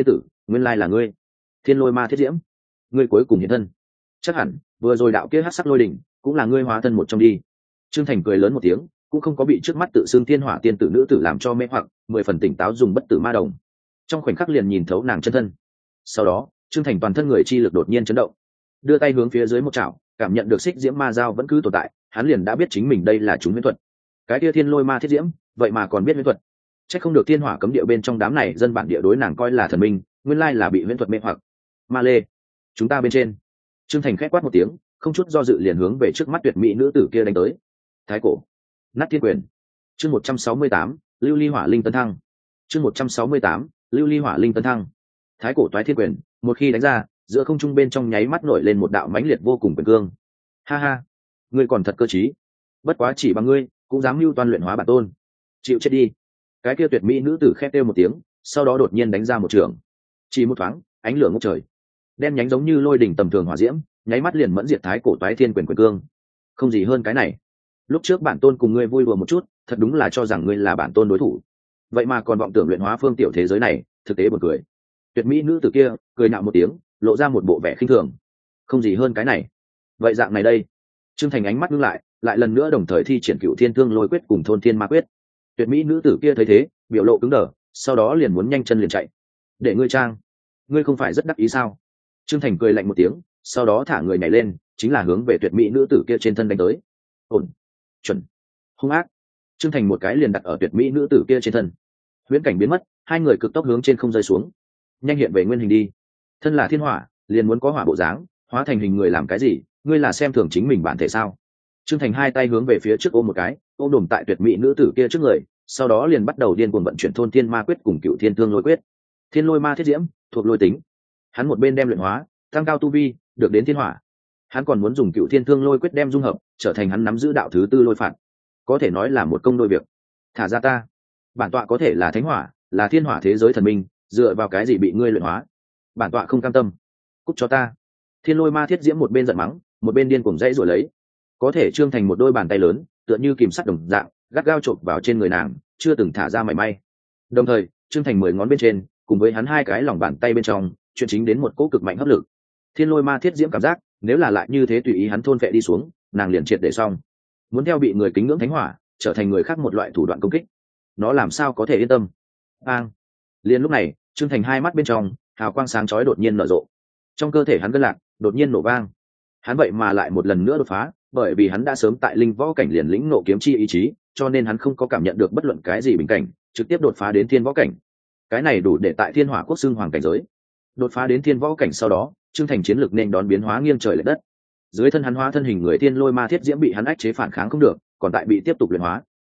nguyên lai là ngươi, thiên lôi ma thiết diễm, ngươi cuối cùng hiện thân. Chắc hẳn vừa rồi đạo kia hắc sắc lôi đỉnh cũng là ngươi hóa thân một trong đi. Trương Thành cười lớn một tiếng, cũng không có bị trước mắt tự xưng thiên hỏa tiên tử nữ tử làm cho mê hoặc, 10 phần tỉnh táo dùng bất tử ma đồng, trong khoảnh khắc liền nhìn thấu nàng chân thân. Sau đó Trương Thành toàn thân người chi lực đột nhiên chấn động, đưa tay hướng phía dưới một chảo, cảm nhận được xích diễm ma dao vẫn cứ tồn tại, hắn liền đã biết chính mình đây là chúng huyễn thuật. Cái kia thiên lôi ma thiết diễm vậy mà còn biết huyễn thuật, chắc không được thiên hỏa cấm địa bên trong đám này dân bản địa đối nàng coi là thần minh, nguyên lai là bị huyễn thuật mê hoặc. Ma lê, chúng ta bên trên. Trương Thành khét quát một tiếng, không chút do dự liền hướng về trước mắt tuyệt mỹ nữ tử kia đánh tới. Thái cổ nát thiên quyền. Chương 168, lưu ly hỏa linh tấn thăng. Chương 168, lưu ly hỏa linh tấn thăng. Thái cổ toái thiên quyền, một khi đánh ra, giữa không trung bên trong nháy mắt nổi lên một đạo mãnh liệt vô cùng quyền cương. Ha ha, ngươi còn thật cơ trí, bất quá chỉ bằng ngươi cũng dám mưu toan luyện hóa bản tôn, chịu chết đi. Cái kia tuyệt mỹ nữ tử khét kêu một tiếng, sau đó đột nhiên đánh ra một trường. Chỉ một thoáng, ánh lửa ngút trời, đen nhánh giống như lôi đỉnh tầm thường hỏa diễm, nháy mắt liền mẫn diệt thái cổ toái thiên quyền quyền cương. Không gì hơn cái này. Lúc trước bản tôn cùng ngươi vui đùa một chút, thật đúng là cho rằng ngươi là bản tôn đối thủ, vậy mà còn vọng tưởng luyện hóa phương tiểu thế giới này, thực tế buồn cười. Tuyệt mỹ nữ tử kia cười nạo một tiếng, lộ ra một bộ vẻ khinh thường. Không gì hơn cái này. Vậy dạng này đây. Trương Thành ánh mắt ngưng lại, lại lần nữa đồng thời thi triển Cựu Thiên Thương Lôi Quyết cùng Thôn Thiên Ma Quyết. Tuyệt mỹ nữ tử kia thấy thế, biểu lộ cứng đờ, sau đó liền muốn nhanh chân liền chạy. Để ngươi trang, ngươi không phải rất đắc ý sao? Trương Thành cười lạnh một tiếng, sau đó thả người nhảy lên, chính là hướng về tuyệt mỹ nữ tử kia trên thân đánh tới. Ổn, chuẩn, hung ác. Trương Thành một cái liền đặt ở tuyệt mỹ nữ tử kia trên thân. Huyễn cảnh biến mất, hai người cực tốc hướng trên không rơi xuống. Nhanh hiện về nguyên hình đi. Thân là thiên hỏa, liền muốn có hỏa bộ dáng, hóa thành hình người làm cái gì? Ngươi là xem thường chính mình bản thể sao? Trương Thành hai tay hướng về phía trước ôm một cái, ôm đồm tại tuyệt mỹ nữ tử kia trước người, sau đó liền bắt đầu điên cuồng vận chuyển Thôn Thiên Ma Quyết cùng Cựu Thiên Thương Lôi Quyết. Thiên lôi ma thiết diễm, thuộc lôi tính. Hắn một bên đem luyện hóa, tăng cao tu vi, được đến thiên hỏa. Hắn còn muốn dùng Cựu Thiên Thương Lôi Quyết đem dung hợp, trở thành hắn nắm giữ đạo thứ tư lôi phạt. Có thể nói là một công đôi việc. Thả ra ta, bản tọa có thể là thánh hỏa, là thiên hỏa thế giới thần minh, dựa vào cái gì bị ngươi luyện hóa? Bản tọa không cam tâm, cút cho ta. Thiên lôi ma thiết diễm một bên giận mắng, một bên điên cuồng dãy rồi lấy. Có thể Trương Thành một đôi bàn tay lớn, tựa như kìm sắt đồng dạng, gắt gao chộp vào trên người nàng, chưa từng thả ra mảy may. Đồng thời, Trương Thành 10 ngón bên trên, cùng với hắn hai cái lòng bàn tay bên trong, chuyện chính đến một cỗ cực mạnh hấp lực. Thiên lôi ma thiết diễm cảm giác, nếu là lại như thế tùy ý hắn thôn vệ đi xuống, nàng liền triệt để xong. Muốn theo bị người kính ngưỡng thánh hỏa, trở thành người khác một loại thủ đoạn công kích, nó làm sao có thể yên tâm? Bang! Liền lúc này, Trương Thành hai mắt bên trong, hào quang sáng chói đột nhiên nở rộ. Trong cơ thể hắn gân lạc đột nhiên nổ vang. Hắn vậy mà lại một lần nữa đột phá, bởi vì hắn đã sớm tại linh võ cảnh liền lĩnh ngộ kiếm chi ý chí, cho nên hắn không có cảm nhận được bất luận cái gì bình cảnh, trực tiếp đột phá đến thiên võ cảnh. Cái này đủ để tại thiên hỏa quốc xưng hoàng cảnh giới. Đột phá đến thiên võ cảnh sau đó, Trương Thành chiến lực nên đón biến hóa nghiêng trời lệch đất. Dưới thân hắn hóa thân hình người thiên lôi ma thiết diễm bị hắn ách chế phản kháng không được, còn tại bị tiếp tục luyện hóa.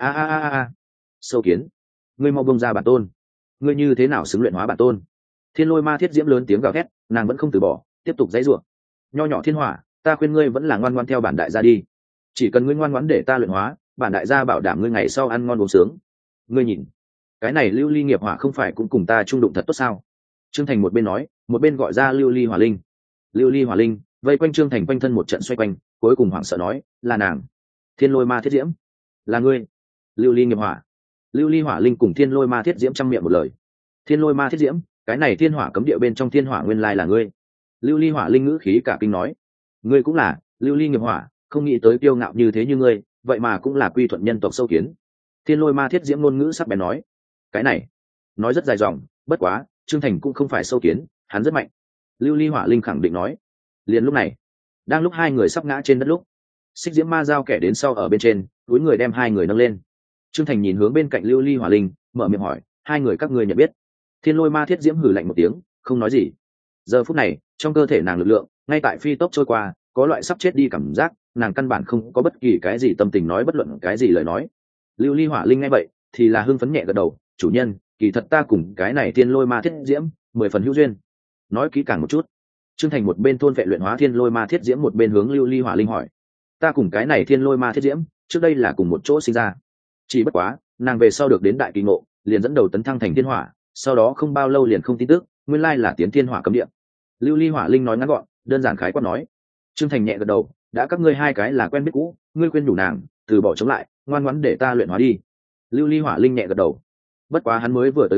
A. Sâu kiến, ngươi mau bông ra bản tôn, ngươi như thế nào xứng luyện hóa bản tôn? Thiên lôi ma thiết diễm lớn tiếng gào thét, nàng vẫn không từ bỏ, tiếp tục dãy rủa. Nho nhỏ thiên hỏa, ta khuyên ngươi vẫn là ngoan ngoãn theo bản đại gia đi. Chỉ cần ngươi ngoan ngoãn để ta luyện hóa, bản đại gia bảo đảm ngươi ngày sau ăn ngon uống sướng. Ngươi nhìn, cái này lưu ly nghiệp hỏa không phải cũng cùng ta chung đụng thật tốt sao? Trương Thành một bên nói, một bên gọi ra lưu ly hỏa linh. Lưu ly hỏa linh vây quanh Trương Thành quanh thân một trận xoay quanh, cuối cùng hoảng sợ nói, là nàng. Thiên lôi ma thiết diễm, là ngươi. Lưu ly nghiệp hỏa, lưu ly hỏa linh cùng thiên lôi ma thiết diễm trăm miệng một lời. Thiên lôi ma thiết diễm, cái này thiên hỏa cấm địa bên trong thiên hỏa nguyên lai là ngươi. Lưu ly hỏa linh ngữ khí cả kinh nói, ngươi cũng là lưu ly nghiệp hỏa, không nghĩ tới kiêu ngạo như thế như ngươi, vậy mà cũng là quy thuận nhân tộc sâu kiến. Thiên lôi ma thiết diễm ngôn ngữ sắc bén nói, cái này nói rất dài dòng, bất quá Trương Thành cũng không phải sâu kiến, hắn rất mạnh. Lưu ly hỏa linh khẳng định nói. Liền lúc này, đang lúc hai người sắp ngã trên đất lúc, xích diễm ma giao kẻ đến sau ở bên trên, túi người đem hai người nâng lên. Trương Thành nhìn hướng bên cạnh lưu ly hỏa linh, mở miệng hỏi, hai người các ngươi nhận biết? Thiên lôi ma thiết diễm hử lạnh một tiếng, không nói gì. Giờ phút này, trong cơ thể nàng lực lượng ngay tại phi tốc trôi qua, có loại sắp chết đi cảm giác, nàng căn bản không có bất kỳ cái gì tâm tình nói bất luận cái gì lời nói. Lưu ly hỏa linh nghe vậy thì là hưng phấn nhẹ gật đầu, chủ nhân, kỳ thật ta cùng cái này thiên lôi ma thiết diễm 10 phần hữu duyên. Nói kỹ càng một chút. Trương Thành một bên thôn vệ luyện hóa thiên lôi ma thiết diễm, một bên hướng lưu ly hỏa linh hỏi, ta cùng cái này thiên lôi ma thiết diễm trước đây là cùng một chỗ sinh ra, chỉ bất quá nàng về sau được đến đại kỳ ngộ, liền dẫn đầu tấn thăng thành thiên hỏa, sau đó không bao lâu liền không tin tức, nguyên lai là tiến thiên hỏa cấm địa. Lưu ly hỏa linh nói ngắn gọn, đơn giản khái quát nói. Trương Thành nhẹ gật đầu, đã các ngươi hai cái là quen biết cũ, ngươi khuyên đủ nàng từ bỏ chống lại, ngoan ngoãn để ta luyện hóa đi. Lưu ly hỏa linh nhẹ gật đầu. Bất quá hắn mới vừa tới gần,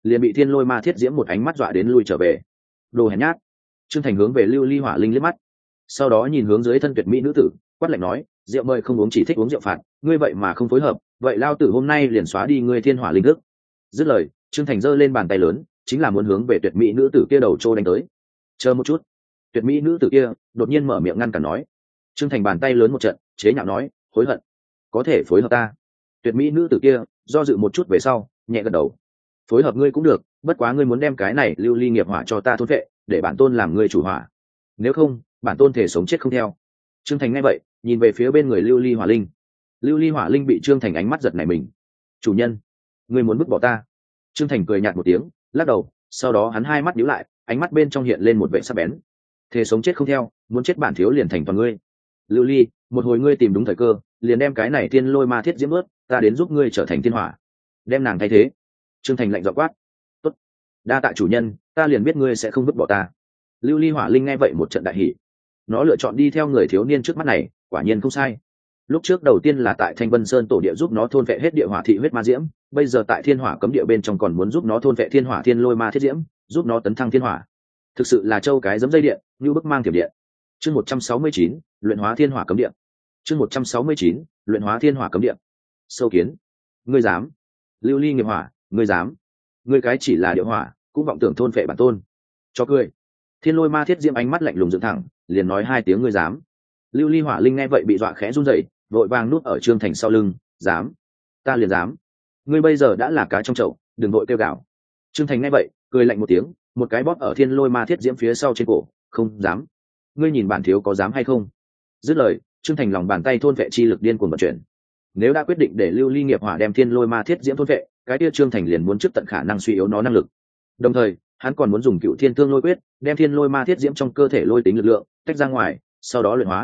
liền bị thiên lôi ma thiết diễm một ánh mắt dọa đến lui trở về. Đồ hèn nhát. Trương Thành hướng về lưu ly hỏa linh liếc mắt, sau đó nhìn hướng dưới thân tuyệt mỹ nữ tử, quát lạnh nói, rượu mời không uống, chỉ thích uống rượu phạt, ngươi vậy mà không phối hợp, vậy lao tử hôm nay liền xóa đi ngươi thiên hỏa linh thức. Dứt lời, Trương Thành giơ lên bàn tay lớn, chính là muốn hướng về tuyệt mỹ nữ tử kia đầu trô đánh tới. Chờ một chút. Tuyệt mỹ nữ tử kia đột nhiên mở miệng ngăn cản nói. Trương Thành bàn tay lớn một trận, chế nhạo nói, hối hận, có thể phối hợp ta. Tuyệt mỹ nữ tử kia do dự một chút về sau, nhẹ gật đầu. Phối hợp ngươi cũng được, bất quá ngươi muốn đem cái này lưu ly nghiệp hỏa cho ta thôn vệ, để bản tôn làm ngươi chủ hỏa, nếu không bản tôn thể sống chết không theo. Trương Thành nghe vậy, nhìn về phía bên người lưu ly hỏa linh. Lưu ly hỏa linh bị Trương Thành ánh mắt giật nảy mình. Chủ nhân, ngươi muốn vứt bỏ ta? Trương Thành cười nhạt một tiếng, lắc đầu, sau đó hắn hai mắt nhíu lại, ánh mắt bên trong hiện lên một vẻ sắc bén. Thể sống chết không theo, muốn chết bản thiếu liền thành toàn ngươi. Lưu ly, một hồi ngươi tìm đúng thời cơ, liền đem cái này thiên lôi ma thiết diễm ướt, ta đến giúp ngươi trở thành thiên hỏa, đem nàng thay thế. Trương Thành lạnh giọng quát. Tốt, đa tạ chủ nhân, ta liền biết ngươi sẽ không vứt bỏ ta. Lưu ly hỏa linh nghe vậy một trận đại hỉ, nó lựa chọn đi theo người thiếu niên trước mắt này, quả nhiên không sai. Lúc trước đầu tiên là tại Thanh Vân Sơn tổ địa giúp nó thôn vệ hết địa hỏa thị huyết ma diễm, bây giờ tại thiên hỏa cấm địa bên trong còn muốn giúp nó thôn vệ thiên hỏa thiên lôi ma thiết diễm, giúp nó tấn thăng thiên hỏa. Thực sự là châu cái giấm dây điện, như bức mang thiểm điện. Chương 169, luyện hóa thiên hỏa cấm địa. Chương 169, luyện hóa thiên hỏa cấm địa. Sâu kiến, ngươi dám? Lưu ly nghiệp hỏa, ngươi dám? Ngươi cái chỉ là địa hỏa, cũng vọng tưởng thôn vệ bản tôn. Cho cười. Thiên lôi ma thiết diễm ánh mắt lạnh lùng dựng thẳng, liền nói hai tiếng ngươi dám. Lưu ly hỏa linh nghe vậy bị dọa khẽ run rẩy, vội vàng núp ở Trương Thành sau lưng. Dám? Ta liền dám. Ngươi bây giờ đã là cá trong chậu, đừng vội kêu gào. Trương Thành nghe vậy, cười lạnh một tiếng, một cái bóp ở thiên lôi ma thiết diễm phía sau trên cổ. Không dám. Ngươi nhìn bản thiếu có dám hay không? Dứt lời, Trương Thành lòng bàn tay thôn vệ chi lực điên cuồng vận chuyển. Nếu đã quyết định để lưu ly nghiệp hỏa đem thiên lôi ma thiết diễm thôn vệ, cái kia Trương Thành liền muốn trước tận khả năng suy yếu nó năng lực. Đồng thời, hắn còn muốn dùng cựu thiên thương lôi quyết, đem thiên lôi ma thiết diễm trong cơ thể lôi tính lực lượng tách ra ngoài, sau đó luyện hóa.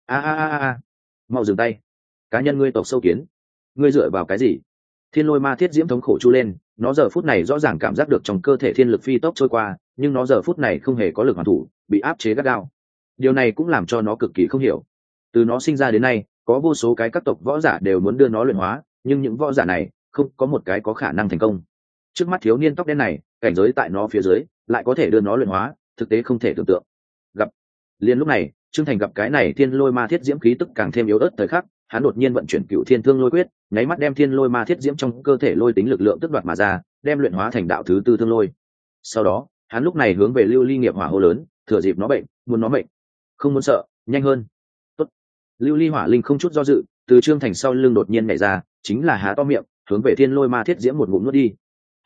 Mau dừng tay. Cá nhân ngươi tộc sâu kiến, ngươi dựa vào cái gì? Thiên lôi ma thiết diễm thống khổ chu lên, nó giờ phút này rõ ràng cảm giác được trong cơ thể thiên lực phi tốc trôi qua, nhưng nó giờ phút này không hề có lực hoàn thủ, bị áp chế gắt gao. Điều này cũng làm cho nó cực kỳ không hiểu. Từ nó sinh ra đến nay, có vô số cái các tộc võ giả đều muốn đưa nó luyện hóa, nhưng những võ giả này không có một cái có khả năng thành công. Trước mắt thiếu niên tóc đen này, cảnh giới tại nó phía dưới, lại có thể đưa nó luyện hóa, thực tế không thể tưởng tượng. Liên lúc này, Trương Thành gặp cái này thiên lôi ma thiết diễm khí tức càng thêm yếu ớt thời khắc, hắn đột nhiên vận chuyển cựu thiên thương lôi quyết, nháy mắt đem thiên lôi ma thiết diễm trong cơ thể lôi tính lực lượng tức đoạt mà ra, đem luyện hóa thành đạo thứ tư thương lôi. Sau đó, hắn lúc này hướng về lưu ly nghiệp hỏa hô lớn, thừa dịp nó bệnh, muốn nó bệnh, không muốn sợ, nhanh hơn. Tốt. Lưu ly hỏa linh không chút do dự, từ Trương Thành sau lưng đột nhiên nhảy ra, chính là há to miệng, hướng về thiên lôi ma thiết diễm một ngụm nuốt đi.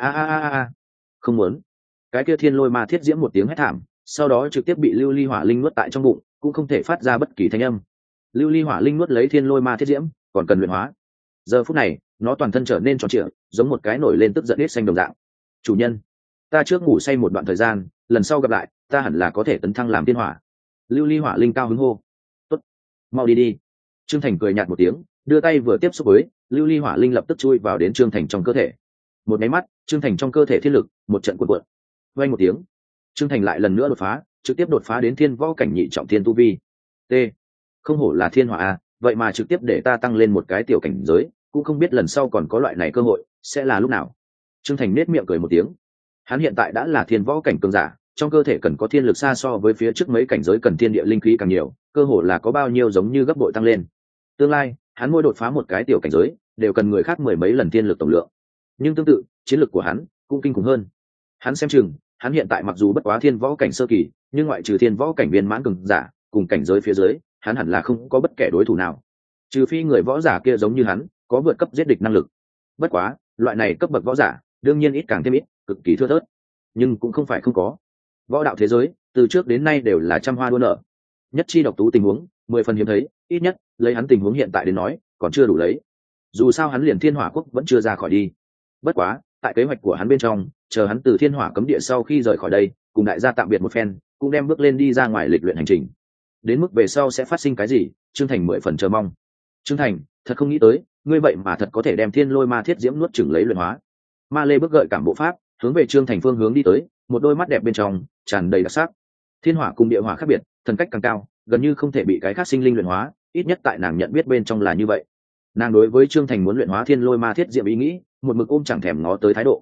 Không muốn. Cái kia thiên lôi ma thiết diễm một tiếng hét thảm, sau đó trực tiếp bị lưu ly hỏa linh nuốt tại trong bụng, cũng không thể phát ra bất kỳ thanh âm. Lưu ly hỏa linh nuốt lấy thiên lôi ma thiết diễm, còn cần luyện hóa. Giờ phút này, nó toàn thân trở nên tròn trịa, giống một cái nổi lên tức giận hết xanh đồng dạng. Chủ nhân, ta trước ngủ say một đoạn thời gian, lần sau gặp lại, ta hẳn là có thể tấn thăng làm thiên hỏa. Lưu ly hỏa linh cao hứng hô. Tốt, mau đi đi. Trương Thành cười nhạt một tiếng, đưa tay vừa tiếp xúc với lưu ly hỏa linh, lập tức chui vào đến Trương Thành trong cơ thể. Một máy mắt, Trương Thành trong cơ thể thiên lực một trận cuộn cuộn. Vang một tiếng, Trương Thành lại lần nữa đột phá, trực tiếp đột phá đến thiên võ cảnh nhị trọng thiên tu vi. T, không hổ là thiên hỏa a, vậy mà trực tiếp để ta tăng lên một cái tiểu cảnh giới, cũng không biết lần sau còn có loại này cơ hội sẽ là lúc nào. Trương Thành nết miệng cười một tiếng. Hắn hiện tại đã là thiên võ cảnh cường giả, trong cơ thể cần có thiên lực xa so với phía trước mấy cảnh giới cần thiên địa linh khí càng nhiều, cơ hồ là có bao nhiêu giống như gấp bội tăng lên. Tương lai, hắn mỗi đột phá một cái tiểu cảnh giới, đều cần người khác mười mấy lần thiên lực tổng lượng. Nhưng tương tự, chiến lực của hắn cũng kinh khủng hơn. Hắn xem chừng, hắn hiện tại mặc dù bất quá thiên võ cảnh sơ kỳ, nhưng ngoại trừ thiên võ cảnh viên mãn cường giả, cùng cảnh giới phía dưới, hắn hẳn là không có bất kể đối thủ nào. Trừ phi người võ giả kia giống như hắn, có vượt cấp giết địch năng lực. Bất quá, loại này cấp bậc võ giả, đương nhiên ít càng thêm ít, cực kỳ thưa thớt. Nhưng cũng không phải không có. Võ đạo thế giới, từ trước đến nay đều là trăm hoa đua nở. Nhất chi độc tú tình huống, 10 phần hiếm thấy, ít nhất, lấy hắn tình huống hiện tại đến nói, còn chưa đủ lấy. Dù sao hắn liền Thiên Hỏa Quốc vẫn chưa ra khỏi đi. Bất quá, tại kế hoạch của hắn bên trong, chờ hắn từ Thiên Hỏa cấm địa sau khi rời khỏi đây, cùng đại gia tạm biệt một phen, cũng đem bước lên đi ra ngoài lịch luyện hành trình. Đến mức về sau sẽ phát sinh cái gì, Trương Thành 10 phần chờ mong. Trương Thành, thật không nghĩ tới, ngươi vậy mà thật có thể đem Thiên Lôi Ma Thiết Diễm nuốt chửng lấy luyện hóa. Ma Lê bước gợi cảm bộ pháp, hướng về Trương Thành phương hướng đi tới, một đôi mắt đẹp bên trong tràn đầy đặc sắc. Thiên hỏa cùng địa hỏa khác biệt, thần cách càng cao, gần như không thể bị cái khác sinh linh luyện hóa, ít nhất tại nàng nhận biết bên trong là như vậy. Nàng đối với Trương Thành muốn luyện hóa Thiên Lôi Ma Thiết Diễm ý nghĩ, một mực ôm chẳng thèm ngó tới thái độ.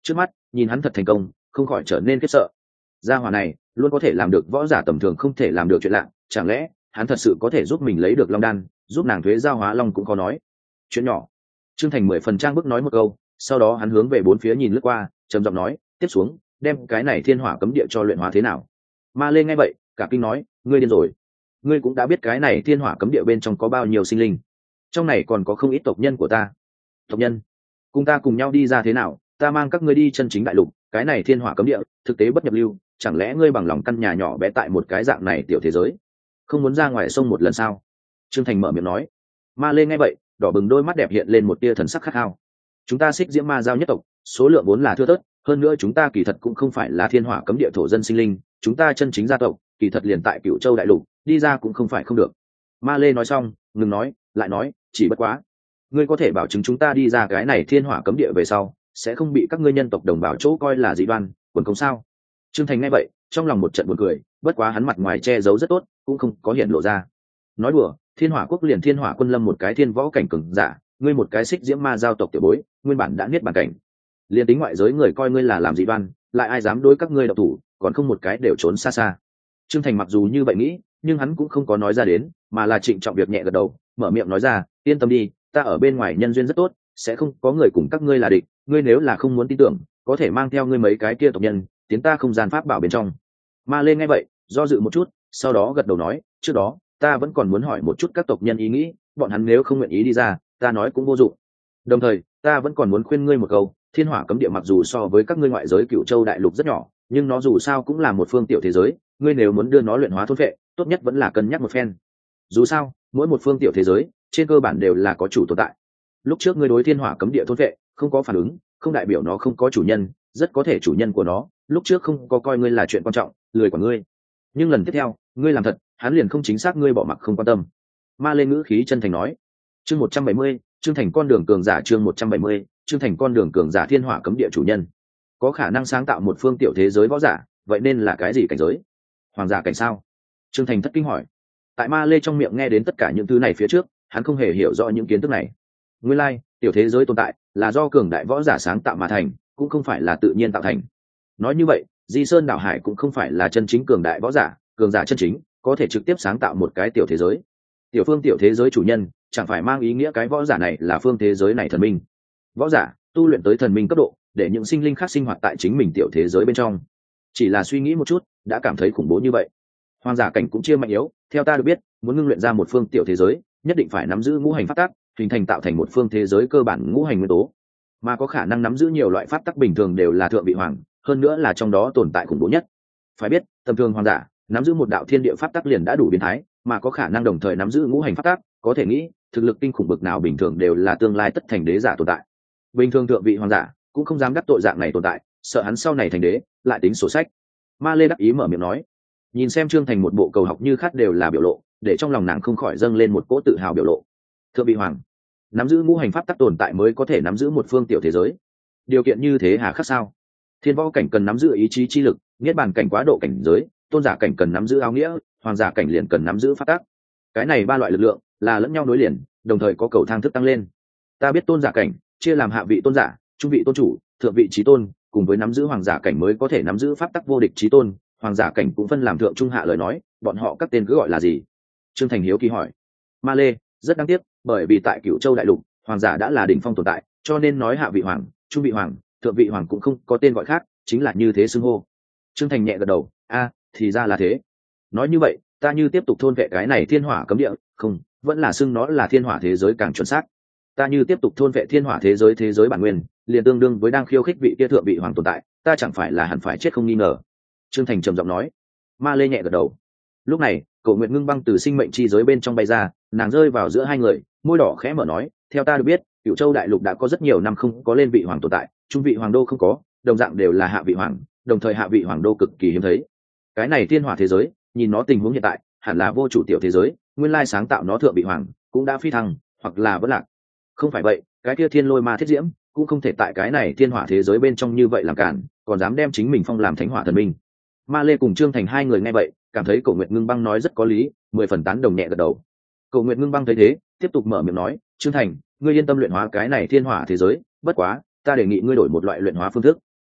trước mắt nhìn hắn thật thành công, không khỏi trở nên khiếp sợ. Gia hỏa này luôn có thể làm được võ giả tầm thường không thể làm được chuyện lạ, chẳng lẽ hắn thật sự có thể giúp mình lấy được long đan, giúp nàng thuế giao hóa long cũng khó nói. Chuyện nhỏ. Trương Thành 10 phần trang bức nói một câu, sau đó hắn hướng về bốn phía nhìn lướt qua, trầm giọng nói, tiếp xuống đem cái này thiên hỏa cấm địa cho luyện hóa thế nào. Ma Lê nghe vậy cả kinh nói, ngươi điên rồi, ngươi cũng đã biết cái này thiên hỏa cấm địa bên trong có bao nhiêu sinh linh, trong này còn có không ít tộc nhân của ta. Tộc nhân? Cùng ta cùng nhau đi ra thế nào, ta mang các ngươi đi chân chính đại lục, cái này thiên hỏa cấm địa thực tế bất nhập lưu, chẳng lẽ ngươi bằng lòng căn nhà nhỏ bé tại một cái dạng này tiểu thế giới, không muốn ra ngoài sông một lần sao? Trương Thành mở miệng nói. Ma Lê nghe vậy đỏ bừng đôi mắt đẹp hiện lên một tia thần sắc khát khao. Chúng ta Xích Diễm Ma Giao nhất tộc số lượng vốn là thưa thớt, hơn nữa chúng ta kỳ thật cũng không phải là thiên hỏa cấm địa thổ dân sinh linh, chúng ta chân chính gia tộc kỳ thật liền tại Cửu Châu đại lục, đi ra cũng không phải không được. Ma Lê nói xong ngừng nói, lại nói, chỉ bất quá ngươi có thể bảo chứng chúng ta đi ra cái này thiên hỏa cấm địa về sau sẽ không bị các ngươi nhân tộc đồng bào chỗ coi là dị đoan quần công sao? Trương Thành nghe vậy trong lòng một trận buồn cười, bất quá hắn mặt ngoài che giấu rất tốt, cũng không có hiện lộ ra. Nói đùa, thiên hỏa quốc liền thiên hỏa quân lâm một cái thiên võ cảnh cường giả, ngươi một cái Xích Diễm Ma Giao tộc tiểu bối, nguyên bản đã niết bàn cảnh, liền tính ngoại giới người coi ngươi là làm dị đoan, lại ai dám đối các ngươi độc thủ, còn không một cái đều trốn xa xa. Trương Thành mặc dù như vậy nghĩ, nhưng hắn cũng không có nói ra đến, mà là trịnh trọng việc nhẹ gật đầu, mở miệng nói ra, yên tâm đi, ta ở bên ngoài nhân duyên rất tốt, sẽ không có người cùng các ngươi là địch, ngươi nếu là không muốn tin tưởng, có thể mang theo ngươi mấy cái kia tộc nhân tiến ta không gian pháp bảo bên trong. Ma Lê nghe vậy do dự một chút, sau đó gật đầu nói, trước đó ta vẫn còn muốn hỏi một chút các tộc nhân ý nghĩ, bọn hắn nếu không nguyện ý đi ra, ta nói cũng vô dụng. Đồng thời ta vẫn còn muốn khuyên ngươi một câu, thiên hỏa cấm địa mặc dù so với các ngươi ngoại giới Cửu Châu đại lục rất nhỏ, nhưng nó dù sao cũng là một phương tiểu thế giới, ngươi nếu muốn đưa nó luyện hóa thôn phệ, tốt nhất vẫn là cân nhắc một phen. Dù sao mỗi một phương tiểu thế giới trên cơ bản đều là có chủ tồn tại. Lúc trước ngươi đối thiên hỏa cấm địa thôn phệ không có phản ứng, không đại biểu nó không có chủ nhân, rất có thể chủ nhân của nó lúc trước không có coi ngươi là chuyện quan trọng, lười của ngươi, nhưng lần tiếp theo ngươi làm thật, hắn liền không chính xác ngươi bỏ mặc không quan tâm. Ma Lê ngữ khí chân thành nói. Chương 170, Trương Thành con đường cường giả. Chương 170, Trương Thành con đường cường giả. Thiên hỏa cấm địa chủ nhân có khả năng sáng tạo một phương tiểu thế giới võ giả, vậy nên là cái gì cảnh giới? Hoàng giả cảnh sao? Trương Thành thất kinh hỏi. Tại Ma Lê trong miệng nghe đến tất cả những thứ này phía trước, hắn không hề hiểu rõ những kiến thức này. Nguyên lai, tiểu thế giới tồn tại là do cường đại võ giả sáng tạo mà thành, cũng không phải là tự nhiên tạo thành. Nói như vậy, Di Sơn Đảo Hải cũng không phải là chân chính cường đại võ giả, cường giả chân chính có thể trực tiếp sáng tạo một cái tiểu thế giới. Tiểu phương tiểu thế giới chủ nhân chẳng phải mang ý nghĩa cái võ giả này là phương thế giới này thần minh. Võ giả tu luyện tới thần minh cấp độ, để những sinh linh khác sinh hoạt tại chính mình tiểu thế giới bên trong. Chỉ là suy nghĩ một chút đã cảm thấy khủng bố như vậy. Hoàng giả cảnh cũng chia mạnh yếu, theo ta được biết, muốn ngưng luyện ra một phương tiểu thế giới, nhất định phải nắm giữ ngũ hành pháp tắc, hình thành tạo thành một phương thế giới cơ bản ngũ hành nguyên tố, mà có khả năng nắm giữ nhiều loại pháp tắc bình thường đều là thượng vị hoàng, hơn nữa là trong đó tồn tại khủng bố nhất. Phải biết, tầm thường hoàng giả nắm giữ một đạo thiên địa pháp tắc liền đã đủ biến thái, mà có khả năng đồng thời nắm giữ ngũ hành pháp tắc, có thể nghĩ thực lực kinh khủng bực nào bình thường đều là tương lai tất thành đế giả tồn tại. Bình thường thượng vị hoàng giả cũng không dám đắc tội dạng này tồn tại, sợ hắn sau này thành đế lại tính sổ sách. Ma Lê đắc ý mở miệng nói. Nhìn xem Trương Thành một bộ cầu học như khát đều là biểu lộ, để trong lòng nàng không khỏi dâng lên một cỗ tự hào biểu lộ. Thượng vị hoàng nắm giữ ngũ hành pháp tắc tồn tại mới có thể nắm giữ một phương tiểu thế giới, điều kiện như thế hà khắc sao? Thiên võ cảnh cần nắm giữ ý chí chi lực, niết bàn cảnh quá độ cảnh giới, tôn giả cảnh cần nắm giữ áo nghĩa, hoàng giả cảnh liền cần nắm giữ pháp tắc. Cái này ba loại lực lượng là lẫn nhau nối liền, đồng thời có cầu thang thức tăng lên. Ta biết tôn giả cảnh chia làm hạ vị tôn giả, trung vị tôn chủ, thượng vị chí tôn, cùng với nắm giữ hoàng giả cảnh mới có thể nắm giữ pháp tắc vô địch chí tôn. Hoàng giả cảnh cũng phân làm thượng trung hạ lời nói, bọn họ các tên cứ gọi là gì? Trương Thành hiếu kỳ hỏi. Ma Lê rất đáng tiếc, bởi vì tại Cửu Châu đại lục, hoàng giả đã là đỉnh phong tồn tại, cho nên nói hạ vị hoàng, trung vị hoàng, thượng vị hoàng cũng không có tên gọi khác, chính là như thế xưng hô. Trương Thành nhẹ gật đầu, thì ra là thế. Nói như vậy, ta như tiếp tục thôn vệ cái này thiên hỏa cấm địa, không, vẫn là xưng nó là thiên hỏa thế giới càng chuẩn xác. Ta như tiếp tục thôn vệ thiên hỏa thế giới bản nguyên, liền tương đương với đang khiêu khích vị kia thượng vị hoàng tồn tại, ta chẳng phải là hẳn phải chết không nghi ngờ. Trương Thành trầm giọng nói. Ma Lê nhẹ gật đầu. Lúc này Cổ Nguyệt Ngưng Băng từ sinh mệnh chi giới bên trong bay ra, nàng rơi vào giữa hai người, môi đỏ khẽ mở nói, theo ta được biết, Cửu Châu đại lục đã có rất nhiều năm không có lên vị hoàng tồn tại, trung vị hoàng đô không có, đồng dạng đều là hạ vị hoàng, đồng thời hạ vị hoàng đô cực kỳ hiếm thấy. Cái này thiên hỏa thế giới, nhìn nó tình huống hiện tại, hẳn là vô chủ tiểu thế giới, nguyên lai sáng tạo nó thượng vị hoàng cũng đã phi thăng, hoặc là vẫn lạc. Không phải vậy, cái kia Thiên Lôi Ma Thiết Diễm cũng không thể tại cái này thiên hỏa thế giới bên trong như vậy làm cản, còn dám đem chính mình phong làm thánh hỏa thần minh. Ma Lê cùng Trương Thành hai người nghe vậy, cảm thấy Cổ Nguyệt Ngưng Băng nói rất có lý, 10 phần tán đồng nhẹ gật đầu. Cổ Nguyệt Ngưng Băng thấy thế, tiếp tục mở miệng nói, Trương Thành, ngươi yên tâm luyện hóa cái này thiên hỏa thế giới, bất quá ta đề nghị ngươi đổi một loại luyện hóa phương thức,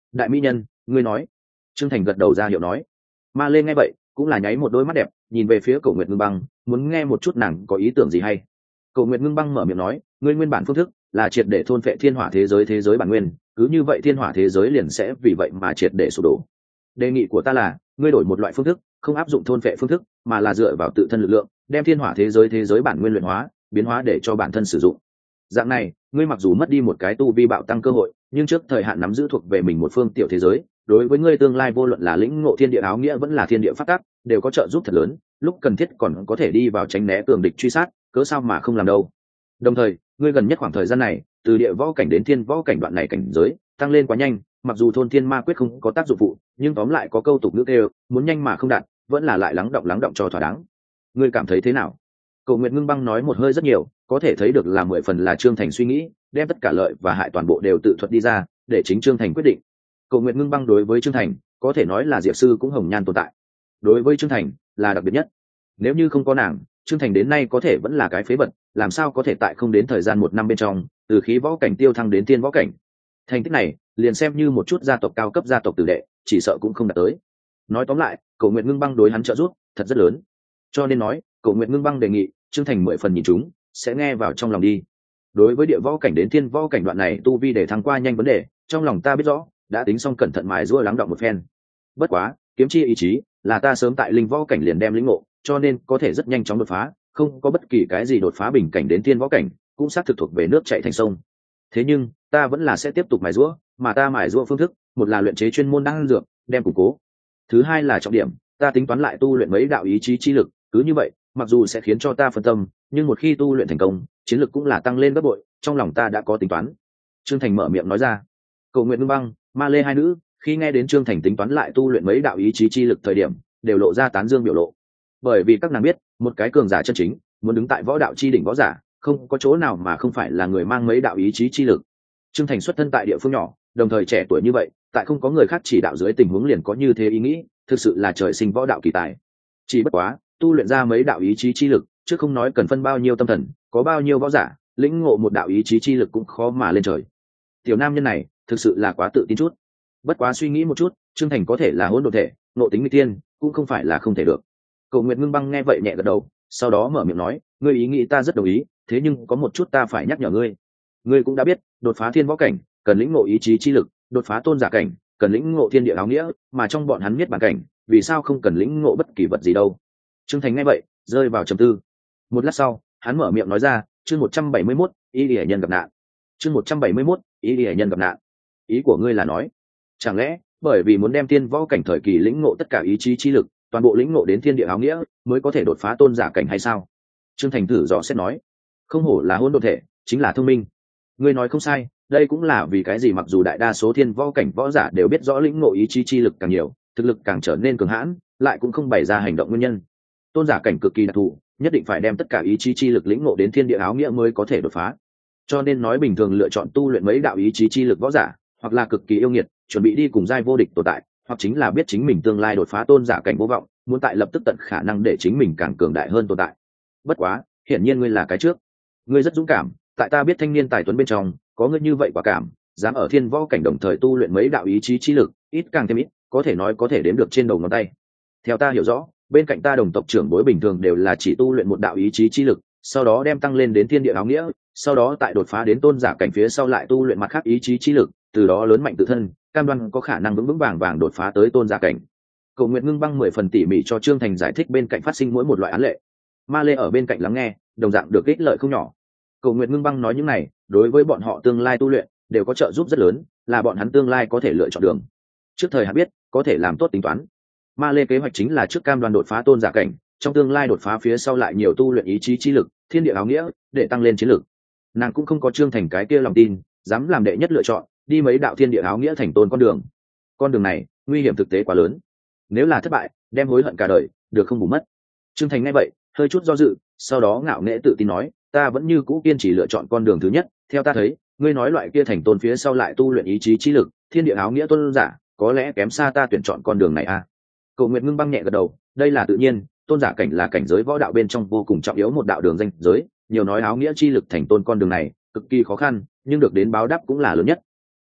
đại mỹ nhân, ngươi nói. Trương Thành gật đầu ra hiệu nói. Ma lê nghe vậy cũng là nháy một đôi mắt đẹp, nhìn về phía Cổ Nguyệt Ngưng Băng, muốn nghe một chút nàng có ý tưởng gì hay. Cổ Nguyệt Ngưng Băng mở miệng nói, ngươi nguyên bản phương thức là triệt để thôn phệ thiên hỏa thế giới bản nguyên, cứ như vậy thiên hỏa thế giới liền sẽ vì vậy mà triệt để sụp đổ. Đề nghị của ta là ngươi đổi một loại phương thức, không áp dụng thôn phệ phương thức, mà là dựa vào tự thân lực lượng, đem thiên hỏa thế giới bản nguyên luyện hóa, biến hóa để cho bản thân sử dụng. Dạng này, ngươi mặc dù mất đi một cái tu vi bạo tăng cơ hội, nhưng trước thời hạn nắm giữ thuộc về mình một phương tiểu thế giới, đối với ngươi tương lai vô luận là lĩnh ngộ thiên địa áo nghĩa vẫn là thiên địa pháp tắc, đều có trợ giúp thật lớn, lúc cần thiết còn có thể đi vào tránh né cường địch truy sát, cớ sao mà không làm đâu. Đồng thời, ngươi gần nhất khoảng thời gian này, từ địa võ cảnh đến thiên võ cảnh đoạn này cảnh giới, tăng lên quá nhanh, mặc dù thôn thiên ma quyết không có tác dụng phụ, nhưng tóm lại có câu tục ngữ kêu, muốn nhanh mà không đạt, vẫn là lại lắng động cho thỏa đáng. Ngươi cảm thấy thế nào? Cổ Nguyệt Ngưng Băng nói một hơi rất nhiều, có thể thấy được là 10 phần là Trương Thành suy nghĩ, đem tất cả lợi và hại toàn bộ đều tự thuật đi ra, để chính Trương Thành quyết định. Cổ Nguyệt Ngưng Băng đối với Trương Thành, có thể nói là Diệp sư cũng hồng nhan tồn tại. Đối với Trương Thành, là đặc biệt nhất. Nếu như không có nàng, Trương Thành đến nay có thể vẫn là cái phế vật, làm sao có thể tại không đến thời gian 1 năm bên trong, từ khí võ cảnh tiêu thăng đến tiên võ cảnh. Thành tích này, liền xem như một chút gia tộc cao cấp gia tộc tử đệ, chỉ sợ cũng không đạt tới. Nói tóm lại, Cổ Nguyệt Ngưng Băng đối hắn trợ giúp thật rất lớn. Cho nên nói, Cổ Nguyệt Ngưng Băng đề nghị, Trương Thành 10 phần nhìn chúng, sẽ nghe vào trong lòng đi. Đối với địa võ cảnh đến thiên võ cảnh đoạn này tu vi để thăng qua nhanh vấn đề, trong lòng ta biết rõ, đã tính xong cẩn thận mài giũa lắng động một phen. Bất quá, kiếm chi ý chí, là ta sớm tại linh võ cảnh liền đem lĩnh ngộ, cho nên có thể rất nhanh chóng đột phá, không có bất kỳ cái gì đột phá bình cảnh đến thiên võ cảnh, cũng xác thực thuộc về nước chảy thành sông. Thế nhưng, ta vẫn là sẽ tiếp tục mài giũa, mà ta mài giũa phương thức, một là luyện chế chuyên môn đan dược, đem củng cố. Thứ hai là trọng điểm, ta tính toán lại tu luyện mấy đạo ý chí chi lực, cứ như vậy, mặc dù sẽ khiến cho ta phân tâm, nhưng một khi tu luyện thành công, chiến lực cũng là tăng lên gấp bội, trong lòng ta đã có tính toán. Trương Thành mở miệng nói ra. Cổ Nguyệt Ngưng Băng, Ma Lê hai nữ, khi nghe đến Trương Thành tính toán lại tu luyện mấy đạo ý chí chi lực thời điểm, đều lộ ra tán dương biểu lộ. Bởi vì các nàng biết, một cái cường giả chân chính, muốn đứng tại võ đạo chi đỉnh võ giả, không có chỗ nào mà không phải là người mang mấy đạo ý chí chi lực. Trương Thành xuất thân tại địa phương nhỏ, đồng thời trẻ tuổi như vậy, tại không có người khác chỉ đạo dưới tình huống liền có như thế ý nghĩ, thực sự là trời sinh võ đạo kỳ tài. Chỉ bất quá, tu luyện ra mấy đạo ý chí chi lực, chứ không nói cần phân bao nhiêu tâm thần, có bao nhiêu võ giả, lĩnh ngộ một đạo ý chí chi lực cũng khó mà lên trời. Tiểu nam nhân này, thực sự là quá tự tin chút. Bất quá suy nghĩ một chút, Trương Thành có thể là hỗn độn thể, ngộ tính nguy tiên, cũng không phải là không thể được. Cổ Nguyệt Ngưng Băng nghe vậy nhẹ gật đầu, sau đó mở miệng nói, ngươi ý nghĩ ta rất đồng ý, thế nhưng có một chút ta phải nhắc nhở ngươi. Ngươi cũng đã biết, đột phá thiên võ cảnh, cần lĩnh ngộ ý chí chi lực, đột phá tôn giả cảnh, cần lĩnh ngộ thiên địa áo nghĩa, mà trong bọn hắn biết bản cảnh, vì sao không cần lĩnh ngộ bất kỳ vật gì đâu. Trương Thành nghe vậy, rơi vào trầm tư. Một lát sau, hắn mở miệng nói ra, chương 171, ý liễu nhân gặp nạn. Chương 171, ý liễu nhân gặp nạn. Ý của ngươi là nói, chẳng lẽ bởi vì muốn đem tiên võ cảnh thời kỳ lĩnh ngộ tất cả ý chí chi lực, toàn bộ lĩnh ngộ đến thiên địa áo nghĩa, mới có thể đột phá tôn giả cảnh hay sao? Trương Thành thử dò xét nói, không hổ là hỗn độn thể, chính là thông minh. Ngươi nói không sai, đây cũng là vì cái gì mặc dù đại đa số thiên võ cảnh võ giả đều biết rõ lĩnh ngộ ý chí chi lực càng nhiều, thực lực càng trở nên cường hãn, lại cũng không bày ra hành động nguyên nhân. Tôn giả cảnh cực kỳ đặc thù, nhất định phải đem tất cả ý chí chi lực lĩnh ngộ đến thiên địa áo nghĩa mới có thể đột phá. Cho nên nói bình thường lựa chọn tu luyện mấy đạo ý chí chi lực võ giả, hoặc là cực kỳ yêu nghiệt, chuẩn bị đi cùng giai vô địch tồn tại, hoặc chính là biết chính mình tương lai đột phá tôn giả cảnh vô vọng, muốn tại lập tức tận khả năng để chính mình càng cường đại hơn tồn tại. Bất quá, hiển nhiên ngươi là cái trước. Ngươi rất dũng cảm, tại ta biết thanh niên tài tuấn bên trong, có ngươi như vậy quả cảm, dám ở thiên võ cảnh đồng thời tu luyện mấy đạo ý chí chi lực, ít càng thêm ít, có thể nói có thể đếm được trên đầu ngón tay. Theo ta hiểu rõ, bên cạnh ta đồng tộc trưởng bối bình thường đều là chỉ tu luyện một đạo ý chí chi lực, sau đó đem tăng lên đến thiên địa áo nghĩa, sau đó tại đột phá đến tôn giả cảnh phía sau lại tu luyện mặt khác ý chí chi lực, từ đó lớn mạnh tự thân, cam đoan có khả năng vững vững vàng vàng đột phá tới tôn giả cảnh. Cổ Nguyệt Ngưng Băng 10 phần tỉ mỉ cho Trương Thành giải thích bên cạnh phát sinh mỗi một loại án lệ. Ma Lê ở bên cạnh lắng nghe, đồng dạng được ích lợi không nhỏ. Cổ Nguyệt Ngưng Băng nói những này, đối với bọn họ tương lai tu luyện đều có trợ giúp rất lớn, là bọn hắn tương lai có thể lựa chọn đường. Trước thời hạn biết, có thể làm tốt tính toán. Ma Lê kế hoạch chính là trước cam đoan đột phá tôn giả cảnh, trong tương lai đột phá phía sau lại nhiều tu luyện ý chí chi lực, thiên địa áo nghĩa, để tăng lên chiến lực. Nàng cũng không có Trương Thành cái kia lòng tin, dám làm đệ nhất lựa chọn, đi mấy đạo thiên địa áo nghĩa thành tôn con đường. Con đường này, nguy hiểm thực tế quá lớn. Nếu là thất bại, đem hối hận cả đời, được không bù mất. Trương Thành nghe vậy, hơi chút do dự, sau đó ngạo nghễ tự tin nói, ta vẫn như cũ kiên trì lựa chọn con đường thứ nhất, theo ta thấy, ngươi nói loại kia thành tôn phía sau lại tu luyện ý chí chi lực, thiên địa áo nghĩa tôn giả, có lẽ kém xa ta tuyển chọn con đường này à. Cổ Nguyệt Ngưng Băng nhẹ gật đầu, đây là tự nhiên, tôn giả cảnh là cảnh giới võ đạo bên trong vô cùng trọng yếu một đạo đường danh giới, nhiều nói áo nghĩa chi lực thành tôn con đường này, cực kỳ khó khăn, nhưng được đến báo đáp cũng là lớn nhất.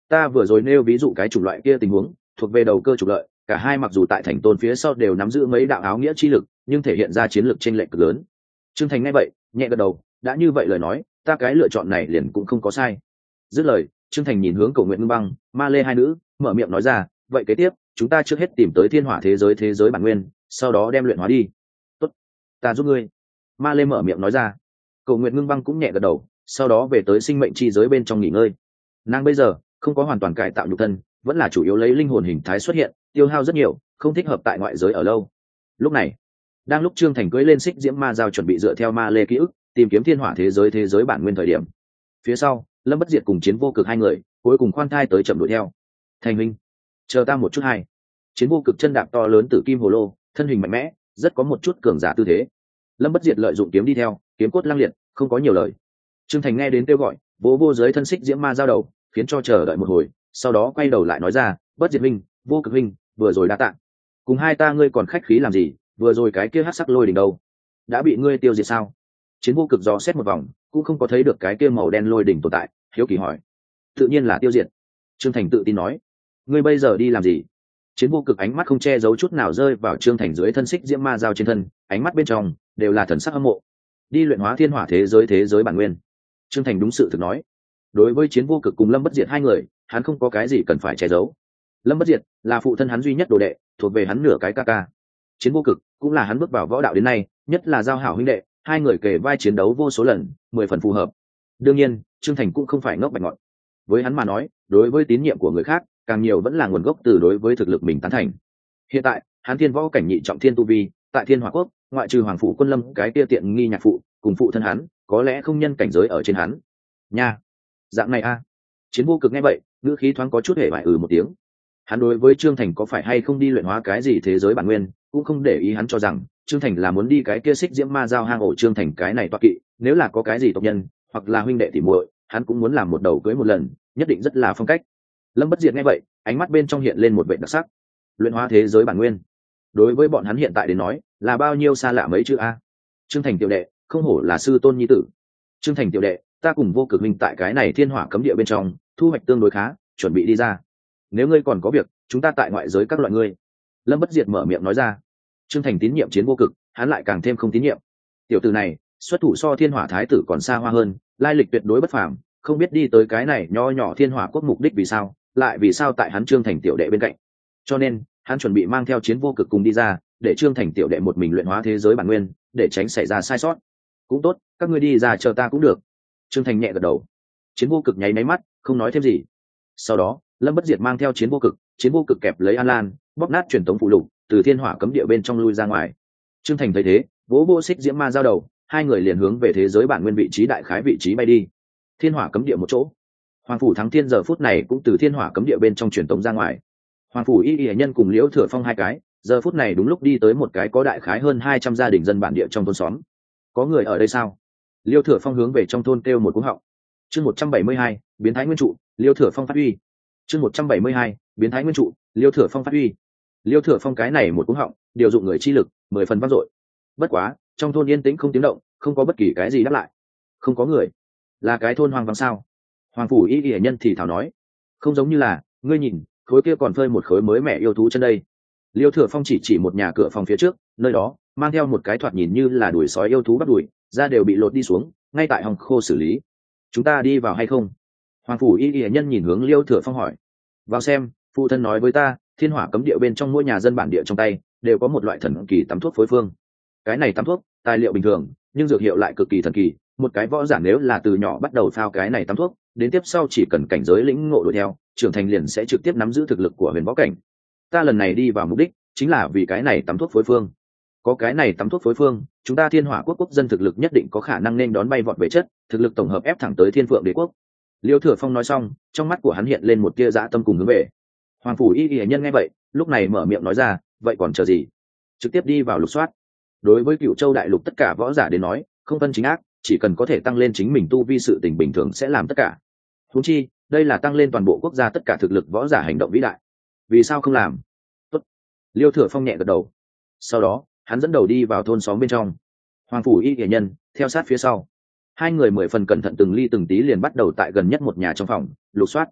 ta vừa rồi nêu ví dụ cái chủng loại kia tình huống thuộc về đầu cơ trục lợi, cả hai mặc dù tại thành tôn phía sau đều nắm giữ mấy đạo áo nghĩa chi lực, nhưng thể hiện ra chiến lược chênh lệch cực lớn. Trương Thành nghe vậy nhẹ gật đầu, đã như vậy lời nói, ta cái lựa chọn này liền cũng không có sai. Dứt lời, Trương Thành nhìn hướng Cổ Nguyện Ngưng Băng, Ma Lê hai nữ, mở miệng nói ra, vậy kế tiếp chúng ta trước hết tìm tới thiên hỏa thế giới bản nguyên, sau đó đem luyện hóa đi. Tốt, ta giúp ngươi. Ma Lê mở miệng nói ra. Cổ Nguyện Ngưng Băng cũng nhẹ gật đầu, sau đó về tới sinh mệnh chi giới bên trong nghỉ ngơi. Nàng bây giờ không có hoàn toàn cải tạo nhục thân, vẫn là chủ yếu lấy linh hồn hình thái xuất hiện, tiêu hao rất nhiều, không thích hợp tại ngoại giới ở lâu. Lúc này, đang lúc Trương Thành cưỡi lên xích diễm ma giao chuẩn bị dựa theo Ma Lê ký ức tìm kiếm thiên hỏa thế giới bản nguyên thời điểm, phía sau Lâm Bất Diệt cùng Chiến Vô Cực hai người cuối cùng khoan thai tới chậm đuổi theo. Thành minh, chờ ta một chút. Hai Chiến Vô Cực chân đạp to lớn tử kim hồ lô, thân hình mạnh mẽ, rất có một chút cường giả tư thế. Lâm Bất Diệt lợi dụng kiếm đi theo, kiếm cốt lăng liệt, không có nhiều lời. Trương Thành nghe đến kêu gọi, vỗ vô dưới thân xích diễm ma giao đầu, khiến cho chờ đợi một hồi, sau đó quay đầu lại nói ra, Bất Diệt minh, Vô Cực minh, vừa rồi đã tạ. Cùng hai ta ngươi còn khách khí làm gì, vừa rồi cái kia hắc sắc lôi đỉnh đâu, đã bị ngươi tiêu diệt sao? Chiến Vô Cực dò xét một vòng, cũng không có thấy được cái kia màu đen lôi đỉnh tồn tại, hiếu kỳ hỏi. Tự nhiên là tiêu diệt. Trương Thành tự tin nói. Ngươi bây giờ đi làm gì? Chiến Vô Cực ánh mắt không che giấu chút nào rơi vào Trương Thành dưới thân xích diễm ma giao trên thân, ánh mắt bên trong đều là thần sắc hâm mộ. Đi luyện hóa thiên hỏa thế giới bản nguyên. Trương Thành đúng sự thực nói. Đối với Chiến Vô Cực cùng Lâm Bất Diệt hai người, hắn không có cái gì cần phải che giấu. Lâm Bất Diệt là phụ thân hắn duy nhất đồ đệ, thuộc về hắn nửa cái ca ca. Chiến Vô Cực cũng là hắn bước vào võ đạo đến nay, nhất là giao hảo huynh đệ, hai người kề vai chiến đấu vô số lần, 10 phần phù hợp. Đương nhiên, Trương Thành cũng không phải ngốc bạch ngọt. Với hắn mà nói, đối với tín nhiệm của người khác, càng nhiều vẫn là nguồn gốc từ đối với thực lực mình tán thành. Hiện tại, hắn thiên võ cảnh nhị trọng thiên tu vi, tại Thiên Hỏa Quốc, ngoại trừ Hoàng phủ Quân Lâm cái kia tiện nghi nhạc phụ, cùng phụ thân hắn, có lẽ không nhân cảnh giới ở trên hắn. Nha, dạng này a. Chiến Vô Cực nghe vậy, ngữ khí thoáng có chút hề bại một tiếng. Hắn đối với Trương Thành có phải hay không đi luyện hóa cái gì thế giới bản nguyên, cũng không để ý, hắn cho rằng Trương Thành là muốn đi cái kia xích diễm ma giao hang ổ Trương Thành cái này toa kỵ, nếu là có cái gì tộc nhân hoặc là huynh đệ tỉ muội, hắn cũng muốn làm một đầu cưới một lần, nhất định rất là phong cách. Lâm Bất Diệt nghe vậy, ánh mắt bên trong hiện lên một vẻ đặc sắc. Luyện hóa thế giới bản nguyên, đối với bọn hắn hiện tại đến nói, là bao nhiêu xa lạ mấy chữ a. Trương Thành tiểu đệ, không hổ là sư tôn nhi tử. Trương Thành tiểu đệ, ta cùng Vô Cực minh tại cái này thiên hỏa cấm địa bên trong, thu hoạch tương đối khá, chuẩn bị đi ra. Nếu ngươi còn có việc, chúng ta tại ngoại giới các loại ngươi. Lâm Bất Diệt mở miệng nói ra. Trương Thành tín nhiệm Chiến Vô Cực, hắn lại càng thêm không tín nhiệm. Tiểu tử này, xuất thủ so thiên hỏa thái tử còn xa hoa hơn, lai lịch tuyệt đối bất phàm, không biết đi tới cái này nho nhỏ thiên hỏa quốc mục đích vì sao, lại vì sao tại hắn Trương Thành tiểu đệ bên cạnh. Cho nên, hắn chuẩn bị mang theo Chiến Vô Cực cùng đi ra, để Trương Thành tiểu đệ một mình luyện hóa thế giới bản nguyên, để tránh xảy ra sai sót. Cũng tốt, các ngươi đi ra chờ ta cũng được. Trương Thành nhẹ gật đầu. Chiến Vô Cực nháy máy mắt, không nói thêm gì. Sau đó, Lâm Bất Diệt mang theo Chiến Vô Cực kẹp lấy An Lan, bóp nát truyền tống phụ lục, từ thiên hỏa cấm địa bên trong lui ra ngoài. Trương Thành thấy thế, vỗ vô xích diễm ma giao đầu, hai người liền hướng về thế giới bản nguyên vị trí đại khái vị trí bay đi. Thiên hỏa cấm địa một chỗ, Hoàng phủ Thắng Thiên giờ phút này cũng từ thiên hỏa cấm địa bên trong truyền tống ra ngoài. Hoàng phủ Y Y nhân cùng Liễu Thừa Phong hai cái, giờ phút này đúng lúc đi tới một cái có đại khái hơn 200 gia đình dân bản địa trong thôn xóm. Có người ở đây sao? Liễu Thừa Phong hướng về trong thôn kêu một cú họng. Chương 172, biến thái nguyên trụ, Liễu Thừa Phong phát huy. Chương 172, biến thái nguyên trụ, Liễu Thừa Phong phát huy. Liễu Thừa Phong cái này một cú họng, điều dụng người chi lực, 10 phần vang dội. Bất quá, trong thôn yên tĩnh không tiếng động, không có bất kỳ cái gì đáp lại. Không có người. Là cái thôn hoang vắng sao? Hoàng phủ Y Y nhân thì thảo nói. Không giống như là, ngươi nhìn, khối kia còn phơi một khối mới mẹ yêu thú chân đây. Liêu Thừa Phong chỉ một nhà cửa phòng phía trước, nơi đó mang theo một cái thoạt nhìn như là đuổi sói yêu thú bắt đuổi, da đều bị lột đi xuống, ngay tại hòng khô xử lý. Chúng ta đi vào hay không? Hoàng phủ Y Y nhân nhìn hướng Liêu Thừa Phong hỏi. Vào xem, phụ thân nói với ta, thiên hỏa cấm địa bên trong mỗi nhà dân bản địa trong tay đều có một loại thần kỳ tắm thuốc phối phương. Cái này tắm thuốc, tài liệu bình thường, nhưng dược hiệu lại cực kỳ thần kỳ. Một cái võ giả nếu là từ nhỏ bắt đầu phao cái này tắm thuốc, đến tiếp sau chỉ cần cảnh giới lĩnh ngộ đuổi theo, trưởng thành liền sẽ trực tiếp nắm giữ thực lực của huyền võ cảnh. Ta lần này đi vào mục đích chính là vì cái này tắm thuốc phối phương. Có cái này tắm thuốc phối phương, chúng ta thiên hỏa quốc quốc dân thực lực nhất định có khả năng nên đón bay vọt về chất, thực lực tổng hợp ép thẳng tới thiên phượng đế quốc. Liêu Thừa Phong nói xong, trong mắt của hắn hiện lên một tia dã tâm cùng hướng về. Hoàng phủ Y Y nhân nghe vậy, lúc này mở miệng nói ra, vậy còn chờ gì? Trực tiếp đi vào lục soát. Đối với Cửu Châu đại lục tất cả võ giả đến nói, không phân chính ác, chỉ cần có thể tăng lên chính mình tu vi, sự tình bình thường sẽ làm tất cả. Huống chi, đây là tăng lên toàn bộ quốc gia tất cả thực lực võ giả hành động vĩ đại. Vì sao không làm? Tốt. Liêu Thừa Phong nhẹ gật đầu. Sau đó, hắn dẫn đầu đi vào thôn xóm bên trong. Hoàng phủ Y Y nhân theo sát phía sau. Hai người 10 phần cẩn thận từng ly từng tí liền bắt đầu tại gần nhất một nhà trong phòng lục soát.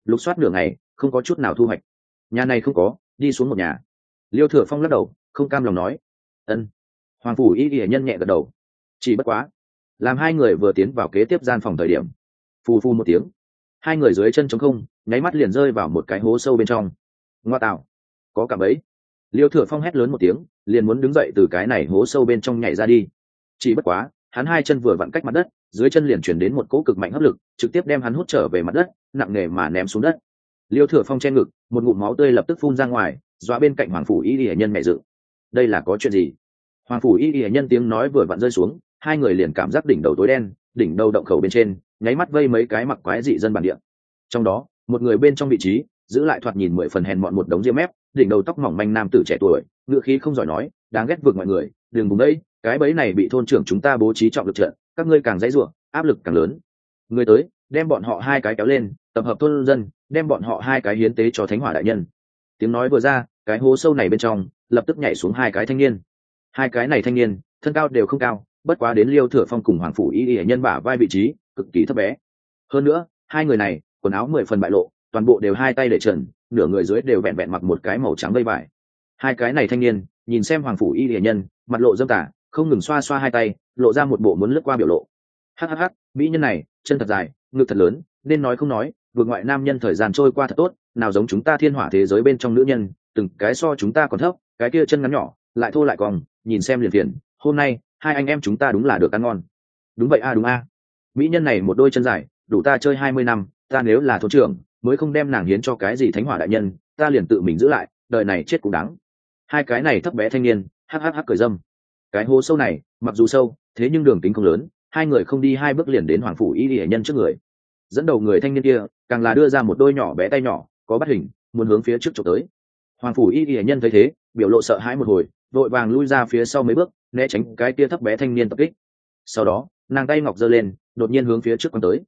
lục soát nửa ngày không có chút nào thu hoạch. Nhà này không có, đi xuống một nhà. Liêu Thừa Phong lắc đầu không cam lòng nói. Ân. Hoàng phủ y y nhân nhẹ gật đầu. Chỉ bất quá, làm hai người vừa tiến vào kế tiếp gian phòng thời điểm, phù phù một tiếng, hai người dưới chân trống không, nháy mắt liền rơi vào một cái hố sâu bên trong. Ngoa tạo, có cả bấy. Liêu Thừa Phong hét lớn một tiếng, liền muốn đứng dậy từ cái này hố sâu bên trong nhảy ra đi. Chỉ bất quá, hắn hai chân vừa vặn cách mặt đất, dưới chân liền chuyển đến một cỗ cực mạnh hấp lực, trực tiếp đem hắn hút trở về mặt đất, nặng nề mà ném xuống đất. Liêu Thừa Phong che ngực, một ngụm máu tươi lập tức phun ra ngoài, dọa bên cạnh Hoàng phủ y y nhân mẹ dự. Đây là có chuyện gì? Hoàng phủ y y nhân tiếng nói vừa vặn rơi xuống, hai người liền cảm giác đỉnh đầu tối đen, đỉnh đầu động khẩu bên trên nháy mắt vây mấy cái mặc quái dị dân bản địa. Trong đó, một người bên trong vị trí giữ lại thoạt nhìn 10 phần hèn mọn một đống ria mép, đỉnh đầu tóc mỏng manh nam tử trẻ tuổi, ngựa khí không giỏi nói, đáng ghét vượt mọi người, đừng vùng đây, cái bẫy này bị thôn trưởng chúng ta bố trí trọng lực trận, các ngươi càng dãy rủa, áp lực càng lớn. Người tới, đem bọn họ hai cái kéo lên, tập hợp thôn dân, đem bọn họ hai cái hiến tế cho Thánh Hỏa đại nhân. Tiếng nói vừa ra, cái hố sâu này bên trong lập tức nhảy xuống hai cái thanh niên. Hai cái này thanh niên, thân cao đều không cao, bất quá đến Liêu Thừa Phong cùng Hoàng phủ y y nhân bả vai vị trí, cực kỳ thấp bé. Hơn nữa, hai người này, quần áo 10 phần bại lộ, toàn bộ đều hai tay để trần, nửa người dưới đều vẹn vẹn mặc một cái màu trắng vây vải. Hai cái này thanh niên, nhìn xem Hoàng phủ y y nhân, mặt lộ dâm tà, không ngừng xoa xoa hai tay, lộ ra một bộ muốn lướt qua biểu lộ. Hắc, mỹ nhân này, chân thật dài, ngực thật lớn, nên nói không nói, vượt ngoại nam nhân thời gian trôi qua thật tốt, nào giống chúng ta thiên hỏa thế giới bên trong nữ nhân, từng cái so chúng ta còn thấp, cái kia chân ngắn nhỏ, lại thô lại cong, nhìn xem liền phiền. Hôm nay, hai anh em chúng ta đúng là được ăn ngon. Đúng vậy đúng a. Mỹ nhân này một đôi chân dài, đủ ta chơi 20 năm, ta nếu là thôn trưởng, mới không đem nàng hiến cho cái gì Thánh Hỏa đại nhân, ta liền tự mình giữ lại, đời này chết cũng đáng. Hai cái này thấp bé thanh niên, hắc cười dâm. Cái hố sâu này, mặc dù sâu, thế nhưng đường kính không lớn, hai người không đi hai bước liền đến Hoàng phủ y y nhân trước người. Dẫn đầu người thanh niên kia, càng là đưa ra một đôi nhỏ bé tay nhỏ, có bắt hình, muốn hướng phía trước chụp tới. Hoàng phủ y y nhân thấy thế, biểu lộ sợ hãi một hồi, vội vàng lui ra phía sau mấy bước, né tránh cái kia thấp bé thanh niên tập kích. Sau đó, nàng tay ngọc giơ lên, đột nhiên hướng phía trước quăng tới.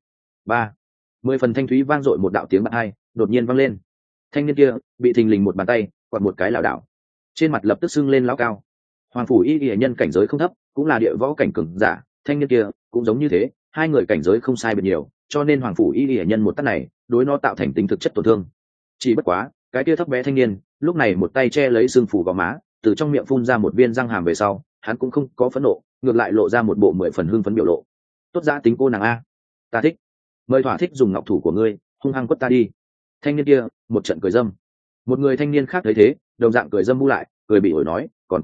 10 phần thanh thúy vang dội một đạo tiếng bạc hai, đột nhiên vang lên. Thanh niên kia bị thình lình một bàn tay quạt một cái lảo đảo, trên mặt lập tức sưng lên lão cao. Hoàng phủ y y nhân cảnh giới không thấp, cũng là địa võ cảnh cường giả, thanh niên kia cũng giống như thế, hai người cảnh giới không sai biệt nhiều, cho nên Hoàng phủ y y nhân một tát này, đối nó tạo thành tính thực chất tổn thương. Chỉ bất quá, cái kia thấp bé thanh niên, lúc này một tay che lấy xương phủ vào má, từ trong miệng phun ra một viên răng hàm về sau, hắn cũng không có phẫn nộ, ngược lại lộ ra một bộ 10 phần hưng phấn biểu lộ. Tốt giá tính cô nàng a, ta thích. Mời thỏa thích dùng ngọc thủ của ngươi, hung hăng quất ta đi. Thanh niên kia một trận cười dâm. Một người thanh niên khác thấy thế, đồng dạng cười dâm bu lại, cười bị ổi nói, còn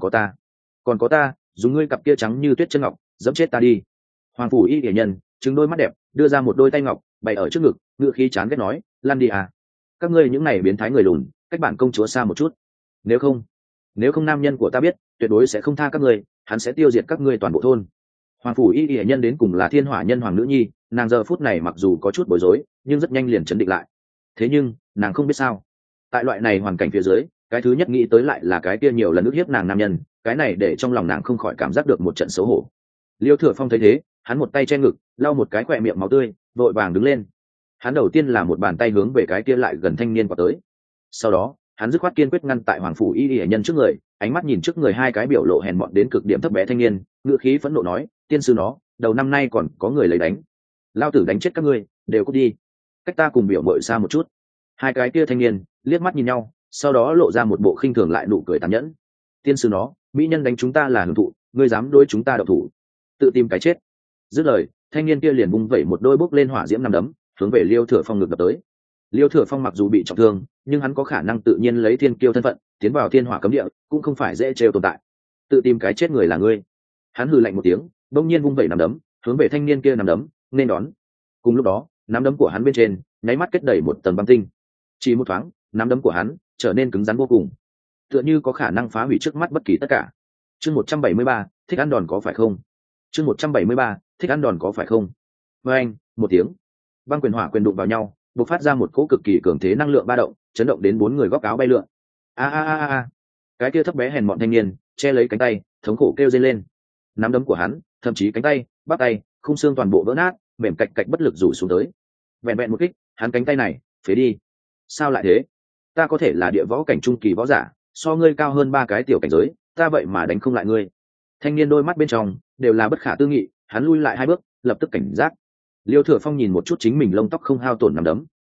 có ta, dùng ngươi cặp kia trắng như tuyết chân ngọc, dẫm chết ta đi. Hoàng phủ y y nhân trừng đôi mắt đẹp, đưa ra một đôi tay ngọc bày ở trước ngực, ngựa khí chán ghét nói, lăn đi à. Các ngươi những này biến thái người lùn, cách bản công chúa xa một chút. Nếu không nam nhân của ta biết, tuyệt đối sẽ không tha các ngươi, hắn sẽ tiêu diệt các ngươi toàn bộ thôn. Hoàng phủ y y nhân đến cùng là thiên hỏa nhân hoàng nữ nhi, nàng giờ phút này mặc dù có chút bối rối, nhưng rất nhanh liền chấn định lại. Thế nhưng nàng không biết sao, tại loại này hoàn cảnh phía dưới, cái thứ nhất nghĩ tới lại là cái kia nhiều lần ức hiếp nàng nam nhân, cái này để trong lòng nàng không khỏi cảm giác được một trận xấu hổ. Liêu Thừa Phong thấy thế, hắn một tay che ngực, lau một cái khỏe miệng máu tươi, vội vàng đứng lên. Hắn đầu tiên là một bàn tay hướng về cái kia lại gần thanh niên qua tới. Sau đó, hắn dứt khoát kiên quyết ngăn tại Hoàng phủ y y nhân trước người, ánh mắt nhìn trước người hai cái biểu lộ hèn mọn đến cực điểm thấp bé thanh niên, ngựa khí phẫn nộ nói, tiên sư nó, đầu năm nay còn có người lấy đánh. Lao tử đánh chết các ngươi, đều cút đi. Cách ta cùng biểu mội xa một chút. Hai cái kia thanh niên liếc mắt nhìn nhau, sau đó lộ ra một bộ khinh thường lại nụ cười tàn nhẫn. Tiên sư nó, mỹ nhân đánh chúng ta là hưởng thụ, ngươi dám đối chúng ta độc thủ, tự tìm cái chết. Dứt lời, thanh niên kia liền bung vẩy một đôi bốc lên hỏa diễm năm đấm, hướng về Liêu Thừa Phong ngược đập tới. Liêu Thừa Phong mặc dù bị trọng thương, nhưng hắn có khả năng tự nhiên lấy thiên kiêu thân phận tiến vào thiên hỏa cấm địa, cũng không phải dễ trêu tồn tại. Tự tìm cái chết người là ngươi. Hắn hừ lạnh một tiếng, bỗng nhiên vung vẩy năm đấm, hướng về thanh niên kia năm đấm nên đón. Cùng lúc đó, nắm đấm của hắn bên trên nháy mắt kết đầy một tầng băng tinh. Chỉ một thoáng, nắm đấm của hắn trở nên cứng rắn vô cùng, tựa như có khả năng phá hủy trước mắt bất kỳ tất cả. Chương 173, thích ăn đòn có phải không? Chương 173, thích ăn đòn có phải không? Với anh, một tiếng, băng quyền hỏa quyền đụng vào nhau, bộc phát ra một cỗ cực kỳ cường thế năng lượng ba động, chấn động đến bốn người góc áo bay lượn. A. Cái kia thấp bé hèn mọn thanh niên che lấy cánh tay, thống khổ kêu rên lên. Nắm đấm của hắn, thậm chí cánh tay, bắp tay, khung xương toàn bộ vỡ nát, mềm cạch cạch bất lực rủ xuống tới. Vẹn vẹn một kích, hắn cánh tay này phế đi. Sao lại thế? Ta có thể là địa võ cảnh trung kỳ võ giả, so ngươi cao hơn 3 cái tiểu cảnh giới, ta vậy mà đánh không lại ngươi. Thanh niên đôi mắt bên trong đều là bất khả tư nghị, hắn lui lại 2 bước, lập tức cảnh giác. Liêu Thừa Phong nhìn một chút chính mình lông tóc không hao tổn nằm đấm,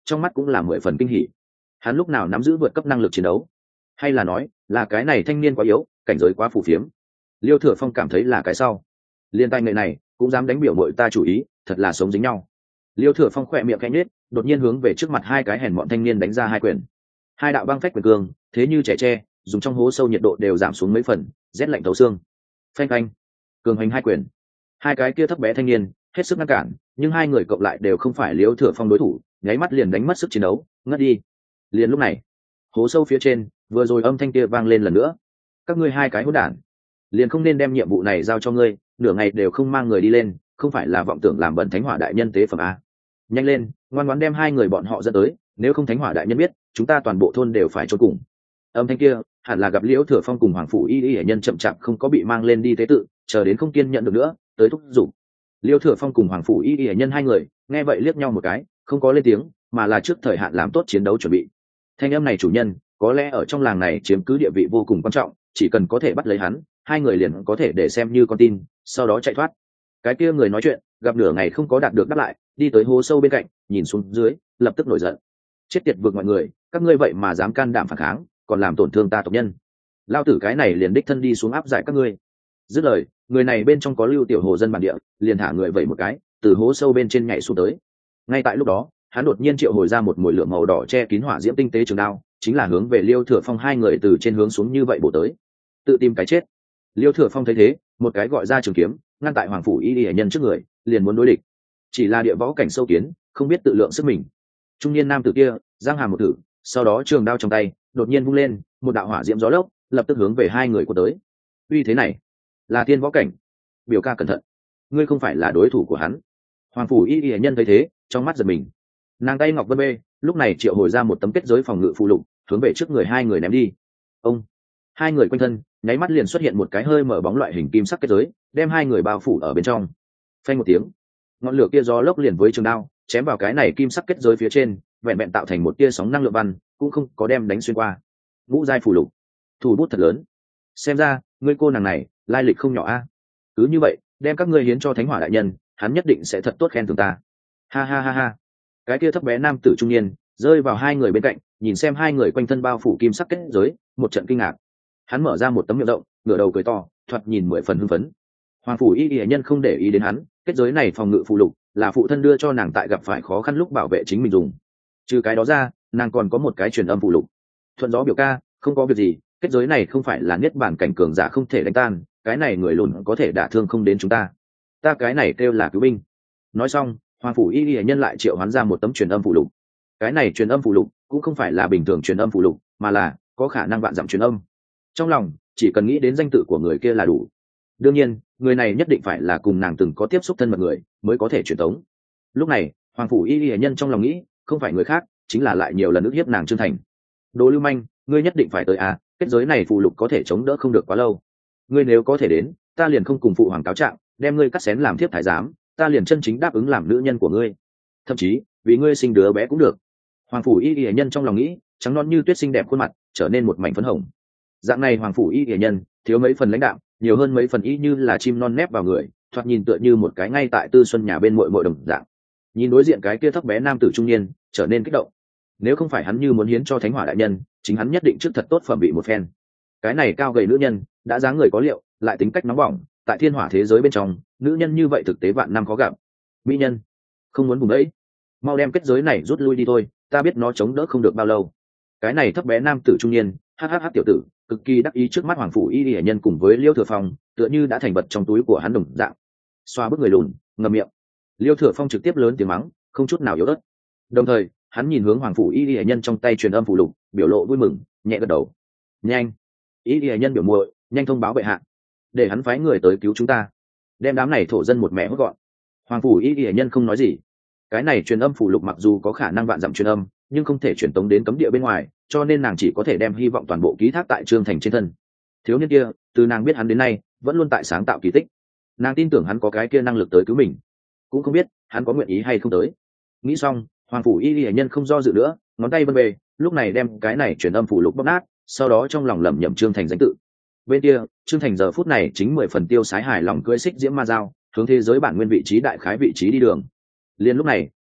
trong mắt cũng là 10 phần kinh hỉ. Hắn lúc nào nắm giữ vượt cấp năng lực chiến đấu, hay là nói là cái này thanh niên quá yếu, cảnh giới quá phù phiếm? Liêu Thừa Phong cảm thấy là cái sau. Liên tay người này cũng dám đánh biểu muội ta chủ ý, thật là sống dính nhau. Liêu Thừa Phong khỏe miệng khẽ nhếch, đột nhiên hướng về trước mặt hai cái hèn mọn thanh niên đánh ra hai quyền. Hai đạo băng phách quyền cương, thế như trẻ tre, dùng trong hố sâu nhiệt độ đều giảm xuống mấy phần, rét lạnh thấu xương. Phanh phanh, cường hành hai quyền. Hai cái kia thấp bé thanh niên hết sức ngăn cản, nhưng hai người cộng lại đều không phải Liêu Thừa Phong đối thủ, nháy mắt liền đánh mất sức chiến đấu, ngất đi. Liền lúc này, hố sâu phía trên, vừa rồi âm thanh kia vang lên lần nữa. Các ngươi hai cái hỗn đản, liền không nên đem nhiệm vụ này giao cho ngươi, nửa ngày đều không mang người đi lên, không phải là vọng tưởng làm bẩn thánh hỏa đại nhân tế phẩm a. Nhanh lên, ngoan ngoãn đem hai người bọn họ dẫn tới, nếu không thánh hỏa đại nhân biết, chúng ta toàn bộ thôn đều phải chôn cùng. Âm thanh kia hẳn là gặp Liễu Thừa Phong cùng Hoàng phủ y hệ nhân chậm chạp không có bị mang lên đi tế tự, chờ đến không kiên nhận được nữa, tới thúc giục. Liễu Thừa Phong cùng Hoàng phủ y hệ nhân hai người nghe vậy liếc nhau một cái, không có lên tiếng, mà là trước thời hạn làm tốt chiến đấu chuẩn bị. Thanh âm này chủ nhân có lẽ ở trong làng này chiếm cứ địa vị vô cùng quan trọng, chỉ cần có thể bắt lấy hắn, hai người liền có thể để xem như con tin, sau đó chạy thoát. Cái kia người nói chuyện gặp nửa ngày không có đạt được đáp lại, đi tới hố sâu bên cạnh, nhìn xuống dưới, lập tức nổi giận. Chết tiệt vượt mọi người, các ngươi vậy mà dám can đảm phản kháng, còn làm tổn thương ta tộc nhân. Lao tử cái này liền đích thân đi xuống áp giải các ngươi. Dứt lời, người này bên trong có Lưu Tiểu Hồ dân bản địa, liền thả người vẩy một cái, từ hố sâu bên trên nhảy xuống tới. Ngay tại lúc đó, hắn đột nhiên triệu hồi ra một mũi lửa màu đỏ che kín hỏa diễm tinh tế trường đao, chính là hướng về Liêu Thừa Phong hai người từ trên hướng xuống như vậy bổ tới. Tự tìm cái chết. Liêu Thừa Phong thấy thế, một cái gọi ra trường kiếm, ngăn tại Hoàng phủ y hệ nhân trước người, liền muốn đối địch. Chỉ là địa võ cảnh sâu kiến, không biết tự lượng sức mình. Trung niên nam tử kia giang hàm một thử, sau đó trường đao trong tay đột nhiên vung lên, một đạo hỏa diễm gió lốc lập tức hướng về hai người của tới. Uy thế này là thiên võ cảnh. Biểu ca cẩn thận, ngươi không phải là đối thủ của hắn. Hoàng phủ y hệ nhân thấy thế, trong mắt giật mình. Nàng tay ngọc vân bê lúc này triệu hồi ra một tấm kết giới phòng ngự phụ lục, hướng về trước người hai người ném đi. Ông, hai người quanh thân nháy mắt liền xuất hiện một cái hơi mở bóng loại hình kim sắc kết giới, đem hai người bao phủ ở bên trong. Phanh một tiếng, ngọn lửa kia gió lốc liền với trường đao chém vào cái này kim sắc kết giới phía trên, vẹn vẹn tạo thành một tia sóng năng lượng văn, cũng không có đem đánh xuyên qua. Ngũ giai phù lục, thủ bút thật lớn. Xem ra ngươi cô nàng này lai lịch không nhỏ a. Cứ như vậy đem các ngươi hiến cho thánh hỏa đại nhân, hắn nhất định sẽ thật tốt khen thưởng ta. Ha ha ha ha. Cái kia thấp bé nam tử trung niên rơi vào hai người bên cạnh, nhìn xem hai người quanh thân bao phủ kim sắc kết giới, một trận kinh ngạc. Hắn mở ra một tấm miệng động, ngửa đầu cười to, thoạt nhìn 10 phần hưng phấn. Hoàng phủ y y nhân không để ý đến hắn, kết giới này phòng ngự phụ lục là phụ thân đưa cho nàng tại gặp phải khó khăn lúc bảo vệ chính mình dùng. Trừ cái đó ra, nàng còn có một cái truyền âm phụ lục. Thuận gió biểu ca, không có việc gì, kết giới này không phải là niết bản cảnh cường giả không thể đánh tan, cái này người lùn có thể đả thương không đến chúng ta. Ta cái này kêu là cứu binh. Nói xong, Hoàng phủ y y nhân lại triệu hoán ra một tấm truyền âm phụ lục. Cái này truyền âm phụ lục cũng không phải là bình thường truyền âm phụ lục, mà là có khả năng vạn dặm truyền âm. Trong lòng chỉ cần nghĩ đến danh tự của người kia là đủ. Đương nhiên, người này nhất định phải là cùng nàng từng có tiếp xúc thân mật người mới có thể truyền tống. Lúc này, Hoàng phủ y y nhân trong lòng nghĩ, không phải người khác, chính là lại nhiều lần ức hiếp nàng Trương Thành. Đồ lưu manh, ngươi nhất định phải tới à, kết giới này phụ lục có thể chống đỡ không được quá lâu. Ngươi nếu có thể đến, ta liền không cùng phụ hoàng cáo trạng, đem ngươi cắt xén làm thiếp thái giám, ta liền chân chính đáp ứng làm nữ nhân của ngươi, thậm chí vì ngươi sinh đứa bé cũng được. Hoàng phủ y y nhân trong lòng nghĩ, trắng non như tuyết xinh đẹp khuôn mặt trở nên một mảnh phấn hồng. Dạng này Hoàng phủ y y nhân thiếu mấy phần lãnh đạm, nhiều hơn mấy phần y như là chim non nép vào người, thoạt nhìn tựa như một cái ngay tại tư xuân nhà bên muội muội đồng dạng. Nhìn đối diện cái kia thấp bé nam tử trung niên, trở nên kích động. Nếu không phải hắn như muốn hiến cho thánh hỏa đại nhân, chính hắn nhất định trước thật tốt phẩm bị một phen. Cái này cao gầy nữ nhân đã dáng người có liệu, lại tính cách nóng bỏng, tại thiên hỏa thế giới bên trong, nữ nhân như vậy thực tế vạn năm khó gặp. Mỹ nhân, không muốn vùng ấy, mau đem kết giới này rút lui đi thôi, ta biết nó chống đỡ không được bao lâu. Cái này thấp bé nam tử trung niên, hhh tiểu tử, cực kỳ đắc ý trước mắt Hoàng phủ y y nhân cùng với Liêu Thừa Phong, tựa như đã thành vật trong túi của hắn đồng dạng. Xoa bức người lùn, ngậm miệng. Liêu Thừa Phong trực tiếp lớn tiếng mắng, không chút nào yếu ớt. Đồng thời, hắn nhìn hướng Hoàng phủ y y nhân trong tay truyền âm phụ lục, biểu lộ vui mừng, nhẹ gật đầu. Nhanh, y y nhân biểu muội, nhanh thông báo bệ hạ, để hắn phái người tới cứu chúng ta, đem đám này thổ dân một mẹ hốt gọn. Hoàng phủ y y nhân không nói gì. Cái này truyền âm phụ lục mặc dù có khả năng vạn dặm truyền âm, nhưng không thể truyền tống đến cấm địa bên ngoài, cho nên nàng chỉ có thể đem hy vọng toàn bộ ký thác tại Trương Thành trên thân. Thiếu niên kia, từ nàng biết hắn đến nay, vẫn luôn tại sáng tạo kỳ tích. Nàng tin tưởng hắn có cái kia năng lực tới cứu mình, cũng không biết hắn có nguyện ý hay không tới. Nghĩ xong, Hoàng phủ y y nhân không do dự nữa, ngón tay vân về, lúc này đem cái này truyền âm phụ lục bóp nát, sau đó trong lòng lẩm nhẩm Trương Thành danh tự. Bên kia, Trương Thành giờ phút này chính 10 phần tiêu sái hài lòng cưỡi xích diễm ma dao, hướng thế giới bản nguyên vị trí đại khái vị trí đi đường. Liên lúc này,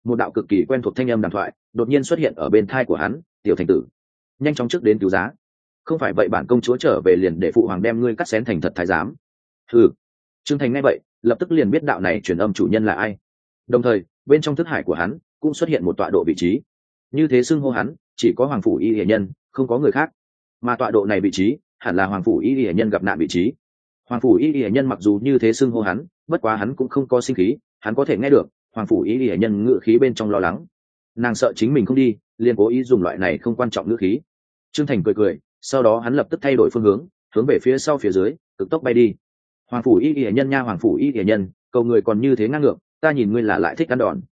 một đạo cực kỳ quen thuộc thanh âm đàm thoại đột nhiên xuất hiện ở bên thai của hắn. Tiểu thành tử, nhanh chóng trước đến cứu giá, không phải vậy bản công chúa trở về liền để phụ hoàng đem ngươi cắt xén thành thật thái giám. Ừ. Trương Thành nghe vậy lập tức liền biết đạo này truyền âm chủ nhân là ai, đồng thời bên trong thức hải của hắn cũng xuất hiện một tọa độ vị trí. Như thế xưng hô hắn chỉ có hoàng phủ y hệ nhân, không có người khác, mà tọa độ này vị trí hẳn là hoàng phủ y hệ nhân gặp nạn vị trí. Hoàng phủ y hệ nhân mặc dù như thế xưng hô hắn, bất quá hắn cũng không có sinh khí, hắn có thể nghe được hoàng phủ y hệ nhân ngự khí bên trong lo lắng. Nàng sợ chính mình không đi, liền cố ý dùng loại này không quan trọng ngữ khí. Trương Thành cười cười, sau đó hắn lập tức thay đổi phương hướng, hướng về phía sau phía dưới cực tốc bay đi. Hoàng phủ y hệ nhân nha, hoàng phủ y hệ nhân, cầu người còn như thế ngang ngược, ta nhìn ngươi là lại thích ăn đòn.